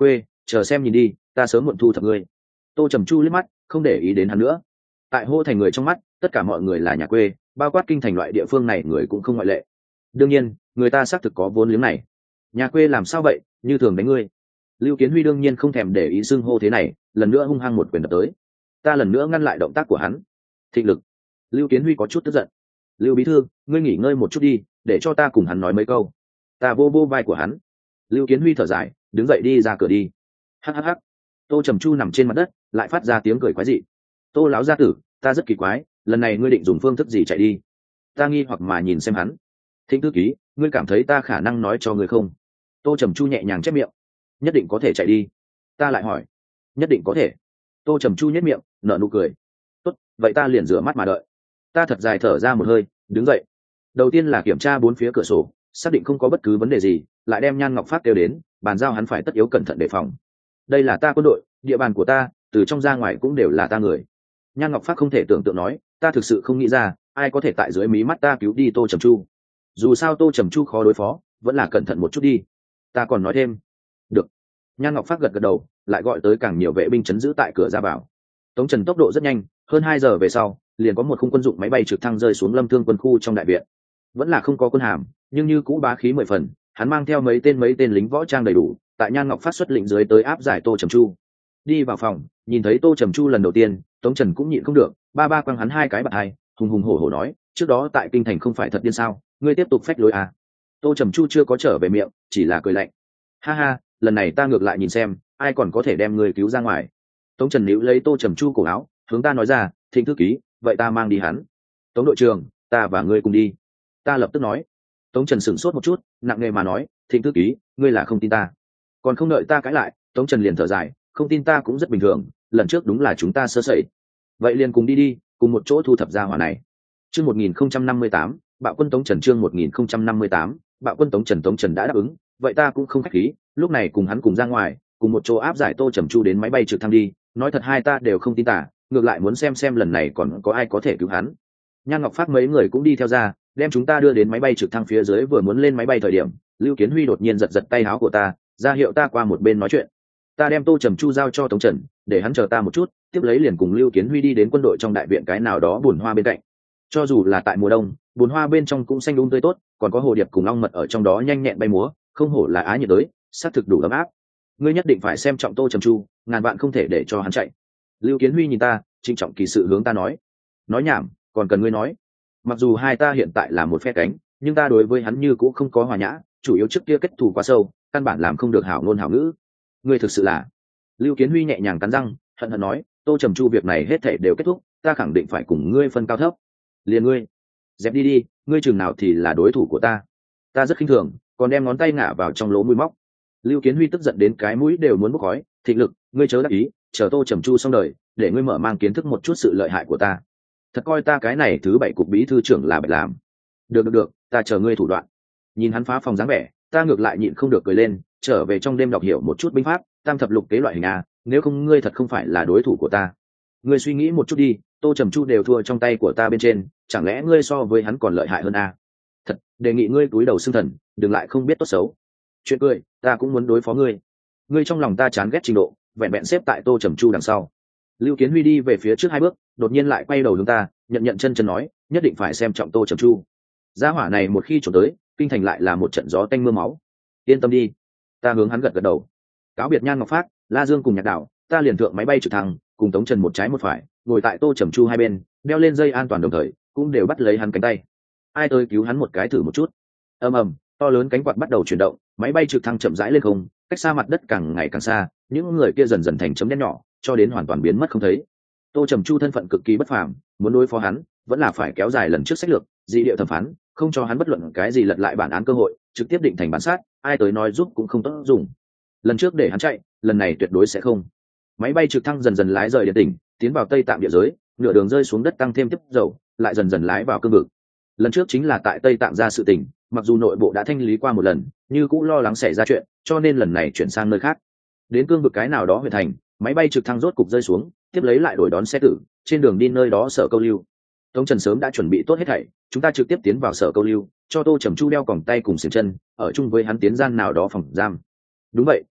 S1: chờ xem nhìn đi, ta sớm muộn thu thập ngươi. Tô Trầm Chu liếc mắt, không để ý đến hắn nữa. Tại Hô Thành người trong mắt, tất cả mọi người là nhà quê, bao quát kinh thành loại địa phương này người cũng không ngoại lệ. Đương nhiên, người ta xác thực có vốn liếng này. Nhà quê làm sao vậy, như thường đánh ngươi. Lưu Kiến Huy đương nhiên không thèm để ý xưng hô thế này, lần nữa hung hăng một quyền đập tới. Ta lần nữa ngăn lại động tác của hắn. Thịnh lực. Lưu Kiến Huy có chút tức giận. Lưu bí thư, ngươi nghỉ ngơi một chút đi, để cho ta cùng hắn nói mấy câu. Ta vô vô vai của hắn. Lưu Kiến Huy thở dài, đứng dậy đi ra cửa đi. Hắc hắc hắc. Tô Trầm Chu nằm trên mặt đất, lại phát ra tiếng cười quái dị. Tô lão gia tử, ta rất kỳ quái, lần này ngươi định dùng phương thức gì chạy đi? Ta nghi hoặc mà nhìn xem hắn. Thịnh thư ký, ngươi cảm thấy ta khả năng nói cho ngươi không? Tô Trầm Chu nhẹ nhàng chép miệng. Nhất định có thể chạy đi. Ta lại hỏi. Nhất định có thể. Tô Trầm Chu nhếch miệng, nở nụ cười. Tốt, vậy ta liền rửa mắt mà đợi. Ta thật dài thở ra một hơi, đứng dậy. Đầu tiên là kiểm tra bốn phía cửa sổ, xác định không có bất cứ vấn đề gì, lại đem Nhan Ngọc Phát kêu đến, bàn giao hắn phải tất yếu cẩn thận đề phòng. Đây là ta quân đội, địa bàn của ta, từ trong ra ngoài cũng đều là ta người. Nhan Ngọc Phát không thể tưởng tượng nói, ta thực sự không nghĩ ra, ai có thể tại dưới mí mắt ta cứu đi Tô Trầm Chu. Dù sao Tô Trầm Chu khó đối phó, vẫn là cẩn thận một chút đi. Ta còn nói thêm. Được. Nhan Ngọc Phát gật gật đầu, lại gọi tới càng nhiều vệ binh chấn giữ tại cửa ra vào. Tống Trần tốc độ rất nhanh, hơn hai giờ về sau, liền có một khung quân dụng máy bay trực thăng rơi xuống Lâm Thương quân khu trong đại viện. Vẫn là không có quân hàm, nhưng như cũ bá khí mười phần, hắn mang theo mấy tên mấy tên lính võ trang đầy đủ, tại Nhan Ngọc Phát xuất lệnh dưới tới áp giải Tô Trầm Chu. Đi vào phòng, nhìn thấy Tô Trầm Chu lần đầu tiên, Tống Trần cũng nhịn không được, ba ba quăng hắn hai cái bạt hai, hùng hùng hổ hổ nói, trước đó tại kinh thành không phải thật điên sao, ngươi tiếp tục phách lối à? Tô Trầm Chu chưa có trở về miệng, chỉ là cười lạnh. Ha ha, lần này ta ngược lại nhìn xem, ai còn có thể đem ngươi cứu ra ngoài. Tống Trần níu lấy Tô Trầm Chu cổ áo, hướng ta nói ra, Thịnh thư ký, vậy ta mang đi hắn. Tống đội trưởng, ta và ngươi cùng đi. Ta lập tức nói. Tống Trần sửng sốt một chút, nặng nề mà nói, Thịnh thư ký, ngươi là không tin ta. Còn không đợi ta cãi lại, Tống Trần liền thở dài, không tin ta cũng rất bình thường, lần trước đúng là chúng ta sơ sẩy. Vậy liền cùng đi đi, cùng một chỗ thu thập ra hỏa này. Chương một nghìn không trăm năm mươi tám, Bạo quân Tống Trần chương một nghìn không trăm năm mươi tám, Bạo quân Tống Trần Tống Trần đã đáp ứng, vậy ta cũng không khách khí, lúc này cùng hắn cùng ra ngoài, cùng một chỗ áp giải Tô Trầm Chu đến máy bay trực thăng đi, nói thật hai ta đều không tin tả, ngược lại muốn xem xem lần này còn có ai có thể cứu hắn. Nhan Ngọc Phát mấy người cũng đi theo ra, đem chúng ta đưa đến máy bay trực thăng phía dưới, vừa muốn lên máy bay thời điểm, Lưu Kiến Huy đột nhiên giật giật tay áo của ta, ra hiệu ta qua một bên nói chuyện. Ta đem Tô Trầm Chu giao cho Tống Trần, để hắn chờ ta một chút, tiếp lấy liền cùng Lưu Kiến Huy đi đến quân đội trong đại viện cái nào đó bùn hoa bên cạnh. Cho dù là tại mùa đông, bùn hoa bên trong cũng xanh um tươi tốt, còn có hồ điệp cùng ong mật ở trong đó nhanh nhẹn bay múa, không hổ là Á nhiệt đới, xác thực đủ ấm áp. Ngươi nhất định phải xem trọng Tô Trầm Chu, ngàn vạn không thể để cho hắn chạy. Lưu Kiến Huy nhìn ta, trịnh trọng kỳ sự hướng ta nói. Nói nhảm, còn cần ngươi nói. Mặc dù hai ta hiện tại là một phe cánh, nhưng ta đối với hắn như cũng không có hòa nhã, chủ yếu trước kia kết thù quá sâu, căn bản làm không được hảo ngôn hảo ngữ. Ngươi thực sự là. Lưu Kiến Huy nhẹ nhàng cắn răng, hận hận nói, Tô Trầm Chu việc này hết thảy đều kết thúc, ta khẳng định phải cùng ngươi phân cao thấp. Liền ngươi, dẹp đi đi, ngươi chừng nào thì là đối thủ của ta. Ta rất khinh thường, còn đem ngón tay ngả vào trong lỗ mũi móc. Lưu Kiến Huy tức giận đến cái mũi đều muốn bốc khói. Thịnh lực, ngươi chớ đắc ý, chờ Tô Trầm Chu xong đời, để ngươi mở mang kiến thức một chút sự lợi hại của ta. Thật coi ta cái này thứ bảy cục bí thư trưởng là bạch làm. Được được được, ta chờ ngươi thủ đoạn. Nhìn hắn phá phòng dáng vẻ, ta ngược lại nhịn không được cười lên, trở về trong đêm đọc hiểu một chút binh pháp, tam thập lục kế loại hình a, nếu không ngươi thật không phải là đối thủ của ta. Ngươi suy nghĩ một chút đi, Tô Trầm Chu đều thua trong tay của ta bên trên, chẳng lẽ ngươi so với hắn còn lợi hại hơn a? Thật, đề nghị ngươi túi đầu xương thần, đừng lại không biết tốt xấu. Chuyện cười, ta cũng muốn đối phó ngươi. Ngươi trong lòng ta chán ghét trình độ, vẹn vẹn xếp tại Tô Trầm Chu đằng sau. Lưu Kiến Huy đi về phía trước hai bước, đột nhiên lại quay đầu hướng ta, nhận nhận chân chân nói, nhất định phải xem trọng Tô Trầm Chu. Gia hỏa này một khi trốn tới, kinh thành lại là một trận gió tanh mưa máu. Yên tâm đi. Ta hướng hắn gật gật đầu. Cáo biệt Nhan Ngọc Phát, La Dương cùng Nhạc Đạo, ta liền thượng máy bay trực thăng, cùng Tống Trần một trái một phải, ngồi tại Tô Trầm Chu hai bên, đeo lên dây an toàn đồng thời, cũng đều bắt lấy hắn cánh tay. Ai tới cứu hắn một cái thử một chút. Ầm ầm, to lớn cánh quạt bắt đầu chuyển động, máy bay trực thăng chậm rãi lên không, cách xa mặt đất càng ngày càng xa, những người kia dần dần thành chấm đen nhỏ, cho đến hoàn toàn biến mất không thấy. Tô Trầm Chu thân phận cực kỳ bất phàm, muốn đối phó hắn, vẫn là phải kéo dài lần trước sách lược, dị điệu thẩm phán, không cho hắn bất luận cái gì lật lại bản án cơ hội, trực tiếp định thành bản sát, ai tới nói giúp cũng không tốt dùng. Lần trước để hắn chạy, lần này tuyệt đối sẽ không. Máy bay trực thăng dần dần lái rời địa tỉnh, tiến vào Tây Tạng địa giới, nửa đường rơi xuống đất tăng thêm tiếp dầu, lại dần dần lái vào cương vực. Lần trước chính là tại Tây Tạng ra sự tình, mặc dù nội bộ đã thanh lý qua một lần, nhưng cũng lo lắng xảy ra chuyện, cho nên lần này chuyển sang nơi khác. Đến cương vực cái nào đó huyện thành, máy bay trực thăng rốt cục rơi xuống, tiếp lấy lại đổi đón xe tử, trên đường đi nơi đó Sở Câu Lưu. Tống Trần sớm đã chuẩn bị tốt hết thảy, chúng ta trực tiếp tiến vào Sở Câu Lưu, cho Tô Trầm Chu đeo còng tay cùng xiềng chân, ở chung với hắn tiến gian nào đó phòng giam. Đúng vậy,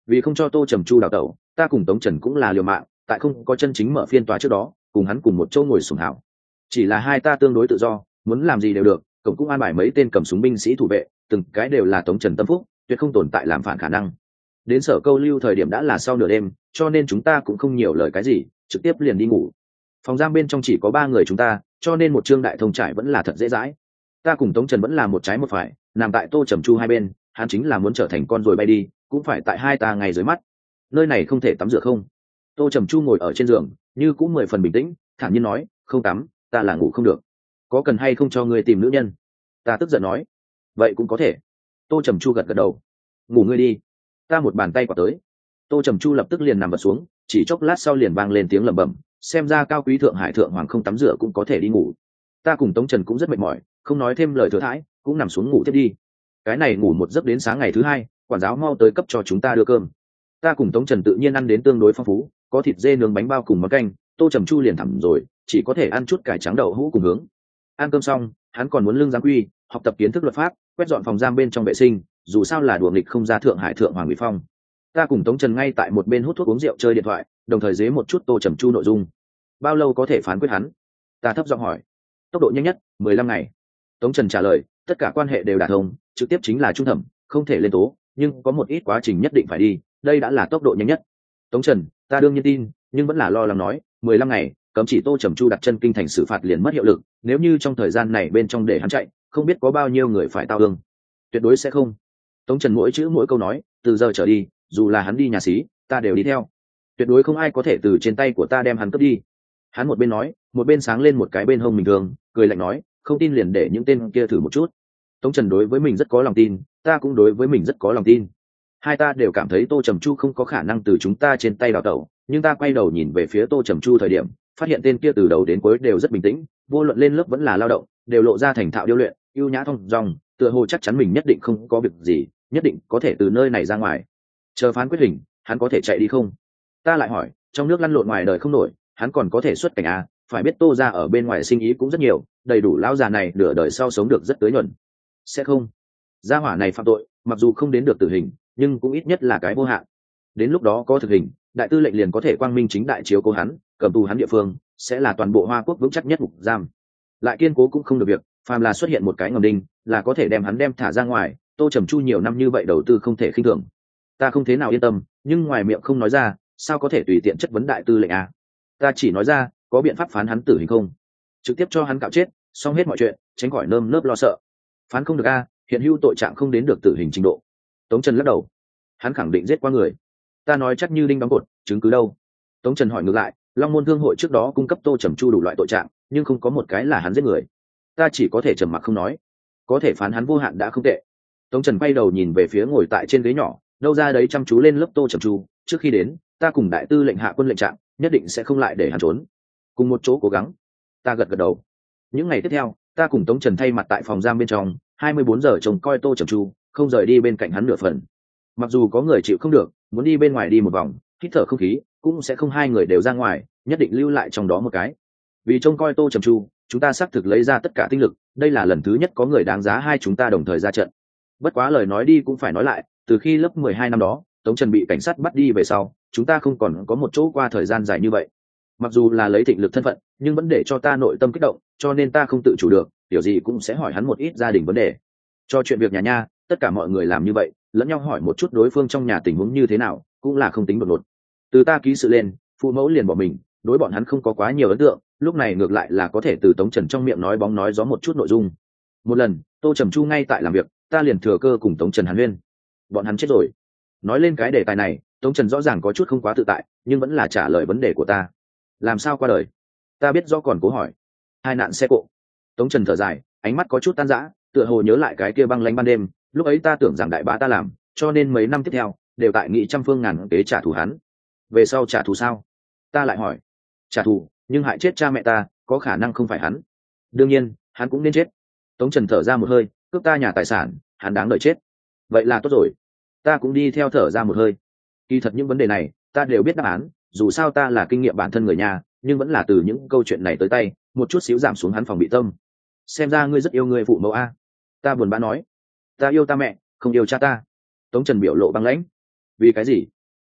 S1: Vì không cho tô trầm chu đào tẩu, ta cùng tống trần cũng là liều mạng, tại không có chân chính mở phiên tòa trước đó cùng hắn cùng một chỗ ngồi sủng hảo. Chỉ là hai ta tương đối tự do, muốn làm gì đều được, cổng cũng an bài mấy tên cầm súng binh sĩ thủ vệ, từng cái đều là tống trần tâm phúc, tuyệt không tồn tại làm phản khả năng. Đến sở câu lưu thời điểm đã là sau nửa đêm, cho nên chúng ta cũng không nhiều lời cái gì, trực tiếp liền đi ngủ. Phòng giam bên trong chỉ có ba người chúng ta, cho nên một trương đại thông trải vẫn là thật dễ dãi. Ta cùng tống trần vẫn là một trái một phải, nằm tại tô trầm chu hai bên, hắn chính là muốn trở thành con rồi bay đi, cũng phải tại hai ta ngay dưới mắt. Nơi này không thể tắm rửa không? Tô trầm chu ngồi ở trên giường, như cũng mười phần bình tĩnh, thản nhiên nói, không tắm, ta là ngủ không được. Có cần hay không cho ngươi tìm nữ nhân? Ta tức giận nói, vậy cũng có thể. Tô trầm chu gật gật đầu, ngủ ngươi đi. Ta một bàn tay quả tới, tô trầm chu lập tức liền nằm vật xuống, chỉ chốc lát sau liền vang lên tiếng lẩm bẩm, xem ra cao quý thượng hải thượng hoàng không tắm rửa cũng có thể đi ngủ. Ta cùng tống trần cũng rất mệt mỏi, không nói thêm lời thừa thãi, cũng nằm xuống ngủ tiếp đi. Cái này ngủ một giấc đến sáng ngày thứ hai, quản giáo mau tới cấp cho chúng ta đưa cơm. Ta cùng tống trần tự nhiên ăn đến tương đối phong phú, có thịt dê nướng bánh bao cùng món canh. Tô trầm chu liền thẳng rồi, chỉ có thể ăn chút cải trắng đậu hũ cùng hướng. Ăn cơm xong, hắn còn muốn lương giám quy, học tập kiến thức luật pháp, quét dọn phòng giam bên trong vệ sinh, dù sao là đùa nghịch không ra thượng hải thượng hoàng bị phong. Ta cùng tống trần ngay tại một bên hút thuốc uống rượu chơi điện thoại, đồng thời dế một chút tô trầm chu nội dung. Bao lâu có thể phán quyết hắn? Ta thấp giọng hỏi. Tốc độ nhanh nhất mười lăm ngày. Tống trần trả lời, tất cả quan hệ đều đạt thông, trực tiếp chính là trung thẩm, không thể lên tố, nhưng có một ít quá trình nhất định phải đi, đây đã là tốc độ nhanh nhất. Tống trần, ta đương nhiên tin, nhưng vẫn là lo lắng nói, mười lăm ngày, cấm chỉ tô trầm chu đặt chân kinh thành xử phạt liền mất hiệu lực, nếu như trong thời gian này bên trong để hắn chạy, không biết có bao nhiêu người phải tao ương. Tuyệt đối sẽ không. Tống trần mỗi chữ mỗi câu nói, từ giờ trở đi, dù là hắn đi nhà xí, ta đều đi theo. Tuyệt đối không ai có thể từ trên tay của ta đem hắn cướp đi. Hắn một bên nói, một bên sáng lên một cái bên hông mình thường, cười lạnh nói, không tin liền để những tên kia thử một chút. Tống trần đối với mình rất có lòng tin, ta cũng đối với mình rất có lòng tin. Hai ta đều cảm thấy tô trầm chu không có khả năng từ chúng ta trên tay đào tẩu, nhưng ta quay đầu nhìn về phía tô trầm chu thời điểm, phát hiện tên kia từ đầu đến cuối đều rất bình tĩnh, vô luận lên lớp vẫn là lao động, đều lộ ra thành thạo điêu luyện, ưu nhã thong dong, tựa hồ chắc chắn mình nhất định không có việc gì, nhất định có thể từ nơi này ra ngoài. Chờ phán quyết hình, hắn có thể chạy đi không? Ta lại hỏi, trong nước lăn lộn ngoài đời không nổi, hắn còn có thể xuất cảnh à? Phải biết tô ra ở bên ngoài sinh ý cũng rất nhiều, đầy đủ lão già này nửa đời sau sống được rất tới nhuận. Sẽ không. Gia hỏa này phạm tội, mặc dù không đến được tử hình, nhưng cũng ít nhất là cái vô hạn. Đến lúc đó có thực hình, đại tư lệnh liền có thể quang minh chính đại chiếu cố hắn, cầm tù hắn địa phương sẽ là toàn bộ Hoa Quốc vững chắc nhất ngục giam. Lại kiên cố cũng không được việc, phàm là xuất hiện một cái ngầm đinh, là có thể đem hắn đem thả ra ngoài. Tô trầm chu nhiều năm như vậy đầu tư không thể khinh thường. Ta không thế nào yên tâm, nhưng ngoài miệng không nói ra, sao có thể tùy tiện chất vấn đại tư lệnh à? Ta chỉ nói ra, có biện pháp phán hắn tử hình không? Trực tiếp cho hắn cạo chết, xong hết mọi chuyện, tránh khỏi nơm nớp lo sợ. Phán không được a, hiện hữu tội trạng không đến được tử hình trình độ. Tống trần lắc đầu, hắn khẳng định giết qua người. Ta nói chắc như đinh đóng cột, chứng cứ đâu? Tống trần hỏi ngược lại, Long Môn Thương hội trước đó cung cấp tô trầm chu đủ loại tội trạng, nhưng không có một cái là hắn giết người. Ta chỉ có thể trầm mặc không nói. Có thể phán hắn vô hạn đã không tệ. Tống trần quay đầu nhìn về phía ngồi tại trên ghế nhỏ, đâu ra đấy chăm chú lên lớp tô trầm chu. Trước khi đến, ta cùng đại tư lệnh hạ quân lệnh trạng, nhất định sẽ không lại để hắn trốn. Cùng một chỗ cố gắng. Ta gật gật đầu. Những ngày tiếp theo, ta cùng Tống trần thay mặt tại phòng giam bên trong, hai mươi bốn giờ trông coi tô trầm chu, không rời đi bên cạnh hắn nửa phần. Mặc dù có người chịu không được, muốn đi bên ngoài đi một vòng, hít thở không khí, cũng sẽ không hai người đều ra ngoài, nhất định lưu lại trong đó một cái. Vì trông coi tô trầm chu, chúng ta xác thực lấy ra tất cả tinh lực, đây là lần thứ nhất có người đáng giá hai chúng ta đồng thời ra trận. Bất quá lời nói đi cũng phải nói lại, từ khi lớp mười hai năm đó, Tống trần bị cảnh sát bắt đi về sau, chúng ta không còn có một chỗ qua thời gian dài như vậy. Mặc dù là lấy thịnh lực thân phận, nhưng vẫn để cho ta nội tâm kích động, cho nên ta không tự chủ được, điều gì cũng sẽ hỏi hắn một ít gia đình vấn đề. Cho chuyện việc nhà nha, tất cả mọi người làm như vậy, lẫn nhau hỏi một chút đối phương trong nhà tình huống như thế nào, cũng là không tính đột ngột. Từ ta ký sự lên, phụ mẫu liền bỏ mình, đối bọn hắn không có quá nhiều ấn tượng, lúc này ngược lại là có thể từ Tống trần trong miệng nói bóng nói gió một chút nội dung. Một lần, tô trầm chu ngay tại làm việc, ta liền thừa cơ cùng Tống trần hàn huyên. Bọn hắn chết rồi. Nói lên cái đề tài này, Tống trần rõ ràng có chút không quá tự tại, nhưng vẫn là trả lời vấn đề của ta. Làm sao qua đời? Ta biết do còn cố hỏi. Hai nạn xe cộ. Tống trần thở dài, ánh mắt có chút tan rã, tựa hồ nhớ lại cái kia băng lánh ban đêm, lúc ấy ta tưởng rằng đại bá ta làm, cho nên mấy năm tiếp theo đều tại nghị trăm phương ngàn kế trả thù hắn. Về sau trả thù sao? Ta lại hỏi. Trả thù, nhưng hại chết cha mẹ ta, có khả năng không phải hắn. Đương nhiên, hắn cũng nên chết. Tống trần thở ra một hơi, cướp ta nhà tài sản, hắn đáng đợi chết. Vậy là tốt rồi. Ta cũng đi theo thở ra một hơi. Kỳ thật những vấn đề này, ta đều biết đáp án, dù sao ta là kinh nghiệm bản thân người nhà, nhưng vẫn là từ những câu chuyện này tới tay, một chút xíu giảm xuống hắn phòng bị tâm. Xem ra ngươi rất yêu người phụ mẫu a. Ta buồn bã nói. Ta yêu ta mẹ, không yêu cha ta. Tống trần biểu lộ băng lãnh. Vì cái gì?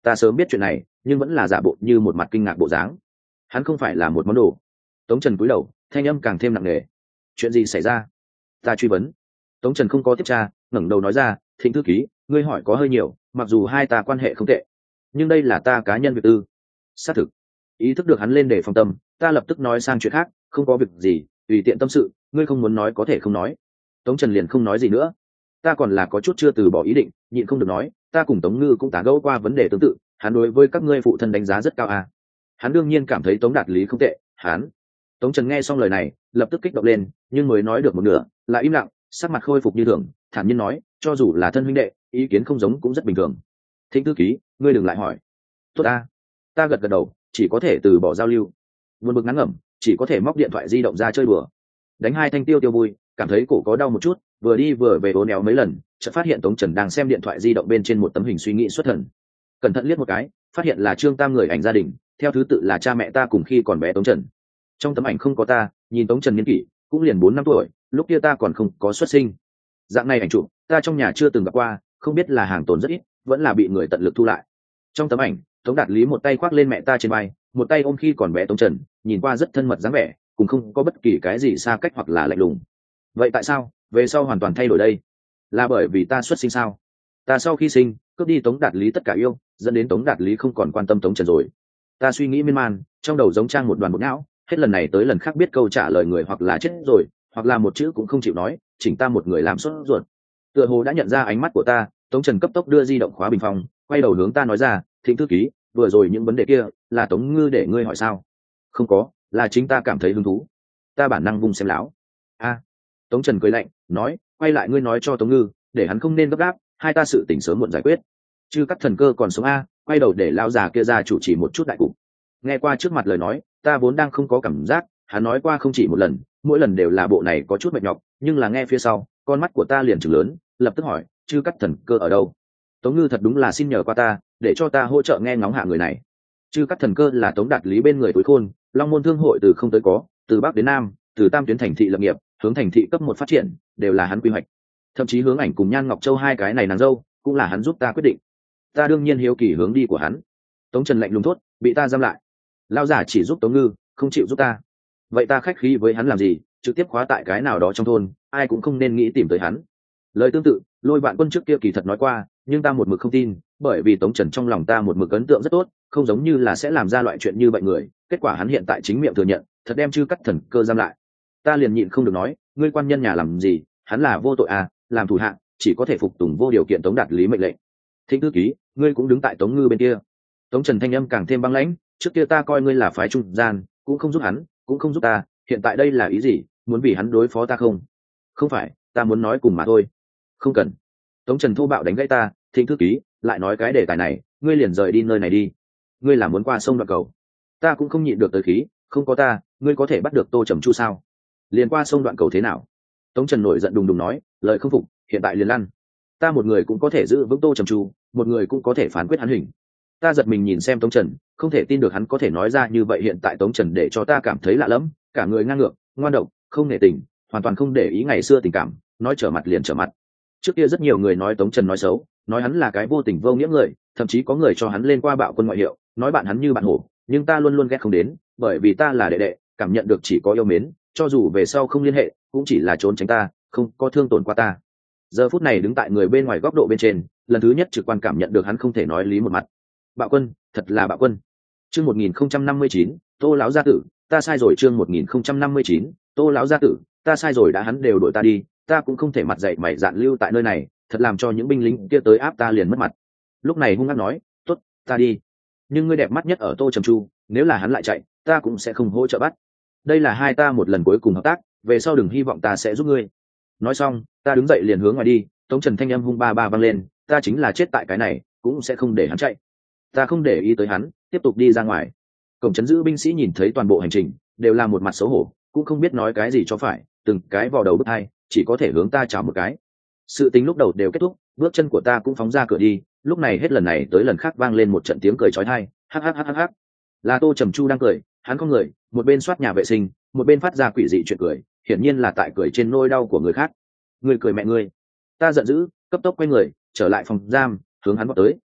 S1: Ta sớm biết chuyện này nhưng vẫn là giả bộ như một mặt kinh ngạc bộ dáng. Hắn không phải là một món đồ. Tống Trần cúi đầu, thanh âm càng thêm nặng nề. Chuyện gì xảy ra? Ta truy vấn. Tống Trần không có tiếp tra, ngẩng đầu nói ra, Thịnh thư ký, ngươi hỏi có hơi nhiều, mặc dù hai ta quan hệ không tệ nhưng đây là ta cá nhân việc tư. Xác thực. Ý thức được hắn lên để phòng tâm, ta lập tức nói sang chuyện khác, không có việc gì, tùy tiện tâm sự, ngươi không muốn nói có thể không nói. Tống Trần liền không nói gì nữa. Ta còn là có chút chưa từ bỏ ý định, nhịn không được nói, ta cùng Tống Ngư cũng tán gẫu qua vấn đề tương tự, hắn đối với các ngươi phụ thân đánh giá rất cao à. Hắn đương nhiên cảm thấy Tống Đạt Lý không tệ. Hắn. Tống Trần nghe xong lời này lập tức kích động lên, nhưng mới nói được một nửa lại im lặng, sắc mặt khôi phục như thường, thản nhiên nói, cho dù là thân huynh đệ, ý kiến không giống cũng rất bình thường. Thịnh thư ký, ngươi đừng lại hỏi. Tốt ta. Ta gật gật đầu, chỉ có thể từ bỏ giao lưu. Buồn bực ngắn ngẩm, chỉ có thể móc điện thoại di động ra chơi đùa. Đánh hai thanh tiêu tiêu vui, cảm thấy cổ có đau một chút, vừa đi vừa về uốn éo mấy lần, chợt phát hiện Tống Trần đang xem điện thoại di động bên trên một tấm hình, suy nghĩ xuất thần. Cẩn thận liếc một cái, phát hiện là Trương Tam người ảnh gia đình, theo thứ tự là cha mẹ ta cùng khi còn bé Tống Trần. Trong tấm ảnh không có ta, nhìn Tống Trần niên kỷ cũng liền bốn năm tuổi, lúc kia ta còn không có xuất sinh. Dạng này ảnh chụp ta trong nhà chưa từng gặp qua, không biết là hàng tồn rất ít vẫn là bị người tận lực thu lại. Trong tấm ảnh, Tống Đạt Lý một tay khoác lên mẹ ta trên vai, một tay ôm khi còn bé Tống Trần, nhìn qua rất thân mật dáng vẻ, cũng không có bất kỳ cái gì xa cách hoặc là lạnh lùng. Vậy tại sao về sau hoàn toàn thay đổi đây? Là bởi vì ta xuất sinh sao? Ta sau khi sinh cướp đi Tống Đạt Lý tất cả yêu, dẫn đến Tống Đạt Lý không còn quan tâm Tống Trần rồi. Ta suy nghĩ miên man, trong đầu giống trang một đoàn bột não, hết lần này tới lần khác biết câu trả lời người hoặc là chết rồi, hoặc là một chữ cũng không chịu nói, chỉnh ta một người làm sốt ruột. Tựa hồ đã nhận ra ánh mắt của ta, Tống Trần cấp tốc đưa di động khóa bình phong, quay đầu hướng ta nói ra, Thịnh thư ký, vừa rồi những vấn đề kia là Tống Ngư để ngươi hỏi sao? Không có, là chính ta cảm thấy hứng thú. Ta bản năng vung xem lão. A. Tống Trần cười lạnh, nói, quay lại ngươi nói cho Tống Ngư, để hắn không nên gấp gáp, hai ta sự tình sớm muộn giải quyết. Chứ các thần cơ còn sống a, quay đầu để lão già kia ra chủ trì một chút đại cục. Nghe qua trước mặt lời nói, ta vốn đang không có cảm giác, hắn nói qua không chỉ một lần, mỗi lần đều là bộ này có chút mệt nhọc, nhưng là nghe phía sau, con mắt của ta liền trừng lớn, lập tức hỏi, chư cắt thần cơ ở đâu? Tống Ngư thật đúng là xin nhờ qua ta, để cho ta hỗ trợ nghe ngóng hạ người này. Chư cắt thần cơ là Tống Đạt Lý bên người tối khôn, Long Môn thương hội từ không tới có, từ bắc đến nam, từ tam tuyến thành thị lập nghiệp, hướng thành thị cấp một phát triển, đều là hắn quy hoạch. Thậm chí hướng ảnh cùng Nhan Ngọc Châu hai cái này nàng dâu, cũng là hắn giúp ta quyết định. Ta đương nhiên hiếu kỳ hướng đi của hắn. Tống Trần lạnh lùng thốt, bị ta giam lại. Lão giả chỉ giúp Tống Ngư, không chịu giúp ta. Vậy ta khách khí với hắn làm gì, trực tiếp khóa tại cái nào đó trong thôn, ai cũng không nên nghĩ tìm tới hắn. Lời tương tự, Lôi Vạn Quân trước kia kỳ thật nói qua, nhưng ta một mực không tin, bởi vì Tống Trần trong lòng ta một mực ấn tượng rất tốt, không giống như là sẽ làm ra loại chuyện như vậy người. Kết quả hắn hiện tại chính miệng thừa nhận, thật đem chư cắt thần cơ giam lại. Ta liền nhịn không được nói, ngươi quan nhân nhà làm gì, hắn là vô tội à, làm thủ hạ chỉ có thể phục tùng vô điều kiện Tống Đạt Lý mệnh lệnh. Thịnh thư ký, ngươi cũng đứng tại Tống Ngư bên kia. Tống Trần thanh âm càng thêm băng lãnh, trước kia ta coi ngươi là phái trung gian, cũng không giúp hắn, cũng không giúp ta, hiện tại đây là ý gì, muốn vì hắn đối phó ta không? Không phải, ta muốn nói cùng mà thôi. Không cần. Tống Trần thô bạo đánh gãy ta, Thịnh thư ký, lại nói cái đề tài này, ngươi liền rời đi nơi này đi. Ngươi là muốn qua sông đoạn cầu? Ta cũng không nhịn được tới khí, không có ta, ngươi có thể bắt được Tô Trầm Chu sao? Liền qua sông đoạn cầu thế nào? Tống Trần nổi giận đùng đùng nói, lời không phục, hiện tại liền lăn. Ta một người cũng có thể giữ vững Tô Trầm Chu, một người cũng có thể phán quyết hắn hình. Ta giật mình nhìn xem Tống Trần, không thể tin được hắn có thể nói ra như vậy. Hiện tại Tống Trần để cho ta cảm thấy lạ lẫm, cả người ngang ngược, ngoan độc, không nể tình, hoàn toàn không để ý ngày xưa tình cảm, nói trở mặt liền trở mặt. Trước kia rất nhiều người nói Tống Trần nói xấu, nói hắn là cái vô tình vô nghĩa người, thậm chí có người cho hắn lên qua bạo quân ngoại hiệu, nói bạn hắn như bạn hổ, nhưng ta luôn luôn ghét không đến, bởi vì ta là đệ đệ, cảm nhận được chỉ có yêu mến, cho dù về sau không liên hệ, cũng chỉ là trốn tránh ta, không có thương tổn qua ta. Giờ phút này đứng tại người bên ngoài góc độ bên trên, lần thứ nhất trực quan cảm nhận được hắn không thể nói lý một mặt. Bạo quân, thật là bạo quân. Chương một nghìn không trăm năm mươi chín, Tô lão gia tử, ta sai rồi. Chương một nghìn không trăm năm mươi chín, Tô lão gia tử, ta sai rồi. Đã hắn đều đuổi ta đi, ta cũng không thể mặt dậy mày dạn lưu tại nơi này, thật làm cho những binh lính kia tới áp ta liền mất mặt. Lúc này hung hăng nói, tốt, ta đi. Nhưng ngươi đẹp mắt nhất ở Tô Trầm Chu, nếu là hắn lại chạy, ta cũng sẽ không hỗ trợ bắt. Đây là hai ta một lần cuối cùng hợp tác, về sau đừng hy vọng ta sẽ giúp ngươi. Nói xong, ta đứng dậy liền hướng ngoài đi. Tống Trần thanh âm hung ba ba vang lên, ta chính là chết tại cái này, cũng sẽ không để hắn chạy. Ta không để ý tới hắn, tiếp tục đi ra ngoài. Cổng trấn giữ binh sĩ nhìn thấy toàn bộ hành trình, đều là một mặt xấu hổ, cũng không biết nói cái gì cho phải, từng cái vào đầu bứt tai, chỉ có thể hướng ta chào một cái. Sự tính lúc đầu đều kết thúc, bước chân của ta cũng phóng ra cửa đi. Lúc này hết lần này tới lần khác vang lên một trận tiếng cười chói tai, hắc hắc hắc hắc hắc. Là Tô Trầm Chu đang cười, hắn không người, một bên soát nhà vệ sinh, một bên phát ra quỷ dị chuyện cười, hiển nhiên là tại cười trên nỗi đau của người khác. Người cười mẹ ngươi! Ta giận dữ, cấp tốc quay người, trở lại phòng giam, hướng hắn vọt tới,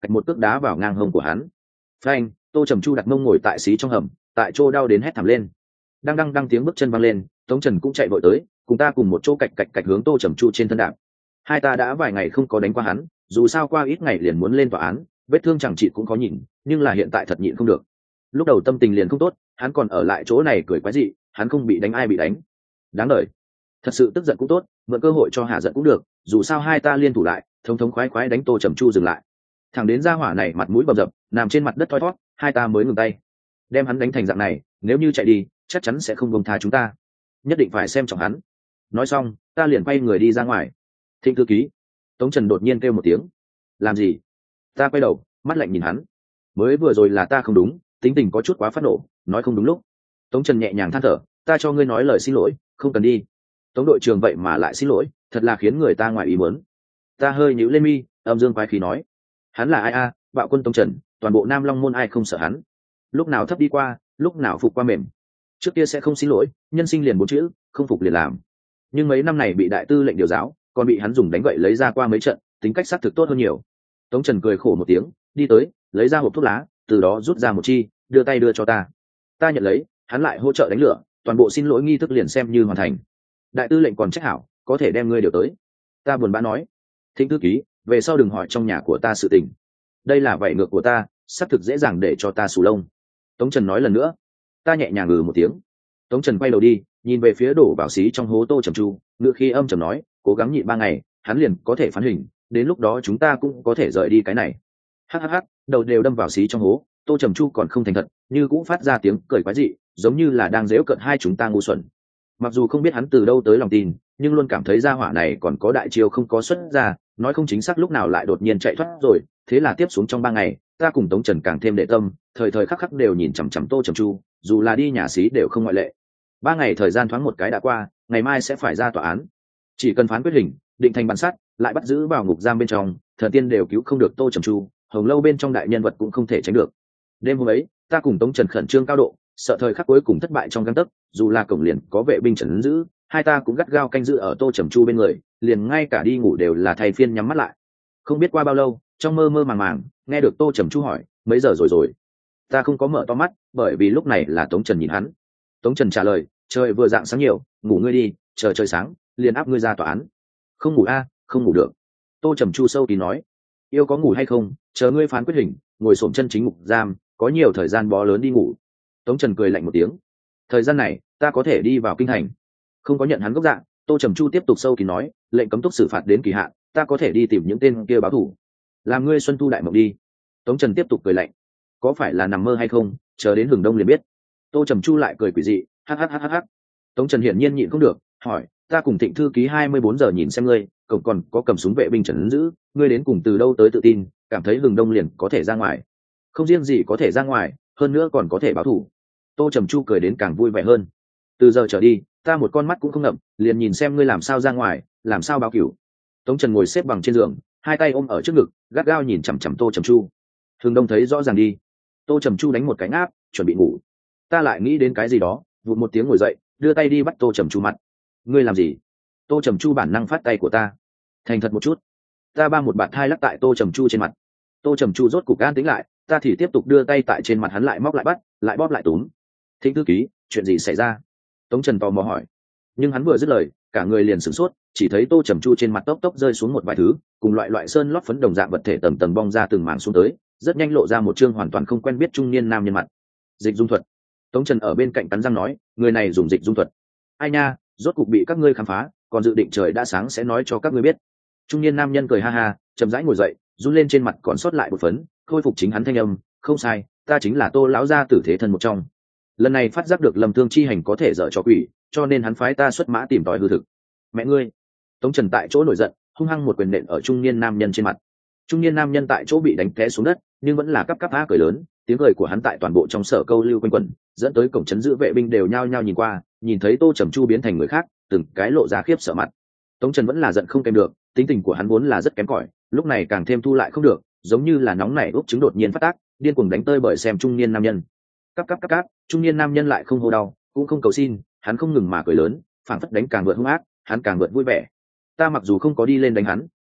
S1: cạch một cước đá vào ngang hông của hắn. Phanh, Tô Trầm Chu đặt mông ngồi tại xí trong hầm, tại chỗ đau đến hét thảm lên. Đang đang đang tiếng bước chân văng lên, Tống Trần cũng chạy vội tới, cùng ta cùng một chỗ cạch cạch cạch hướng Tô Trầm Chu trên thân đạp. Hai ta đã vài ngày không có đánh qua hắn, dù sao qua ít ngày liền muốn lên tòa án, vết thương chẳng trị cũng có nhìn, nhưng là hiện tại thật nhịn không được. Lúc đầu tâm tình liền không tốt, hắn còn ở lại chỗ này cười quái dị, hắn không bị đánh ai bị đánh. Đáng đời. Thật sự tức giận cũng tốt, mượn cơ hội cho hạ giận cũng được, dù sao hai ta liên thủ lại, thống thống khoái khoái đánh Tô Trầm Chu dừng lại. Thằng đến gia hỏa này mặt mũi bầm dập, nằm trên mặt đất thoi thoát, hai ta mới ngừng tay. Đem hắn đánh thành dạng này, nếu như chạy đi, chắc chắn sẽ không buông tha chúng ta. Nhất định phải xem trọng hắn. Nói xong, ta liền quay người đi ra ngoài. Thịnh thư ký. Tống Trần đột nhiên kêu một tiếng. Làm gì? Ta quay đầu, mắt lạnh nhìn hắn. Mới vừa rồi là ta không đúng, tính tình có chút quá phát nổ, nói không đúng lúc. Tống Trần nhẹ nhàng than thở, ta cho ngươi nói lời xin lỗi, không cần đi. Tống đội trưởng vậy mà lại xin lỗi, thật là khiến người ta ngoài ý muốn. Ta hơi nhíu lên mi, âm dương quái khí nói, hắn là ai a? À, bạo quân Tống Trần, toàn bộ Nam Long môn ai không sợ hắn. Lúc nào thấp đi qua, lúc nào phục qua mềm. Trước kia sẽ không xin lỗi, nhân sinh liền bốn chữ, không phục liền làm. Nhưng mấy năm này bị đại tư lệnh điều giáo, còn bị hắn dùng đánh gậy lấy ra qua mấy trận, tính cách xác thực tốt hơn nhiều. Tống Trần cười khổ một tiếng, đi tới, lấy ra hộp thuốc lá, từ đó rút ra một chi, đưa tay đưa cho ta. Ta nhận lấy, hắn lại hỗ trợ đánh lửa, toàn bộ xin lỗi nghi thức liền xem như hoàn thành. Đại tư lệnh còn trách hảo, có thể đem ngươi điều tới. Ta buồn bã nói, Thịnh thư ký, về sau đừng hỏi trong nhà của ta sự tình. Đây là vảy ngược của ta, xác thực dễ dàng để cho ta xù lông. Tống Trần nói lần nữa. Ta nhẹ nhàng ngừ một tiếng. Tống Trần quay đầu đi, nhìn về phía đổ vào xí trong hố Tô Trầm Chu, ngựa khi âm trầm nói, cố gắng nhịn ba ngày, hắn liền có thể phán hình, đến lúc đó chúng ta cũng có thể rời đi cái này. Hắc hắc hắc, đầu đều đâm vào xí trong hố, Tô Trầm Chu còn không thành thật, như cũng phát ra tiếng cười quái dị, giống như là đang giễu cợt hai chúng ta ngu xuẩn. Mặc dù không biết hắn từ đâu tới lòng tin, nhưng luôn cảm thấy gia hỏa này còn có đại chiêu không có xuất ra, nói không chính xác lúc nào lại đột nhiên chạy thoát rồi. Thế là tiếp xuống trong ba ngày, ta cùng Tống Trần càng thêm đệ tâm, thời thời khắc khắc đều nhìn chằm chằm Tô Trầm Chu, dù là đi nhà xí đều không ngoại lệ. Ba ngày thời gian thoáng một cái đã qua, ngày mai sẽ phải ra tòa án, chỉ cần phán quyết hình, định thành bản sát, lại bắt giữ vào ngục giam bên trong, thần tiên đều cứu không được Tô Trầm Chu, hồng lâu bên trong đại nhân vật cũng không thể tránh được. Đêm hôm ấy, ta cùng Tống Trần khẩn trương cao độ, sợ thời khắc cuối cùng thất bại trong gang tấc, dù là cổng liền có vệ binh trấn giữ, hai ta cũng gắt gao canh giữ ở Tô Trầm Chu bên người, liền ngay cả đi ngủ đều là thay phiên nhắm mắt lại. Không biết qua bao lâu, trong mơ mơ màng màng, nghe được Tô Trầm Chu hỏi, mấy giờ rồi rồi? Ta không có mở to mắt, bởi vì lúc này là Tống Trần nhìn hắn. Tống Trần trả lời, trời vừa dạng sáng nhiều, ngủ ngươi đi, chờ trời sáng, liền áp ngươi ra tòa án. Không ngủ a, à, không ngủ được. Tô Trầm Chu sâu kín nói, yêu có ngủ hay không, chờ ngươi phán quyết hình, ngồi xổm chân chính ngục giam, có nhiều thời gian bó lớn đi ngủ. Tống Trần cười lạnh một tiếng, thời gian này ta có thể đi vào kinh thành. Không có nhận hắn gốc dạng, Tô Trầm Chu tiếp tục sâu kín nói, lệnh cấm túc xử phạt đến kỳ hạn, ta có thể đi tìm những tên kia báo thù, làm ngươi xuân thu đại mộng đi. Tống Trần tiếp tục cười lạnh, có phải là nằm mơ hay không, chờ đến hừng đông liền biết. Tô Trầm Chu lại cười quỷ dị, hắc hắc hắc hắc hắc. Tống Trần hiển nhiên nhịn không được, hỏi, ta cùng Thịnh thư ký hai mươi bốn giờ nhìn xem ngươi, cậu còn có cầm súng vệ binh trấn giữ, ngươi đến cùng từ đâu tới tự tin, cảm thấy hừng đông liền có thể ra ngoài. Không riêng gì có thể ra ngoài, hơn nữa còn có thể báo thù. Tô Trầm Chu cười đến càng vui vẻ hơn. Từ giờ trở đi, ta một con mắt cũng không ngậm, liền nhìn xem ngươi làm sao ra ngoài, làm sao báo cửu. Tống Trần ngồi xếp bằng trên giường, hai tay ôm ở trước ngực, gắt gao nhìn chằm chằm Tô Trầm Chu. Hừng đông thấy rõ ràng đi. Tô Trầm Chu đánh một cái ngáp, chuẩn bị ngủ. Ta lại nghĩ đến cái gì đó, vụt một tiếng ngồi dậy, đưa tay đi bắt Tô Trầm Chu mặt. Ngươi làm gì? Tô Trầm Chu bản năng phát tay của ta. Thành thật một chút. Ta ba một bạt thai lắc tại Tô Trầm Chu trên mặt. Tô Trầm Chu rốt cục an tĩnh lại, ta thì tiếp tục đưa tay tại trên mặt hắn, lại móc lại bắt, lại bóp lại túm. Thịnh thư ký, chuyện gì xảy ra? Tống Trần tò mò hỏi. Nhưng hắn vừa dứt lời, cả người liền sửng sốt, chỉ thấy Tô Trầm Chu trên mặt tốc tốc rơi xuống một vài thứ, cùng loại loại sơn lót phấn đồng dạng vật thể tầng tầng bong ra từng mảng xuống tới, rất nhanh lộ ra một trương hoàn toàn không quen biết trung niên nam nhân mặt. Dịch dung thuật. Tống Trần ở bên cạnh cắn răng nói, người này dùng dịch dung thuật. Ai nha, rốt cục bị các ngươi khám phá, còn dự định trời đã sáng sẽ nói cho các ngươi biết. Trung niên nam nhân cười ha ha, chậm rãi ngồi dậy, run lên trên mặt còn sót lại một phấn, khôi phục chính hắn thanh âm, không sai, ta chính là Tô lão gia tử thế thân một trong. Lần này phát giác được Lâm Thương chi hành có thể dở trò quỷ, cho nên hắn phái ta xuất mã tìm tòi hư thực. Mẹ ngươi! Tống Trần tại chỗ nổi giận, hung hăng một quyền nện ở trung niên nam nhân trên mặt. Trung niên nam nhân tại chỗ bị đánh té xuống đất, nhưng vẫn là cắp cắp á cười lớn, tiếng cười của hắn tại toàn bộ trong sở câu lưu quanh quẩn, dẫn tới cổng trấn giữ vệ binh đều nhao nhao nhìn qua, nhìn thấy Tô Trầm Chu biến thành người khác, từng cái lộ ra khiếp sợ mặt. Tống Trần vẫn là giận không kèm được, tính tình của hắn vốn là rất kém cỏi, lúc này càng thêm thu lại không được, giống như là nóng nảy úp trứng đột nhiên phát tác, điên cuồng đánh tơi bởi xem trung niên nam nhân. Cắp cắp cắp cắp, trung niên nam nhân lại không hô đau, cũng không cầu xin, hắn không ngừng mà cười lớn, phảng phất đánh càng vượt hung ác, hắn càng vượt vui vẻ. Ta mặc dù không có đi lên đánh hắn,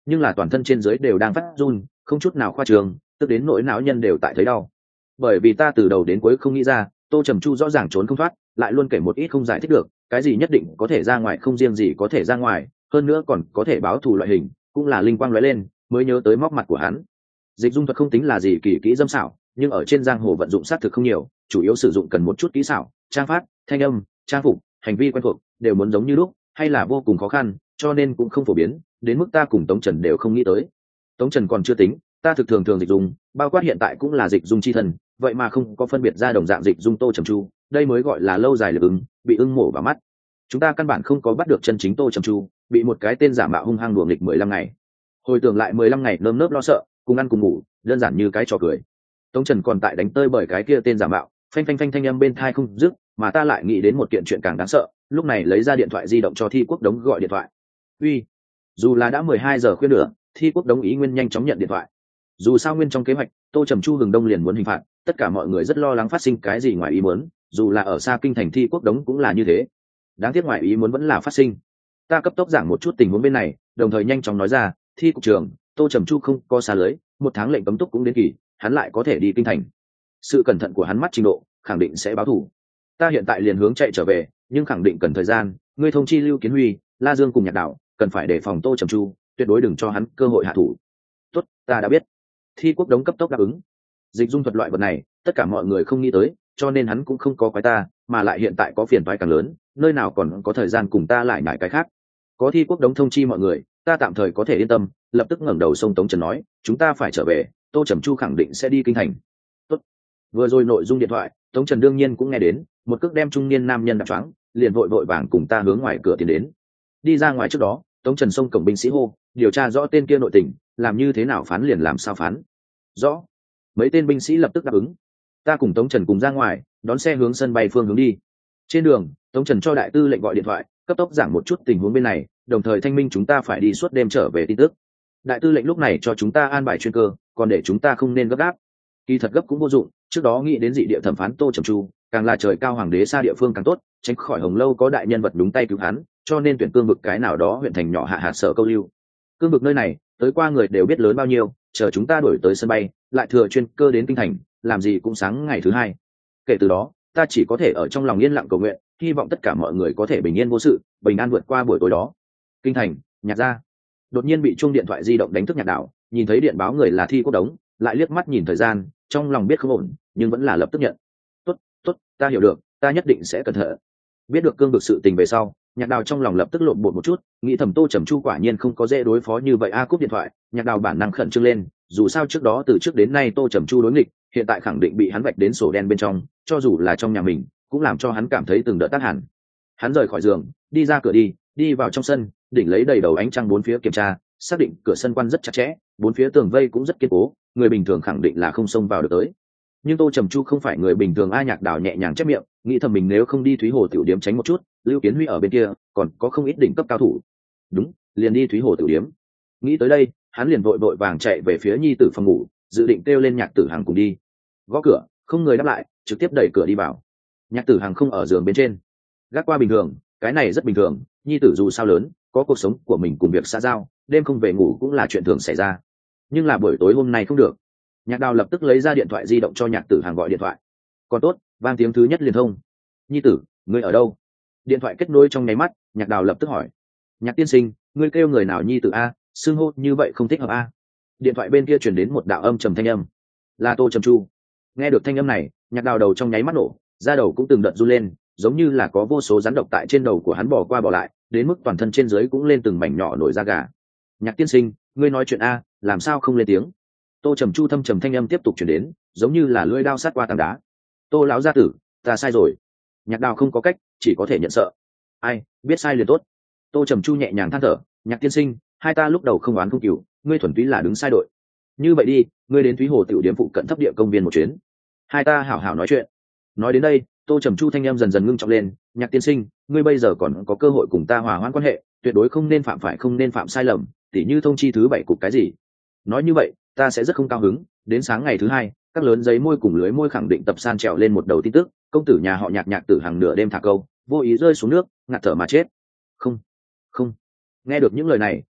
S1: nhưng là toàn thân trên dưới đều đang phát run, không chút nào khoa trường, tức đến nỗi não nhân đều tại thấy đau. Bởi vì ta từ đầu đến cuối không nghĩ ra, Tô Trầm Chu rõ ràng trốn không thoát, lại luôn kể một ít không giải thích được, cái gì nhất định có thể ra ngoài, không riêng gì có thể ra ngoài, hơn nữa còn có thể báo thù loại hình, cũng là linh quang lóe lên, mới nhớ tới móc mặt của hắn. Dịch dung thuật không tính là gì kỳ kỹ dâm xảo, nhưng ở trên giang hồ vận dụng sát thực không nhiều, chủ yếu sử dụng cần một chút kỹ xảo, trang phát, thanh âm, trang phục, hành vi quen thuộc đều muốn giống như lúc, hay là vô cùng khó khăn, cho nên cũng không phổ biến, đến mức ta cùng Tống Trần đều không nghĩ tới. Tống Trần còn chưa tính, ta thực thường thường dịch dung, bao quát hiện tại cũng là dịch dung chi thần, vậy mà không có phân biệt ra đồng dạng dịch dung Tô Trầm Chu, đây mới gọi là lâu dài lực ứng, bị ưng mổ vào mắt. Chúng ta căn bản không có bắt được chân chính Tô Trầm Chu, bị một cái tên giả mạo hung hăng đùa nghịch mười lăm ngày. Hồi tưởng lại mười lăm ngày nơm nớp lo sợ, cùng ăn cùng ngủ, đơn giản như cái trò cười. Tống Trần còn tại đánh tơi bởi cái kia tên giả mạo, phanh phanh phanh thanh âm bên tai không dứt, mà ta lại nghĩ đến một kiện chuyện càng đáng sợ, lúc này lấy ra điện thoại di động cho Thi Quốc Đống gọi điện thoại. Uy, dù là đã mười hai giờ khuya nữa, Thi Quốc Đống ý nguyên nhanh chóng nhận điện thoại. Dù sao nguyên trong kế hoạch, Tô Trầm Chu hừng đông liền muốn hình phạt, tất cả mọi người rất lo lắng phát sinh cái gì ngoài ý muốn, dù là ở xa kinh thành Thi Quốc Đống cũng là như thế. Đáng tiếc ngoài ý muốn vẫn là phát sinh. Ta cấp tốc giảng một chút tình huống bên này, đồng thời nhanh chóng nói ra, Thi cục trưởng, Tô Trầm Chu không có xa lưới, một tháng lệnh cấm túc cũng đến kỳ, hắn lại có thể đi kinh thành. Sự cẩn thận của hắn mắt trình độ, khẳng định sẽ báo thù. Ta hiện tại liền hướng chạy trở về, nhưng khẳng định cần thời gian, ngươi thông chi Lưu Kiến Huy, La Dương cùng Nhạc Đạo, cần phải đề phòng Tô Trầm Chu, tuyệt đối đừng cho hắn cơ hội hạ thủ. Tốt, ta đã biết. Thi Quốc Đống cấp tốc đáp ứng. Dịch dung thuật loại vật này, tất cả mọi người không nghĩ tới, cho nên hắn cũng không có quái ta, mà lại hiện tại có phiền toái càng lớn, nơi nào còn có thời gian cùng ta lại nhải cái khác. Có Thi Quốc Đống thông chi mọi người, ta tạm thời có thể yên tâm, lập tức ngẩng đầu sông Tống Trần nói, chúng ta phải trở về, Tô Trầm Chu khẳng định sẽ đi kinh thành. Tốt. Vừa rồi nội dung điện thoại, Tống Trần đương nhiên cũng nghe đến, một cước đem trung niên nam nhân đạp choáng, liền vội vội vàng cùng ta hướng ngoài cửa tiến đến. Đi ra ngoài trước đó, Tống Trần xông cổng binh sĩ hô, điều tra rõ tên kia nội tình, làm như thế nào phán liền làm sao phán. Rõ. Mấy tên binh sĩ lập tức đáp ứng. Ta cùng Tống Trần cùng ra ngoài, đón xe hướng sân bay phương hướng đi. Trên đường, Tống Trần cho đại tư lệnh gọi điện thoại, cấp tốc giảng một chút tình huống bên này, đồng thời thanh minh chúng ta phải đi suốt đêm trở về tin tức. Đại tư lệnh lúc này cho chúng ta an bài chuyên cơ, còn để chúng ta không nên gấp gáp. Kỳ thật gấp cũng vô dụng, trước đó nghĩ đến dị địa thẩm phán Tô Trầm Chu, càng là trời cao hoàng đế xa địa phương càng tốt, tránh khỏi Hồng Lâu có đại nhân vật đúng tay cứu hắn, cho nên tuyển cương vực cái nào đó huyện thành nhỏ hạ hạt sở câu lưu. Cương vực nơi này, tới qua người đều biết lớn bao nhiêu, chờ chúng ta đổi tới sân bay, lại thừa chuyên cơ đến kinh thành, làm gì cũng sáng ngày thứ hai. Kể từ đó, ta chỉ có thể ở trong lòng yên lặng cầu nguyện, hy vọng tất cả mọi người có thể bình yên vô sự, bình an vượt qua buổi tối đó. Kinh thành, Nhạc gia. Đột nhiên bị chuông điện thoại di động đánh thức Nhạc Đạo, nhìn thấy điện báo người là Thi Quốc Đống, lại liếc mắt nhìn thời gian, trong lòng biết không ổn, nhưng vẫn là lập tức nhận. Tốt, tốt, ta hiểu được, ta nhất định sẽ cẩn thận. Biết được cương vực sự tình về sau, Nhạc Đào trong lòng lập tức lộn bột một chút, nghĩ thầm Tô Trầm Chu quả nhiên không có dễ đối phó như vậy. A cúp điện thoại, Nhạc Đào bản năng khẩn trương lên, dù sao trước đó từ trước đến nay Tô Trầm Chu đối nghịch, hiện tại khẳng định bị hắn vạch đến sổ đen bên trong, cho dù là trong nhà mình, cũng làm cho hắn cảm thấy từng đợt tác hẳn. Hắn rời khỏi giường, đi ra cửa đi, đi vào trong sân, đỉnh lấy đầy đầu ánh trăng bốn phía kiểm tra, xác định cửa sân quan rất chặt chẽ, bốn phía tường vây cũng rất kiên cố, người bình thường khẳng định là không xông vào được tới. Nhưng Tô Trầm Chu không phải người bình thường. A Nhạc Đào nhẹ nhàng chép miệng, nghĩ thầm mình nếu không đi Thúy Hồ tiểu điếm tránh một chút, Lưu Kiến Huy ở bên kia còn có không ít đỉnh cấp cao thủ. Đúng, liền đi Thúy Hồ tiểu điếm. Nghĩ tới đây, hắn liền vội vội vàng chạy về phía nhi tử phòng ngủ, dự định kêu lên Nhạc Tử Hằng cùng đi. Gõ cửa, không người đáp lại, trực tiếp đẩy cửa đi vào. Nhạc Tử Hằng không ở giường bên trên. Gác qua bình thường, cái này rất bình thường, nhi tử dù sao lớn, có cuộc sống của mình cùng việc xã giao, đêm không về ngủ cũng là chuyện thường xảy ra. Nhưng là buổi tối hôm nay không được. Nhạc Đào lập tức lấy ra điện thoại di động cho Nhạc Tử Hằng gọi điện thoại. Còn tốt, vang tiếng thứ nhất liền thông. Nhi tử, ngươi ở đâu? Điện thoại kết nối trong nháy mắt, Nhạc Đào lập tức hỏi. Nhạc tiên sinh, ngươi kêu người nào nhi tử a? Xưng hô như vậy không thích hợp a? Điện thoại bên kia truyền đến một đạo âm trầm thanh âm. Là Tô Trầm Chu. Nghe được thanh âm này, Nhạc Đào đầu trong nháy mắt nổ, da đầu cũng từng đợt run lên, giống như là có vô số rắn độc tại trên đầu của hắn bò qua bò lại, đến mức toàn thân trên dưới cũng lên từng mảnh nhỏ nổi da gà. Nhạc tiên sinh, ngươi nói chuyện a, làm sao không lên tiếng? Tô Trầm Chu thâm trầm thanh âm tiếp tục truyền đến, giống như là lưỡi dao sát qua tảng đá. Tô lão gia tử, ta sai rồi. Nhạc Đào không có cách, chỉ có thể nhận sợ. Ai, biết sai liền tốt. Tô Trầm Chu nhẹ nhàng than thở, Nhạc tiên sinh, hai ta lúc đầu không oán không cừu, ngươi thuần túy là đứng sai đội. Như vậy đi, ngươi đến Thúy Hồ tiểu điếm phụ cận thấp địa công viên một chuyến. Hai ta hảo hảo nói chuyện. Nói đến đây, Tô Trầm Chu thanh âm dần dần ngưng trọng lên, Nhạc tiên sinh, ngươi bây giờ còn có cơ hội cùng ta hòa hoãn quan hệ, tuyệt đối không nên phạm phải không nên phạm sai lầm, tỉ như thông chi thứ bảy cục cái gì. Nói như vậy, ta sẽ rất không cao hứng. Đến sáng ngày thứ hai, các lớn giấy môi cùng lưới môi khẳng định tập san trèo lên một đầu tin tức, công tử nhà họ Nhạc Nhạc Tử Hằng nửa đêm thả câu, vô ý rơi xuống nước, ngạt thở mà chết. Không, không. Nghe được những lời này,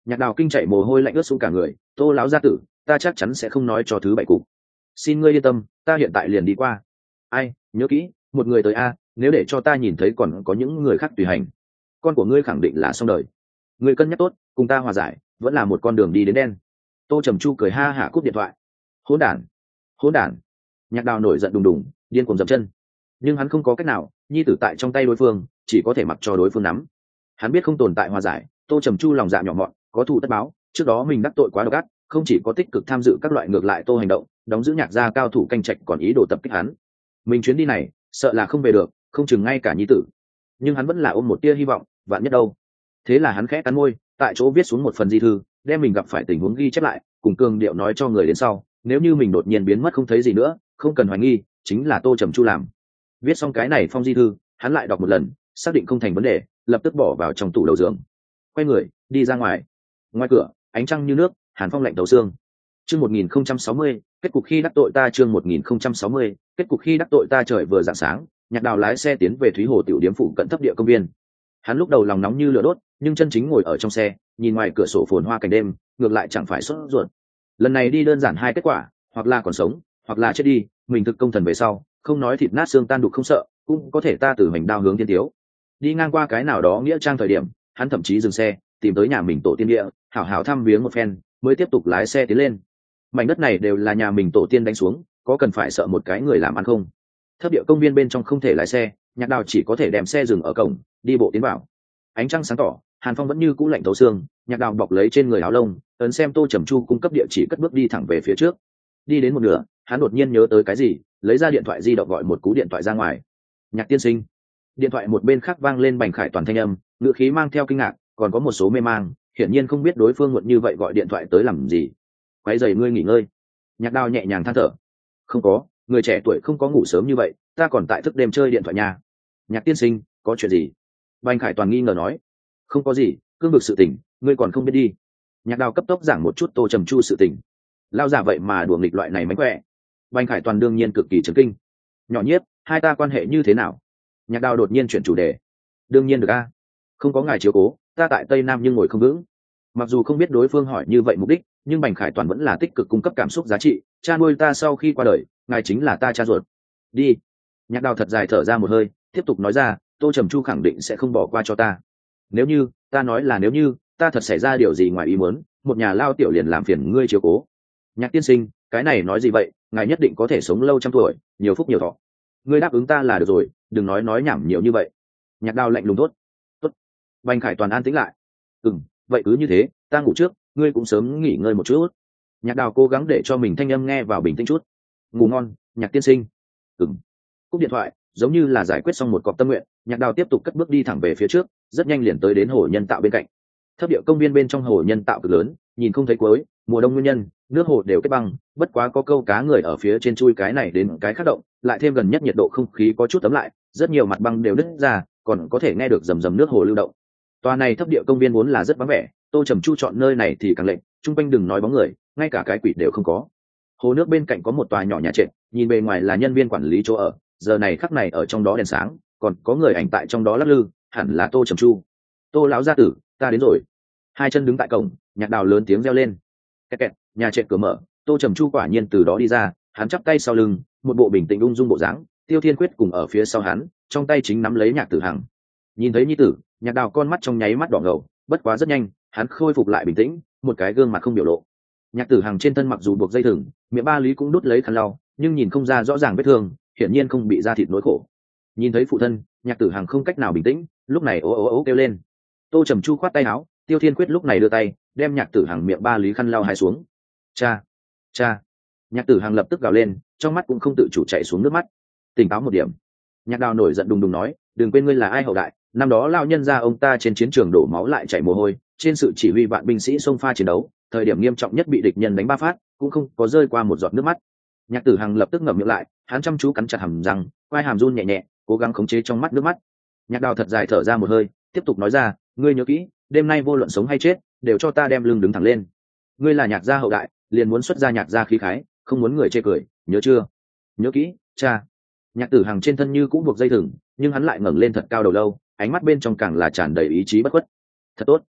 S1: Nhạc Đào kinh chạy mồ hôi lạnh ướt xuống cả người. Tô lão gia tử, ta chắc chắn sẽ không nói cho thứ bảy cục, xin ngươi yên tâm, ta hiện tại liền đi qua. Ai, nhớ kỹ, một người tới a, nếu để cho ta nhìn thấy còn có những người khác tùy hành, con của ngươi khẳng định là xong đời. Ngươi cân nhắc tốt, cùng ta hòa giải, vẫn là một con đường đi đến đen. Tô Trầm Chu cười ha hả cúp điện thoại. Hỗn đản, hỗn đản. Nhạc Đào nổi giận đùng đùng, điên cuồng dậm chân. Nhưng hắn không có cách nào, nhi tử tại trong tay đối phương, chỉ có thể mặc cho đối phương nắm. Hắn biết không tồn tại hòa giải, Tô Trầm Chu lòng dạ nhỏ mọn, có thù tất báo, trước đó mình đắc tội quá độc ác, không chỉ có tích cực tham dự các loại ngược lại Tô hành động, đóng giữ Nhạc gia cao thủ canh trạch còn ý đồ tập kích hắn. Mình chuyến đi này, sợ là không về được, không chừng ngay cả nhi tử. Nhưng hắn vẫn là ôm một tia hy vọng, vạn nhất đâu. Thế là hắn khẽ cắn môi, tại chỗ viết xuống một phần di thư, đem mình gặp phải tình huống ghi chép lại, cùng cường điệu nói cho người đến sau, nếu như mình đột nhiên biến mất không thấy gì nữa, không cần hoài nghi, chính là Tô Trầm Chu làm. Viết xong cái này phong di thư, hắn lại đọc một lần, xác định không thành vấn đề, lập tức bỏ vào trong tủ đầu giường, quay người đi ra ngoài. Ngoài cửa, ánh trăng như nước, hàn phong lạnh thấu xương. Chương một nghìn không trăm sáu mươi, kết cục khi đắc tội ta. Chương một nghìn không trăm sáu mươi, kết cục khi đắc tội ta. Trời vừa rạng sáng, Nhạc Đào lái xe tiến về Thúy Hồ tiểu điếm phụ cận thấp địa công viên. Hắn lúc đầu lòng nóng như lửa đốt, nhưng chân chính ngồi ở trong xe, nhìn ngoài cửa sổ phồn hoa cảnh đêm, ngược lại chẳng phải sốt ruột. Lần này đi đơn giản hai kết quả, hoặc là còn sống, hoặc là chết đi. Mình thực công thần về sau, không nói thịt nát xương tan đục không sợ, cũng có thể ta từ hành đao hướng thiên tiếu. Đi ngang qua cái nào đó nghĩa trang thời điểm, hắn thậm chí dừng xe, tìm tới nhà mình tổ tiên địa, hảo hảo thăm viếng một phen, mới tiếp tục lái xe tiến lên. Mảnh đất này đều là nhà mình tổ tiên đánh xuống, có cần phải sợ một cái người làm ăn không? Thấp địa công viên bên trong không thể lái xe, Nhạc Đào chỉ có thể đem xe dừng ở cổng, đi bộ tiến vào. Ánh trăng sáng tỏ, hàn phong vẫn như cũ lạnh thấu xương. Nhạc Đào bọc lấy trên người áo lông, ấn xem Tô Trầm Chu cung cấp địa chỉ, cất bước đi thẳng về phía trước. Đi đến một nửa, hắn đột nhiên nhớ tới cái gì, lấy ra điện thoại di động gọi một cú điện thoại ra ngoài. Nhạc tiên sinh. Điện thoại một bên khác vang lên Bành Khải Toàn thanh âm, ngữ khí mang theo kinh ngạc, còn có một số mê mang, hiển nhiên không biết đối phương muộn như vậy gọi điện thoại tới làm gì. Quấy rầy ngươi nghỉ ngơi. Nhạc Đào nhẹ nhàng than thở. Không có, người trẻ tuổi không có ngủ sớm như vậy, ta còn tại thức đêm chơi điện thoại nhà. Nhạc tiên sinh, có chuyện gì? Bành Khải Toàn nghi ngờ nói. Không có gì, cương vực sự tình, ngươi còn không biết đi. Nhạc Đào cấp tốc giảng một chút Tô Trầm Chu sự tình. Lao giả vậy mà đùa nghịch loại này mánh khỏe. Bành Khải Toàn đương nhiên cực kỳ chấn kinh. Nhỏ Nhiếp, hai ta quan hệ như thế nào? Nhạc Đào đột nhiên chuyển chủ đề. Đương nhiên được a, không có ngài chiếu cố, ta tại Tây Nam nhưng ngồi không vững. Mặc dù không biết đối phương hỏi như vậy mục đích, nhưng Bành Khải Toàn vẫn là tích cực cung cấp cảm xúc giá trị. Cha nuôi ta sau khi qua đời, ngài chính là ta cha ruột. Đi. Nhạc Đào thật dài thở ra một hơi, tiếp tục nói ra, Tô Trầm Chu khẳng định sẽ không bỏ qua cho ta. Nếu như, ta nói là nếu như, ta thật xảy ra điều gì ngoài ý muốn, một nhà lao tiểu liền làm phiền ngươi chiếu cố. Nhạc tiên sinh, cái này nói gì vậy, ngài nhất định có thể sống lâu trăm tuổi, nhiều phúc nhiều thọ. Ngươi đáp ứng ta là được rồi, đừng nói nói nhảm nhiều như vậy. Nhạc Đào lạnh lùng tốt. Tốt. Bành Khải Toàn an tĩnh lại. Ừm, vậy cứ như thế, ta ngủ trước, ngươi cũng sớm nghỉ ngơi một chút. Nhạc Đào cố gắng để cho mình thanh âm nghe vào bình tĩnh chút. Ngủ ngon, Nhạc tiên sinh. Ừm. Cúp điện thoại, giống như là giải quyết xong một cọc tâm nguyện, Nhạc Đào tiếp tục cất bước đi thẳng về phía trước, rất nhanh liền tới đến hồ nhân tạo bên cạnh. Thấp địa công viên bên trong hồ nhân tạo cực lớn, nhìn không thấy cuối, mùa đông nguyên nhân, nước hồ đều kết băng, bất quá có câu cá người ở phía trên chui cái này đến cái khác động, lại thêm gần nhất nhiệt độ không khí có chút ấm lại, rất nhiều mặt băng đều nứt ra, còn có thể nghe được rầm rầm nước hồ lưu động. Tòa này thấp địa công viên vốn là rất vắng vẻ, Tô Trầm Chu chọn nơi này thì càng lệnh, trung quanh đừng nói bóng người, ngay cả cái quỷ đều không có. Hồ nước bên cạnh có một tòa nhỏ nhà trệt, nhìn bề ngoài là nhân viên quản lý chỗ ở, giờ này khắc này ở trong đó đèn sáng, còn có người ảnh tại trong đó lắc lư, hẳn là Tô Trầm Chu. Tô lão gia tử, ta đến rồi. Hai chân đứng tại cổng, Nhạc Đào lớn tiếng reo lên. Kẹt kẹt, nhà trệt cửa mở, Tô Trầm Chu quả nhiên từ đó đi ra, hắn chắp tay sau lưng, một bộ bình tĩnh ung dung bộ dáng. Tiêu Thiên Quyết cùng ở phía sau hắn, trong tay chính nắm lấy Nhạc Tử Hằng. Nhìn thấy nhi tử, Nhạc Đào con mắt trong nháy mắt đỏ ngầu, bất quá rất nhanh, hắn khôi phục lại bình tĩnh, một cái gương mặt không biểu lộ. Nhạc Tử Hằng trên thân mặc dù buộc dây thừng, miệng ba lý cũng đút lấy khăn lau, nhưng nhìn không ra rõ ràng vết thương, hiển nhiên không bị da thịt nỗi khổ. Nhìn thấy phụ thân, Nhạc Tử Hằng không cách nào bình tĩnh, lúc này ố ố ố kêu lên. Tô Trầm Chu khoát tay áo, Tiêu Thiên Quyết lúc này đưa tay, đem Nhạc Tử Hằng miệng ba lý khăn lau hai xuống. Cha, cha! Nhạc Tử Hằng lập tức gào lên, trong mắt cũng không tự chủ chảy xuống nước mắt. Tỉnh táo một điểm. Nhạc Đào nổi giận đùng đùng nói, đừng quên ngươi là ai hậu đại, năm đó lao nhân ra ông ta trên chiến trường đổ máu lại chảy mồ hôi, trên sự chỉ huy vạn binh sĩ xông pha chiến đấu, thời điểm nghiêm trọng nhất bị địch nhân đánh ba phát, cũng không có rơi qua một giọt nước mắt. Nhạc Tử Hằng lập tức ngậm miệng lại, hắn chăm chú cắn chặt hàm răng, quai hàm run nhẹ nhẹ, cố gắng khống chế trong mắt nước mắt. Nhạc Đào thật dài thở ra một hơi, tiếp tục nói ra, ngươi nhớ kỹ, đêm nay vô luận sống hay chết, đều cho ta đem lưng đứng thẳng lên. Ngươi là Nhạc gia hậu đại, liền muốn xuất ra Nhạc gia khí khái, không muốn người chê cười, nhớ chưa? Nhớ kỹ, cha. Nhạc Tử Hằng trên thân như cũng buộc dây thừng, nhưng hắn lại ngẩng lên thật cao đầu lâu, ánh mắt bên trong càng là tràn đầy ý chí bất khuất. Thật tốt.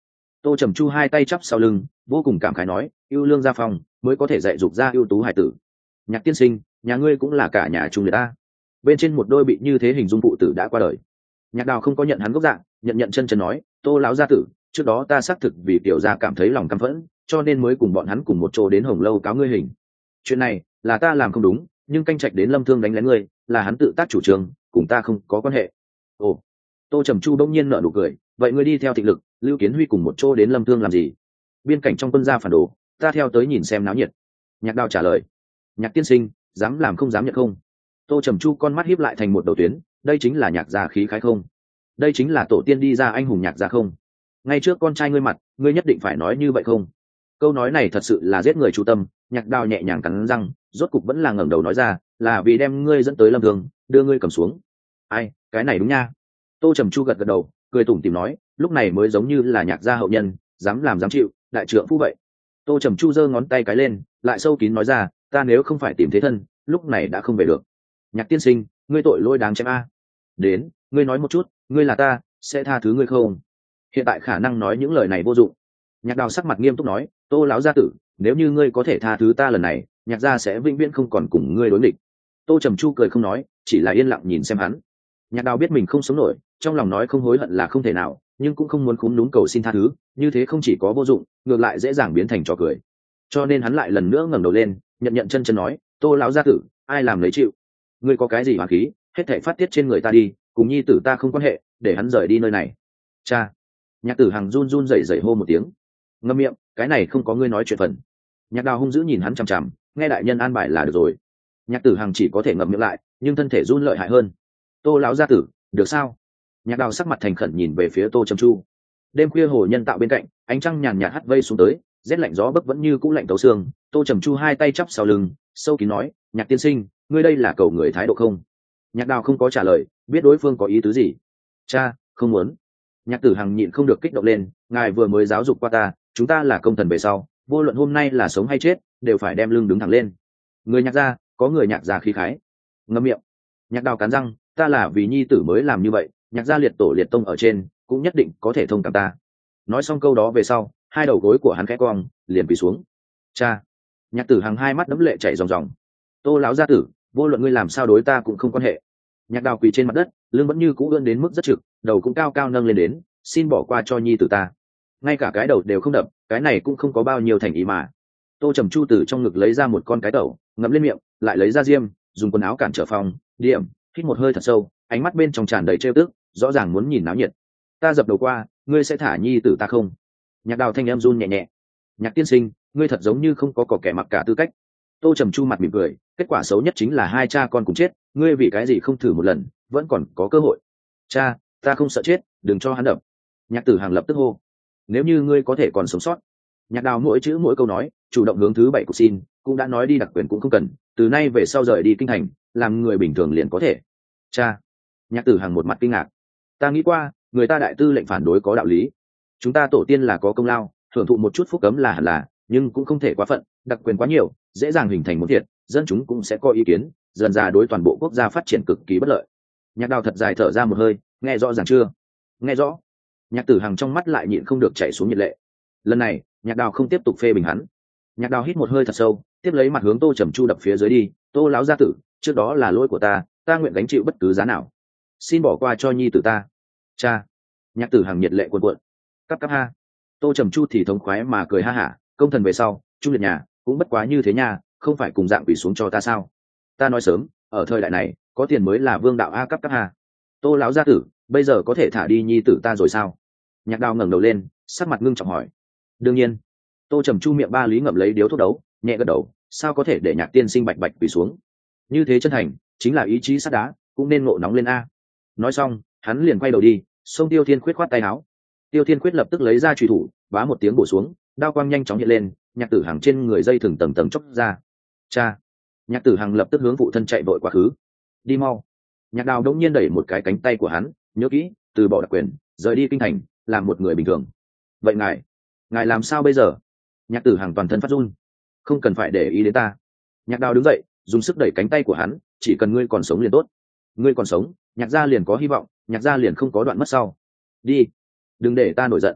S1: Tô Trầm Chu hai tay chắp sau lưng, vô cùng cảm khái nói, ưu lương gia phong mới có thể dạy dục ra ưu tú hải tử. Nhạc tiên sinh, nhà ngươi cũng là cả nhà chung người ta. Bên trên một đôi bị như thế hình dung phụ tử đã qua đời. Nhạc Đào không có nhận hắn gốc dạng, nhận nhận chân chân nói, Tô lão gia tử, trước đó ta xác thực vì tiểu gia cảm thấy lòng căm phẫn, cho nên mới cùng bọn hắn cùng một chỗ đến Hồng Lâu cáo ngươi hình. Chuyện này là ta làm không đúng, nhưng canh trạch đến Lâm Thương đánh lén ngươi, là hắn tự tác chủ trương, cùng ta không có quan hệ. Ồ. Tô Trầm Chu bỗng nhiên nở nụ cười, vậy ngươi đi theo Thịnh Lực, Lưu Kiến Huy cùng một chỗ đến Lâm Thương làm gì? Biên cảnh trong quân gia phản đồ, ta theo tới nhìn xem náo nhiệt. Nhạc Đào trả lời. Nhạc tiên sinh, dám làm không dám nhận không? Tô Trầm Chu con mắt híp lại thành một đầu tuyến, đây chính là nhạc gia khí khái không? Đây chính là tổ tiên đi ra anh hùng nhạc gia không? Ngay trước con trai ngươi mặt, ngươi nhất định phải nói như vậy không? Câu nói này thật sự là giết người chủ tâm. Nhạc Đào nhẹ nhàng cắn răng, rốt cục vẫn là ngẩng đầu nói ra, là vì đem ngươi dẫn tới Lâm Thương, đưa ngươi cầm xuống. Ai, cái này đúng nha. Tô Trầm Chu gật gật đầu, cười tủm tỉm nói, lúc này mới giống như là nhạc gia hậu nhân, dám làm dám chịu, đại trượng phu vậy. Tô Trầm Chu giơ ngón tay cái lên, lại sâu kín nói ra, ta nếu không phải tìm thế thân, lúc này đã không về được. Nhạc tiên sinh, ngươi tội lỗi đáng chém a. Đến, ngươi nói một chút, ngươi là ta, sẽ tha thứ ngươi không? Hiện tại khả năng nói những lời này vô dụng. Nhạc Đào sắc mặt nghiêm túc nói, Tô lão gia tử, nếu như ngươi có thể tha thứ ta lần này, nhạc gia sẽ vĩnh viễn không còn cùng ngươi đối nghịch. Tô Trầm Chu cười không nói, chỉ là yên lặng nhìn xem hắn. Nhạc Đào biết mình không sống nổi, trong lòng nói không hối hận là không thể nào, nhưng cũng không muốn khúm núm cầu xin tha thứ, như thế không chỉ có vô dụng, ngược lại dễ dàng biến thành trò cười. Cho nên hắn lại lần nữa ngẩng đầu lên, nhận nhận chân chân nói, Tô lão gia tử, ai làm lấy chịu? Ngươi có cái gì hoàn khí, hết thảy phát tiết trên người ta đi, cùng nhi tử ta không quan hệ, để hắn rời đi nơi này. Cha. Nhạc Tử Hằng run run rẩy rẩy hô một tiếng. Ngậm miệng, cái này không có ngươi nói chuyện phần. Nhạc Đào hung dữ nhìn hắn chằm chằm, nghe đại nhân an bài là được rồi. Nhạc Tử Hằng chỉ có thể ngậm miệng lại, nhưng thân thể run lợi hại hơn. Tô lão gia tử, được sao? Nhạc Đào sắc mặt thành khẩn nhìn về phía Tô Trầm Chu. Đêm khuya hồ nhân tạo bên cạnh, ánh trăng nhàn nhạt hắt vây xuống tới, rét lạnh gió bấc vẫn như cũ lạnh tấu xương. Tô Trầm Chu hai tay chắp sau lưng, sâu kín nói, Nhạc tiên sinh, ngươi đây là cầu người thái độ không? Nhạc Đào không có trả lời, biết đối phương có ý tứ gì. Cha, không muốn. Nhạc Tử Hằng nhịn không được kích động lên, ngài vừa mới giáo dục qua ta, chúng ta là công thần về sau, vô luận hôm nay là sống hay chết, đều phải đem lưng đứng thẳng lên. Người nhạc gia, có người nhạc gia khí khái. Ngậm miệng. Nhạc Đào cắn răng, ta là vì nhi tử mới làm như vậy, nhạc gia liệt tổ liệt tông ở trên, cũng nhất định có thể thông cảm ta. Nói xong câu đó về sau, hai đầu gối của hắn khẽ cong, liền quỳ xuống. Cha. Nhạc Tử Hằng hai mắt đẫm lệ chảy ròng ròng. Tô lão gia tử, vô luận ngươi làm sao đối ta cũng không quan hệ. Nhạc Đào quỳ trên mặt đất, lưng vẫn như cũ ưỡn đến mức rất trực, đầu cũng cao cao nâng lên đến, xin bỏ qua cho nhi tử ta. Ngay cả cái đầu đều không đập, cái này cũng không có bao nhiêu thành ý mà. Tô Trầm Chu từ trong ngực lấy ra một con cái tẩu, ngậm lên miệng, lại lấy ra diêm, dùng quần áo cản trở phòng, điểm, hít một hơi thật sâu, ánh mắt bên trong tràn đầy trêu tức, rõ ràng muốn nhìn náo nhiệt. Ta dập đầu qua, ngươi sẽ thả nhi tử ta không? Nhạc Đào thanh em run nhẹ nhẹ. Nhạc tiên sinh, ngươi thật giống như không có cỏ kẻ mặc cả tư cách. Tô Trầm Chu mặt mỉm cười, kết quả xấu nhất chính là hai cha con cùng chết, ngươi vì cái gì không thử một lần, vẫn còn có cơ hội. Cha, ta không sợ chết, đừng cho hắn đập. Nhạc Tử Hằng lập tức hô, nếu như ngươi có thể còn sống sót. Nhạc Đào mỗi chữ mỗi câu nói, chủ động hướng thứ bảy của xin, cũng đã nói đi đặc quyền cũng không cần, từ nay về sau rời đi kinh thành, làm người bình thường liền có thể. Cha. Nhạc Tử Hằng một mặt kinh ngạc, ta nghĩ qua, người ta đại tư lệnh phản đối có đạo lý, chúng ta tổ tiên là có công lao, thưởng thụ một chút phúc cấm là hẳn là, nhưng cũng không thể quá phận, đặc quyền quá nhiều, dễ dàng hình thành một thiệt, dân chúng cũng sẽ có ý kiến, dần dà đối toàn bộ quốc gia phát triển cực kỳ bất lợi. Nhạc Đào thật dài thở ra một hơi, nghe rõ ràng chưa? Nghe rõ. Nhạc Tử Hằng trong mắt lại nhịn không được chảy xuống nhiệt lệ. Lần này, Nhạc Đào không tiếp tục phê bình hắn. Nhạc Đào hít một hơi thật sâu, tiếp lấy mặt hướng Tô Trầm Chu đập phía dưới đi, Tô lão gia tử, trước đó là lỗi của ta, ta nguyện gánh chịu bất cứ giá nào. Xin bỏ qua cho nhi tử ta. Cha. Nhạc Tử Hằng nhiệt lệ cuồn cuộn. Cắp cắp ha. Tô Trầm Chu thì thống khoái mà cười ha hả, công thần về sau, trung liệt nhà, cũng bất quá như thế nha, không phải cùng dạng quỷ xuống cho ta sao? Ta nói sớm, ở thời đại này, có tiền mới là vương đạo a. Cắp cắp ha. Tô lão gia tử, bây giờ có thể thả đi nhi tử ta rồi sao? Nhạc Đào ngẩng đầu lên, sắc mặt ngưng trọng hỏi. Đương nhiên. Tô Trầm Chu miệng ba lý ngậm lấy điếu thuốc đấu, nhẹ gật đầu, sao có thể để Nhạc tiên sinh bạch bạch quỳ xuống? Như thế chân thành, chính là ý chí sắt đá, cũng nên ngộ nóng lên a. Nói xong, hắn liền quay đầu đi, xông Tiêu Thiên Khuyết khoát tay áo. Tiêu Thiên Khuyết lập tức lấy ra chùy thủ, bá một tiếng bổ xuống, đao quang nhanh chóng hiện lên, Nhạc Tử Hằng trên người dây thừng tầng tầng chốc ra. Cha. Nhạc Tử Hằng lập tức hướng phụ thân chạy vội quá khứ. Đi mau. Nhạc Đào đống nhiên đẩy một cái cánh tay của hắn, nhớ kỹ, từ bỏ đặc quyền, rời đi kinh thành, làm một người bình thường. Vậy ngài, ngài làm sao bây giờ? Nhạc Tử Hằng toàn thân phát run. Không cần phải để ý đến ta. Nhạc Đào đứng dậy, dùng sức đẩy cánh tay của hắn, chỉ cần ngươi còn sống liền tốt. Ngươi còn sống, Nhạc gia liền có hy vọng, Nhạc gia liền không có đoạn mất sau. Đi, đừng để ta nổi giận.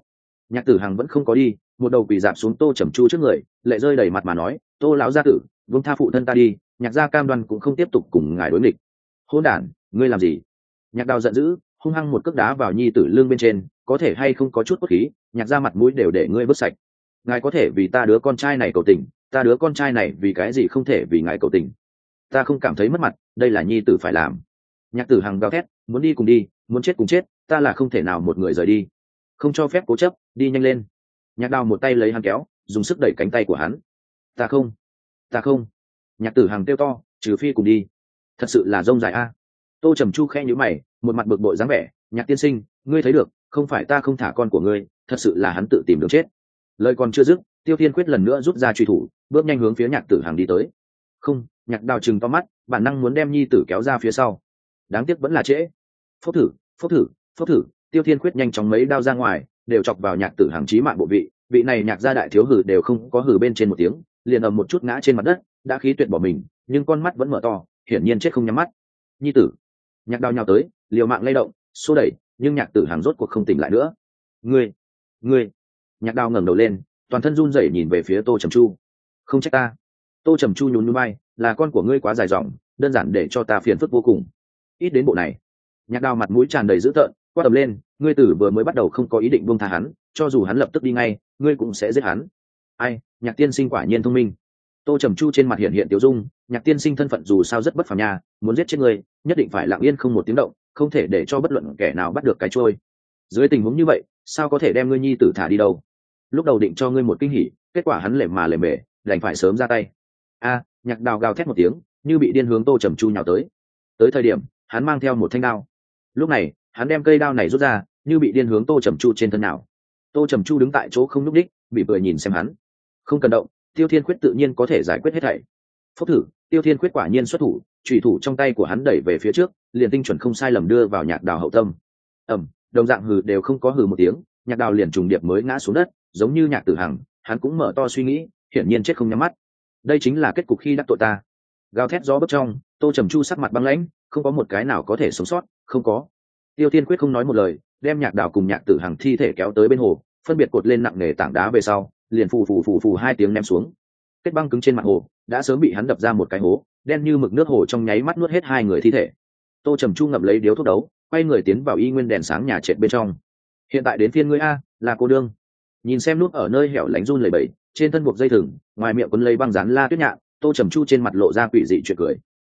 S1: Nhạc Tử Hằng vẫn không có đi, một đầu quỳ dạp xuống Tô Trầm Chu trước người, lệ rơi đầy mặt mà nói, Tô lão gia tử, vương tha phụ thân ta đi, nhạc gia cam đoan cũng không tiếp tục cùng ngài đối nghịch. Hỗn đản, ngươi làm gì? Nhạc Đào giận dữ, hung hăng một cước đá vào nhi tử lưng bên trên, có thể hay không có chút cốt khí, nhạc gia mặt mũi đều để ngươi vứt sạch. Ngài có thể vì ta đứa con trai này cầu tình, ta đứa con trai này vì cái gì không thể vì ngài cầu tình? Ta không cảm thấy mất mặt, đây là nhi tử phải làm. Nhạc Tử Hằng gào thét, muốn đi cùng đi, muốn chết cùng chết, ta là không thể nào một người rời đi, không cho phép cố chấp, đi nhanh lên. Nhạc Đào một tay lấy hắn kéo, dùng sức đẩy cánh tay của hắn. Ta không, ta không. Nhạc Tử Hằng kêu to, trừ phi cùng đi. Thật sự là rông dài a. Tô Trầm Chu khẽ nhíu mày, một mặt bực bội dáng vẻ, Nhạc tiên sinh, ngươi thấy được, không phải ta không thả con của ngươi, thật sự là hắn tự tìm đường chết. Lời còn chưa dứt, Tiêu Thiên Quyết lần nữa rút ra truy thủ, bước nhanh hướng phía Nhạc Tử Hằng đi tới. Không, Nhạc Đào trừng to mắt, bản năng muốn đem nhi tử kéo ra phía sau. Đáng tiếc vẫn là trễ. Phốc thử, phốc thử, phốc thử, Tiêu Thiên Quyết nhanh chóng mấy đao ra ngoài, đều chọc vào Nhạc Tử Hằng chí mạng bộ vị, vị này Nhạc gia đại thiếu hử đều không có hử bên trên một tiếng, liền ầm một chút ngã trên mặt đất, đã khí tuyệt bỏ mình, nhưng con mắt vẫn mở to, hiển nhiên chết không nhắm mắt. Nhi tử. Nhạc Đào nhào tới, liều mạng lay động, xô đẩy, nhưng Nhạc Tử Hằng rốt cuộc không tỉnh lại nữa. Ngươi, ngươi. Nhạc Đào ngẩng đầu lên, toàn thân run rẩy nhìn về phía Tô Trầm Chu. Không trách ta. Tô Trầm Chu nhún nhún vai, là con của ngươi quá dài dòng, đơn giản để cho ta phiền phức vô cùng. Ít đến bộ này. Nhạc Đào mặt mũi tràn đầy dữ tợn, quát tầm lên, ngươi tử vừa mới bắt đầu không có ý định buông tha hắn, cho dù hắn lập tức đi ngay, ngươi cũng sẽ giết hắn. Ai, Nhạc tiên sinh quả nhiên thông minh. Tô Trầm Chu trên mặt hiện hiện tiêu dung, Nhạc tiên sinh thân phận dù sao rất bất phàm nha, muốn giết chết ngươi, nhất định phải lặng yên không một tiếng động, không thể để cho bất luận kẻ nào bắt được cái trôi. Dưới tình huống như vậy, sao có thể đem ngươi nhi tử thả đi đâu? Lúc đầu định cho ngươi một kinh hỉ, kết quả hắn lề mà lề mề, đành phải sớm ra tay. A, Nhạc Đào gào thét một tiếng, như bị điên hướng Tô Trầm Chu nhào tới. Tới thời điểm, hắn mang theo một thanh đao. Lúc này, hắn đem cây đao này rút ra, như bị điên hướng Tô Trầm Chu trên thân nào. Tô Trầm Chu đứng tại chỗ không nhúc nhích, bị vừa nhìn xem hắn. Không cần động, Tiêu Thiên Quyết tự nhiên có thể giải quyết hết thảy. Phốc thử, Tiêu Thiên Quyết quả nhiên xuất thủ, chủy thủ trong tay của hắn đẩy về phía trước, liền tinh chuẩn không sai lầm đưa vào Nhạc Đào hậu tâm. Ầm, đồng dạng hừ đều không có hừ một tiếng, Nhạc Đào liền trùng điệp mới ngã xuống đất, giống như Nhạc Tử Hằng, hắn cũng mở to suy nghĩ, hiển nhiên chết không nhắm mắt. Đây chính là kết cục khi đắc tội ta. Gào thét gió bấc trong, Tô Trầm Chu sắc mặt băng lãnh, không có một cái nào có thể sống sót, không có. Tiêu Thiên Quyết không nói một lời, đem Nhạc Đào cùng Nhạc Tử Hằng thi thể kéo tới bên hồ, phân biệt cột lên nặng nề tảng đá về sau, liền phù phù phù phù hai tiếng ném xuống. Kết băng cứng trên mặt hồ đã sớm bị hắn đập ra một cái hố, đen như mực nước hồ trong nháy mắt nuốt hết hai người thi thể. Tô Trầm Chu ngậm lấy điếu thuốc đấu, quay người tiến vào y nguyên đèn sáng nhà trệt bên trong. Hiện tại đến phiên ngươi a, là cô đương. Nhìn xem nút ở nơi hẻo lánh run lẩy bẩy, trên thân buộc dây thừng, ngoài miệng quấn lấy băng dán La Tuyết Nhạn, Tô Trầm Chu trên mặt lộ ra quỷ dị chuyện cười,